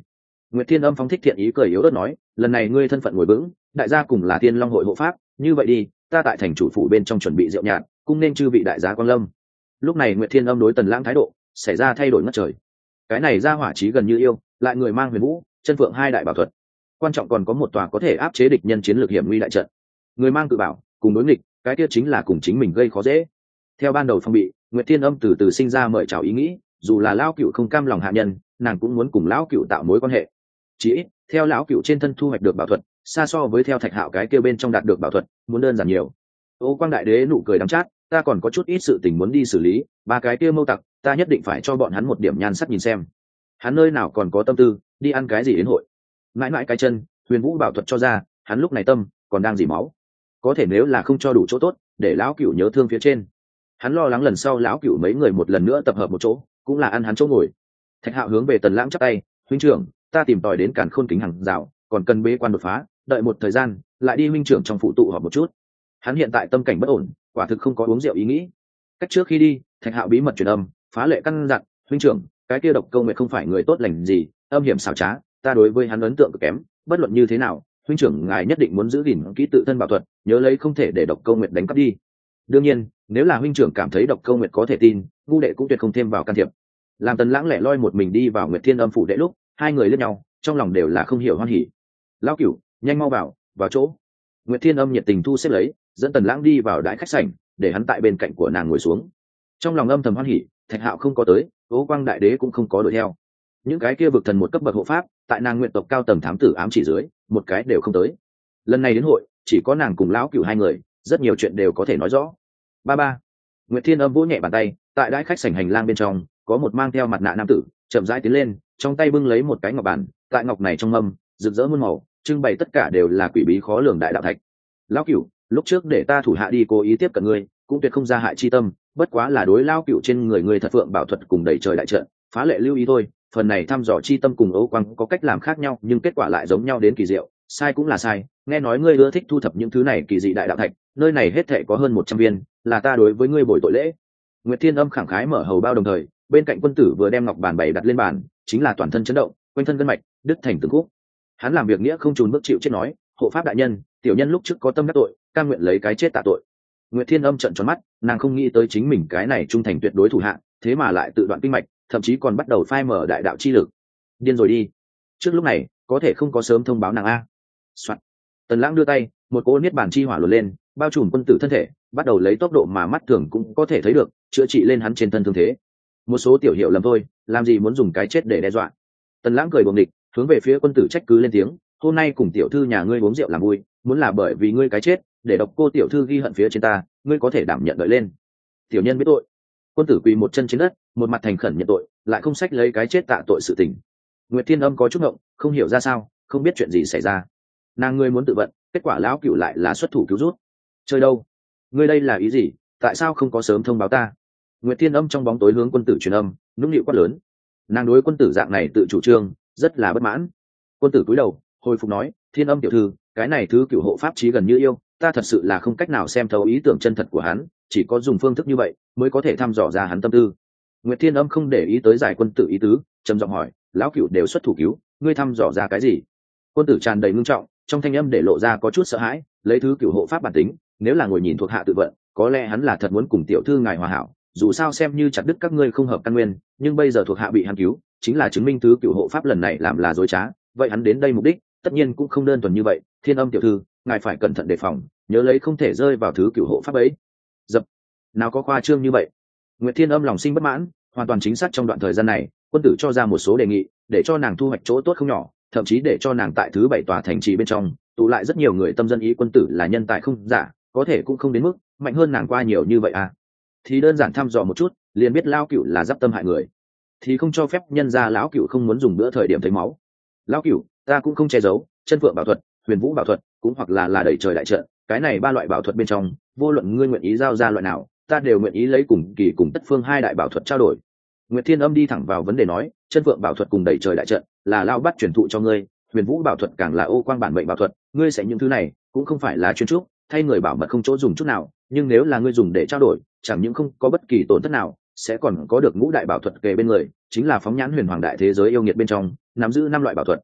Nguyệt Thiên Âm phóng thích thiện ý cười yếu ớt nói, lần này ngươi thân phận ngồi vững, đại gia cùng là Thiên Long hội hộ pháp, như vậy đi, ta tại thành chủ phủ bên trong chuẩn bị rượu nhạt, cũng nên chư vị đại gia quang lâm. Lúc này Nguyệt Thiên Âm đối Tần Lãng thái độ xảy ra thay đổi ngất trời. Cái này ra hỏa chí gần như yêu, lại người mang huyền vũ, chân phượng hai đại bảo thuật, quan trọng còn có một tòa có thể áp chế địch nhân chiến lược hiểm nguy đại trận. Người mang cự bảo, cùng đối nghịch, cái kia chính là cùng chính mình gây khó dễ. Theo ban đầu phong bị, Nguyệt Thiên Âm từ từ sinh ra mời chào ý nghĩ, dù là lão cựu không cam lòng hạ nhân, nàng cũng muốn cùng lão cựu tạo mối quan hệ. Chỉ ít, theo lão cựu trên thân thu hoạch được bảo thuật, xa so với theo Thạch Hạo cái kia bên trong đạt được bảo thuật, muốn đơn giản nhiều. Ô Quang đại đế nụ cười đắng chát, ta còn có chút ít sự tình muốn đi xử lý, ba cái kia mâu tặc, ta nhất định phải cho bọn hắn một điểm nhan sắc nhìn xem. Hắn nơi nào còn có tâm tư đi ăn cái gì đến hội. Mãi mãi cái chân, Huyền Vũ bảo thuật cho ra, hắn lúc này tâm còn đang dỉ máu. Có thể nếu là không cho đủ chỗ tốt, để lão cựu nhớ thương phía trên. Hắn lo lắng lần sau lão cựu mấy người một lần nữa tập hợp một chỗ, cũng là ăn hắn chỗ ngồi. Thạch Hạo hướng về Tần Lãng chắp tay, huynh trưởng, ta tìm tòi đến Càn Khôn kính hàng rào, còn cần bế quan đột phá, đợi một thời gian, lại đi huynh trưởng trong phụ tụ họp một chút. Hắn hiện tại tâm cảnh bất ổn, quả thực không có uống rượu ý nghĩ. Cách trước khi đi, Thạch Hạo bí mật truyền âm, phá lệ căn dặn, huynh trưởng, cái kia độc câu nguyệt không phải người tốt lành gì, âm hiểm xảo trá, ta đối với hắn ấn tượng cực kém, bất luận như thế nào, huynh trưởng ngài nhất định muốn giữ gìn kỹ tự thân bảo thuật, nhớ lấy không thể để độc câu nguyệt đánh cắp đi. Đương nhiên, nếu là huynh trưởng cảm thấy độc câu nguyệt có thể tin, ngu đệ cũng tuyệt không thêm vào can thiệp. Làm Tần Lãng lẻ loi một mình đi vào Nguyệt Thiên Âm phủ đệ lúc, hai người liếc nhau, trong lòng đều là không hiểu hoan hỉ. Lão cửu, nhanh mau vào, vào chỗ. Nguyệt Thiên Âm nhiệt tình thu xếp lấy, dẫn Tần Lãng đi vào đại khách sảnh, để hắn tại bên cạnh của nàng ngồi xuống. Trong lòng âm thầm hoan hỉ, Thạch Hạo không có tới, Ô Quang đại đế cũng không có đuổi theo. Những cái kia vực thần một cấp bậc hộ pháp, tại nàng nguyện tộc cao tầng thám tử ám chỉ dưới, một cái đều không tới. Lần này đến hội, chỉ có nàng cùng lão cửu hai người, rất nhiều chuyện đều có thể nói rõ. Ba ba. Nguyệt Thiên Âm vỗ nhẹ bàn tay, tại đại khách sảnh hành lang bên trong, có một mang theo mặt nạ nam tử, chậm rãi tiến lên, trong tay bưng lấy một cái ngọc bản, tại ngọc này trong mâm, rực rỡ muôn màu, trưng bày tất cả đều là quỷ bí khó lường đại đạo thạch. Lão cửu, lúc trước để ta thủ hạ đi cố ý tiếp cận ngươi, cũng tuyệt không ra hại chi tâm, bất quá là đối lão cửu trên người ngươi thật phượng bảo thuật cùng đầy trời đại trận, phá lệ lưu ý thôi. Phần này thăm dò chi tâm cùng Âu Quang có cách làm khác nhau, nhưng kết quả lại giống nhau đến kỳ diệu. Sai cũng là sai, nghe nói ngươi ưa thích thu thập những thứ này kỳ dị đại đạo thạch, nơi này hết thảy có hơn một trăm viên, là ta đối với ngươi bồi tội lễ. Nguyệt Thiên Âm khẳng khái mở hầu bao đồng thời, bên cạnh quân tử vừa đem ngọc bàn bày đặt lên bàn, chính là toàn thân chấn động, quanh thân gân mạch đứt thành từng khúc. Hắn làm việc nghĩa không trùn bước chịu chết nói, hộ pháp đại nhân, tiểu nhân lúc trước có tâm đắc tội, cam nguyện lấy cái chết tạ tội. Nguyệt Thiên Âm trợn tròn mắt, nàng không nghĩ tới chính mình cái này trung thành tuyệt đối thủ hạ, thế mà lại tự đoạn kinh mạch, thậm chí còn bắt đầu phai mở đại đạo chi lực. Điên rồi đi. Trước lúc này, có thể không có sớm thông báo nàng a. Soạn. Tần Lãng đưa tay, một cỗ niết bàn chi hỏa luồn lên, bao trùm quân tử thân thể, bắt đầu lấy tốc độ mà mắt thường cũng có thể thấy được, chữa trị lên hắn trên thân thương thế. Một số tiểu hiệu lầm thôi, làm gì muốn dùng cái chết để đe dọa. Tần Lãng cười buồng địch, hướng về phía quân tử trách cứ lên tiếng, hôm nay cùng tiểu thư nhà ngươi uống rượu làm vui, muốn là bởi vì ngươi cái chết, để độc cô tiểu thư ghi hận phía trên ta, ngươi có thể đảm nhận đợi lên. Tiểu nhân biết tội. Quân tử quỳ một chân trên đất, một mặt thành khẩn nhận tội, lại không sách lấy cái chết tạ tội sự tình. Nguyệt Thiên Âm có chút ngộng, không hiểu ra sao, không biết chuyện gì xảy ra. Nàng ngươi muốn tự vận, kết quả lão cửu lại là xuất thủ cứu rút. Chơi đâu? Ngươi đây là ý gì? Tại sao không có sớm thông báo ta? Nguyệt Thiên Âm trong bóng tối hướng quân tử truyền âm, nũng nịu quát lớn. Nàng đối quân tử dạng này tự chủ trương, rất là bất mãn. Quân tử cúi đầu, hồi phục nói, Thiên Âm tiểu thư, cái này thứ cửu hộ pháp chí gần như yêu, ta thật sự là không cách nào xem thấu ý tưởng chân thật của hắn, chỉ có dùng phương thức như vậy mới có thể thăm dò ra hắn tâm tư. Nguyệt Thiên Âm không để ý tới giải quân tử ý tứ, trầm giọng hỏi, lão cửu đều xuất thủ cứu, ngươi thăm dò ra cái gì? Quân tử tràn đầy ngưng trọng, trong thanh âm để lộ ra có chút sợ hãi, lấy thứ cửu hộ pháp bản tính, nếu là ngồi nhìn thuộc hạ tự vận, có lẽ hắn là thật muốn cùng tiểu thư ngài hòa hảo, dù sao xem như chặt đứt các ngươi không hợp căn nguyên, nhưng bây giờ thuộc hạ bị hắn cứu, chính là chứng minh thứ cửu hộ pháp lần này làm là dối trá, vậy hắn đến đây mục đích, tất nhiên cũng không đơn thuần như vậy. Thiên Âm tiểu thư, ngài phải cẩn thận đề phòng, nhớ lấy không thể rơi vào thứ cửu hộ pháp ấy. Dập, nào có khoa trương như vậy. Nguyệt Thiên Âm lòng sinh bất mãn, hoàn toàn chính xác trong đoạn thời gian này, quân tử cho ra một số đề nghị, để cho nàng thu hoạch chỗ tốt không nhỏ, thậm chí để cho nàng tại thứ bảy tòa thành trì bên trong tụ lại rất nhiều người tâm dân ý. Quân tử là nhân tài không giả, có thể cũng không đến mức mạnh hơn nàng qua nhiều như vậy à. Thì đơn giản thăm dò một chút, liền biết lão cửu là giáp tâm hại người, thì không cho phép nhân ra lão cửu không muốn dùng bữa thời điểm thấy máu. Lão cửu, ta cũng không che giấu, chân phượng bảo thuật, huyền vũ bảo thuật, cũng hoặc là là đẩy trời đại trận, cái này ba loại bảo thuật bên trong, vô luận ngươi nguyện ý giao ra loại nào, ta đều nguyện ý lấy cùng kỳ cùng tất phương hai đại bảo thuật trao đổi. Nguyệt Thiên Âm đi thẳng vào vấn đề nói, chân phượng bảo thuật cùng đẩy trời đại trận là lao bắt truyền thụ cho ngươi, huyền vũ bảo thuật càng là Ô Quang bản mệnh bảo thuật, ngươi sẽ những thứ này cũng không phải là chuyên trúc, thay người bảo mật không chỗ dùng chút nào, nhưng nếu là ngươi dùng để trao đổi, chẳng những không có bất kỳ tổn thất nào, sẽ còn có được ngũ đại bảo thuật kề bên người, chính là phóng nhãn huyền hoàng đại thế giới yêu nghiệt bên trong, nắm giữ năm loại bảo thuật,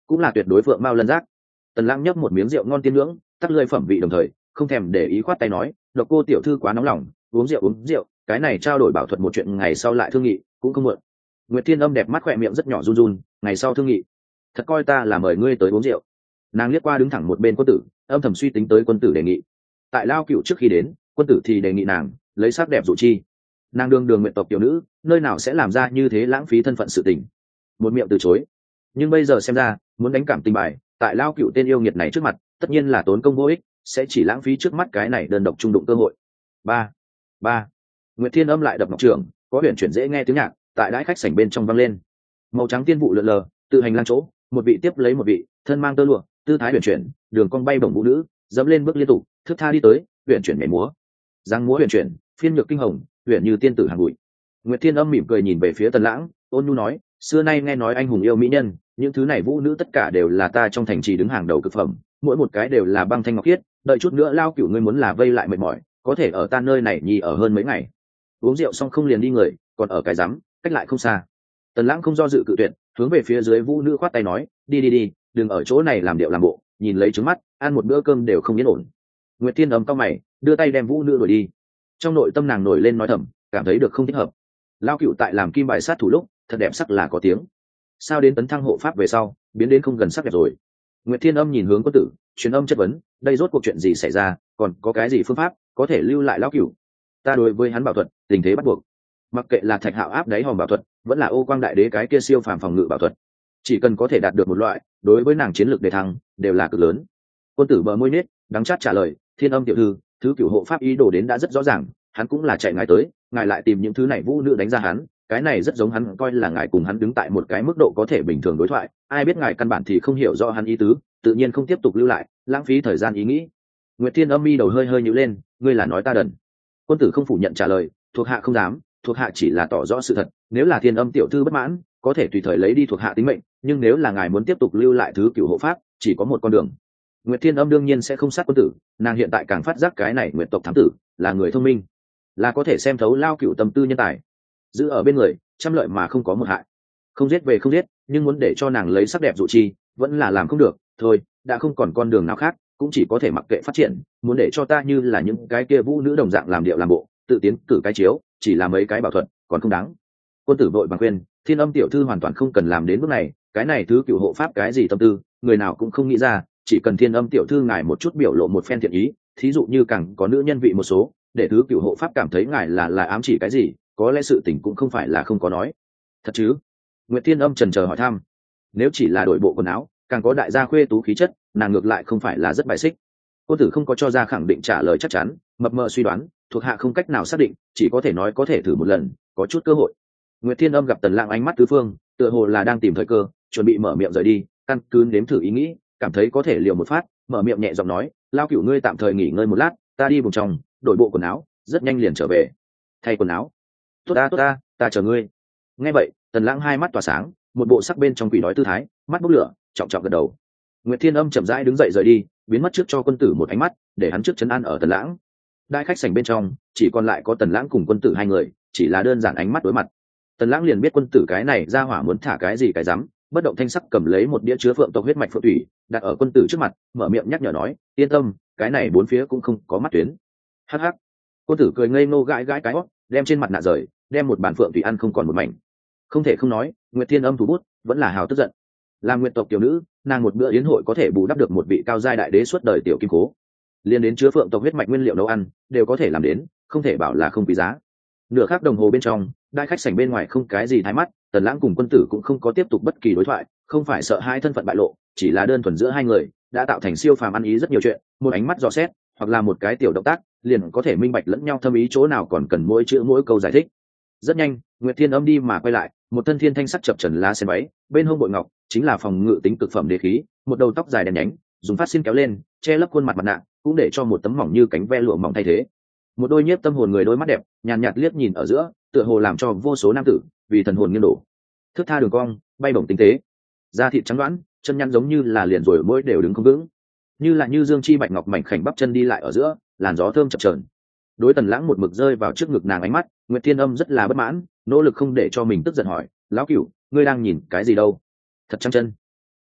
cũng là tuyệt đối phượng mao lân giác. Tần Lãng nhấp một miếng rượu ngon tiên ngưỡng, tắc lơi phẩm vị đồng thời không thèm để ý khoát tay nói, độc cô tiểu thư quá nóng lòng, uống rượu uống rượu, cái này trao đổi bảo thuật một chuyện ngày sau lại thương nghị cũng không muộn. Nguyệt Thiên Âm đẹp mắt khỏe miệng rất nhỏ run run, ngày sau thương nghị, thật coi ta là mời ngươi tới uống rượu. Nàng liếc qua đứng thẳng một bên quân tử, âm thầm suy tính tới quân tử đề nghị. Tại Lao Cựu trước khi đến, quân tử thì đề nghị nàng lấy sắc đẹp dụ chi. Nàng đương đường nguyện tộc tiểu nữ, nơi nào sẽ làm ra như thế lãng phí thân phận sự tình, một miệng từ chối. Nhưng bây giờ xem ra, muốn đánh cảm tình bài tại Lao Cựu tên yêu nghiệt này trước mặt, tất nhiên là tốn công vô ích, sẽ chỉ lãng phí trước mắt cái này đơn độc trung đụng cơ hội. Ba, ba. Nguyệt Thiên Âm lại đập ngọc trường, có huyền chuyển dễ nghe tiếng nhạc tại đãi khách sảnh bên trong vang lên. Màu trắng tiên vụ lượn lờ, tự hành lang chỗ, một vị tiếp lấy một vị, thân mang tơ lụa, tư thái huyền chuyển, đường cong bay bổng vũ nữ, dẫm lên bước liên tục, thước tha đi tới, huyền chuyển nhảy múa. Giang múa huyền chuyển, phiên nhược kinh hồng, huyền như tiên tử hàng bụi. Nguyệt Thiên Âm mỉm cười nhìn về phía Tần Lãng, ôn nhu nói, xưa nay nghe nói anh hùng yêu mỹ nhân, những thứ này vũ nữ tất cả đều là ta trong thành trì đứng hàng đầu cực phẩm, mỗi một cái đều là băng thanh ngọc khiết, đợi chút nữa Lao Cửu ngươi muốn là vây lại mệt mỏi, có thể ở ta nơi này nhì ở hơn mấy ngày. Uống rượu xong không liền đi người, còn ở cái rắm, cách lại không xa. Tần Lãng không do dự cự tuyệt, hướng về phía dưới vũ nữ khoát tay nói, đi đi đi, đừng ở chỗ này làm điệu làm bộ, nhìn lấy trứng mắt, ăn một bữa cơm đều không yên ổn. Nguyệt Thiên Âm cau mày, đưa tay đem vũ nữ đuổi đi. Trong nội tâm nàng nổi lên nói thầm, cảm thấy được không thích hợp. Lao Cựu tại làm kim bài sát thủ lúc, thật đẹp sắc là có tiếng. Sao đến tấn thăng hộ pháp về sau, biến đến không gần sắc đẹp rồi? Nguyệt Thiên Âm nhìn hướng quân tử, truyền âm chất vấn, đây rốt cuộc chuyện gì xảy ra, còn có cái gì phương pháp có thể lưu lại Lao Cựu? Ta đối với hắn bảo thuật, tình thế bắt buộc. Mặc kệ là Thạch Hạo áp đáy hòm bảo thuật, vẫn là Ô Quang Đại Đế cái kia siêu phàm phòng ngự bảo thuật, chỉ cần có thể đạt được một loại, đối với nàng chiến lược đề thăng đều là cực lớn. Quân tử bờ môi nết, đắng chát trả lời, Thiên Âm tiểu thư, thứ cửu hộ pháp ý đồ đến đã rất rõ ràng, hắn cũng là chạy ngài tới, ngài lại tìm những thứ này vũ nữ đánh ra hắn, cái này rất giống hắn coi là ngài cùng hắn đứng tại một cái mức độ có thể bình thường đối thoại, ai biết ngài căn bản thì không hiểu rõ hắn ý tứ, tự nhiên không tiếp tục lưu lại, lãng phí thời gian ý nghĩ. Nguyệt Thiên Âm mi đầu hơi hơi nhíu lên, ngươi là nói ta đần? Quân tử không phủ nhận trả lời, thuộc hạ không dám, thuộc hạ chỉ là tỏ rõ sự thật, nếu là Thiên Âm tiểu thư bất mãn, có thể tùy thời lấy đi thuộc hạ tính mệnh, nhưng nếu là ngài muốn tiếp tục lưu lại thứ cửu hộ pháp, chỉ có một con đường. Nguyệt Thiên Âm đương nhiên sẽ không sát quân tử, nàng hiện tại càng phát giác cái này Nguyệt tộc thám tử là người thông minh, là có thể xem thấu Lao Cựu tâm tư nhân tài, giữ ở bên người, trăm lợi mà không có một hại. Không giết về không giết, nhưng muốn để cho nàng lấy sắc đẹp dụ chi, vẫn là làm không được. Thôi, đã không còn con đường nào khác, cũng chỉ có thể mặc kệ phát triển. Muốn để cho ta như là những cái kia vũ nữ đồng dạng làm điệu làm bộ, tự tiến cử cái chiếu, chỉ là mấy cái bảo thuật, còn không đáng. Quân tử vội bằng khuyên, Thiên Âm tiểu thư hoàn toàn không cần làm đến bước này, cái này thứ cửu hộ pháp cái gì tâm tư, người nào cũng không nghĩ ra, chỉ cần Thiên Âm tiểu thư ngài một chút biểu lộ một phen thiện ý, thí dụ như càng có nữ nhân vị một số, để thứ cửu hộ pháp cảm thấy ngài là là ám chỉ cái gì, có lẽ sự tình cũng không phải là không có nói. Thật chứ? Nguyệt Thiên Âm chần chờ hỏi thăm. Nếu chỉ là đổi bộ quần áo, càng có đại gia khuê tú khí chất, nàng ngược lại không phải là rất bài xích. Cô tử không có cho ra khẳng định trả lời chắc chắn, mập mờ suy đoán, thuộc hạ không cách nào xác định, chỉ có thể nói có thể thử một lần, có chút cơ hội. Nguyệt Thiên Âm gặp Tần Lãng ánh mắt tứ phương, tựa hồ là đang tìm thời cơ, chuẩn bị mở miệng rời đi, căn cứ nếm thử ý nghĩ, cảm thấy có thể liều một phát, mở miệng nhẹ giọng nói, Lao Cửu ngươi tạm thời nghỉ ngơi một lát, ta đi vùng trong, đổi bộ quần áo, rất nhanh liền trở về. Thay quần áo? Tốt ta tốt ta, ta chờ ngươi. Nghe vậy, Tần Lãng hai mắt tỏa sáng, một bộ sắc bên trong quỷ đói tư thái, mắt bốc lửa, trọng trọng gật đầu. Nguyệt Thiên Âm chậm rãi đứng dậy rời đi, biến mất trước cho quân tử một ánh mắt, để hắn trước trấn an ở Tần Lãng. Đại khách sảnh bên trong, chỉ còn lại có Tần Lãng cùng quân tử hai người, chỉ là đơn giản ánh mắt đối mặt. Tần Lãng liền biết quân tử cái này ra hỏa muốn thả cái gì cái rắm, bất động thanh sắc cầm lấy một đĩa chứa phượng tộc huyết mạch phượng thủy, đặt ở quân tử trước mặt, mở miệng nhắc nhở nói, yên tâm, cái này bốn phía cũng không có mắt tuyến. Hắc hắc. Quân tử cười ngây ngô gãi gãi cái hót, đem trên mặt nạ rời, đem một bản phượng thủy ăn không còn một mảnh. Không thể không nói, Nguyệt Thiên Âm thủ bút vẫn là hào tức giận. Làm Nguyệt tộc tiểu nữ, nàng một bữa yến hội có thể bù đắp được một vị cao giai đại đế suốt đời tiểu kim cố. Liên đến chứa phượng tộc huyết mạch nguyên liệu nấu ăn, đều có thể làm đến, không thể bảo là không quý giá. Nửa khắc đồng hồ bên trong, đại khách sảnh bên ngoài không cái gì thái mắt, Tần Lãng cùng quân tử cũng không có tiếp tục bất kỳ đối thoại, không phải sợ hai thân phận bại lộ, chỉ là đơn thuần giữa hai người đã tạo thành siêu phàm ăn ý rất nhiều chuyện, một ánh mắt dò xét, hoặc là một cái tiểu động tác, liền có thể minh bạch lẫn nhau thâm ý chỗ nào còn cần mỗi chữ mỗi câu giải thích. Rất nhanh, Nguyệt Thiên Âm đi mà quay lại, một thân thiên thanh sắc chập trần lá sen váy, bên hông bội ngọc chính là phòng ngự tính cực phẩm đế khí, một đầu tóc dài đen nhánh, dùng phát xin kéo lên, che lấp khuôn mặt mặt nạ, cũng để cho một tấm mỏng như cánh ve lụa mỏng thay thế. Một đôi nhiếp tâm hồn người đôi mắt đẹp, nhàn nhạt liếc nhìn ở giữa, tựa hồ làm cho vô số nam tử vì thần hồn nghiêng đổ. Thước tha đường cong, bay bổng tinh tế, da thịt trắng đoán, chân nhăn giống như là liền rồi mỗi đều đứng không vững, như là như dương chi bạch ngọc mảnh khảnh bắp chân đi lại ở giữa, làn gió thơm chập chờn. Đối Tần Lãng một mực rơi vào trước ngực nàng ánh mắt, Nguyệt Thiên Âm rất là bất mãn, nỗ lực không để cho mình tức giận hỏi, lão Cửu, ngươi đang nhìn cái gì đâu? Thật trắng chân.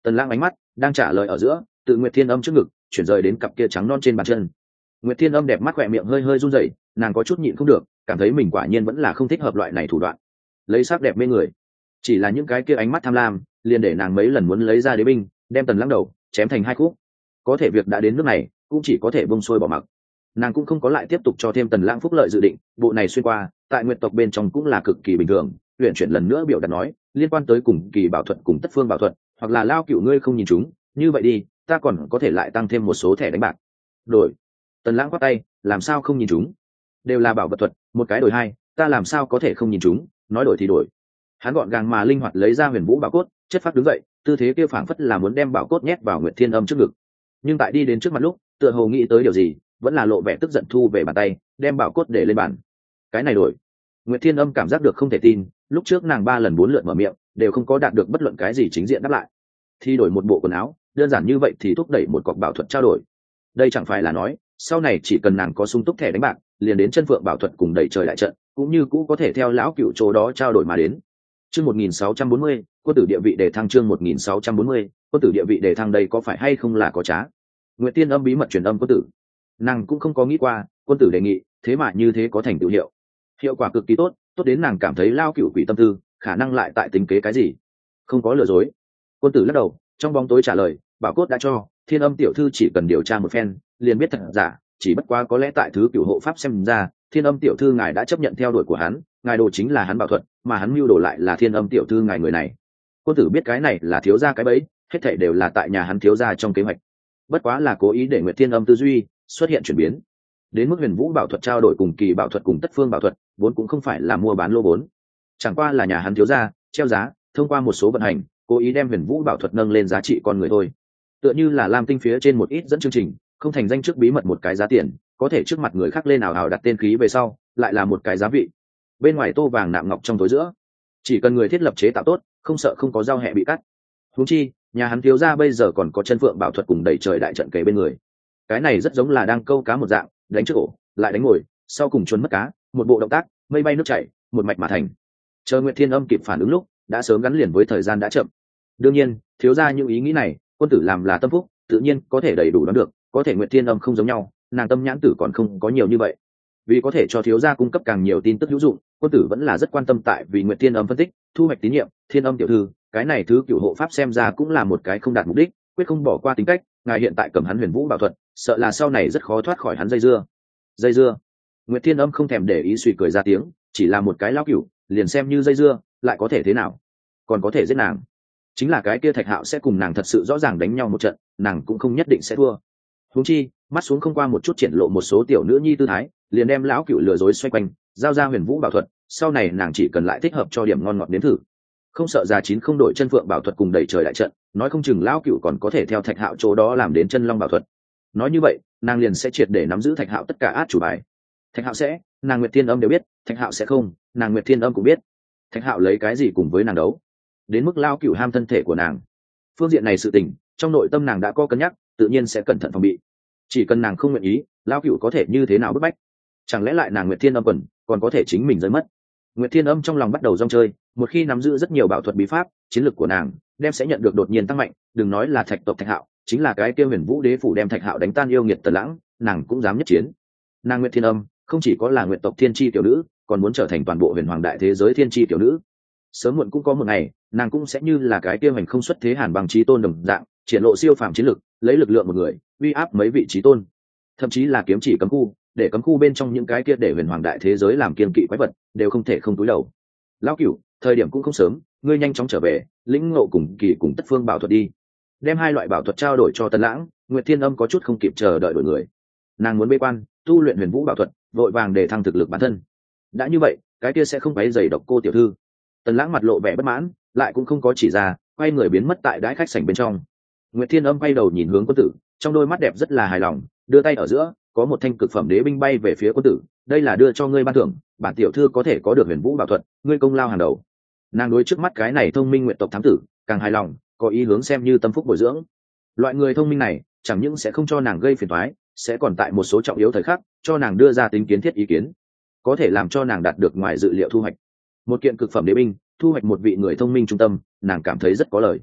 Tần Lãng ánh mắt đang trả lời ở giữa, tự Nguyệt Thiên Âm trước ngực chuyển rời đến cặp kia trắng non trên bàn chân. Nguyệt Thiên Âm đẹp mắt khỏe miệng hơi hơi run rẩy, nàng có chút nhịn không được, cảm thấy mình quả nhiên vẫn là không thích hợp loại này thủ đoạn. Lấy sắc đẹp mê người, chỉ là những cái kia ánh mắt tham lam, liền để nàng mấy lần muốn lấy ra đế binh, đem Tần Lãng đầu chém thành hai khúc. Có thể việc đã đến nước này, cũng chỉ có thể bông xuôi bỏ mặc. Nàng cũng không có lại tiếp tục cho thêm Tần Lãng phúc lợi dự định, bộ này xuyên qua, tại Nguyệt tộc bên trong cũng là cực kỳ bình thường. Huyền chuyển lần nữa biểu đạt nói, liên quan tới cùng kỳ bảo thuật cùng tất phương bảo thuật, hoặc là lao cựu ngươi không nhìn chúng, như vậy đi, ta còn có thể lại tăng thêm một số thẻ đánh bạc. Đổi. Tần Lãng quát tay, làm sao không nhìn chúng? Đều là bảo vật thuật, một cái đổi hai, ta làm sao có thể không nhìn chúng, nói đổi thì đổi. Hắn gọn gàng mà linh hoạt lấy ra Huyền Vũ bảo cốt, chất phát đứng dậy, tư thế kia phảng phất là muốn đem bảo cốt nhét vào Nguyệt Thiên Âm trước ngực. Nhưng tại đi đến trước mặt lúc, tựa hồ nghĩ tới điều gì, vẫn là lộ vẻ tức giận thu về bàn tay, đem bảo cốt để lên bàn. Cái này đổi. Nguyệt Thiên Âm cảm giác được không thể tin, lúc trước nàng ba lần bốn lượt mở miệng, đều không có đạt được bất luận cái gì chính diện đáp lại. Thì đổi một bộ quần áo, đơn giản như vậy thì thúc đẩy một cọc bảo thuật trao đổi. Đây chẳng phải là nói, sau này chỉ cần nàng có sung túc thẻ đánh bạc, liền đến chân phượng bảo thuật cùng đẩy trời đại trận, cũng như cũ có thể theo lão cựu chỗ đó trao đổi mà đến. Chương một nghìn sáu trăm bốn mươi, quân tử địa vị đề thăng chương một nghìn sáu trăm bốn mươi, quân tử địa vị đề thăng đây có phải hay không là có trá. Nguyệt Tiên Âm bí mật truyền âm quân tử. Nàng cũng không có nghĩ qua, quân tử đề nghị, thế mà như thế có thành tựu hiệu. Hiệu quả cực kỳ tốt, tốt đến nàng cảm thấy lao cựu quỷ tâm tư, khả năng lại tại tính kế cái gì. Không có lừa dối. Quân tử lắc đầu, trong bóng tối trả lời, bảo cốt đã cho, Thiên Âm tiểu thư chỉ cần điều tra một phen, liền biết thật giả, chỉ bất quá có lẽ tại thứ cửu hộ pháp xem ra, Thiên Âm tiểu thư ngài đã chấp nhận theo đuổi của hắn, ngài đồ chính là hắn bảo thuật, mà hắn mưu đồ lại là Thiên Âm tiểu thư ngài người này. Quân tử biết cái này là thiếu gia cái bẫy, hết thảy đều là tại nhà hắn thiếu gia trong kế hoạch. Bất quá là cố ý để Nguyệt Thiên Âm tư duy xuất hiện chuyển biến. Đến mức Huyền Vũ bảo thuật trao đổi cùng kỳ bảo thuật cùng tất phương bảo thuật, vốn cũng không phải là mua bán lô vốn, chẳng qua là nhà hắn thiếu gia treo giá, thông qua một số vận hành, cố ý đem Huyền Vũ bảo thuật nâng lên giá trị con người thôi. Tựa như là Lam Tinh phía trên một ít dẫn chương trình, không thành danh trước bí mật một cái giá tiền, có thể trước mặt người khác lên nào hào đặt tên khí về sau, lại là một cái giá vị. Bên ngoài tô vàng nạm ngọc trong tối giữa, chỉ cần người thiết lập chế tạo tốt, không sợ không có giao hẹ bị cắt. Huống chi, nhà hắn thiếu gia bây giờ còn có chân phượng bảo thuật cùng đẩy trời đại trận kề bên người. Cái này rất giống là đang câu cá một dạng, đánh trước ổ, lại đánh ngồi, sau cùng chuồn mất cá, một bộ động tác, mây bay nước chảy, một mạch mà thành. Chờ Nguyệt Thiên Âm kịp phản ứng lúc, đã sớm gắn liền với thời gian đã chậm. Đương nhiên, thiếu gia những ý nghĩ này, quân tử làm là tâm phúc, tự nhiên có thể đầy đủ đoán được, có thể Nguyệt Thiên Âm không giống nhau, nàng tâm nhãn tử còn không có nhiều như vậy. Vì có thể cho thiếu gia cung cấp càng nhiều tin tức hữu dụng, quân tử vẫn là rất quan tâm tại vì Nguyệt Thiên Âm phân tích, thu hoạch tín nhiệm, Thiên Âm tiểu thư, cái này thứ cửu hộ pháp xem ra cũng là một cái không đạt mục đích, quyết không bỏ qua tính cách, ngài hiện tại cầm hắn Huyền Vũ bảo thuật, sợ là sau này rất khó thoát khỏi hắn dây dưa. Dây dưa? Nguyệt Thiên Âm không thèm để ý suy cười ra tiếng, chỉ là một cái lão cửu, liền xem như dây dưa, lại có thể thế nào? Còn có thể giết nàng. Chính là cái kia Thạch Hạo sẽ cùng nàng thật sự rõ ràng đánh nhau một trận, nàng cũng không nhất định sẽ thua. Huống chi, mắt xuống không qua một chút triển lộ một số tiểu nữ nhi tư thái, liền đem lão cửu lừa dối xoay quanh, giao ra Huyền Vũ bảo thuật, sau này nàng chỉ cần lại thích hợp cho điểm ngon ngọt đến thử. Không sợ già chín không đổi chân phượng bảo thuật cùng đẩy trời đại trận, nói không chừng lão cửu còn có thể theo Thạch Hạo chỗ đó làm đến chân long bảo thuật. Nói như vậy, nàng liền sẽ triệt để nắm giữ Thạch Hạo tất cả át chủ bài. Thạch Hạo sẽ, nàng Nguyệt Thiên Âm đều biết, Thạch Hạo sẽ không, nàng Nguyệt Thiên Âm cũng biết. Thạch Hạo lấy cái gì cùng với nàng đấu? Đến mức lão cửu ham thân thể của nàng. Phương diện này sự tình, trong nội tâm nàng đã có cân nhắc, tự nhiên sẽ cẩn thận phòng bị. Chỉ cần nàng không nguyện ý, lão cửu có thể như thế nào bức bách? Chẳng lẽ lại nàng Nguyệt Thiên Âm quần còn có thể chính mình rơi mất? Nguyệt Thiên Âm trong lòng bắt đầu rong chơi, một khi nắm giữ rất nhiều bảo thuật bí pháp, chiến lược của nàng đem sẽ nhận được đột nhiên tăng mạnh, đừng nói là Thạch tộc Thạch Hạo, chính là cái kia Huyền Vũ đế phủ đem Thạch Hạo đánh tan yêu nghiệt Tần Lãng, nàng cũng dám nhất chiến. Nàng Nguyệt Thiên Âm không chỉ có là Nguyệt tộc thiên chi tiểu nữ, còn muốn trở thành toàn bộ huyền hoàng đại thế giới thiên chi tiểu nữ. Sớm muộn cũng có một ngày, nàng cũng sẽ như là cái kia hành không xuất thế Hàn Băng chí tôn đồng dạng, triển lộ siêu phàm chiến lực, lấy lực lượng một người, uy áp mấy vị chí tôn. Thậm chí là kiếm chỉ cấm khu, để cấm khu bên trong những cái kia để huyền hoàng đại thế giới làm kiên kỵ quái vật, đều không thể không túi đầu. Lão cửu, thời điểm cũng không sớm, ngươi nhanh chóng trở về, lĩnh ngộ cùng kỳ cùng tất phương bảo thuật đi. Đem hai loại bảo thuật trao đổi cho Tần Lãng, Nguyệt Thiên Âm có chút không kịp chờ đợi đổi người. Nàng muốn bế quan, tu luyện Huyền Vũ bảo thuật, vội vàng để thăng thực lực bản thân. Đã như vậy, cái kia sẽ không phải dày độc cô tiểu thư. Tần Lãng mặt lộ vẻ bất mãn, lại cũng không có chỉ ra, quay người biến mất tại đái khách sảnh bên trong. Nguyệt Thiên Âm quay đầu nhìn hướng quân tử, trong đôi mắt đẹp rất là hài lòng, đưa tay ở giữa, có một thanh cực phẩm đế binh bay về phía quân tử, đây là đưa cho ngươi ban thưởng, bản tiểu thư có thể có được Huyền Vũ bảo thuật, ngươi công lao hàng đầu. Nàng đối trước mắt cái này thông minh nguyện tộc thám tử, càng hài lòng, có ý hướng xem như tâm phúc bồi dưỡng. Loại người thông minh này, chẳng những sẽ không cho nàng gây phiền toái, sẽ còn tại một số trọng yếu thời khắc, cho nàng đưa ra tính kiến thiết ý kiến, có thể làm cho nàng đạt được ngoài dự liệu thu hoạch. Một kiện cực phẩm đế binh, thu hoạch một vị người thông minh trung tâm, nàng cảm thấy rất có lời.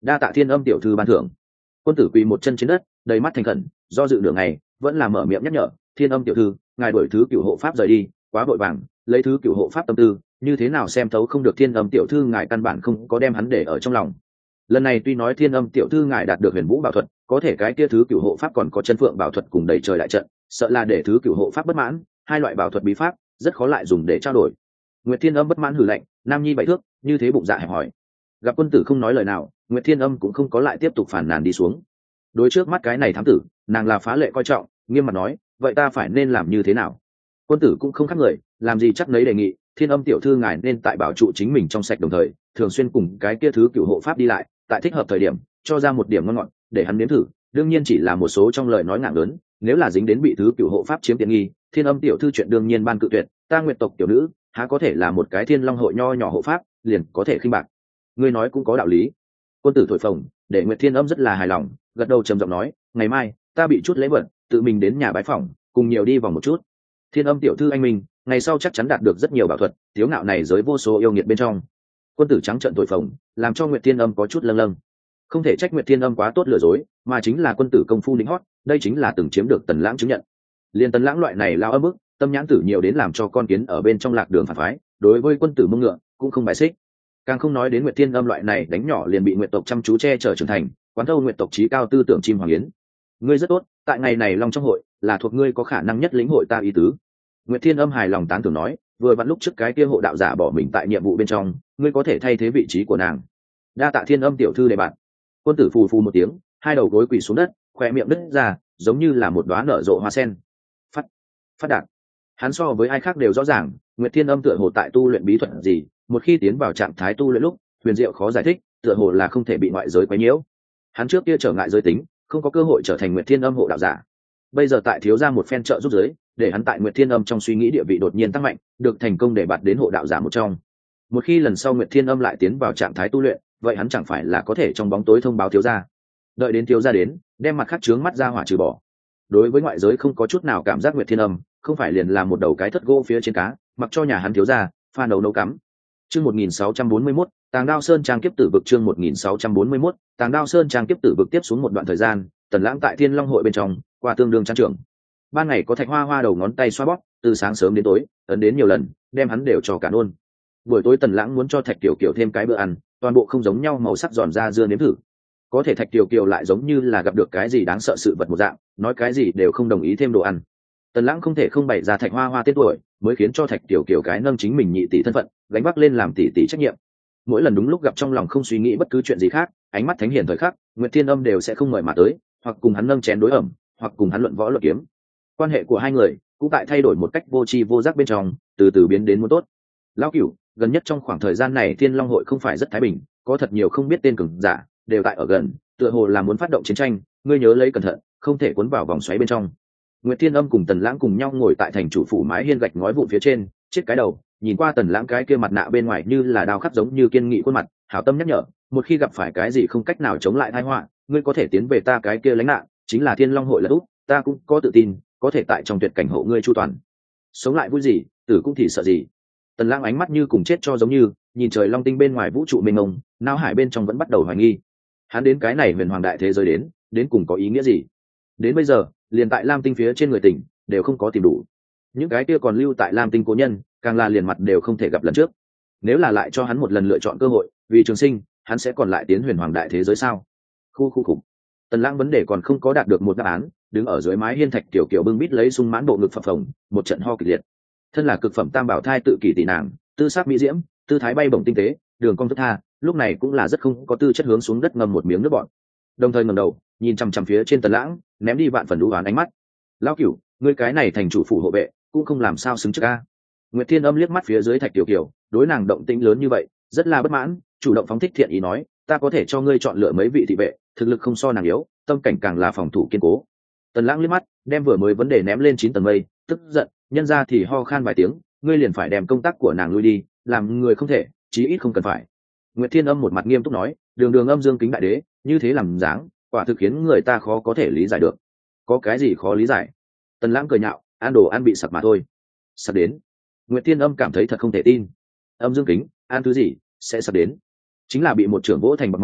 đa tạ thiên âm tiểu thư ban thưởng. Quân tử quỳ một chân trên đất, đầy mắt thành khẩn, do dự nửa ngày vẫn là mở miệng nhắc nhở, thiên âm tiểu thư, ngài đổi thứ cửu hộ pháp rời đi, quá vội vàng, lấy thứ cửu hộ pháp tâm tư như thế nào xem thấu không được thiên âm tiểu thư ngài căn bản không có đem hắn để ở trong lòng. Lần này tuy nói thiên âm tiểu thư ngài đạt được huyền vũ bảo thuật, có thể cái kia thứ cửu hộ pháp còn có chân phượng bảo thuật cùng đầy trời đại trận, sợ là để thứ cửu hộ pháp bất mãn, hai loại bảo thuật bí pháp rất khó lại dùng để trao đổi. Nguyệt Thiên Âm bất mãn hừ lạnh, nam nhi bảy thước, như thế bụng dạ hẹp hỏi. Gặp quân tử không nói lời nào, Nguyệt Thiên Âm cũng không có lại tiếp tục phản nàn đi xuống. Đối trước mắt cái này thám tử, nàng là phá lệ coi trọng, nghiêm mặt nói, vậy ta phải nên làm như thế nào? Quân tử cũng không khác người, làm gì chắc nấy đề nghị, Thiên Âm tiểu thư ngài nên tại bảo trụ chính mình trong sạch đồng thời, thường xuyên cùng cái kia thứ cửu hộ pháp đi lại, tại thích hợp thời điểm, cho ra một điểm ngon ngọt, để hắn nếm thử, đương nhiên chỉ là một số trong lời nói ngạng lớn, nếu là dính đến bị thứ cửu hộ pháp chiếm tiện nghi, Thiên Âm tiểu thư chuyện đương nhiên ban cự tuyệt, ta Nguyệt tộc tiểu nữ, há có thể là một cái Thiên Long hội nho nhỏ hộ pháp, liền có thể khinh bạc. Ngươi nói cũng có đạo lý. Quân tử thổi phồng, để Nguyệt Thiên Âm rất là hài lòng, gật đầu trầm giọng nói, ngày mai ta bị chút lễ vật, tự mình đến nhà bái phỏng, cùng nhiều đi vòng một chút. Thiên Âm tiểu thư anh minh, ngày sau chắc chắn đạt được rất nhiều bảo thuật, thiếu ngạo này giới vô số yêu nghiệt bên trong. Quân tử trắng trợn thổi phồng, làm cho Nguyệt Thiên Âm có chút lâng lâng. Không thể trách Nguyệt Thiên Âm quá tốt lừa dối, mà chính là quân tử công phu lính hót, đây chính là từng chiếm được Tần Lãng chứng nhận. Liên Tần Lãng loại này lao âm bức, tâm nhãn tử nhiều đến làm cho con kiến ở bên trong lạc đường phản phái, đối với quân tử mông ngựa cũng không bài xích. Càng không nói đến Nguyệt Thiên Âm loại này đánh nhỏ liền bị Nguyệt tộc chăm chú che chở trưởng thành, quán thâu Nguyệt tộc trí cao tư tưởng chim hoàng yến. Ngươi rất tốt, tại ngày này long trong hội, là thuộc ngươi có khả năng nhất lĩnh hội ta ý tứ. Nguyệt Thiên Âm hài lòng tán thưởng nói, vừa vặn lúc trước cái kia hộ đạo giả bỏ mình tại nhiệm vụ bên trong, ngươi có thể thay thế vị trí của nàng. Đa tạ Thiên Âm tiểu thư đề bạn. Quân tử phù phù một tiếng, hai đầu gối quỳ xuống đất, khóe miệng nứt ra, giống như là một đóa nở rộ hoa sen. Phát, phát đạt. Hắn so với ai khác đều rõ ràng, Nguyệt Thiên Âm tựa hồ tại tu luyện bí thuật gì, một khi tiến vào trạng thái tu luyện lúc, huyền diệu khó giải thích, tựa hồ là không thể bị ngoại giới quấy nhiễu. Hắn trước kia trở ngại giới tính, không có cơ hội trở thành Nguyệt Thiên Âm hộ đạo giả. Bây giờ tại thiếu ra một phen trợ giúp giới, để hắn tại Nguyệt Thiên Âm trong suy nghĩ địa vị đột nhiên tăng mạnh, được thành công để bạt đến hộ đạo giả một trong. Một khi lần sau Nguyệt Thiên Âm lại tiến vào trạng thái tu luyện, vậy hắn chẳng phải là có thể trong bóng tối thông báo thiếu gia. Đợi đến thiếu gia đến, đem mặt khác chướng mắt ra hỏa trừ bỏ. Đối với ngoại giới không có chút nào cảm giác Nguyệt Thiên Âm, không phải liền là một đầu cái thất gỗ phía trên cá, mặc cho nhà hắn thiếu gia pha nấu nấu cắm. Chương một nghìn sáu trăm bốn mươi mốt, Tàng Đao Sơn trang kiếp tử vực chương một nghìn sáu trăm bốn mươi mốt, Tàng Đao Sơn trang kiếp tử vực tiếp xuống một đoạn thời gian, Tần Lãng tại Thiên Long hội bên trong, qua tương đương trang trưởng. Ban ngày có Thạch Hoa Hoa đầu ngón tay xoa bóp, từ sáng sớm đến tối, ấn đến nhiều lần, đem hắn đều cho cả nôn. Buổi tối Tần Lãng muốn cho Thạch Kiều Kiều thêm cái bữa ăn, toàn bộ không giống nhau màu sắc giòn ra dưa nếm thử. Có thể Thạch Kiều Kiều lại giống như là gặp được cái gì đáng sợ sự vật một dạng, nói cái gì đều không đồng ý thêm đồ ăn. Tần Lãng không thể không bày ra Thạch Hoa Hoa tên tuổi, mới khiến cho Thạch Kiều Kiều cái nâng chính mình nhị tỷ thân phận, gánh vác lên làm tỷ tỷ trách nhiệm. Mỗi lần đúng lúc gặp trong lòng không suy nghĩ bất cứ chuyện gì khác, ánh mắt thánh hiển thời khắc, Nguyệt Thiên Âm đều sẽ không mời mà tới, hoặc cùng hắn nâng chén đối ẩm, hoặc cùng hắn luận võ luận kiếm. Quan hệ của hai người cũng tại thay đổi một cách vô tri vô giác bên trong, từ từ biến đến muốn tốt. Lão Cửu, gần nhất trong khoảng thời gian này Thiên Long hội không phải rất thái bình, có thật nhiều không biết tên cường giả đều tại ở gần, tựa hồ là muốn phát động chiến tranh, ngươi nhớ lấy cẩn thận, không thể cuốn vào vòng xoáy bên trong. Nguyệt Thiên Âm cùng Tần Lãng cùng nhau ngồi tại thành chủ phủ mái hiên gạch ngói vụn phía trên, chết cái đầu, nhìn qua Tần Lãng cái kia mặt nạ bên ngoài như là đao khắc giống như kiên nghị khuôn mặt, hảo tâm nhắc nhở, một khi gặp phải cái gì không cách nào chống lại tai họa, ngươi có thể tiến về ta cái kia lánh nạn, chính là Thiên Long hội là út, ta cũng có tự tin, có thể tại trong tuyệt cảnh hộ ngươi chu toàn. Sống lại vui gì, tử cũng thì sợ gì. Tần Lãng ánh mắt như cùng chết cho giống như, nhìn trời long tinh bên ngoài vũ trụ mênh mông, não hải bên trong vẫn bắt đầu hoài nghi. Hắn đến cái này huyền hoàng đại thế giới đến, đến cùng có ý nghĩa gì? Đến bây giờ, liền tại Lam Tinh phía trên người tỉnh đều không có tìm đủ. Những cái kia còn lưu tại Lam Tinh cố nhân, càng là liền mặt đều không thể gặp lần trước. Nếu là lại cho hắn một lần lựa chọn cơ hội, vì trường sinh, hắn sẽ còn lại tiến huyền hoàng đại thế giới sao? Khu khu khủng. Tần Lãng vấn đề còn không có đạt được một đáp án, đứng ở dưới mái hiên thạch tiểu kiểu bưng bít lấy sung mãn bộ ngực phập phồng, một trận ho kịch liệt. Thân là cực phẩm tam bảo thai tự kỷ tỷ nàng, tư sắc mỹ diễm, tư thái bay bổng tinh tế, đường cong thức tha, lúc này cũng là rất không có tư chất hướng xuống đất ngâm một miếng nước bọt. Đồng thời ngẩng đầu, nhìn chằm chằm phía trên Tần Lãng, ném đi vạn phần đú oán ánh mắt. Lão Cửu, ngươi cái này thành chủ phủ hộ vệ, cũng không làm sao xứng trước a. Nguyệt Thiên Âm liếc mắt phía dưới thạch tiểu kiều, đối nàng động tĩnh lớn như vậy, rất là bất mãn, chủ động phóng thích thiện ý nói, ta có thể cho ngươi chọn lựa mấy vị thị vệ, thực lực không so nàng yếu, tâm cảnh càng là phòng thủ kiên cố. Tần Lãng liếc mắt, đem vừa mới vấn đề ném lên chín tầng mây, tức giận, nhân ra thì ho khan vài tiếng, ngươi liền phải đem công tác của nàng lui đi, làm người không thể, chí ít không cần phải. Nguyệt Thiên Âm một mặt nghiêm túc nói, đường đường âm dương kính đại đế, như thế làm dáng, quả thực khiến người ta khó có thể lý giải được. Có cái gì khó lý giải? Tần Lãng cười nhạo, ăn đồ ăn bị sặc mà thôi. Sặc đến. Nguyệt Thiên Âm cảm thấy thật không thể tin. Âm dương kính, ăn thứ gì sẽ sặc đến? Chính là bị một trưởng vỗ thành bọt máu,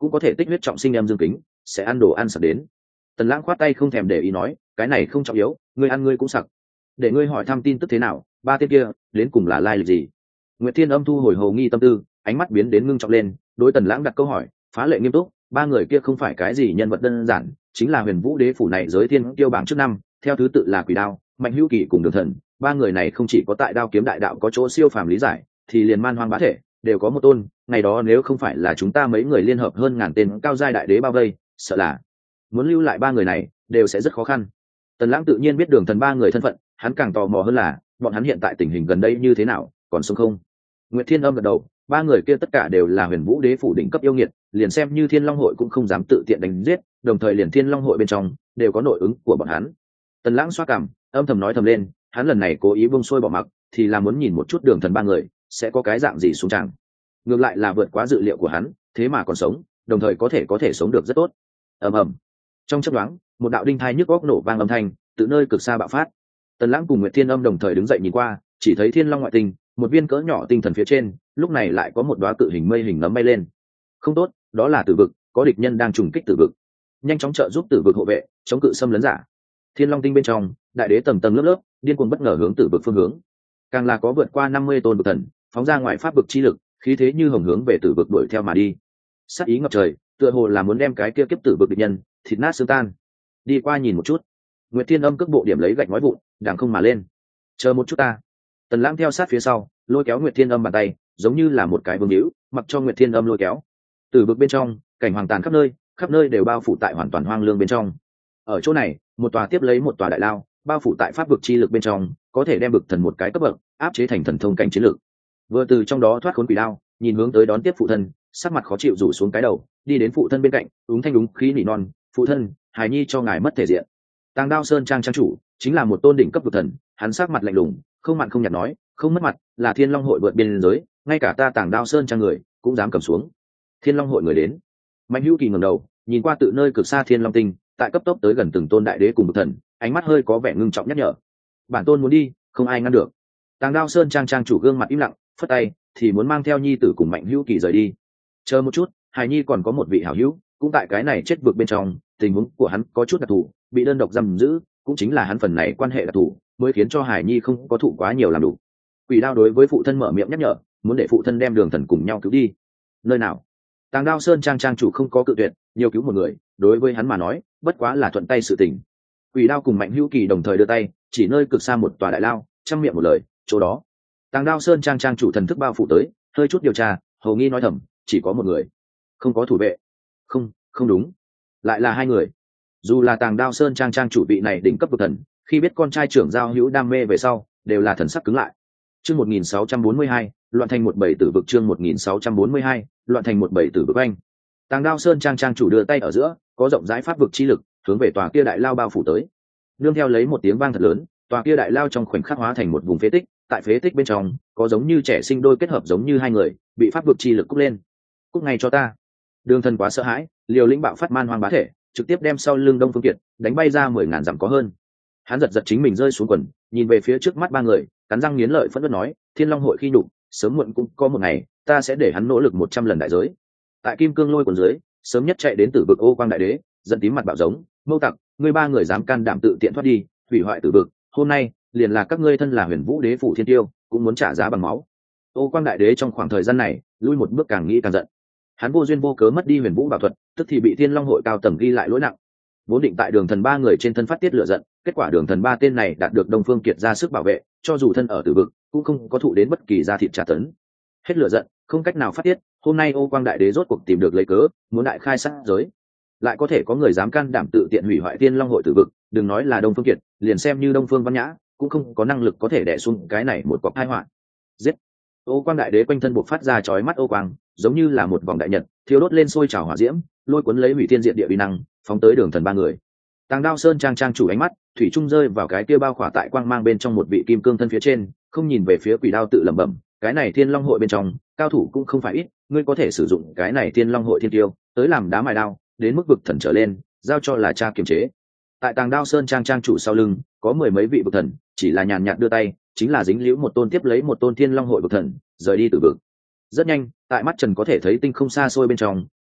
cũng có thể tích huyết trọng sinh em dương kính, sẽ ăn đồ ăn sặc đến. Tần Lãng khoát tay không thèm để ý nói, cái này không trọng yếu, ngươi ăn ngươi cũng sặc. Để ngươi hỏi thăm tin tức thế nào, ba tên kia đến cùng là lai lịch gì? Nguyệt Thiên Âm thu hồi hồ nghi tâm tư, ánh mắt biến đến ngưng trọng lên, đối Tần Lãng đặt câu hỏi, phá lệ nghiêm túc, ba người kia không phải cái gì nhân vật đơn giản, chính là Huyền Vũ Đế phủ này giới thiên tiêu bảng trước năm, theo thứ tự là Quỷ Đao, Mạnh Hữu Kỳ cùng Đường Thần. Ba người này không chỉ có tại đao kiếm đại đạo có chỗ siêu phàm lý giải, thì liền man hoang bá thể đều có một tôn. Ngày đó nếu không phải là chúng ta mấy người liên hợp hơn ngàn tên cao giai đại đế bao vây, sợ là muốn lưu lại ba người này đều sẽ rất khó khăn. Tần Lãng tự nhiên biết Đường Thần ba người thân phận, hắn càng tò mò hơn là bọn hắn hiện tại tình hình gần đây như thế nào, còn sống không? Nguyệt Thiên Âm gật đầu, ba người kia tất cả đều là Huyền Vũ Đế phủ đỉnh cấp yêu nghiệt, liền xem như Thiên Long hội cũng không dám tự tiện đánh giết, đồng thời liền Thiên Long hội bên trong đều có nội ứng của bọn hắn. Tần Lãng xoa cằm, âm thầm nói thầm lên, hắn lần này cố ý buông xuôi bỏ mặc, thì là muốn nhìn một chút Đường Thần ba người sẽ có cái dạng gì xuống tràng. Ngược lại là vượt quá dự liệu của hắn, thế mà còn sống, đồng thời có thể có thể sống được rất tốt. Ầm ầm. Trong chớp nhoáng, một đạo đinh thai nhức óc nổ vang âm thanh từ nơi cực xa bạo phát. Tần Lãng cùng Nguyệt Thiên Âm đồng thời đứng dậy nhìn qua, chỉ thấy Thiên Long ngoại tinh, một viên cỡ nhỏ tinh thần phía trên, lúc này lại có một đóa cự hình mây hình nấm bay lên. Không tốt, đó là tử vực, có địch nhân đang trùng kích tử vực. Nhanh chóng trợ giúp tử vực hộ vệ, chống cự xâm lấn giả. Thiên Long tinh bên trong, đại đế tầng tầng lớp lớp, điên cuồng bất ngờ hướng tử vực phương hướng. Càng là có vượt qua năm mươi tôn vực thần, phóng ra ngoại pháp vực chi lực, khí thế như hồng hướng về tử vực đuổi theo mà đi. Sát ý ngập trời, tựa hồ là muốn đem cái kia kiếp tử vực địch nhân thịt nát xương tan. Đi qua nhìn một chút. Nguyệt Thiên Âm cước bộ điểm lấy gạch nói vụn, đàng không mà lên. Chờ một chút ta. Tần Lãng theo sát phía sau, lôi kéo Nguyệt Thiên Âm bàn tay, giống như là một cái vương hữu, mặc cho Nguyệt Thiên Âm lôi kéo. Từ vực bên trong, cảnh hoàng tàn khắp nơi, khắp nơi đều bao phủ tại hoàn toàn hoang lương bên trong. Ở chỗ này, một tòa tiếp lấy một tòa đại lao, bao phủ tại pháp vực chi lực bên trong, có thể đem vực thần một cái cấp bậc áp chế thành thần thông cảnh chiến lực. Vừa từ trong đó thoát khốn Quỷ Đao, nhìn hướng tới đón tiếp phụ thân, sắc mặt khó chịu rủ xuống cái đầu, đi đến phụ thân bên cạnh, úng thanh úng khí nỉ non, phụ thân, hài nhi cho ngài mất thể diện. Tàng Đao Sơn trang trang chủ chính là một tôn đỉnh cấp vực thần, hắn sắc mặt lạnh lùng, không mặn không nhạt nói, không mất mặt, là Thiên Long hội vượt biên giới, ngay cả ta Tàng Đao Sơn trang người cũng dám cầm xuống. Thiên Long hội người đến. Mạnh Hữu Kỳ ngẩng đầu, nhìn qua tự nơi cực xa Thiên Long tinh, tại cấp tốc tới gần từng tôn đại đế cùng vực thần, ánh mắt hơi có vẻ ngưng trọng nhắc nhở. Bản tôn muốn đi, không ai ngăn được. Tàng Đao Sơn trang trang chủ gương mặt im lặng, phất tay, thì muốn mang theo nhi tử cùng Mạnh Hữu Kỳ rời đi. Chờ một chút, hài nhi còn có một vị hảo hữu, cũng tại cái này chết vực bên trong, tình huống của hắn có chút đặc thù, bị đơn độc giam giữ, cũng chính là hắn phần này quan hệ đặc thù, mới khiến cho Hải Nhi không có thụ quá nhiều làm đủ. Quỷ Đao đối với phụ thân mở miệng nhắc nhở, muốn để phụ thân đem Đường Thần cùng nhau cứu đi. Nơi nào? Tàng Đao Sơn trang trang chủ không có cự tuyệt, nhiều cứu một người, đối với hắn mà nói, bất quá là thuận tay sự tình. Quỷ Đao cùng Mạnh Hữu Kỳ đồng thời đưa tay, chỉ nơi cực xa một tòa đại lao, trăm miệng một lời, chỗ đó. Tàng Đao Sơn trang trang chủ thần thức bao phủ tới, hơi chút điều tra, hầu nghi nói thầm, chỉ có một người, không có thủ vệ. Không, không đúng, lại là hai người. Dù là Tàng Đao Sơn trang trang chủ vị này đỉnh cấp vực thần, khi biết con trai trưởng giao hữu đam mê về sau, đều là thần sắc cứng lại. Chương một nghìn sáu trăm bốn mươi hai, loạn thành một bảy tử vực. Chương một nghìn sáu trăm bốn mươi hai, loạn thành một bảy tử vực anh. Tàng Đao Sơn trang trang chủ đưa tay ở giữa, có rộng rãi pháp vực chi lực, hướng về tòa kia đại lao bao phủ tới. Nương theo lấy một tiếng vang thật lớn, tòa kia đại lao trong khoảnh khắc hóa thành một vùng phế tích, tại phế tích bên trong, có giống như trẻ sinh đôi kết hợp giống như hai người, bị pháp vực chi lực cúc lên. Cúc ngay cho ta. Đường Thần quá sợ hãi, liều lĩnh bạo phát man hoang bá thể, trực tiếp đem sau lưng Đông Phương Kiệt đánh bay ra mười ngàn dặm có hơn. Hắn giật giật chính mình rơi xuống quần, nhìn về phía trước mắt ba người, cắn răng nghiến lợi phẫn nộ nói, Thiên Long hội khi nhục, sớm muộn cũng có một ngày, ta sẽ để hắn nỗ lực một trăm lần đại giới. Tại Kim Cương Lôi quần dưới, sớm nhất chạy đến Tử vực Ô Quang đại đế, giận tím mặt bạo giống, mâu tặc, ngươi ba người dám can đảm tự tiện thoát đi, hủy hoại Tử vực, hôm nay, liền là các ngươi thân là Huyền Vũ Đế phủ thiên tiêu, cũng muốn trả giá bằng máu. Ô Quang đại đế trong khoảng thời gian này, lui một bước càng nghĩ càng giận. Hắn vô duyên vô cớ mất đi Huyền Vũ bảo thuật, tức thì bị Thiên Long hội cao tầng ghi lại lỗi nặng. Vốn định tại Đường Thần ba người trên thân phát tiết lửa giận, kết quả Đường Thần ba tên này đạt được Đông Phương Kiệt ra sức bảo vệ, cho dù thân ở Tử vực, cũng không có thụ đến bất kỳ gia thịt trả tấn. Hết lửa giận, không cách nào phát tiết, hôm nay Ô Quang đại đế rốt cuộc tìm được lấy cớ, muốn đại khai sát giới. Lại có thể có người dám can đảm tự tiện hủy hoại Thiên Long hội Tử vực, đừng nói là Đông Phương Kiệt, liền xem như Đông Phương Văn Nhã, cũng không có năng lực có thể đè xuống cái này một cọc tai họa. Giết! Ô Quang đại đế quanh thân buộc phát ra chói mắt ô quang, giống như là một vòng đại nhật, thiêu đốt lên sôi trào hỏa diễm, lôi cuốn lấy hủy thiên diệt địa uy năng, phóng tới Đường Thần ba người. Tàng Đao Sơn trang trang chủ ánh mắt thủy trung rơi vào cái kia bao khỏa tại quang mang bên trong một vị kim cương thân phía trên, không nhìn về phía Quỷ Đao tự lẩm bẩm, cái này Thiên Long hội bên trong, cao thủ cũng không phải ít, ngươi có thể sử dụng cái này Thiên Long hội thiên tiêu, tới làm đá mài đao, đến mức vực thần trở lên, giao cho là cha kiềm chế. Tại Tàng Đao Sơn trang trang chủ sau lưng, có mười mấy vị vực thần, chỉ là nhàn nhạt đưa tay, chính là dính liễu một tôn tiếp lấy một tôn Thiên Long hội vực thần, rời đi Tử vực. Rất nhanh, tại mắt Trần có thể thấy tinh không xa xôi bên trong,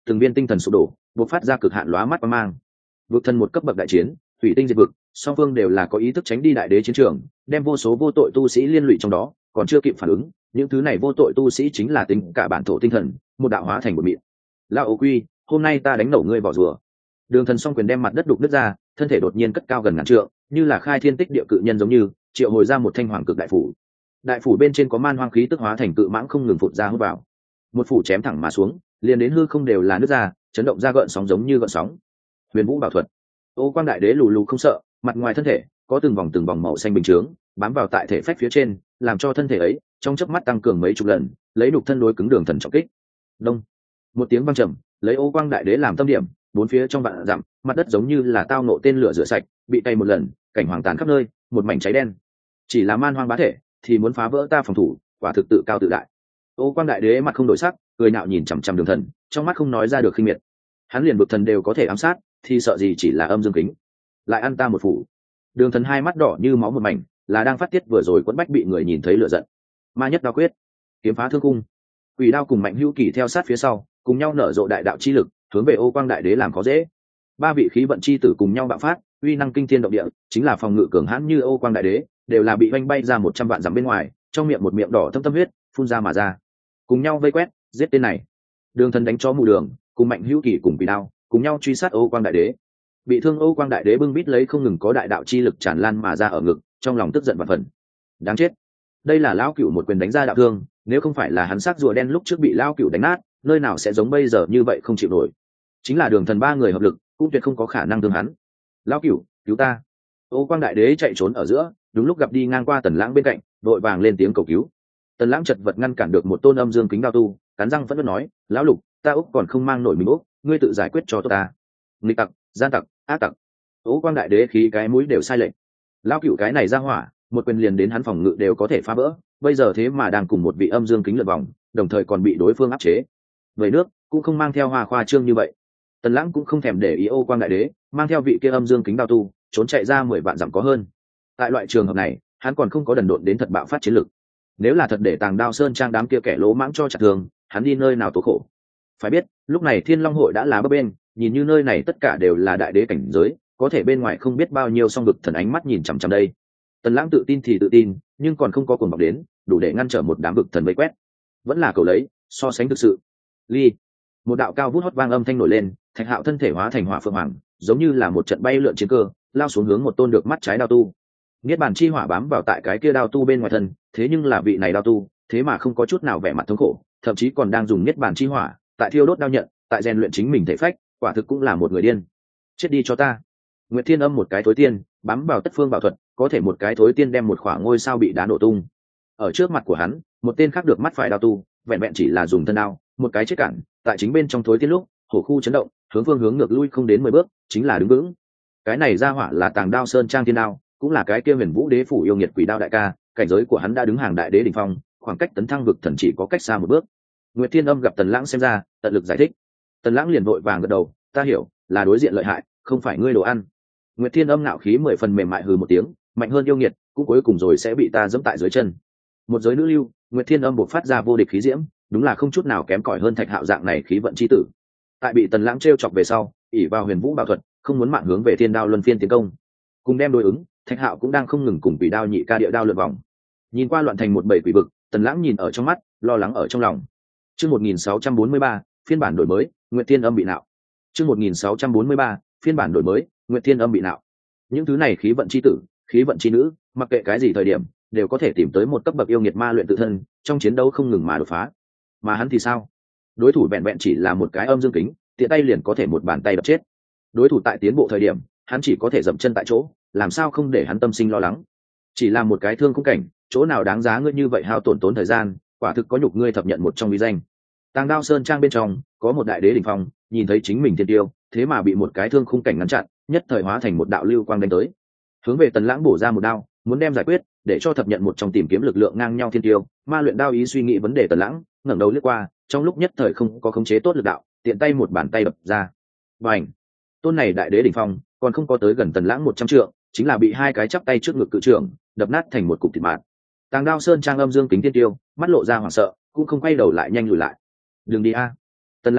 từng viên tinh thần sụp đổ buộc phát ra cực hạn lóa mắt và mang vực thần một cấp bậc đại chiến, thủy tinh diệt vực, song phương đều là có ý thức tránh đi đại đế chiến trường, đem vô số vô tội tu sĩ liên lụy trong đó, còn chưa kịp phản ứng, những thứ này vô tội tu sĩ chính là tính cả bản thổ tinh thần, một đạo hóa thành một miệng. Lão Ô Quy, hôm nay ta đánh nổ ngươi vỏ rùa. Đường Thần song quyền đem mặt đất đục nứt ra, thân thể đột nhiên cất cao gần ngàn trượng, như là khai thiên tích địa cự nhân giống như, triệu hồi ra một thanh hoàng cực đại phủ. Đại phủ bên trên có man hoang khí tức hóa thành cự mãng không ngừng phụt ra hút vào. Một phủ chém thẳng mà xuống, liền đến hư không đều là nứt ra, chấn động ra gợn sóng giống như gợn sóng. Huyền Vũ bảo thuật. Ô Quang Đại Đế lù lù không sợ, mặt ngoài thân thể có từng vòng từng vòng màu xanh bình chướng, bám vào tại thể phách phía trên, làm cho thân thể ấy trong chớp mắt tăng cường mấy chục lần, lấy đục thân đối cứng Đường Thần trọng kích. Đông. Một tiếng vang trầm, lấy Ô Quang Đại Đế làm tâm điểm, bốn phía trong vạn dặm, mặt đất giống như là tao nộ tên lửa rửa sạch, bị tay một lần, cảnh hoàng tàn khắp nơi, một mảnh cháy đen. Chỉ là man hoang bá thể, thì muốn phá vỡ ta phòng thủ, quả thực tự cao tự đại. Ô Quang Đại Đế mặt không đổi sắc, cười nhạo nhìn chằm chằm Đường Thần, trong mắt không nói ra được khinh miệt. Hắn liền vực thần đều có thể ám sát, thì sợ gì chỉ là âm dương kính, lại ăn ta một phủ. Đường Thần hai mắt đỏ như máu một mảnh, là đang phát tiết vừa rồi quẫn bách bị người nhìn thấy lửa giận. Ma nhất đao quyết, kiếm phá thương cung, quỷ đao cùng Mạnh Hữu Kỳ theo sát phía sau, cùng nhau nở rộ đại đạo chi lực, hướng về Ô Quang Đại Đế làm khó dễ. Ba vị khí vận chi tử cùng nhau bạo phát, uy năng kinh thiên động địa, chính là phòng ngự cường hãn như Ô Quang Đại Đế, đều là bị vanh bay ra một trăm vạn dặm bên ngoài, trong miệng một miệng đỏ thâm thâm huyết phun ra mà ra, cùng nhau vây quét giết tên này. Đường Thần đánh chó mù đường, cùng Mạnh Hữu Kỳ cùng quỷ đao cùng nhau truy sát Ô Quang Đại Đế. Bị thương Ô Quang Đại Đế bưng bít lấy không ngừng có đại đạo chi lực tràn lan mà ra ở ngực, trong lòng tức giận vạn phần. Đáng chết, đây là lão cửu một quyền đánh ra đạo thương, nếu không phải là hắn sắc rùa đen lúc trước bị lão cửu đánh nát, nơi nào sẽ giống bây giờ như vậy không chịu nổi. Chính là Đường Thần ba người hợp lực cũng tuyệt không có khả năng thương hắn. Lão cửu, cứu ta. Ô Quang Đại Đế chạy trốn ở giữa, đúng lúc gặp đi ngang qua Tần Lãng bên cạnh, đội vàng lên tiếng cầu cứu. Tần Lãng chật vật ngăn cản được một tôn âm dương kính đao tu, cắn răng vẫn nói, lão lục, ta úc còn không mang nổi mình úc, ngươi tự giải quyết cho tôi ta. Nghịch tặc, gian tặc, ác tặc. Ô Quang Đại Đế khí cái mũi đều sai lệch. Lão cửu cái này ra hỏa, một quyền liền đến hắn phòng ngự đều có thể phá vỡ, bây giờ thế mà đang cùng một vị âm dương kính lượn vòng, đồng thời còn bị đối phương áp chế. Vậy nước cũng không mang theo hoa khoa trương như vậy. Tần Lãng cũng không thèm để ý Ô Quang Đại Đế, mang theo vị kia âm dương kính đao tu, trốn chạy ra mười vạn dặm có hơn. Tại loại trường hợp này, hắn còn không có đần độn đến thật bạo phát chiến lực. Nếu là thật để Tàng Đao Sơn Trang đám kia kẻ lỗ mãng cho chặt thường, hắn đi nơi nào tố khổ. Phải biết, lúc này Thiên Long hội đã là bấp bên, nhìn như nơi này tất cả đều là đại đế cảnh giới, có thể bên ngoài không biết bao nhiêu song vực thần ánh mắt nhìn chằm chằm đây. Tần Lãng tự tin thì tự tin, nhưng còn không có cuồng vọng đến, đủ để ngăn trở một đám vực thần vây quét. Vẫn là cầu lấy, so sánh thực sự. Ly, một đạo cao vút hót vang âm thanh nổi lên, Thạch Hạo thân thể hóa thành hỏa phượng hoàng, giống như là một trận bay lượn chiến cơ, lao xuống hướng một tôn được mắt trái đao tu. Niết bàn chi hỏa bám vào tại cái kia đao tu bên ngoài thân, thế nhưng là vị này đao tu, thế mà không có chút nào vẻ mặt thống khổ, thậm chí còn đang dùng niết bàn chi hỏa, tại thiêu đốt đao nhận, tại rèn luyện chính mình thể phách, quả thực cũng là một người điên. Chết đi cho ta. Nguyệt Thiên Âm một cái thối tiên, bám vào tất phương bảo thuật, có thể một cái thối tiên đem một khoảng ngôi sao bị đá nổ tung. Ở trước mặt của hắn, một tên khác được mắt phải đao tu, vẹn vẹn chỉ là dùng thân đao, một cái chết cản, tại chính bên trong thối tiên lúc, hổ khu chấn động, hướng phương hướng ngược lui không đến mười bước, chính là đứng vững. Cái này ra hỏa là Tàng Đao Sơn Trang Thiên Đao, cũng là cái kia Huyền Vũ Đế phủ yêu nghiệt quỷ đao đại ca, cảnh giới của hắn đã đứng hàng đại đế đỉnh phong, khoảng cách tấn thăng vực thần chỉ có cách xa một bước. Nguyệt Thiên Âm gặp Tần Lãng xem ra, tận lực giải thích. Tần Lãng liền vội vàng gật đầu, ta hiểu, là đối diện lợi hại, không phải ngươi đồ ăn. Nguyệt Thiên Âm ngạo khí mười phần mềm mại hừ một tiếng, mạnh hơn yêu nghiệt, cũng cuối cùng rồi sẽ bị ta giẫm tại dưới chân. Một giới nữ lưu, Nguyệt Thiên Âm bộc phát ra vô địch khí diễm, đúng là không chút nào kém cỏi hơn Thạch Hạo dạng này khí vận chi tử. Tại bị Tần Lãng trêu chọc về sau, ỷ vào Huyền Vũ bảo thuật, không muốn mạng hướng về Thiên Đao luân phiên tiến công. Cùng đem đối ứng, Thạch Hạo cũng đang không ngừng cùng quỷ đao nhị ca địa đao lượn vòng. Nhìn qua loạn thành một bầy quỷ vực, Tần Lãng nhìn ở trong mắt, lo lắng ở trong lòng. Chương một nghìn sáu trăm bốn mươi ba, phiên bản đổi mới, Nguyệt Thiên Âm bị nạo. Chương một nghìn sáu trăm bốn mươi ba, phiên bản đổi mới, Nguyệt Thiên Âm bị nạo. Những thứ này khí vận chi tử, khí vận chi nữ, mặc kệ cái gì thời điểm, đều có thể tìm tới một cấp bậc yêu nghiệt ma luyện tự thân, trong chiến đấu không ngừng mà đột phá. Mà hắn thì sao? Đối thủ vẹn vẹn chỉ là một cái âm dương kính, tiện tay liền có thể một bàn tay đập chết. Đối thủ tại tiến bộ thời điểm, hắn chỉ có thể dậm chân tại chỗ, làm sao không để hắn tâm sinh lo lắng. Chỉ là một cái thương khung cảnh, chỗ nào đáng giá ngươi như vậy hao tổn tốn thời gian, quả thực có nhục ngươi thập nhận một trong uy danh. Tàng Đao Sơn Trang bên trong, có một đại đế đỉnh phong, nhìn thấy chính mình thiên tiêu, thế mà bị một cái thương khung cảnh ngăn chặn, nhất thời hóa thành một đạo lưu quang đánh tới, hướng về Tần Lãng bổ ra một đao, muốn đem giải quyết, để cho thập nhận một trong tìm kiếm lực lượng ngang nhau thiên tiêu. Ma luyện đao ý suy nghĩ vấn đề Tần Lãng, ngẩng đầu liếc qua, trong lúc nhất thời không có khống chế tốt lực đạo, tiện tay một bàn tay đập ra. Bành! Tôn này đại đế đỉnh phong, còn không có tới gần Tần Lãng một trăm trượng, chính là bị hai cái chắp tay trước ngực cự trưởng đập nát thành một cục thịt mạt. Tàng Đao Sơn Trang âm dương kính thiên tiêu, mắt lộ ra hoảng sợ, cũng không quay đầu lại nhanh lùi lại. Đừng đi a! Tần Lãng ngắc,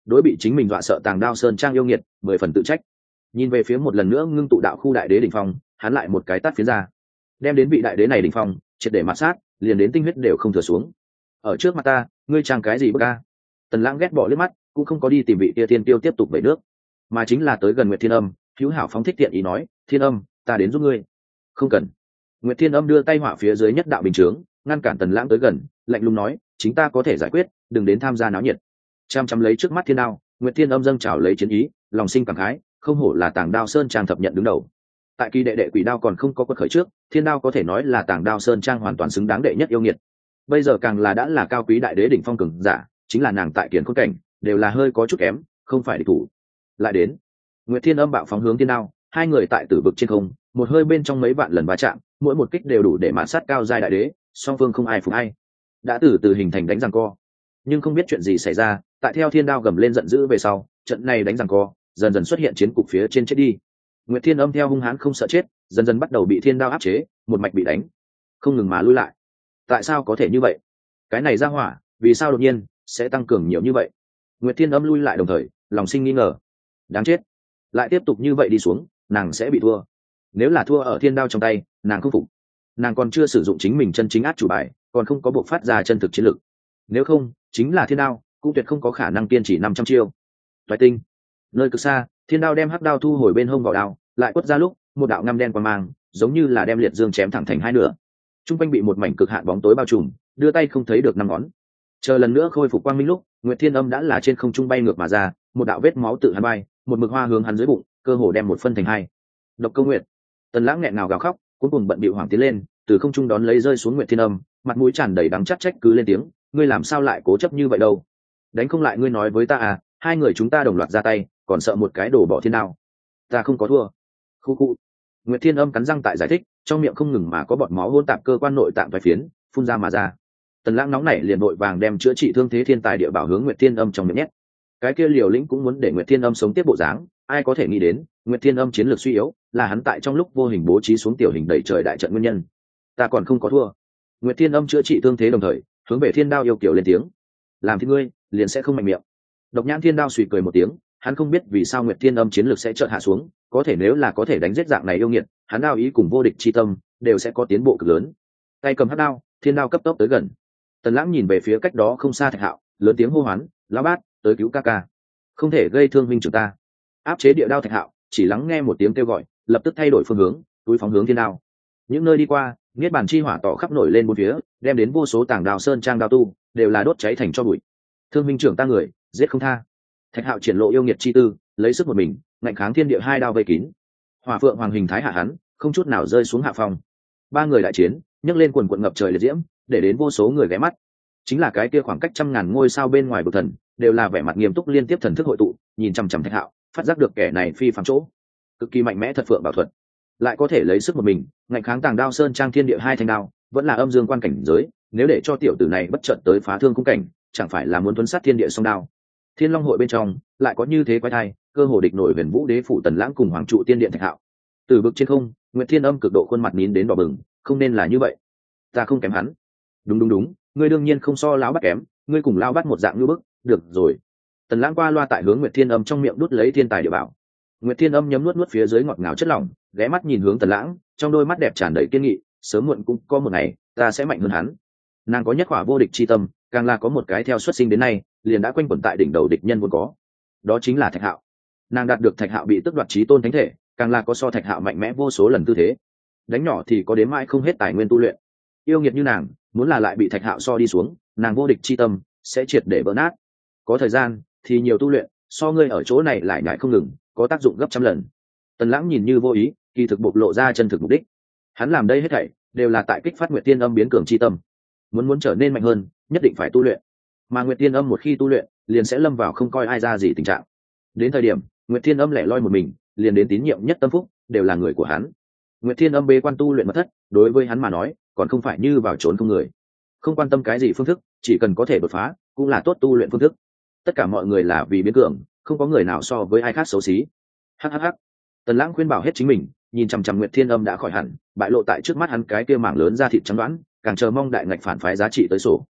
đối bị chính mình dọa sợ Tàng Đao Sơn Trang yêu nghiệt mười phần tự trách. Nhìn về phía một lần nữa ngưng tụ đạo khu đại đế đỉnh phong, hắn lại một cái tát phía ra, đem đến vị đại đế này đỉnh phong triệt để mạt sát, liền đến tinh huyết đều không thừa xuống. Ở trước mặt ta, ngươi trang cái gì bức a? Tần Lãng ghét bỏ liếc mắt, cũng không có đi tìm vị kia thiên tiêu tiếp tục về nước, mà chính là tới gần Nguyệt Thiên Âm, hữu hảo phóng thích tiện ý nói, Thiên Âm, ta đến giúp ngươi. Không cần. Nguyệt Thiên Âm đưa tay họa phía dưới nhất đạo bình chướng, ngăn cản Tần Lãng tới gần, lạnh lùng nói, chính ta có thể giải quyết, đừng đến tham gia náo nhiệt. Chăm chăm lấy trước mắt thiên đao, Nguyệt Thiên Âm dâng trào lấy chiến ý, lòng sinh cảm khái, không hổ là Tàng Đao Sơn Trang thập nhận đứng đầu. Tại kỳ đệ đệ quỷ đao còn không có quật khởi trước, thiên đao có thể nói là Tàng Đao Sơn Trang hoàn toàn xứng đáng đệ nhất yêu nghiệt. Bây giờ càng là đã là cao quý đại đế đỉnh phong cường giả, chính là nàng tại kiền khôn cảnh đều là hơi có chút kém, không phải địch thủ. Lại đến, Nguyệt Thiên Âm bạo phóng hướng thiên đao, hai người tại tử vực trên không, một hơi bên trong mấy vạn lần va chạm, mỗi một kích đều đủ để mã sát cao giai đại đế, song phương không ai phục ai. Đã từ từ hình thành đánh giằng co, nhưng không biết chuyện gì xảy ra, tại theo thiên đao gầm lên giận dữ về sau, trận này đánh giằng co dần dần xuất hiện chiến cục phía trên chết đi. Nguyệt Thiên Âm theo hung hãn không sợ chết, dần dần bắt đầu bị thiên đao áp chế, một mạch bị đánh, không ngừng mà lui lại. Tại sao có thể như vậy? Cái này ra hỏa, vì sao đột nhiên sẽ tăng cường nhiều như vậy? Nguyệt Thiên Âm lui lại đồng thời, lòng sinh nghi ngờ. Đáng chết, lại tiếp tục như vậy đi xuống, nàng sẽ bị thua. Nếu là thua ở thiên đao trong tay, nàng không phục. Nàng còn chưa sử dụng chính mình chân chính át chủ bài, còn không có buộc phát ra chân thực chiến lực. Nếu không, chính là thiên đao, cũng tuyệt không có khả năng kiên trì năm trăm chiêu. Toái tinh, nơi cực xa, thiên đao đem hắc đao thu hồi bên hông vào đao, lại quất ra lúc, một đạo ngăm đen quang mang, giống như là đem liệt dương chém thẳng thành hai nửa. Trung quanh bị một mảnh cực hạn bóng tối bao trùm, đưa tay không thấy được năm ngón. Chờ lần nữa khôi phục quang minh lúc, Nguyệt Thiên Âm đã là trên không trung bay ngược mà ra, một đạo vết máu tự hắn bay, một mực hoa hướng hắn dưới bụng, cơ hồ đem một phân thành hai. Độc Câu Nguyệt. Tần Lãng nghẹn ngào gào khóc, cuối cùng bận bịu hoảng tiến lên, từ không trung đón lấy rơi xuống Nguyệt Thiên Âm, mặt mũi tràn đầy đắng chát trách cứ lên tiếng, ngươi làm sao lại cố chấp như vậy đâu? Đánh không lại ngươi nói với ta à, hai người chúng ta đồng loạt ra tay, còn sợ một cái đổ bỏ thiên đao. Ta không có thua. Khu khu. Nguyệt Thiên Âm cắn răng tại giải thích, trong miệng không ngừng mà có bọt máu hôn tạp cơ quan nội tạng vài phiến, phun ra mà ra. Tần Lãng nóng nảy liền vội vàng đem chữa trị thương thế thiên tài địa bảo hướng Nguyệt Thiên Âm trong miệng nhét. Cái kia Liều Lĩnh cũng muốn để Nguyệt Thiên Âm sống tiếp bộ dáng, ai có thể nghĩ đến, Nguyệt Thiên Âm chiến lược suy yếu, là hắn tại trong lúc vô hình bố trí xuống tiểu hình đẩy trời đại trận nguyên nhân. Ta còn không có thua. Nguyệt Thiên Âm chữa trị thương thế đồng thời, hướng về Thiên Đao yêu kiều lên tiếng. Làm thì ngươi, liền sẽ không mạnh miệng. Độc Nhãn Thiên Đao suy cười một tiếng, hắn không biết vì sao Nguyệt Thiên Âm chiến lược sẽ chợt hạ xuống, có thể nếu là có thể đánh giết dạng này yêu nghiệt, hắn đao ý cùng vô địch chi tâm đều sẽ có tiến bộ cực lớn. Tay cầm hắc đao, thiên đao cấp tốc tới gần. Tần Lãng nhìn về phía cách đó không xa Thạch Hạo, lớn tiếng hô hoán, "Lão bát, tới cứu ca ca, không thể gây thương huynh trưởng ta." Áp chế địa đao Thạch Hạo chỉ lắng nghe một tiếng kêu gọi, lập tức thay đổi phương hướng, túi phóng hướng thiên đao. Những nơi đi qua, niết bàn chi hỏa tỏ khắp nổi lên bốn phía, đem đến vô số Tàng Đao Sơn Trang đao tu đều là đốt cháy thành tro bụi. Thương huynh trưởng ta người, giết không tha. Thạch Hạo triển lộ yêu nghiệt chi tư, lấy sức một mình, ngạnh kháng thiên địa hai đao vây kín. Hỏa Phượng Hoàng hình thái hạ hắn, không chút nào rơi xuống hạ phong. Ba người đại chiến, nhấc lên quần quần ngập trời liệt diễm, để đến vô số người ghé mắt. Chính là cái kia khoảng cách trăm ngàn ngôi sao bên ngoài vực thần, đều là vẻ mặt nghiêm túc liên tiếp thần thức hội tụ, nhìn chằm chằm Thạch Hạo, phát giác được kẻ này phi phàm chỗ, cực kỳ mạnh mẽ thật phượng bảo thuật, lại có thể lấy sức một mình, ngạnh kháng Tàng Đao Sơn Trang thiên địa hai thanh đao, vẫn là âm dương quan cảnh giới, nếu để cho tiểu tử này bất chợt tới phá thương cung cảnh, chẳng phải là muốn tuấn sát thiên địa song đao. Thiên Long hội bên trong lại có như thế quái thai, cơ hồ địch nổi Huyền Vũ Đế phủ Tần Lãng cùng Hoàng trụ tiên điện Thạch Hạo. Từ bực trên không, Nguyệt Thiên Âm cực độ khuôn mặt nín đến đỏ bừng, không nên là như vậy. Ta không kém hắn. Đúng đúng đúng, ngươi đương nhiên không so lão bắt kém, ngươi cùng lão bắt một dạng như bức, được rồi. Tần Lãng qua loa tại hướng Nguyệt Thiên Âm trong miệng đút lấy thiên tài địa bảo. Nguyệt Thiên Âm nhấm nuốt nuốt phía dưới ngọt ngào chất lỏng, ghé mắt nhìn hướng Tần Lãng, trong đôi mắt đẹp tràn đầy kiên nghị, sớm muộn cũng có một ngày, ta sẽ mạnh hơn hắn. Nàng có nhất quả vô địch chi tâm, càng là có một cái theo xuất sinh đến nay, liền đã quanh quẩn tại đỉnh đầu địch nhân vốn có. Đó chính là Thạch Hạo. Nàng đạt được Thạch Hạo bị tước đoạt chí tôn thánh thể, càng là có so Thạch Hạo mạnh mẽ vô số lần tư thế. Đánh nhỏ thì có đến mãi không hết tài nguyên tu luyện. Yêu nghiệt như nàng, muốn là lại bị Thạch Hạo so đi xuống, nàng vô địch chi tâm sẽ triệt để vỡ nát. Có thời gian thì nhiều tu luyện, so ngươi ở chỗ này lại nhại không ngừng, có tác dụng gấp trăm lần. Tần Lãng nhìn như vô ý, kỳ thực bộc lộ ra chân thực mục đích. Hắn làm đây hết thảy đều là tại kích phát Nguyệt Tiên Âm biến cường chi tâm. Muốn muốn trở nên mạnh hơn, nhất định phải tu luyện. Mà Nguyệt Tiên Âm một khi tu luyện, liền sẽ lâm vào không coi ai ra gì tình trạng. Đến thời điểm, Nguyệt Tiên Âm lẻ loi một mình, liền đến tín nhiệm nhất tâm phúc, đều là người của hắn. Nguyệt Tiên Âm bế quan tu luyện mật thất, đối với hắn mà nói, còn không phải như vào trốn không người. Không quan tâm cái gì phương thức, chỉ cần có thể đột phá, cũng là tốt tu luyện phương thức. Tất cả mọi người là vì biến cường, không có người nào so với ai khác xấu xí. Hắc hắc hắc. Tần Lãng khuyên bảo hết chính mình, nhìn chằm chằm Nguyệt Thiên Âm đã khỏi hẳn, bại lộ tại trước mắt hắn cái kia mảng lớn da thịt trắng đoán, càng chờ mong đại ngạch phản phái giá trị tới sổ.